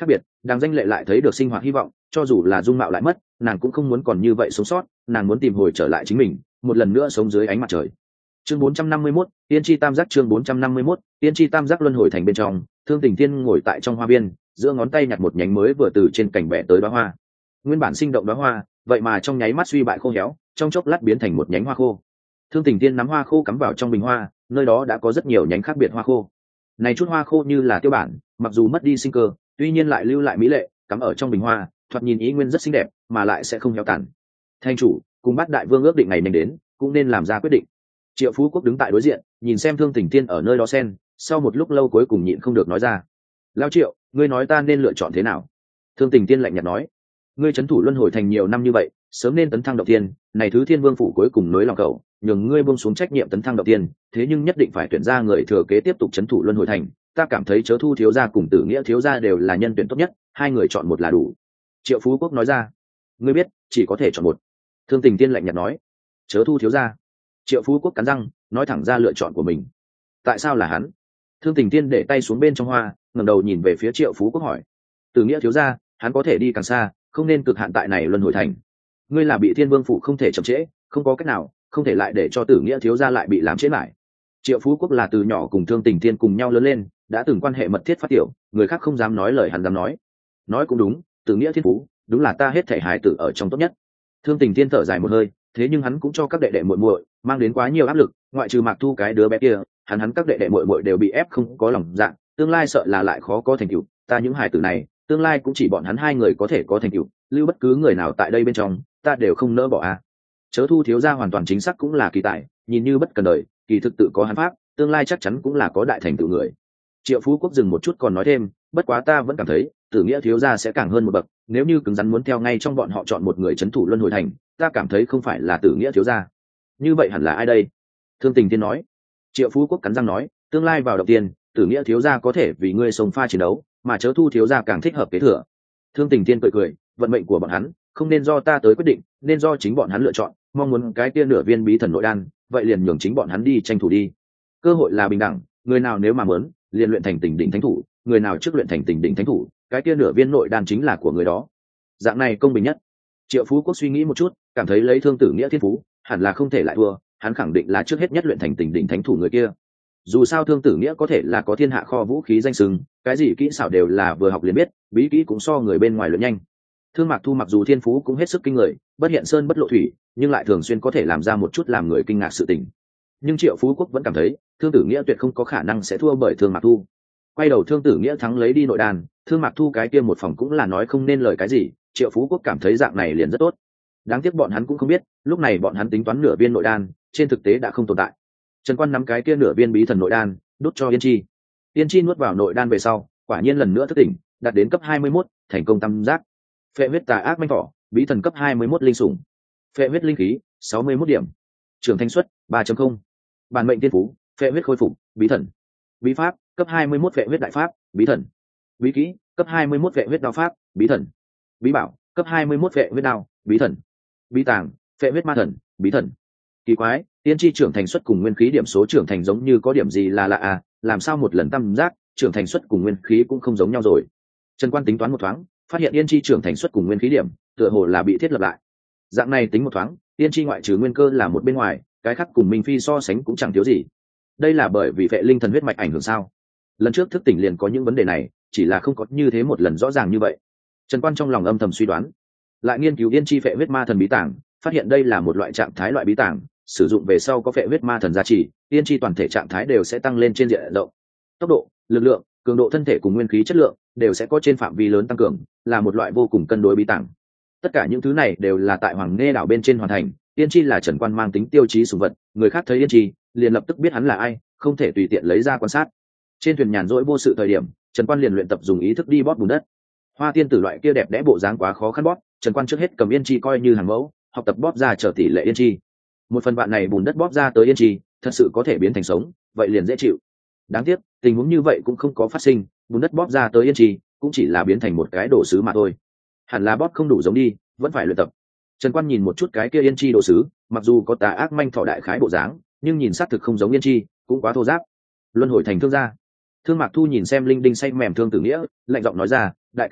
Đàng Danh Lệ lại thấy được sinh hoạt hy vọng, cho dù là dung mạo lại mất, nàng cũng không muốn còn như vậy sống sót, nàng muốn tìm hồi trở lại chính mình, một lần nữa sống dưới ánh mặt trời. Chương 451, Tiên Chi Tam Giác. Chương 451, Tiên Chi Tam Giác luân hồi thành bên trong, Thương Tình Tiên ngồi tại trong hoa viên, giữa ngón tay nhặt một nhánh mới vừa từ trên cành bẻ tới đóa hoa. Nguyên bản sinh động đóa hoa, vậy mà trong nháy mắt suy bại khô héo, trong chốc lát biến thành một nhánh hoa khô. Thương Tình Tiên nắm hoa khô cắm vào trong bình hoa, nơi đó đã có rất nhiều nhánh khác biệt hoa khô. Này chút hoa khô như là tiêu bản, mặc dù mất đi sinh cơ, tuy nhiên lại lưu lại mỹ lệ, cắm ở trong bình hoa, thoạt nhìn ý nguyên rất xinh đẹp, mà lại sẽ không héo tàn. Thanh chủ cùng Bát Đại Vương ước định ngày nhanh đến, cũng nên làm ra quyết định. Triệu Phú Quốc đứng tại đối diện, nhìn xem Thương Tình Tiên ở nơi đó sen, sau một lúc lâu cuối cùng nhịn không được nói ra: "Lão Triệu, ngươi nói ta nên lựa chọn thế nào?" Thương Tình Tiên lạnh nhạt nói: "Ngươi trấn thủ luân hồi thành nhiều năm như vậy, sớm nên tấn thăng đầu tiên, này thứ Thiên Vương phủ cuối cùng nối lòng cậu, nhường ngươi buông xuống trách nhiệm tấn thăng đầu tiên, thế nhưng nhất định phải tuyển ra người thừa kế tiếp tục trấn thủ luân hồi thành. Ta cảm thấy Chớ Thu thiếu gia cùng Tử Nghĩa thiếu gia đều là nhân tuyển tốt nhất, hai người chọn một là đủ." Triệu Phú Quốc nói ra: "Ngươi biết, chỉ có thể chọn một." Thương Tình Tiên lạnh nhạt nói: "Chớ Thu thiếu gia." Triệu Phú Quốc cắn răng nói thẳng ra lựa chọn của mình. "Tại sao là hắn?" Thương Tình Tiên để tay xuống bên trong hoa, ngẩng đầu nhìn về phía Triệu Phú Quốc hỏi: "Tử Nghĩa thiếu gia, hắn có thể đi càng xa, không nên cực hạn tại này luân hồi thành. Ngươi là bị Thiên Vương phủ không thể chậm trễ, không có cách nào, không thể lại để cho Tử Nghĩa thiếu gia lại bị làm trễ lại." Triệu Phú Quốc là từ nhỏ cùng Thương Tình Tiên cùng nhau lớn lên, đã từng quan hệ mật thiết phát tiểu, người khác không dám nói lời hắn dám nói. Nói cũng đúng, Tử Nghĩa thiên phú, đúng là ta hết thảy hài tử ở trong tốt nhất. Thương Tình Tiên thở dài một hơi, thế nhưng hắn cũng cho các đệ đệ muội muội mang đến quá nhiều áp lực, ngoại trừ Mạc Thu cái đứa bé kia, hắn các đệ đệ muội muội đều bị ép không có lòng dạ, tương lai sợ là lại khó có thành tựu. Ta những hài tử này, tương lai cũng chỉ bọn hắn hai người có thể có thành tựu, lưu bất cứ người nào tại đây bên trong, ta đều không nỡ bỏ a. Chớ Thu thiếu gia hoàn toàn chính xác cũng là kỳ tài, nhìn như bất cần đời, kỳ thực tự có hắn pháp, tương lai chắc chắn cũng là có đại thành tựu người. Triệu Phú Quốc dừng một chút còn nói thêm, bất quá ta vẫn cảm thấy Tử Nghĩa thiếu gia sẽ càng hơn một bậc, nếu như cứng rắn muốn theo ngay trong bọn họ chọn một người trấn thủ luân hồi thành, ta cảm thấy không phải là Tử Nghĩa thiếu gia. Như vậy hẳn là ai đây? Thương Tình Tiên nói. Triệu Phú Quốc cắn răng nói, tương lai vào đầu tiên, Tử Nghĩa thiếu gia có thể vì ngươi sông pha chiến đấu, mà Chớ Thu thiếu gia càng thích hợp kế thừa. Thương Tình Tiên cười cười, vận mệnh của bọn hắn không nên do ta tới quyết định, nên do chính bọn hắn lựa chọn, mong muốn cái kia nửa viên bí thần nội đan, vậy liền nhường chính bọn hắn đi tranh thủ đi. Cơ hội là bình đẳng, người nào nếu mà muốn, liền luyện thành Tình Đỉnh Thánh thủ, người nào trước luyện thành Tình Đỉnh Thánh thủ, cái kia nửa viên nội đan chính là của người đó. Dạng này công bình nhất. Triệu Phú Quốc suy nghĩ một chút, cảm thấy lấy Thương Tử Nghĩa thiên phú, hẳn là không thể lại thua, hắn khẳng định là trước hết nhất luyện thành Tình Đỉnh Thánh thủ người kia. Dù sao Thương Tử Nghĩa có thể là có thiên hạ kho vũ khí danh sừng, cái gì kỹ xảo đều là vừa học liền biết, bí kỹ cũng so người bên ngoài luyện nhanh. Thương Mạc Thu mặc dù thiên phú cũng hết sức kinh người, bất hiện sơn bất lộ thủy, nhưng lại thường xuyên có thể làm ra một chút làm người kinh ngạc sự tình. Nhưng Triệu Phú Quốc vẫn cảm thấy, Thương Tử Nghĩa tuyệt không có khả năng sẽ thua bởi Thương Mạc Thu. Quay đầu Thương Tử Nghĩa thắng lấy đi nội đàn, Thương Mạc Thu cái kia một phòng cũng là nói không nên lời cái gì, Triệu Phú Quốc cảm thấy dạng này liền rất tốt. Đáng tiếc bọn hắn cũng không biết, lúc này bọn hắn tính toán nửa viên nội đan, trên thực tế đã không tồn tại. Trần Quan nắm cái kia nửa viên bí thần nội đan, đút cho Yên Chi. Yên Chi nuốt vào nội đan về sau, quả nhiên lần nữa thức tỉnh, đạt đến cấp 21, thành công tam giác. Phệ huyết tà ác manh thỏ, bí thần cấp 21 linh sủng. Phệ huyết linh khí, 61 điểm. Trưởng thanh suất, 3.0. Bản mệnh tiên phú, phệ huyết khôi phục, bí thần. Bí pháp, cấp 21 phệ huyết đại pháp, bí thần. Bí kỹ, cấp 21 phệ huyết đao pháp, bí thần. Bí bảo, cấp 21 phệ huyết đao, bí thần. Bí tàng, phệ huyết ma thần, bí thần. Kỳ quái, Tiên Chi trưởng thành suất cùng nguyên khí điểm số trưởng thành giống như có điểm gì là lạ à, làm sao một lần tam giác, trưởng thành suất cùng nguyên khí cũng không giống nhau rồi. Trần Quan tính toán một thoáng, phát hiện Yên Chi trưởng thành suất cùng nguyên khí điểm, tựa hồ là bị thiết lập lại. Dạng này tính một thoáng, Yên Chi ngoại trừ nguyên cơ là một bên ngoài, cái khác cùng Minh Phi so sánh cũng chẳng thiếu gì. Đây là bởi vì vệ linh thần huyết mạch ảnh hưởng sao? Lần trước thức tỉnh liền có những vấn đề này, chỉ là không có như thế một lần rõ ràng như vậy. Trần Quan trong lòng âm thầm suy đoán, lại nghiên cứu Yên Chi phệ huyết ma thần bí tàng, phát hiện đây là một loại trạng thái loại bí tàng, sử dụng về sau có phệ huyết ma thần gia trì, Yên Chi toàn thể trạng thái đều sẽ tăng lên trên diện rộng. Tốc độ, lực lượng, cường độ thân thể cùng nguyên khí chất lượng đều sẽ có trên phạm vi lớn tăng cường, là một loại vô cùng cân đối bí tàng. Tất cả những thứ này đều là tại Hoàng Nghe đảo bên trên hoàn thành. Yên Chi là Trần Quan mang tính tiêu chí sủng vật, người khác thấy Yên Chi liền lập tức biết hắn là ai, không thể tùy tiện lấy ra quan sát. Trên thuyền nhàn rỗi vô sự thời điểm, Trần Quan liền luyện tập dùng ý thức đi bóp bùn đất. Hoa tiên tử loại kia đẹp đẽ bộ dáng quá khó khăn bóp, Trần Quan trước hết cầm Yên Chi coi như hàng mẫu, học tập bóp ra trở tỷ lệ Yên Chi. Một phần bạn này bùn đất bóp ra tới Yên Chi, thật sự có thể biến thành sống, vậy liền dễ chịu. Đáng tiếc, tình huống như vậy cũng không có phát sinh, bùn đất bóp ra tới Yên Chi cũng chỉ là biến thành một cái đồ sứ mà thôi. Hẳn là bóp không đủ giống đi, vẫn phải luyện tập. Trần Quan nhìn một chút cái kia Yên Chi đồ sứ, mặc dù có tà ác manh thỏ đại khái bộ dáng, nhưng nhìn xác thực không giống Yên Chi, cũng quá thô ráp. Luân hồi thành thương gia. Thương Mạc Thu nhìn xem linh đinh say mềm Thương Tử Nghĩa, lạnh giọng nói ra, đại ca,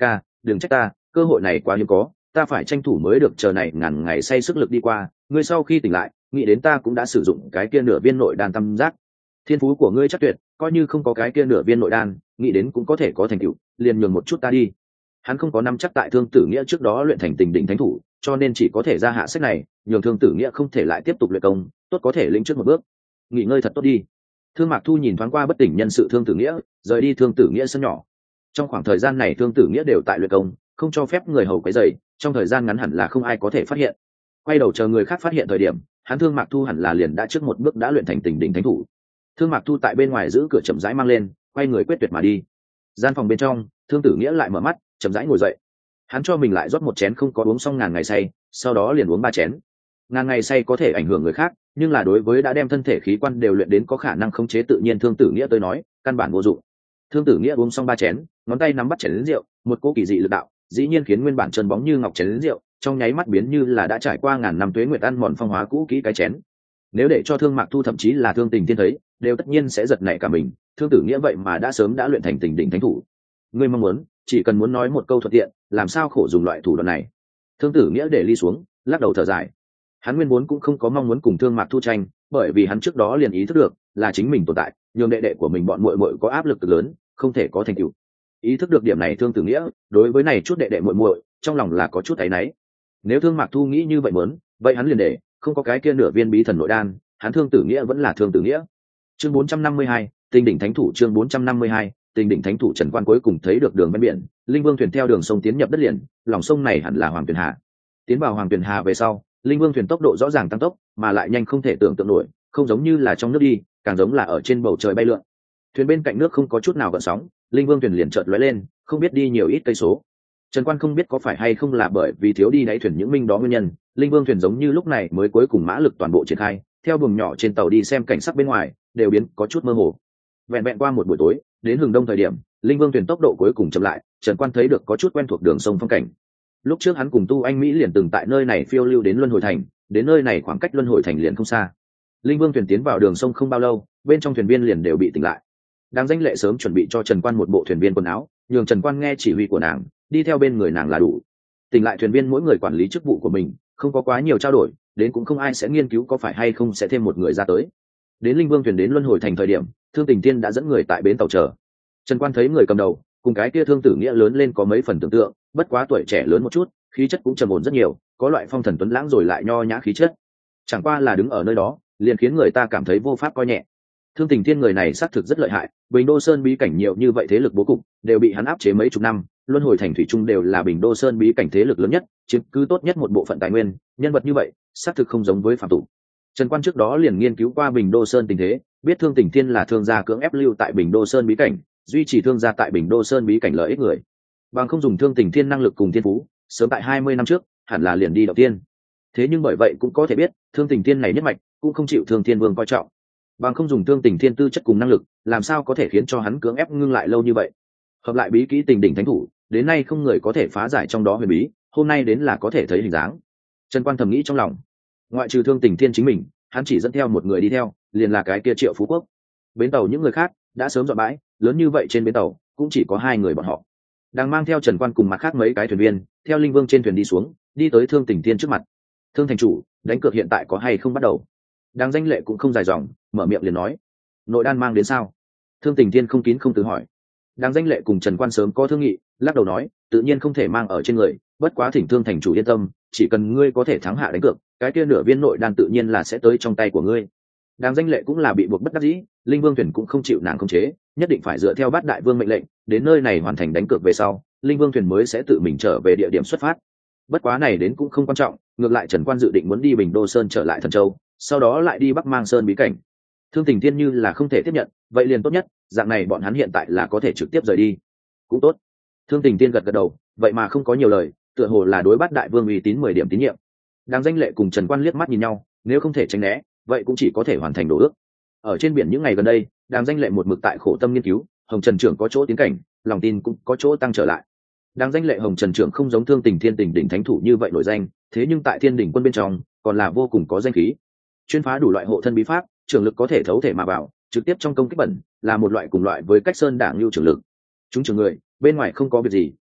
đừng trách ta, cơ hội này quá hiếm có, ta phải tranh thủ mới được, chờ này ngàn ngày say sức lực đi qua, ngươi sau khi tỉnh lại nghĩ đến ta cũng đã sử dụng cái kia nửa viên nội đan tam giác. Thiên phú của ngươi chắc tuyệt, coi như không có cái kia nửa viên nội đan, nghĩ đến cũng có thể có thành tựu, liền nhường một chút ta đi. Hắn không có nắm chắc tại Thương Tử Nghĩa trước đó luyện thành Tình Đỉnh Thánh Thủ, cho nên chỉ có thể ra hạ sách này, nhường Thương Tử Nghĩa không thể lại tiếp tục luyện công, tốt có thể lĩnh trước một bước. Nghỉ ngơi thật tốt đi. Thương Mạc Thu nhìn thoáng qua bất tỉnh nhân sự Thương Tử Nghĩa, rời đi Thương Tử Nghĩa sân nhỏ. Trong khoảng thời gian này Thương Tử Nghĩa đều tại luyện công, không cho phép người hầu quấy rầy, trong thời gian ngắn hẳn là không ai có thể phát hiện. Quay đầu chờ người khác phát hiện thời điểm, hắn Thương Mạc Thu hẳn là liền đã trước một bước đã luyện thành Tình Đỉnh Thánh Thủ. Thương Mạc Thu tại bên ngoài giữ cửa chậm rãi mang lên, quay người quyết tuyệt mà đi. Gian phòng bên trong, Thương Tử Nghĩa lại mở mắt, chậm rãi ngồi dậy. Hắn cho mình lại rót một chén không có uống xong ngàn ngày say, sau đó liền uống 3 chén. Ngàn ngày say có thể ảnh hưởng người khác, nhưng là đối với đã đem thân thể khí quan đều luyện đến có khả năng khống chế tự nhiên Thương Tử Nghĩa tới nói, căn bản vô dụng. Thương Tử Nghĩa uống xong 3 chén, ngón tay nắm bắt chén rượu, một cỗ kỳ dị lực đạo, dĩ nhiên khiến nguyên bản trơn bóng như ngọc chén rượu, trong nháy mắt biến như là đã trải qua ngàn năm tuế nguyệt ăn mòn phong hóa cũ kỹ cái chén. Nếu để cho Thương Mạc Thu thậm chí là Thương Tình Thiên thấy, đều tất nhiên sẽ giật nảy cả mình. Thương Tử Nghĩa vậy mà đã sớm đã luyện thành Tình Đỉnh Thánh Thủ. Ngươi mong muốn, chỉ cần muốn nói một câu thuận tiện, làm sao khổ dùng loại thủ đoạn này. Thương Tử Nghĩa để ly xuống, lắc đầu thở dài. Hắn nguyên vốn cũng không có mong muốn cùng Thương Mạc Thu tranh, bởi vì hắn trước đó liền ý thức được là chính mình tồn tại, nhường đệ đệ của mình bọn muội muội có áp lực cực lớn, không thể có thành tựu. Ý thức được điểm này Thương Tử Nghĩa, đối với này chút đệ đệ muội muội, trong lòng là có chút áy náy. Nếu Thương Mạc Thu nghĩ như vậy muốn, vậy hắn liền để, không có cái kia nửa viên bí thần nội đan, hắn Thương Tử Nghĩa vẫn là Thương Tử Nghĩa. Chương 452, Tình Đỉnh Thánh Thủ. Chương 452, Tình Đỉnh Thánh Thủ. Trần Quan cuối cùng thấy được đường ven biển, Linh Vương thuyền theo đường sông tiến nhập đất liền, lòng sông này hẳn là Hoàng Tuyền Hà. Tiến vào Hoàng Tuyền Hà về sau, Linh Vương thuyền tốc độ rõ ràng tăng tốc, mà lại nhanh không thể tưởng tượng nổi, không giống như là trong nước đi, càng giống là ở trên bầu trời bay lượn. Thuyền bên cạnh nước không có chút nào gợn sóng, Linh Vương thuyền liền chợt lóe lên, không biết đi nhiều ít cây số. Trần Quan không biết có phải hay không là bởi vì thiếu đi đáy thuyền những minh đó nguyên nhân, Linh Vương thuyền giống như lúc này mới cuối cùng mã lực toàn bộ triển khai, theo buồng nhỏ trên tàu đi xem cảnh sắc bên ngoài, đều biến có chút mơ hồ. Vẹn vẹn qua một buổi tối, đến hừng đông thời điểm, Linh Vương thuyền tốc độ cuối cùng chậm lại, Trần Quan thấy được có chút quen thuộc đường sông phong cảnh. Lúc trước hắn cùng Tu Anh Mỹ liền từng tại nơi này phiêu lưu đến Luân Hồi Thành, đến nơi này khoảng cách Luân Hồi Thành liền không xa. Linh Vương thuyền tiến vào đường sông không bao lâu, bên trong thuyền viên liền đều bị tỉnh lại. Đang Danh Lệ sớm chuẩn bị cho Trần Quan một bộ thuyền viên quần áo, nhường Trần Quan nghe chỉ huy của nàng, đi theo bên người nàng là đủ. Tỉnh lại thuyền viên mỗi người quản lý chức vụ của mình, không có quá nhiều trao đổi, đến cũng không ai sẽ nghiên cứu có phải hay không sẽ thêm một người ra tới. Đến Linh Vương thuyền đến Luân Hồi Thành thời điểm, Thương Tình Tiên đã dẫn người tại bến tàu chờ. Trần Quan thấy người cầm đầu, cùng cái kia Thương Tử Nghĩa lớn lên có mấy phần tưởng tượng, bất quá tuổi trẻ lớn một chút, khí chất cũng trầm ổn rất nhiều, có loại phong thần tuấn lãng rồi lại nho nhã khí chất. Chẳng qua là đứng ở nơi đó, liền khiến người ta cảm thấy vô pháp coi nhẹ. Thương Tình Thiên người này xác thực rất lợi hại, Bình Đô Sơn bí cảnh nhiều như vậy thế lực bố cục, đều bị hắn áp chế mấy chục năm, Luân Hồi Thành thủy chung đều là Bình Đô Sơn bí cảnh thế lực lớn nhất, chiếm cứ tốt nhất một bộ phận tài nguyên, nhân vật như vậy, xác thực không giống với phàm tục. Trần Quan trước đó liền nghiên cứu qua Bình Đô Sơn tình thế, biết Thương Tình Thiên là thương gia cưỡng ép lưu tại Bình Đô Sơn bí cảnh, duy trì thương gia tại Bình Đô Sơn bí cảnh lợi ích người. Bằng không dùng Thương Tình Thiên năng lực cùng thiên phú, sớm tại 20 năm trước, hẳn là liền đi đầu tiên. Thế nhưng bởi vậy cũng có thể biết, Thương Tình Thiên này nhất mạch, cũng không chịu Thương Thiên Vương coi trọng. Bằng không dùng Thương Tình Thiên tư chất cùng năng lực, làm sao có thể khiến cho hắn cưỡng ép ngưng lại lâu như vậy. Hợp lại bí kỹ Tình Đỉnh Thánh Thủ, đến nay không người có thể phá giải trong đó huyền bí, hôm nay đến là có thể thấy hình dáng. Trần Quan thầm nghĩ trong lòng, ngoại trừ Thương Tình Thiên chính mình, hắn chỉ dẫn theo một người đi theo, liền là cái kia Triệu Phú Quốc. Bến tàu những người khác đã sớm dọn bãi, lớn như vậy trên bến tàu cũng chỉ có 2 người bọn họ. Đang mang theo Trần Quan cùng mặt khác mấy cái thuyền viên, theo Linh Vương trên thuyền đi xuống, đi tới Thương Tình Thiên trước mặt. Thương thành chủ, đánh cược hiện tại có hay không bắt đầu? Đang Danh Lệ cũng không dài dòng, mở miệng liền nói. Nội đan mang đến sao? Thương Tình Thiên không kín không từ hỏi. Đang Danh Lệ cùng Trần Quan sớm có thương nghị, lắc đầu nói, tự nhiên không thể mang ở trên người, bất quá thỉnh Thương thành chủ yên tâm, chỉ cần ngươi có thể thắng hạ đánh cược, cái kia nửa viên nội đan tự nhiên là sẽ tới trong tay của ngươi. Đang Danh Lệ cũng là bị buộc bất đắc dĩ, Linh Vương thuyền cũng không chịu nàng khống chế, nhất định phải dựa theo Bát Đại Vương mệnh lệnh, đến nơi này hoàn thành đánh cược về sau, Linh Vương thuyền mới sẽ tự mình trở về địa điểm xuất phát. Bất quá này đến cũng không quan trọng, ngược lại Trần Quan dự định muốn đi Bình Đô Sơn trở lại Thần Châu, sau đó lại đi Bắc Mang Sơn bí cảnh. Thương Tình Thiên như là không thể tiếp nhận, vậy liền tốt nhất, dạng này bọn hắn hiện tại là có thể trực tiếp rời đi. Cũng tốt. Thương Tình Thiên gật gật đầu, vậy mà không có nhiều lời, tựa hồ là đối Bát Đại Vương uy tín 10 điểm tín nhiệm. Đang Danh Lệ cùng Trần Quan liếc mắt nhìn nhau, nếu không thể tránh né, vậy cũng chỉ có thể hoàn thành đồ ước. Ở trên biển những ngày gần đây, Đang Danh Lệ một mực tại khổ tâm nghiên cứu, Hồng Trần trưởng có chỗ tiến cảnh, lòng tin cũng có chỗ tăng trở lại. Đang Danh Lệ Hồng Trần trưởng không giống Thương Tình Thiên Tình Đỉnh Thánh Thủ như vậy nổi danh, thế nhưng tại Thiên Đỉnh quân bên trong, còn là vô cùng có danh khí. Chuyên phá đủ loại hộ thân bí pháp, trưởng lực có thể thấu thể mà vào, trực tiếp trong công kích bẩn, là một loại cùng loại với Cách Sơn Đảng lưu trưởng lực. Chúng trưởng người, bên ngoài không có việc gì,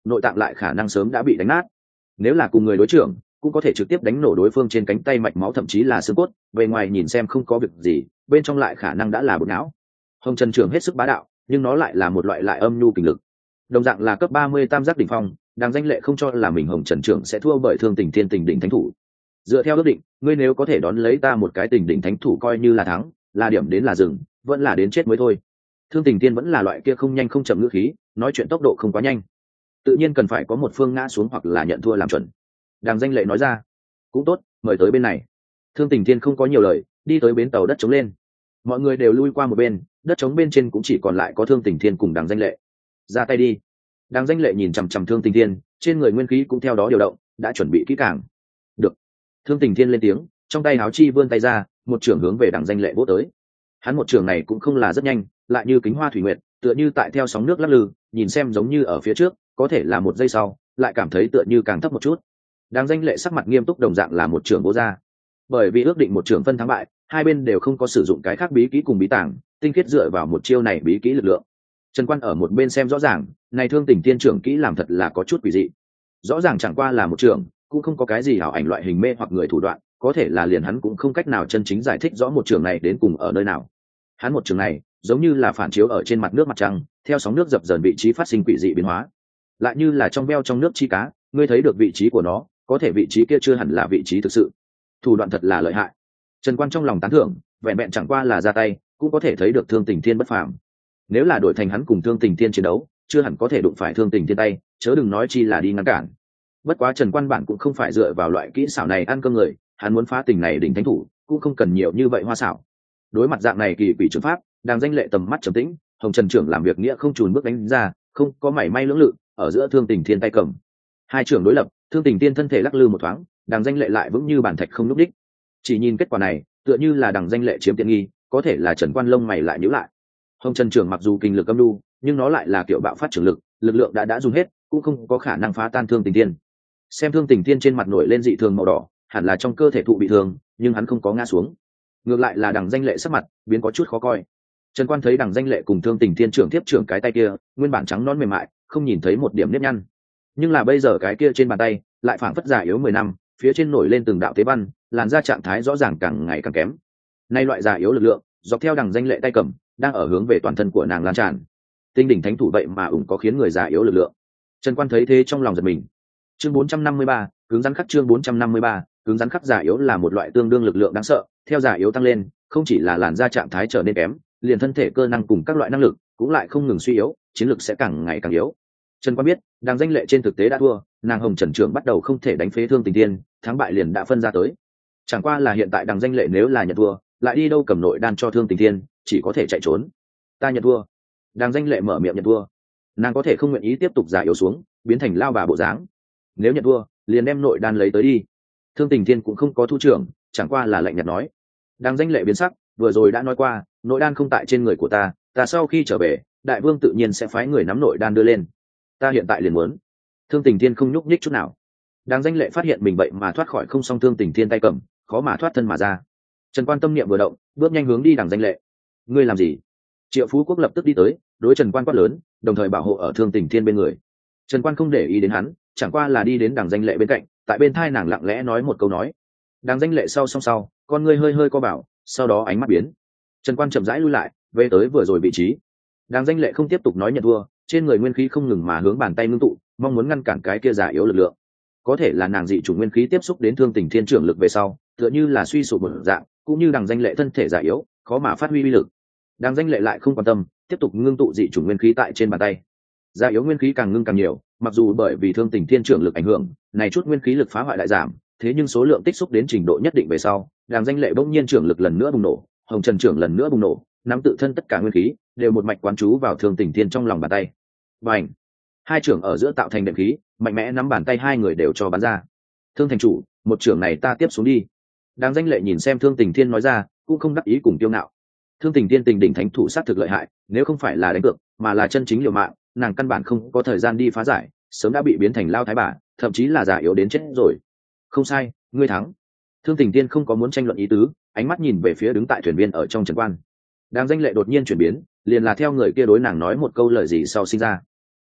nội tạng lại khả năng sớm đã bị đánh nát. Nếu là cùng người đối trưởng cũng có thể trực tiếp đánh nổ đối phương trên cánh tay mạch máu thậm chí là xương cốt, bề ngoài nhìn xem không có việc gì, bên trong lại khả năng đã là bột não. Hồng Trần trưởng hết sức bá đạo, nhưng nó lại là một loại lại âm nhu kình lực. Đồng dạng là cấp 30 tam giác đỉnh phong, Đàng Danh Lệ không cho là mình Hồng Trần trưởng sẽ thua bởi Thương Tình Thiên Tình đỉnh thánh thủ. Dựa theo ước định, ngươi nếu có thể đón lấy ta một cái Tình đỉnh thánh thủ coi như là thắng, là điểm đến là dừng, vẫn là đến chết mới thôi. Thương Tình Thiên vẫn là loại kia không nhanh không chậm ngữ khí, nói chuyện tốc độ không quá nhanh. Tự nhiên cần phải có một phương ngã xuống hoặc là nhận thua làm chuẩn. Đàng Danh Lệ nói ra, cũng tốt, mời tới bên này. Thương Tình Thiên không có nhiều lời, đi tới bến tàu đất trống lên. Mọi người đều lui qua một bên, đất trống bên trên cũng chỉ còn lại có Thương Tình Thiên cùng Đàng Danh Lệ. Ra tay đi. Đàng Danh Lệ nhìn chằm chằm Thương Tình Thiên, trên người nguyên khí cũng theo đó điều động, đã chuẩn bị kỹ càng. Được. Thương Tình Thiên lên tiếng, trong tay áo chi vươn tay ra, một trường hướng về Đàng Danh Lệ vỗ tới. Hắn một trường này cũng không là rất nhanh, lại như kính hoa thủy nguyệt, tựa như tại theo sóng nước lắc lư, nhìn xem giống như ở phía trước, có thể là một giây sau, lại cảm thấy tựa như càng thấp một chút. Đàng Danh Lệ sắc mặt nghiêm túc đồng dạng là một trường vỗ ra. Bởi vì ước định một trường phân thắng bại, hai bên đều không có sử dụng cái khác bí kỹ cùng bí tàng, tinh khiết dựa vào một chiêu này bí kỹ lực lượng. Trần Quan ở một bên xem rõ ràng, này Thương Tình Thiên trưởng kỹ làm thật là có chút quỷ dị. Rõ ràng chẳng qua là một trường, cũng không có cái gì ảo ảnh loại hình mê hoặc người thủ đoạn, có thể là liền hắn cũng không cách nào chân chính giải thích rõ một trường này đến cùng ở nơi nào. Hắn một trường này, giống như là phản chiếu ở trên mặt nước mặt trăng, theo sóng nước dập dờn vị trí phát sinh quỷ dị biến hóa. Lại như là trong veo trong nước chi cá, ngươi thấy được vị trí của nó, có thể vị trí kia chưa hẳn là vị trí thực sự. Thủ đoạn thật là lợi hại. Trần Quan trong lòng tán thưởng, vẹn vẹn chẳng qua là ra tay, cũng có thể thấy được Thương Tình Thiên bất phàm. Nếu là đổi thành hắn cùng Thương Tình Thiên chiến đấu, chưa hẳn có thể đụng phải Thương Tình Thiên tay, chớ đừng nói chi là đi ngăn cản. Bất quá Trần Quan bản cũng không phải dựa vào loại kỹ xảo này ăn cơm người, hắn muốn phá tình này đỉnh thánh thủ, cũng không cần nhiều như vậy hoa xảo. Đối mặt dạng này kỳ quỷ trường pháp, Đàng Danh Lệ tầm mắt trầm tĩnh, Hồng Trần trưởng làm việc nghĩa không chùn bước đánh ra, không có mảy may lưỡng lự, ở giữa Thương Tình Thiên tay cầm. Hai trưởng đối lập, Thương Tình Thiên thân thể lắc lư một thoáng, Đàng Danh Lệ lại vững như bàn thạch không lúc đích. Chỉ nhìn kết quả này, tựa như là Đàng Danh Lệ chiếm tiện nghi, có thể là Trần Quan lông mày lại nhíu lại. Hồng Trần trưởng mặc dù kinh lực âm lưu, nhưng nó lại là kiểu bạo phát trưởng lực, lực lượng đã dùng hết, cũng không có khả năng phá tan Thương Tình Thiên. Xem Thương Tình Thiên trên mặt nổi lên dị thường màu đỏ, hẳn là trong cơ thể thụ bị thương, nhưng hắn không có ngã xuống. Ngược lại là Đàng Danh Lệ sắc mặt biến có chút khó coi. Trần Quan thấy Đàng Danh Lệ cùng Thương Tình Thiên trưởng tiếp trưởng cái tay kia, nguyên bản trắng nõn mềm mại, không nhìn thấy một điểm nếp nhăn. Nhưng là bây giờ cái kia trên bàn tay, lại phảng phất già yếu 10 năm, phía trên nổi lên từng đạo tế văn, làn da trạng thái rõ ràng càng ngày càng kém. Nay loại già yếu lực lượng, dọc theo Đàng Danh Lệ tay cầm, đang ở hướng về toàn thân của nàng lan tràn. Tinh đỉnh thánh thủ vậy mà ủng có khiến người già yếu lực lượng. Trần Quan thấy thế trong lòng giật mình. Chương 453, cứng rắn khắc chương 453, cứng rắn khắc già yếu là một loại tương đương lực lượng đáng sợ, theo già yếu tăng lên, không chỉ là làn da trạng thái trở nên kém, liền thân thể cơ năng cùng các loại năng lực cũng lại không ngừng suy yếu, chiến lực sẽ càng ngày càng yếu. Trần Quan biết, Đàng Danh Lệ trên thực tế đã thua, nàng Hồng Trần trưởng bắt đầu không thể đánh phế Thương Tình Thiên, thắng bại liền đã phân ra tới. Chẳng qua là hiện tại Đàng Danh Lệ nếu là nhận thua, lại đi đâu cầm nội đan cho Thương Tình Thiên, chỉ có thể chạy trốn. Ta nhận thua. Đàng Danh Lệ mở miệng nhận thua. Nàng có thể không nguyện ý tiếp tục già yếu xuống, biến thành lao bà bộ dáng. Nếu nhận thua, liền đem nội đan lấy tới đi. Thương Tình Thiên cũng không có thu trưởng, chẳng qua là lạnh nhạt nói. Đàng Danh Lệ biến sắc, vừa rồi đã nói qua, nội đan không tại trên người của ta, ta sau khi trở về, đại vương tự nhiên sẽ phái người nắm nội đan đưa lên. Ta hiện tại liền muốn. Thương Tình Thiên không nhúc nhích chút nào. Đàng Danh Lệ phát hiện mình vậy mà thoát khỏi không song Thương Tình Thiên tay cầm, khó mà thoát thân mà ra. Trần Quan tâm niệm vừa động, bước nhanh hướng đi Đàng Danh Lệ. Ngươi làm gì? Triệu Phú Quốc lập tức đi tới, đối Trần Quan quát lớn, đồng thời bảo hộ ở Thương Tình Thiên bên người. Trần Quan không để ý đến hắn, chẳng qua là đi đến Đàng Danh Lệ bên cạnh, tại bên thai nàng lặng lẽ nói một câu nói. Đàng Danh Lệ sau, con ngươi hơi hơi co bảo, sau đó ánh mắt biến. Trần Quan chậm rãi lui lại, về tới vừa rồi vị trí. Đàng Danh Lệ không tiếp tục nói nhận thua, trên người nguyên khí không ngừng mà hướng bàn tay ngưng tụ, mong muốn ngăn cản cái kia giả yếu lực lượng. Có thể là nàng dị chủng nguyên khí tiếp xúc đến Thương Tình Thiên trưởng lực về sau, tựa như là suy sụp một dạng, cũng như Đàng Danh Lệ thân thể giả yếu, khó mà phát huy uy lực. Đàng Danh Lệ lại không quan tâm, tiếp tục ngưng tụ dị chủng nguyên khí tại trên bàn tay. Giả yếu nguyên khí càng ngưng càng nhiều, mặc dù bởi vì Thương Tình Thiên trưởng lực ảnh hưởng, này chút nguyên khí lực phá hoại lại giảm, thế nhưng số lượng tích xúc đến trình độ nhất định về sau, Đàng Danh Lệ bỗng nhiên trưởng lực lần nữa bùng nổ, Hồng Trần trưởng lần nữa bùng nổ, nắm tự thân tất cả nguyên khí đều một mạch quán chú vào Thương Tình Thiên trong lòng bàn tay. Bành! Hai trưởng ở giữa tạo thành đệm khí, mạnh mẽ nắm bàn tay hai người đều cho bắn ra. Thương thành chủ, một trưởng này ta tiếp xuống đi. Đàng Danh Lệ nhìn xem Thương Tình Thiên nói ra, cũng không đắc ý cùng tiêu ngạo. Thương Tình Thiên tình đỉnh thánh thủ sát thực lợi hại, nếu không phải là đánh cược, mà là chân chính liều mạng, nàng căn bản không có thời gian đi phá giải, sớm đã bị biến thành lao thái bà, thậm chí là giả yếu đến chết rồi. Không sai, ngươi thắng. Thương Tình Thiên không có muốn tranh luận ý tứ, ánh mắt nhìn về phía đứng tại thuyền viên ở trong Trần Quan. Đàng Danh Lệ đột nhiên chuyển biến, liền là theo người kia đối nàng nói một câu lời gì sau sinh ra.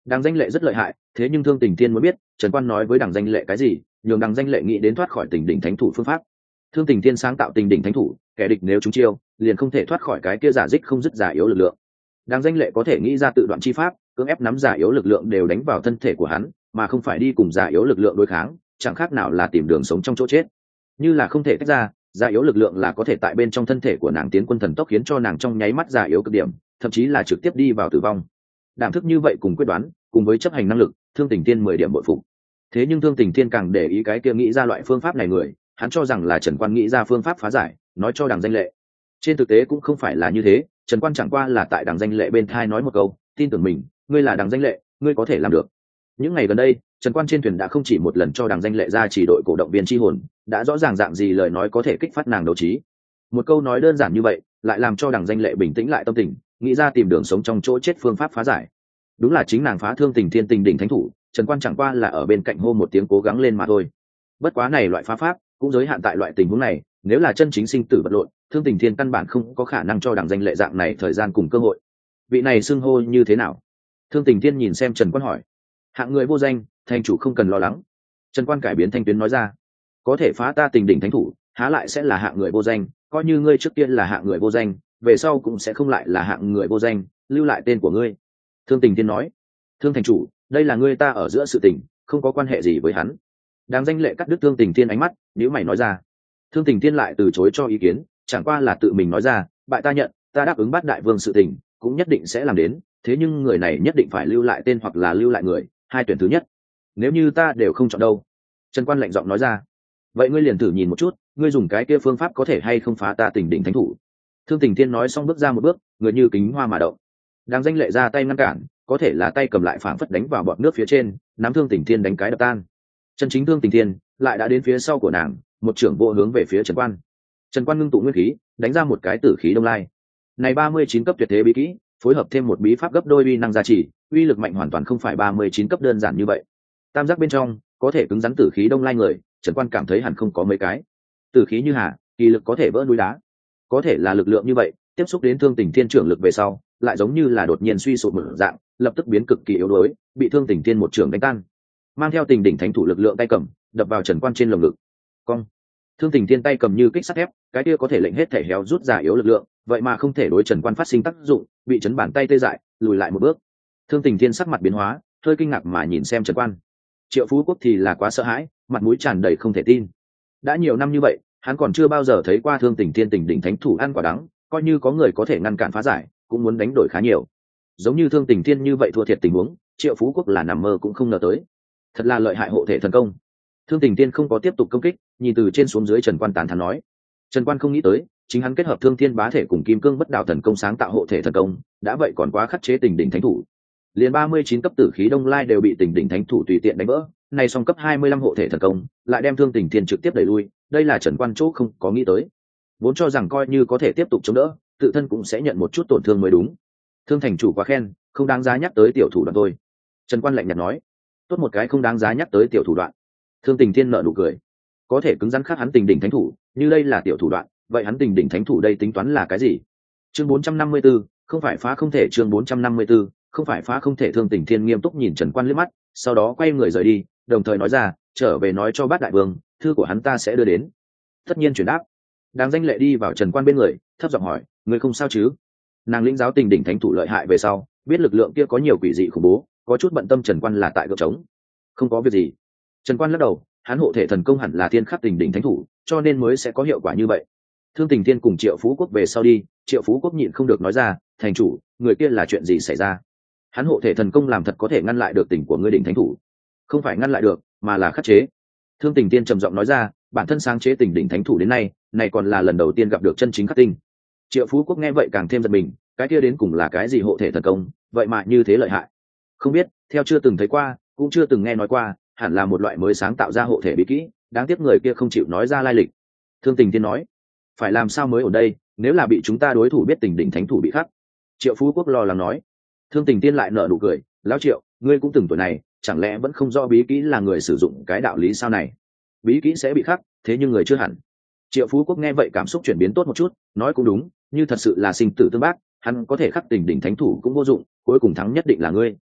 Đằng Danh Lệ rất lợi hại, thế nhưng Thương Tình Thiên muốn biết Trần Quan nói với Đằng Danh Lệ cái gì, nhường Đằng Danh Lệ nghĩ đến thoát khỏi Tình Đỉnh Thánh Thủ phương pháp. Thương Tình Thiên sáng tạo Tình Đỉnh Thánh Thủ, kẻ địch nếu trúng chiêu liền không thể thoát khỏi cái kia giả dích không dứt giả yếu lực lượng. Đằng Danh Lệ có thể nghĩ ra tự đoạn chi pháp, cưỡng ép nắm giả yếu lực lượng đều đánh vào thân thể của hắn, mà không phải đi cùng giả yếu lực lượng đối kháng, chẳng khác nào là tìm đường sống trong chỗ chết. Như là không thể tách ra, giả yếu lực lượng là có thể tại bên trong thân thể của nàng tiến quân thần tốc, khiến cho nàng trong nháy mắt giả yếu cực điểm, thậm chí là trực tiếp đi vào tử vong. Đảm thức như vậy cùng quyết đoán, cùng với chấp hành năng lực, Thương Tình Thiên 10 điểm bội phục. Thế nhưng Thương Tình Thiên càng để ý cái kia nghĩ ra loại phương pháp này người, hắn cho rằng là Trần Quan nghĩ ra phương pháp phá giải, nói cho Đằng Danh Lệ. Trên thực tế cũng không phải là như thế, Trần Quan chẳng qua là tại Đằng Danh Lệ bên thai nói một câu, tin tưởng mình, ngươi là Đằng Danh Lệ, ngươi có thể làm được. Những ngày gần đây, Trần Quan trên thuyền đã không chỉ một lần cho Đằng Danh Lệ ra chỉ đội cổ động viên chi hồn, đã rõ ràng dạng gì lời nói có thể kích phát nàng đấu trí. Một câu nói đơn giản như vậy, lại làm cho Đằng Danh Lệ bình tĩnh lại tâm tình, nghĩ ra tìm đường sống trong chỗ chết phương pháp phá giải. Đúng là chính nàng phá Thương Tình Thiên Tình Đỉnh Thánh Thủ, Trần Quan chẳng qua là ở bên cạnh hô một tiếng cố gắng lên mà thôi. Bất quá này loại phá pháp cũng giới hạn tại loại tình huống này, nếu là chân chính sinh tử vật lộn, Thương Tình Thiên căn bản không có khả năng cho Đằng Danh Lệ dạng này thời gian cùng cơ hội. Vị này xưng hô như thế nào? Thương Tình Thiên nhìn xem Trần Quan hỏi. Hạng người vô danh, thành chủ không cần lo lắng. Trần Quan cải biến thanh tuyến nói ra. Có thể phá ta Tình Đỉnh Thánh Thủ, há lại sẽ là hạng người vô danh, coi như ngươi trước tiên là hạng người vô danh, về sau cũng sẽ không lại là hạng người vô danh, lưu lại tên của ngươi. Thương Tình Thiên nói. Thương thành chủ, đây là ngươi ta ở giữa sự tình, không có quan hệ gì với hắn. Đằng Danh Lệ cắt đứt Thương Tình Thiên ánh mắt, nếu mày nói ra. Thương Tình Thiên lại từ chối cho ý kiến, chẳng qua là tự mình nói ra, bại ta nhận, ta đáp ứng Bát Đại Vương sự tình, cũng nhất định sẽ làm đến, thế nhưng người này nhất định phải lưu lại tên hoặc là lưu lại người, hai tuyển thứ nhất. Nếu như ta đều không chọn đâu? Trần Quan lạnh giọng nói ra. Vậy ngươi liền thử nhìn một chút, ngươi dùng cái kia phương pháp có thể hay không phá ta Tình Đỉnh Thánh Thủ. Thương Tình Thiên nói xong bước ra một bước, người như kính hoa mà động. Đằng Danh Lệ ra tay ngăn cản, có thể là tay cầm lại phảng phất đánh vào bọt nước phía trên, nắm Thương Tình Thiên đánh cái đập tan. Chân chính Thương Tình Thiên lại đã đến phía sau của nàng, một trưởng vô hướng về phía Trần Quan. Trần Quan ngưng tụ nguyên khí, đánh ra một cái tử khí đông lai. Này 39 cấp tuyệt thế bí kỹ, phối hợp thêm một bí pháp gấp đôi uy năng gia trì, uy lực mạnh hoàn toàn không phải 39 cấp đơn giản như vậy. Tam giác bên trong có thể cứng rắn tử khí đông lai người, Trần Quan cảm thấy hẳn không có mấy cái. Tử khí như hà, kỳ lực có thể vỡ núi đá. Có thể là lực lượng như vậy, tiếp xúc đến Thương Tình Thiên trưởng lực về sau, lại giống như là đột nhiên suy sụp một dạng, lập tức biến cực kỳ yếu đuối, bị Thương Tình Thiên một trưởng đánh tan. Mang theo Tình Đỉnh Thánh Thủ lực lượng tay cầm, đập vào Trần Quan trên lồng ngực. Cong. Thương Tình Thiên tay cầm như kích sắt thép, cái kia có thể lệnh hết thể héo rút ra yếu lực lượng, vậy mà không thể đối Trần Quan phát sinh tác dụng, bị chấn bàn tay tê dại, lùi lại một bước. Thương Tình Thiên sắc mặt biến hóa, hơi kinh ngạc mà nhìn xem Trần Quan. Triệu Phú Quốc thì là quá sợ hãi, mặt mũi tràn đầy không thể tin. Đã nhiều năm như vậy, hắn còn chưa bao giờ thấy qua Thương Tình Thiên Tình Đỉnh Thánh Thủ ăn quả đắng, coi như có người có thể ngăn cản phá giải, cũng muốn đánh đổi khá nhiều. Giống như Thương Tình Thiên như vậy thua thiệt tình huống, Triệu Phú Quốc là nằm mơ cũng không ngờ tới. Thật là lợi hại hộ thể thần công. Thương Tình Thiên không có tiếp tục công kích, nhìn từ trên xuống dưới Trần Quan tán thán nói. Trần Quan không nghĩ tới, chính hắn kết hợp Thương Thiên Bá Thể cùng Kim Cương Bất Đạo thần công sáng tạo hộ thể thần công, đã vậy còn quá khắc chế Tình Đỉnh Thánh Thủ. Liền 39 cấp tử khí đông lai đều bị Tình Đỉnh Thánh Thủ tùy tiện đánh vỡ, này song cấp 25 hộ thể thần công, lại đem Thương Tình Thiên trực tiếp đẩy lui, đây là Trần Quan chỗ không có nghĩ tới. Vốn cho rằng coi như có thể tiếp tục chống đỡ, tự thân cũng sẽ nhận một chút tổn thương mới đúng. Thương thành chủ quá khen, không đáng giá nhắc tới tiểu thủ đoạn thôi. Trần Quan lạnh nhạt nói. Tốt một cái không đáng giá nhắc tới tiểu thủ đoạn. Thương Tình Thiên nở nụ cười. Có thể cứng rắn khác hắn Tình Đỉnh Thánh Thủ, như đây là tiểu thủ đoạn, vậy hắn Tình Đỉnh Thánh Thủ đây tính toán là cái gì? Chương 454, không phải phá không thể. Chương 454, không phải phá không thể. Thương Tình Thiên nghiêm túc nhìn Trần Quan liếc mắt, sau đó quay người rời đi, đồng thời nói ra, trở về nói cho Bát Đại Vương, thư của hắn ta sẽ đưa đến. Tất nhiên chuyển đáp. Đằng Danh Lệ đi vào Trần Quan bên người, thấp giọng hỏi, người không sao chứ? Nàng lĩnh giáo Tình Đỉnh Thánh Thủ lợi hại về sau, biết lực lượng kia có nhiều quỷ dị khủng bố, có chút bận tâm Trần Quan là tại gượng trống. Không có việc gì. Trần Quan lắc đầu, hắn hộ thể thần công hẳn là thiên khắc Tình Đỉnh Thánh Thủ, cho nên mới sẽ có hiệu quả như vậy. Thương Tình Thiên cùng Triệu Phú Quốc về sau đi, Triệu Phú Quốc nhịn không được nói ra, thành chủ, người kia là chuyện gì xảy ra? Hắn hộ thể thần công làm thật có thể ngăn lại được tình của ngươi Đỉnh Thánh Thủ? Không phải ngăn lại được, mà là khắc chế. Thương Tình Thiên trầm giọng nói ra, bản thân sáng chế Tình Đỉnh Thánh Thủ đến nay, này còn là lần đầu tiên gặp được chân chính khắc tinh. Triệu Phú Quốc nghe vậy càng thêm giật mình, cái kia đến cùng là cái gì hộ thể thần công, vậy mà như thế lợi hại? Không biết, theo chưa từng thấy qua, cũng chưa từng nghe nói qua, hẳn là một loại mới sáng tạo ra hộ thể bí kỹ, đáng tiếc người kia không chịu nói ra lai lịch. Thương Tình Thiên nói, phải làm sao mới ở đây, nếu là bị chúng ta đối thủ biết Tình Đỉnh Thánh Thủ bị khắc. Triệu Phú Quốc lo lắng nói. Thương Tình Thiên lại nở nụ cười, lão Triệu, ngươi cũng từng tuổi này, chẳng lẽ vẫn không rõ bí kỹ là người sử dụng cái đạo lý sao này? Bí kỹ sẽ bị khắc, thế nhưng người chưa hẳn. Triệu Phú Quốc nghe vậy cảm xúc chuyển biến tốt một chút, nói cũng đúng, như thật sự là sinh tử tương bác, hắn có thể khắc Tình Đỉnh Thánh Thủ cũng vô dụng, cuối cùng thắng nhất định là ngươi.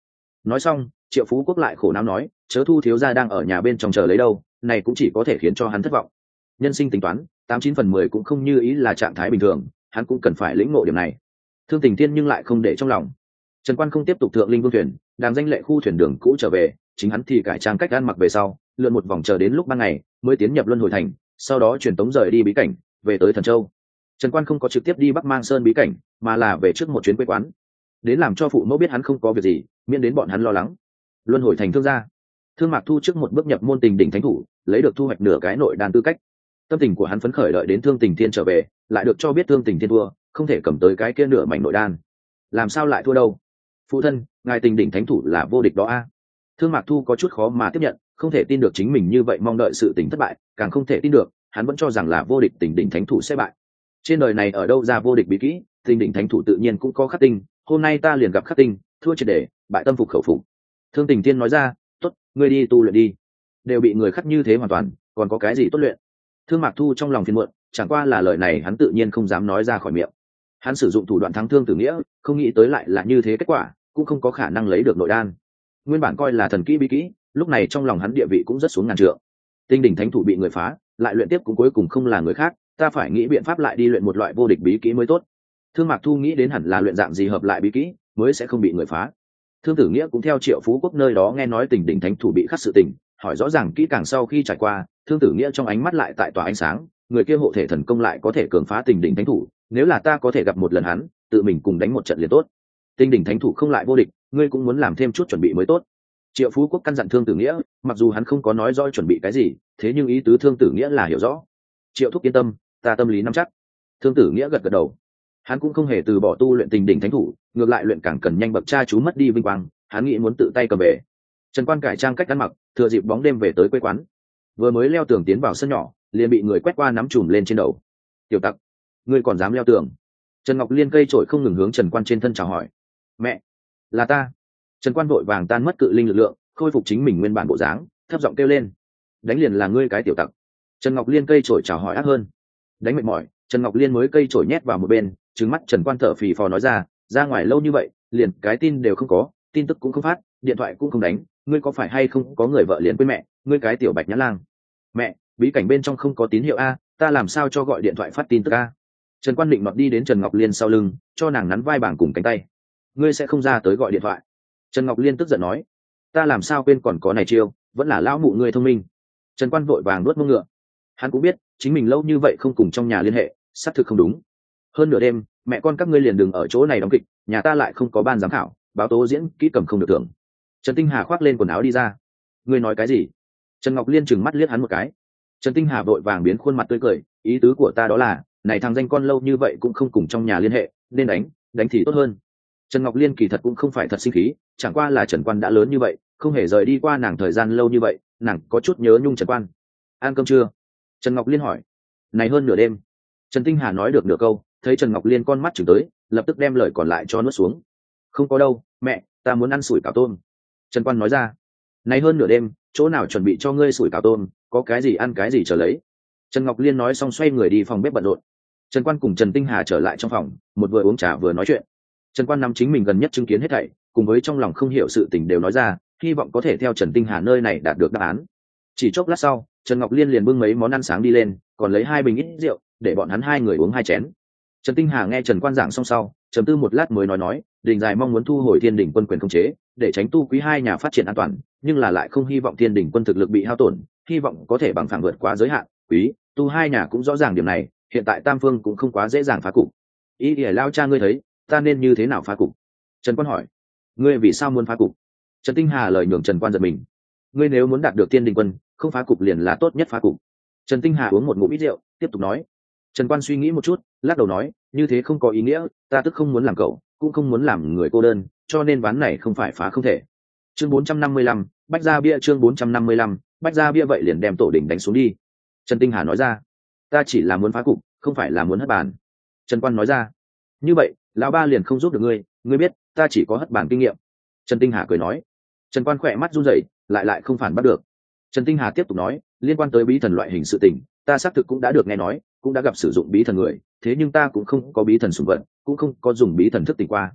Nói xong Triệu Phú Quốc lại khổ não nói, chớ Thu thiếu gia đang ở nhà bên trong chờ lấy đâu, này cũng chỉ có thể khiến cho hắn thất vọng. Nhân sinh tính toán 89/10 cũng không như ý là trạng thái bình thường, hắn cũng cần phải lĩnh ngộ điểm này. Thương Tình Thiên nhưng lại không để trong lòng. Trần Quan không tiếp tục thượng linh vương thuyền, đàm danh lệ khu thuyền đường cũ trở về, chính hắn thì cải trang cách ăn mặc về sau, lượn một vòng chờ đến lúc ban ngày mới tiến nhập luân hồi thành, sau đó truyền tống rời đi bí cảnh, về tới Thần Châu. Trần Quan không có trực tiếp đi Bắc Mang Sơn bí cảnh, mà là về trước một chuyến quê quán, đến làm cho phụ mẫu biết hắn không có việc gì, miễn đến bọn hắn lo lắng. Luân hồi thành thương gia, Thương Mạc Thu trước một bước nhập môn Tình Đỉnh Thánh Thủ, lấy được thu hoạch nửa cái nội đan tư cách. Tâm tình của hắn phấn khởi đợi đến Thương Tình Thiên trở về, lại được cho biết Thương Tình Thiên thua, không thể cầm tới cái kia nửa mảnh nội đan. Làm sao lại thua đâu? Phụ thân, ngài Tình Đỉnh Thánh Thủ là vô địch đó a. Thương Mạc Thu có chút khó mà tiếp nhận, không thể tin được chính mình như vậy mong đợi sự tình thất bại, càng không thể tin được hắn vẫn cho rằng là vô địch Tình Đỉnh Thánh Thủ sẽ bại. Trên đời này ở đâu ra vô địch bí kỹ, Tình Đỉnh Thánh Thủ tự nhiên cũng có khắc tinh, hôm nay ta liền gặp khắc tinh, thua triệt để, bại tâm phục khẩu phục. Thương Tình Thiên nói ra, tốt, ngươi đi tu luyện đi, đều bị người khắc như thế hoàn toàn, còn có cái gì tốt luyện? Thương Mạc Thu trong lòng phiền muộn, chẳng qua là lời này hắn tự nhiên không dám nói ra khỏi miệng. Hắn sử dụng thủ đoạn thắng Thương Tử Nghĩa, không nghĩ tới lại là như thế kết quả, cũng không có khả năng lấy được nội đan. Nguyên bản coi là thần kỹ bí kỹ, lúc này trong lòng hắn địa vị cũng rất xuống ngàn trượng. Tinh Đỉnh Thánh Thủ bị người phá, lại luyện tiếp cũng cuối cùng không là người khác, ta phải nghĩ biện pháp lại đi luyện một loại vô địch bí kỹ mới tốt. Thương Mạc Thu nghĩ đến hẳn là luyện dạng gì hợp lại bí kỹ mới sẽ không bị người phá. Thương Tử Nghĩa cũng theo Triệu Phú Quốc nơi đó nghe nói Tình Đỉnh Thánh Thủ bị khắc sự tình, hỏi rõ ràng kỹ càng sau khi trải qua, Thương Tử Nghĩa trong ánh mắt lại tại tỏa ánh sáng, người kia hộ thể thần công lại có thể cường phá Tình Đỉnh Thánh Thủ, nếu là ta có thể gặp một lần hắn, tự mình cùng đánh một trận liền tốt. Tình Đỉnh Thánh Thủ không lại vô địch, ngươi cũng muốn làm thêm chút chuẩn bị mới tốt. Triệu Phú Quốc căn dặn Thương Tử Nghĩa, mặc dù hắn không có nói rõ chuẩn bị cái gì, thế nhưng ý tứ Thương Tử Nghĩa là hiểu rõ. Triệu thúc yên tâm, ta tâm lý nắm chắc. Thương Tử Nghĩa gật gật đầu. Hắn cũng không hề từ bỏ tu luyện Tình Đỉnh Thánh Thủ, ngược lại luyện càng cần nhanh bậc cha chú mất đi vinh quang, hắn nghĩ muốn tự tay cầm về. Trần Quan cải trang cách ăn mặc, thừa dịp bóng đêm về tới quê quán, vừa mới leo tường tiến vào sân nhỏ, liền bị người quét qua nắm chùm lên trên đầu. Tiểu tặc, ngươi còn dám leo tường? Trần Ngọc Liên cây trổi không ngừng hướng Trần Quan trên thân chào hỏi. Mẹ, là ta. Trần Quan vội vàng tan mất cự linh lực lượng, khôi phục chính mình nguyên bản bộ dáng, thấp giọng kêu lên. Đánh liền là ngươi cái tiểu tặc. Trần Ngọc Liên cây trổi chào hỏi ác hơn. Đánh mệt mỏi, Trần Ngọc Liên mới cây trổi nhét vào một bên, trừng mắt Trần Quan thở phì phò nói ra ngoài lâu như vậy, liền cái tin đều không có, tin tức cũng không phát, điện thoại cũng không đánh, ngươi có phải hay không có người vợ liền quên mẹ, ngươi cái tiểu bạch nhã lang. Mẹ, bí cảnh bên trong không có tín hiệu a, ta làm sao cho gọi điện thoại phát tin tức a? Trần Quan định nọt đi đến Trần Ngọc Liên sau lưng, cho nàng nắn vai bảng cùng cánh tay. Ngươi sẽ không ra tới gọi điện thoại? Trần Ngọc Liên tức giận nói. Ta làm sao quên còn có này chiêu, vẫn là lão mụ ngươi thông minh. Trần Quan vội vàng nuốt mông ngựa. Hắn cũng biết chính mình lâu như vậy không cùng trong nhà liên hệ, xác thực không đúng. Hơn nửa đêm, mẹ con các ngươi liền đừng ở chỗ này đóng kịch, nhà ta lại không có ban giám khảo, báo tố diễn kỹ cầm không được thưởng. Trần Tinh Hà khoác lên quần áo đi ra. Ngươi nói cái gì? Trần Ngọc Liên trừng mắt liếc hắn một cái. Trần Tinh Hà vội vàng biến khuôn mặt tươi cười, ý tứ của ta đó là, này thằng danh con lâu như vậy cũng không cùng trong nhà liên hệ, nên đánh thì tốt hơn. Trần Ngọc Liên kỳ thật cũng không phải thật sinh khí, chẳng qua là Trần Quan đã lớn như vậy, không hề rời đi qua nàng thời gian lâu như vậy, nàng có chút nhớ nhung Trần Quan. Ăn cơm chưa? Trần Ngọc Liên hỏi. Này hơn nửa đêm. Trần Tinh Hà nói được nửa câu, thấy Trần Ngọc Liên con mắt chừng tới, lập tức đem lời còn lại cho nuốt xuống. Không có đâu, mẹ, ta muốn ăn sủi cảo tôm. Trần Quan nói ra. Này hơn nửa đêm, chỗ nào chuẩn bị cho ngươi sủi cảo tôm, có cái gì ăn cái gì trở lấy. Trần Ngọc Liên nói xong xoay người đi phòng bếp bận rộn. Trần Quan cùng Trần Tinh Hà trở lại trong phòng, một vừa uống trà vừa nói chuyện. Trần Quan nắm chính mình gần nhất chứng kiến hết thảy, cùng với trong lòng không hiểu sự tình đều nói ra, hy vọng có thể theo Trần Tinh Hà nơi này đạt được đáp án. Chỉ chốc lát sau, Trần Ngọc Liên liền bưng mấy món ăn sáng đi lên, còn lấy 2 bình ít rượu, để bọn hắn 2 người uống 2 chén. Trần Tinh Hà nghe Trần Quan giảng xong sau, trầm tư một lát mới nói, Đình Dài mong muốn thu hồi Thiên Đình quân quyền khống chế, để tránh tu quý hai nhà phát triển an toàn, nhưng là lại không hy vọng Thiên Đình quân thực lực bị hao tổn, hy vọng có thể bằng phẳng vượt quá giới hạn. Quý, tu hai nhà cũng rõ ràng điểm này, hiện tại Tam Phương cũng không quá dễ dàng phá cục. Ý ỉa lao cha ngươi thấy, ta nên như thế nào phá cục? Trần Quan hỏi. Ngươi vì sao muốn phá cục? Trần Tinh Hà lời nhường Trần Quan giật mình. Ngươi nếu muốn đạt được Thiên Đình quân, không phá cục liền là tốt nhất phá cục. Trần Tinh Hà uống một ngụm ít rượu, tiếp tục nói. Trần Quan suy nghĩ một chút, lắc đầu nói, như thế không có ý nghĩa, ta tức không muốn làm cậu, cũng không muốn làm người cô đơn, cho nên ván này không phải phá không thể. Chương 455, Bách Gia Bia. Chương 455, Bách Gia Bia. Vậy liền đem tổ đỉnh đánh xuống đi. Trần Tinh Hà nói ra. Ta chỉ là muốn phá cục, không phải là muốn hất bàn. Trần Quan nói ra. Như vậy, lão ba liền không giúp được ngươi, ngươi biết, ta chỉ có hất bàn kinh nghiệm. Trần Tinh Hà cười nói. Trần Quan khỏe mắt run rẩy, lại không phản bắt được. Trần Tinh Hà tiếp tục nói, liên quan tới bí thần loại hình sự tình, ta xác thực cũng đã được nghe nói, cũng đã gặp sử dụng bí thần người, thế nhưng ta cũng không có bí thần sủng vật, cũng không có dùng bí thần thức tỉnh qua.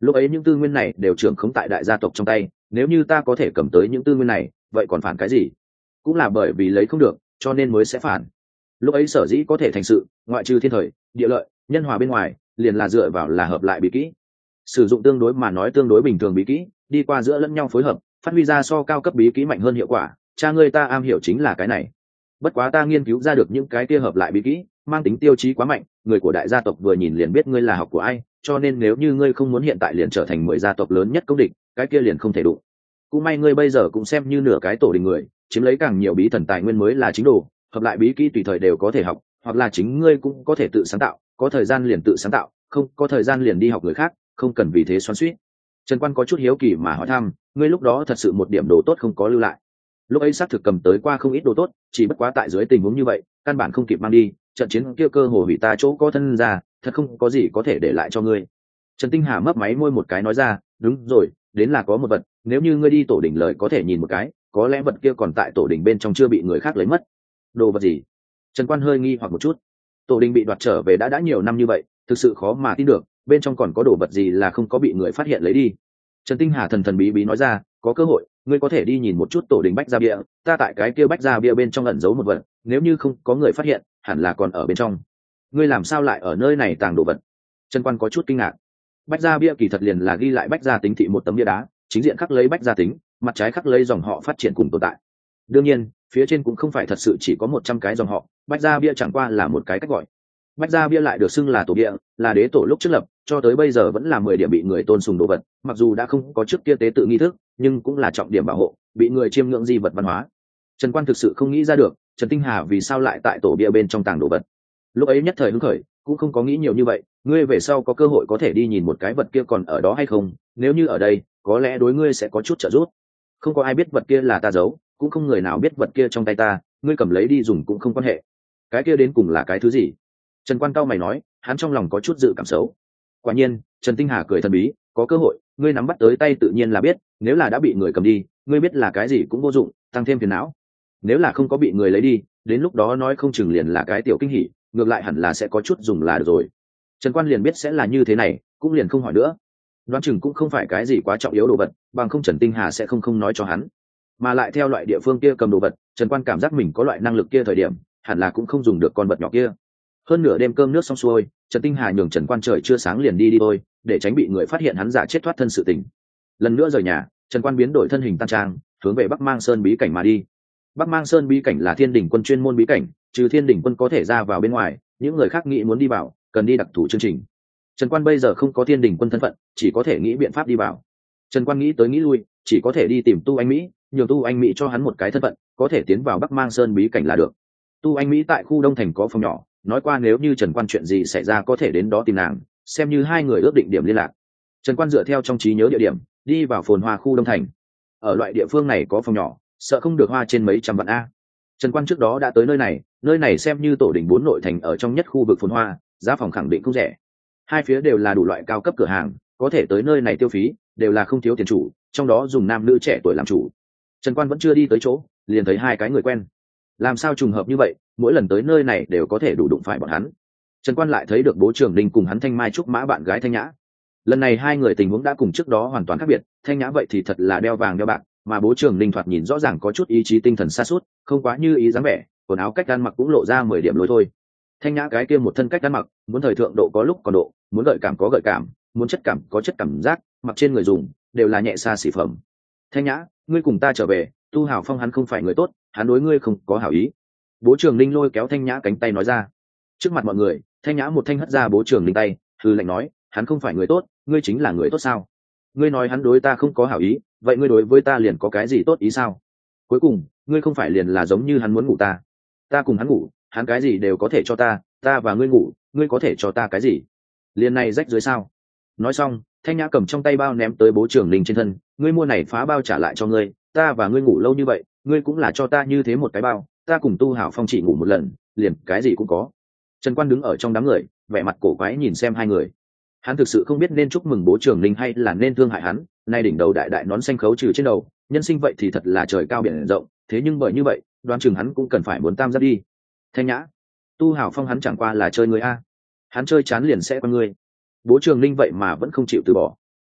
lúc ấy những tư nguyên này đều trưởng khống tại đại gia tộc trong tay, nếu như ta có thể cầm tới những tư nguyên này vậy còn phản cái gì? Cũng là bởi vì lấy không được cho nên mới sẽ phản. Lúc ấy sở dĩ có thể thành sự, ngoại trừ thiên thời địa lợi nhân hòa bên ngoài, liền là dựa vào là hợp lại bí kỹ, sử dụng tương đối mà nói tương đối bình thường bí kỹ đi qua giữa lẫn nhau phối hợp, phát huy ra so cao cấp bí kỹ mạnh hơn hiệu quả. Cha ngươi ta am hiểu chính là cái này. Bất quá ta nghiên cứu ra được những cái kia hợp lại bí kỹ mang tính tiêu chí quá mạnh, người của đại gia tộc vừa nhìn liền biết ngươi là học của ai, cho nên nếu như ngươi không muốn hiện tại liền trở thành 10 gia tộc lớn nhất công địch, cái kia liền không thể đủ. Cũng may ngươi bây giờ cũng xem như nửa cái tổ đình người, chiếm lấy càng nhiều bí thần tài nguyên mới là chính đồ, hợp lại bí kỹ tùy thời đều có thể học, hoặc là chính ngươi cũng có thể tự sáng tạo, có thời gian liền tự sáng tạo, không có thời gian liền đi học người khác, không cần vì thế xoắn xuýt. Trần Quan có chút hiếu kỳ mà hỏi thăm, ngươi lúc đó thật sự một điểm đồ tốt không có lưu lại? Lúc ấy xác thực cầm tới qua không ít đồ tốt, chỉ bất quá tại dưới tình huống như vậy căn bản không kịp mang đi, trận chiến kia cơ hồ hủy ta chỗ có thân ra, thật không có gì có thể để lại cho ngươi. Trần Tinh Hà mấp máy môi một cái nói ra, đúng rồi, đến là có một vật, nếu như ngươi đi tổ đỉnh lời có thể nhìn một cái, có lẽ vật kia còn tại tổ đỉnh bên trong chưa bị người khác lấy mất. Đồ vật gì? Trần Quan hơi nghi hoặc một chút. Tổ đỉnh bị đoạt trở về đã nhiều năm như vậy, thực sự khó mà tin được, bên trong còn có đồ vật gì là không có bị người phát hiện lấy đi. Trần Tinh Hà thần thần bí bí nói ra, có cơ hội ngươi có thể đi nhìn một chút tổ đình bách gia bia, ta tại cái kia bách gia bia bên trong ẩn giấu một vật, nếu như không có người phát hiện hẳn là còn ở bên trong. Ngươi làm sao lại ở nơi này tàng đồ vật? Trần Quan có chút kinh ngạc. Bách gia bia kỳ thật liền là ghi lại bách gia tính thị một tấm bia đá, chính diện khắc lấy bách gia tính, mặt trái khắc lấy dòng họ phát triển cùng tồn tại. Đương nhiên phía trên cũng không phải thật sự chỉ có 100 cái dòng họ, bách gia bia chẳng qua là một cái cách gọi. Bách gia bia lại được xưng là tổ bia, là đế tổ lúc trước lập, cho tới bây giờ vẫn là 10 điểm bị người tôn sùng đồ vật, mặc dù đã không có trước kia tế tự nghi thức, nhưng cũng là trọng điểm bảo hộ, bị người chiêm ngưỡng di vật văn hóa. Trần Quan thực sự không nghĩ ra được, Trần Tinh Hà vì sao lại tại tổ bia bên trong tàng đồ vật. Lúc ấy nhất thời hứng khởi, cũng không có nghĩ nhiều như vậy, ngươi về sau có cơ hội có thể đi nhìn một cái vật kia còn ở đó hay không, nếu như ở đây, có lẽ đối ngươi sẽ có chút trợ giúp. Không có ai biết vật kia là ta giấu, cũng không người nào biết vật kia trong tay ta, ngươi cầm lấy đi dùng cũng không quan hệ. Cái kia đến cùng là cái thứ gì? Trần Quan cao mày nói, hắn trong lòng có chút dự cảm xấu. Quả nhiên, Trần Tinh Hà cười thần bí, có cơ hội, ngươi nắm bắt tới tay tự nhiên là biết, nếu là đã bị người cầm đi, ngươi biết là cái gì cũng vô dụng, tăng thêm phiền não. Nếu là không có bị người lấy đi, đến lúc đó nói không chừng liền là cái tiểu kinh hỉ, ngược lại hẳn là sẽ có chút dùng là được rồi. Trần Quan liền biết sẽ là như thế này, cũng liền không hỏi nữa. Đoán chừng cũng không phải cái gì quá trọng yếu đồ vật, bằng không Trần Tinh Hà sẽ không nói cho hắn. Mà lại theo loại địa phương kia cầm đồ vật, Trần Quan cảm giác mình có loại năng lực kia thời điểm, hẳn là cũng không dùng được con vật nhỏ kia. Hơn nửa đêm cơm nước xong xuôi, Trần Tinh Hà nhường Trần Quan trời chưa sáng liền đi thôi, để tránh bị người phát hiện hắn giả chết thoát thân sự tình. Lần nữa rời nhà, Trần Quan biến đổi thân hình tăng trang, hướng về Bắc Mang Sơn bí cảnh mà đi. Bắc Mang Sơn bí cảnh là Thiên Đình quân chuyên môn bí cảnh, trừ Thiên Đình quân có thể ra vào bên ngoài, những người khác nghĩ muốn đi vào, cần đi đặc thù chương trình. Trần Quan bây giờ không có Thiên Đình quân thân phận, chỉ có thể nghĩ biện pháp đi vào. Trần Quan nghĩ tới nghĩ lui, chỉ có thể đi tìm Tu Anh Mỹ, nhường Tu Anh Mỹ cho hắn một cái thân phận, có thể tiến vào Bắc Mang Sơn bí cảnh là được. Tu Anh Mỹ tại khu Đông Thành có phòng nhỏ, nói qua nếu như Trần Quan chuyện gì xảy ra có thể đến đó tìm nàng, xem như hai người ước định điểm liên lạc. Trần Quan dựa theo trong trí nhớ địa điểm, đi vào phồn hoa khu Đông Thành. Ở loại địa phương này có phòng nhỏ, sợ không được hoa trên mấy trăm vạn a. Trần Quan trước đó đã tới nơi này xem như tổ đỉnh 4 nội thành ở trong nhất khu vực phồn hoa, giá phòng khẳng định không rẻ. Hai phía đều là đủ loại cao cấp cửa hàng, có thể tới nơi này tiêu phí, đều là không thiếu tiền chủ, trong đó dùng nam nữ trẻ tuổi làm chủ. Trần Quan vẫn chưa đi tới chỗ, liền thấy hai cái người quen. Làm sao trùng hợp như vậy, mỗi lần tới nơi này đều có thể đủ đụng phải bọn hắn. Trần Quan lại thấy được Bố Trường Ninh cùng hắn Thanh Mai Trúc Mã bạn gái Thanh Nhã. Lần này hai người tình huống đã cùng trước đó hoàn toàn khác biệt, Thanh Nhã vậy thì thật là đeo vàng đeo bạc, mà Bố Trường Ninh thoạt nhìn rõ ràng có chút ý chí tinh thần sa sút, không quá như ý dáng vẻ, quần áo cách ăn mặc cũng lộ ra 10 điểm lối thôi. Thanh Nhã cái kia một thân cách ăn mặc, muốn thời thượng độ có lúc còn độ, muốn gợi cảm có gợi cảm, muốn chất cảm có chất cảm giác, mặc trên người dùng đều là nhẹ xa xỉ phẩm. Thanh Nhã, ngươi cùng ta trở về, Tu Hào Phong hắn không phải người tốt, hắn đối ngươi không có hảo ý. Bố Trường Ninh lôi kéo Thanh Nhã cánh tay nói ra. Trước mặt mọi người, Thanh Nhã một thanh hất ra Bố Trường Ninh tay, hừ lạnh nói, hắn không phải người tốt, ngươi chính là người tốt sao? Ngươi nói hắn đối ta không có hảo ý, vậy ngươi đối với ta liền có cái gì tốt ý sao? Cuối cùng, ngươi không phải liền là giống như hắn muốn ngủ ta cùng hắn ngủ, hắn cái gì đều có thể cho ta và ngươi ngủ, ngươi có thể cho ta cái gì? Liền này rách dưới sao? Nói xong, Thanh Nhã cầm trong tay bao ném tới Bố Trường Ninh trên thân, ngươi mua này phá bao trả lại cho ngươi, ta và ngươi ngủ lâu như vậy, ngươi cũng là cho ta như thế một cái bao, ta cùng Tu Hảo Phong chỉ ngủ một lần, liền cái gì cũng có. Trần Quan đứng ở trong đám người, vẻ mặt cổ quái nhìn xem hai người. Hắn thực sự không biết nên chúc mừng Bố Trường Ninh hay là nên thương hại hắn, nay đỉnh đầu đại đại nón xanh khấu trừ trên đầu, nhân sinh vậy thì thật là trời cao biển rộng, thế nhưng bởi như vậy, đoán chừng hắn cũng cần phải muốn tam giác đi. Thanh Nhã, Tu Hảo Phong hắn chẳng qua là chơi người a, hắn chơi chán liền sẽ qua ngươi. Bố Trường Ninh vậy mà vẫn không chịu từ bỏ.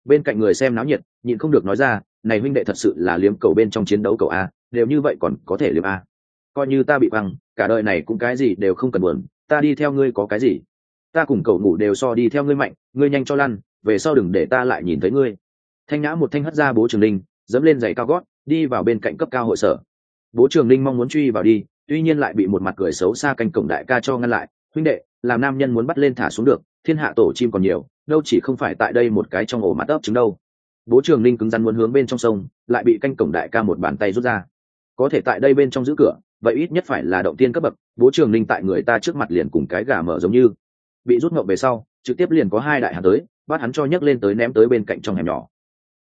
Bên cạnh người xem náo nhiệt nhịn không được nói ra, này huynh đệ thật sự là liếm cầu bên trong chiến đấu cầu a, đều như vậy còn có thể liếm a. Coi như ta bị băng cả đời này cũng cái gì đều không cần buồn, ta đi theo ngươi có cái gì, ta cùng cậu ngủ đều so đi theo ngươi mạnh, ngươi nhanh cho lăn, về sau đừng để ta lại nhìn thấy ngươi. Thanh Nhã một thanh hất ra Bố Trường Linh, dẫm lên giày cao gót đi vào bên cạnh cấp cao hội sở. Bố Trường Linh mong muốn truy vào đi, tuy nhiên lại bị một mặt cười xấu xa canh cổng đại ca cho ngăn lại. Huynh đệ, làm nam nhân muốn bắt lên thả xuống được, thiên hạ tổ chim còn nhiều, đâu chỉ không phải tại đây một cái trong ổ mặt ấp trứng đâu. Bố Trường Linh cứng rắn muốn hướng bên trong sông, lại bị canh cổng đại ca một bàn tay rút ra. Có thể tại đây bên trong giữ cửa, vậy ít nhất phải là động tiên cấp bậc. Bố Trường Linh tại người ta trước mặt liền cùng cái gà mở giống như bị rút ngậm về sau, trực tiếp liền có hai đại hán tới, bắt hắn cho nhấc lên tới ném tới bên cạnh trong hẻm nhỏ.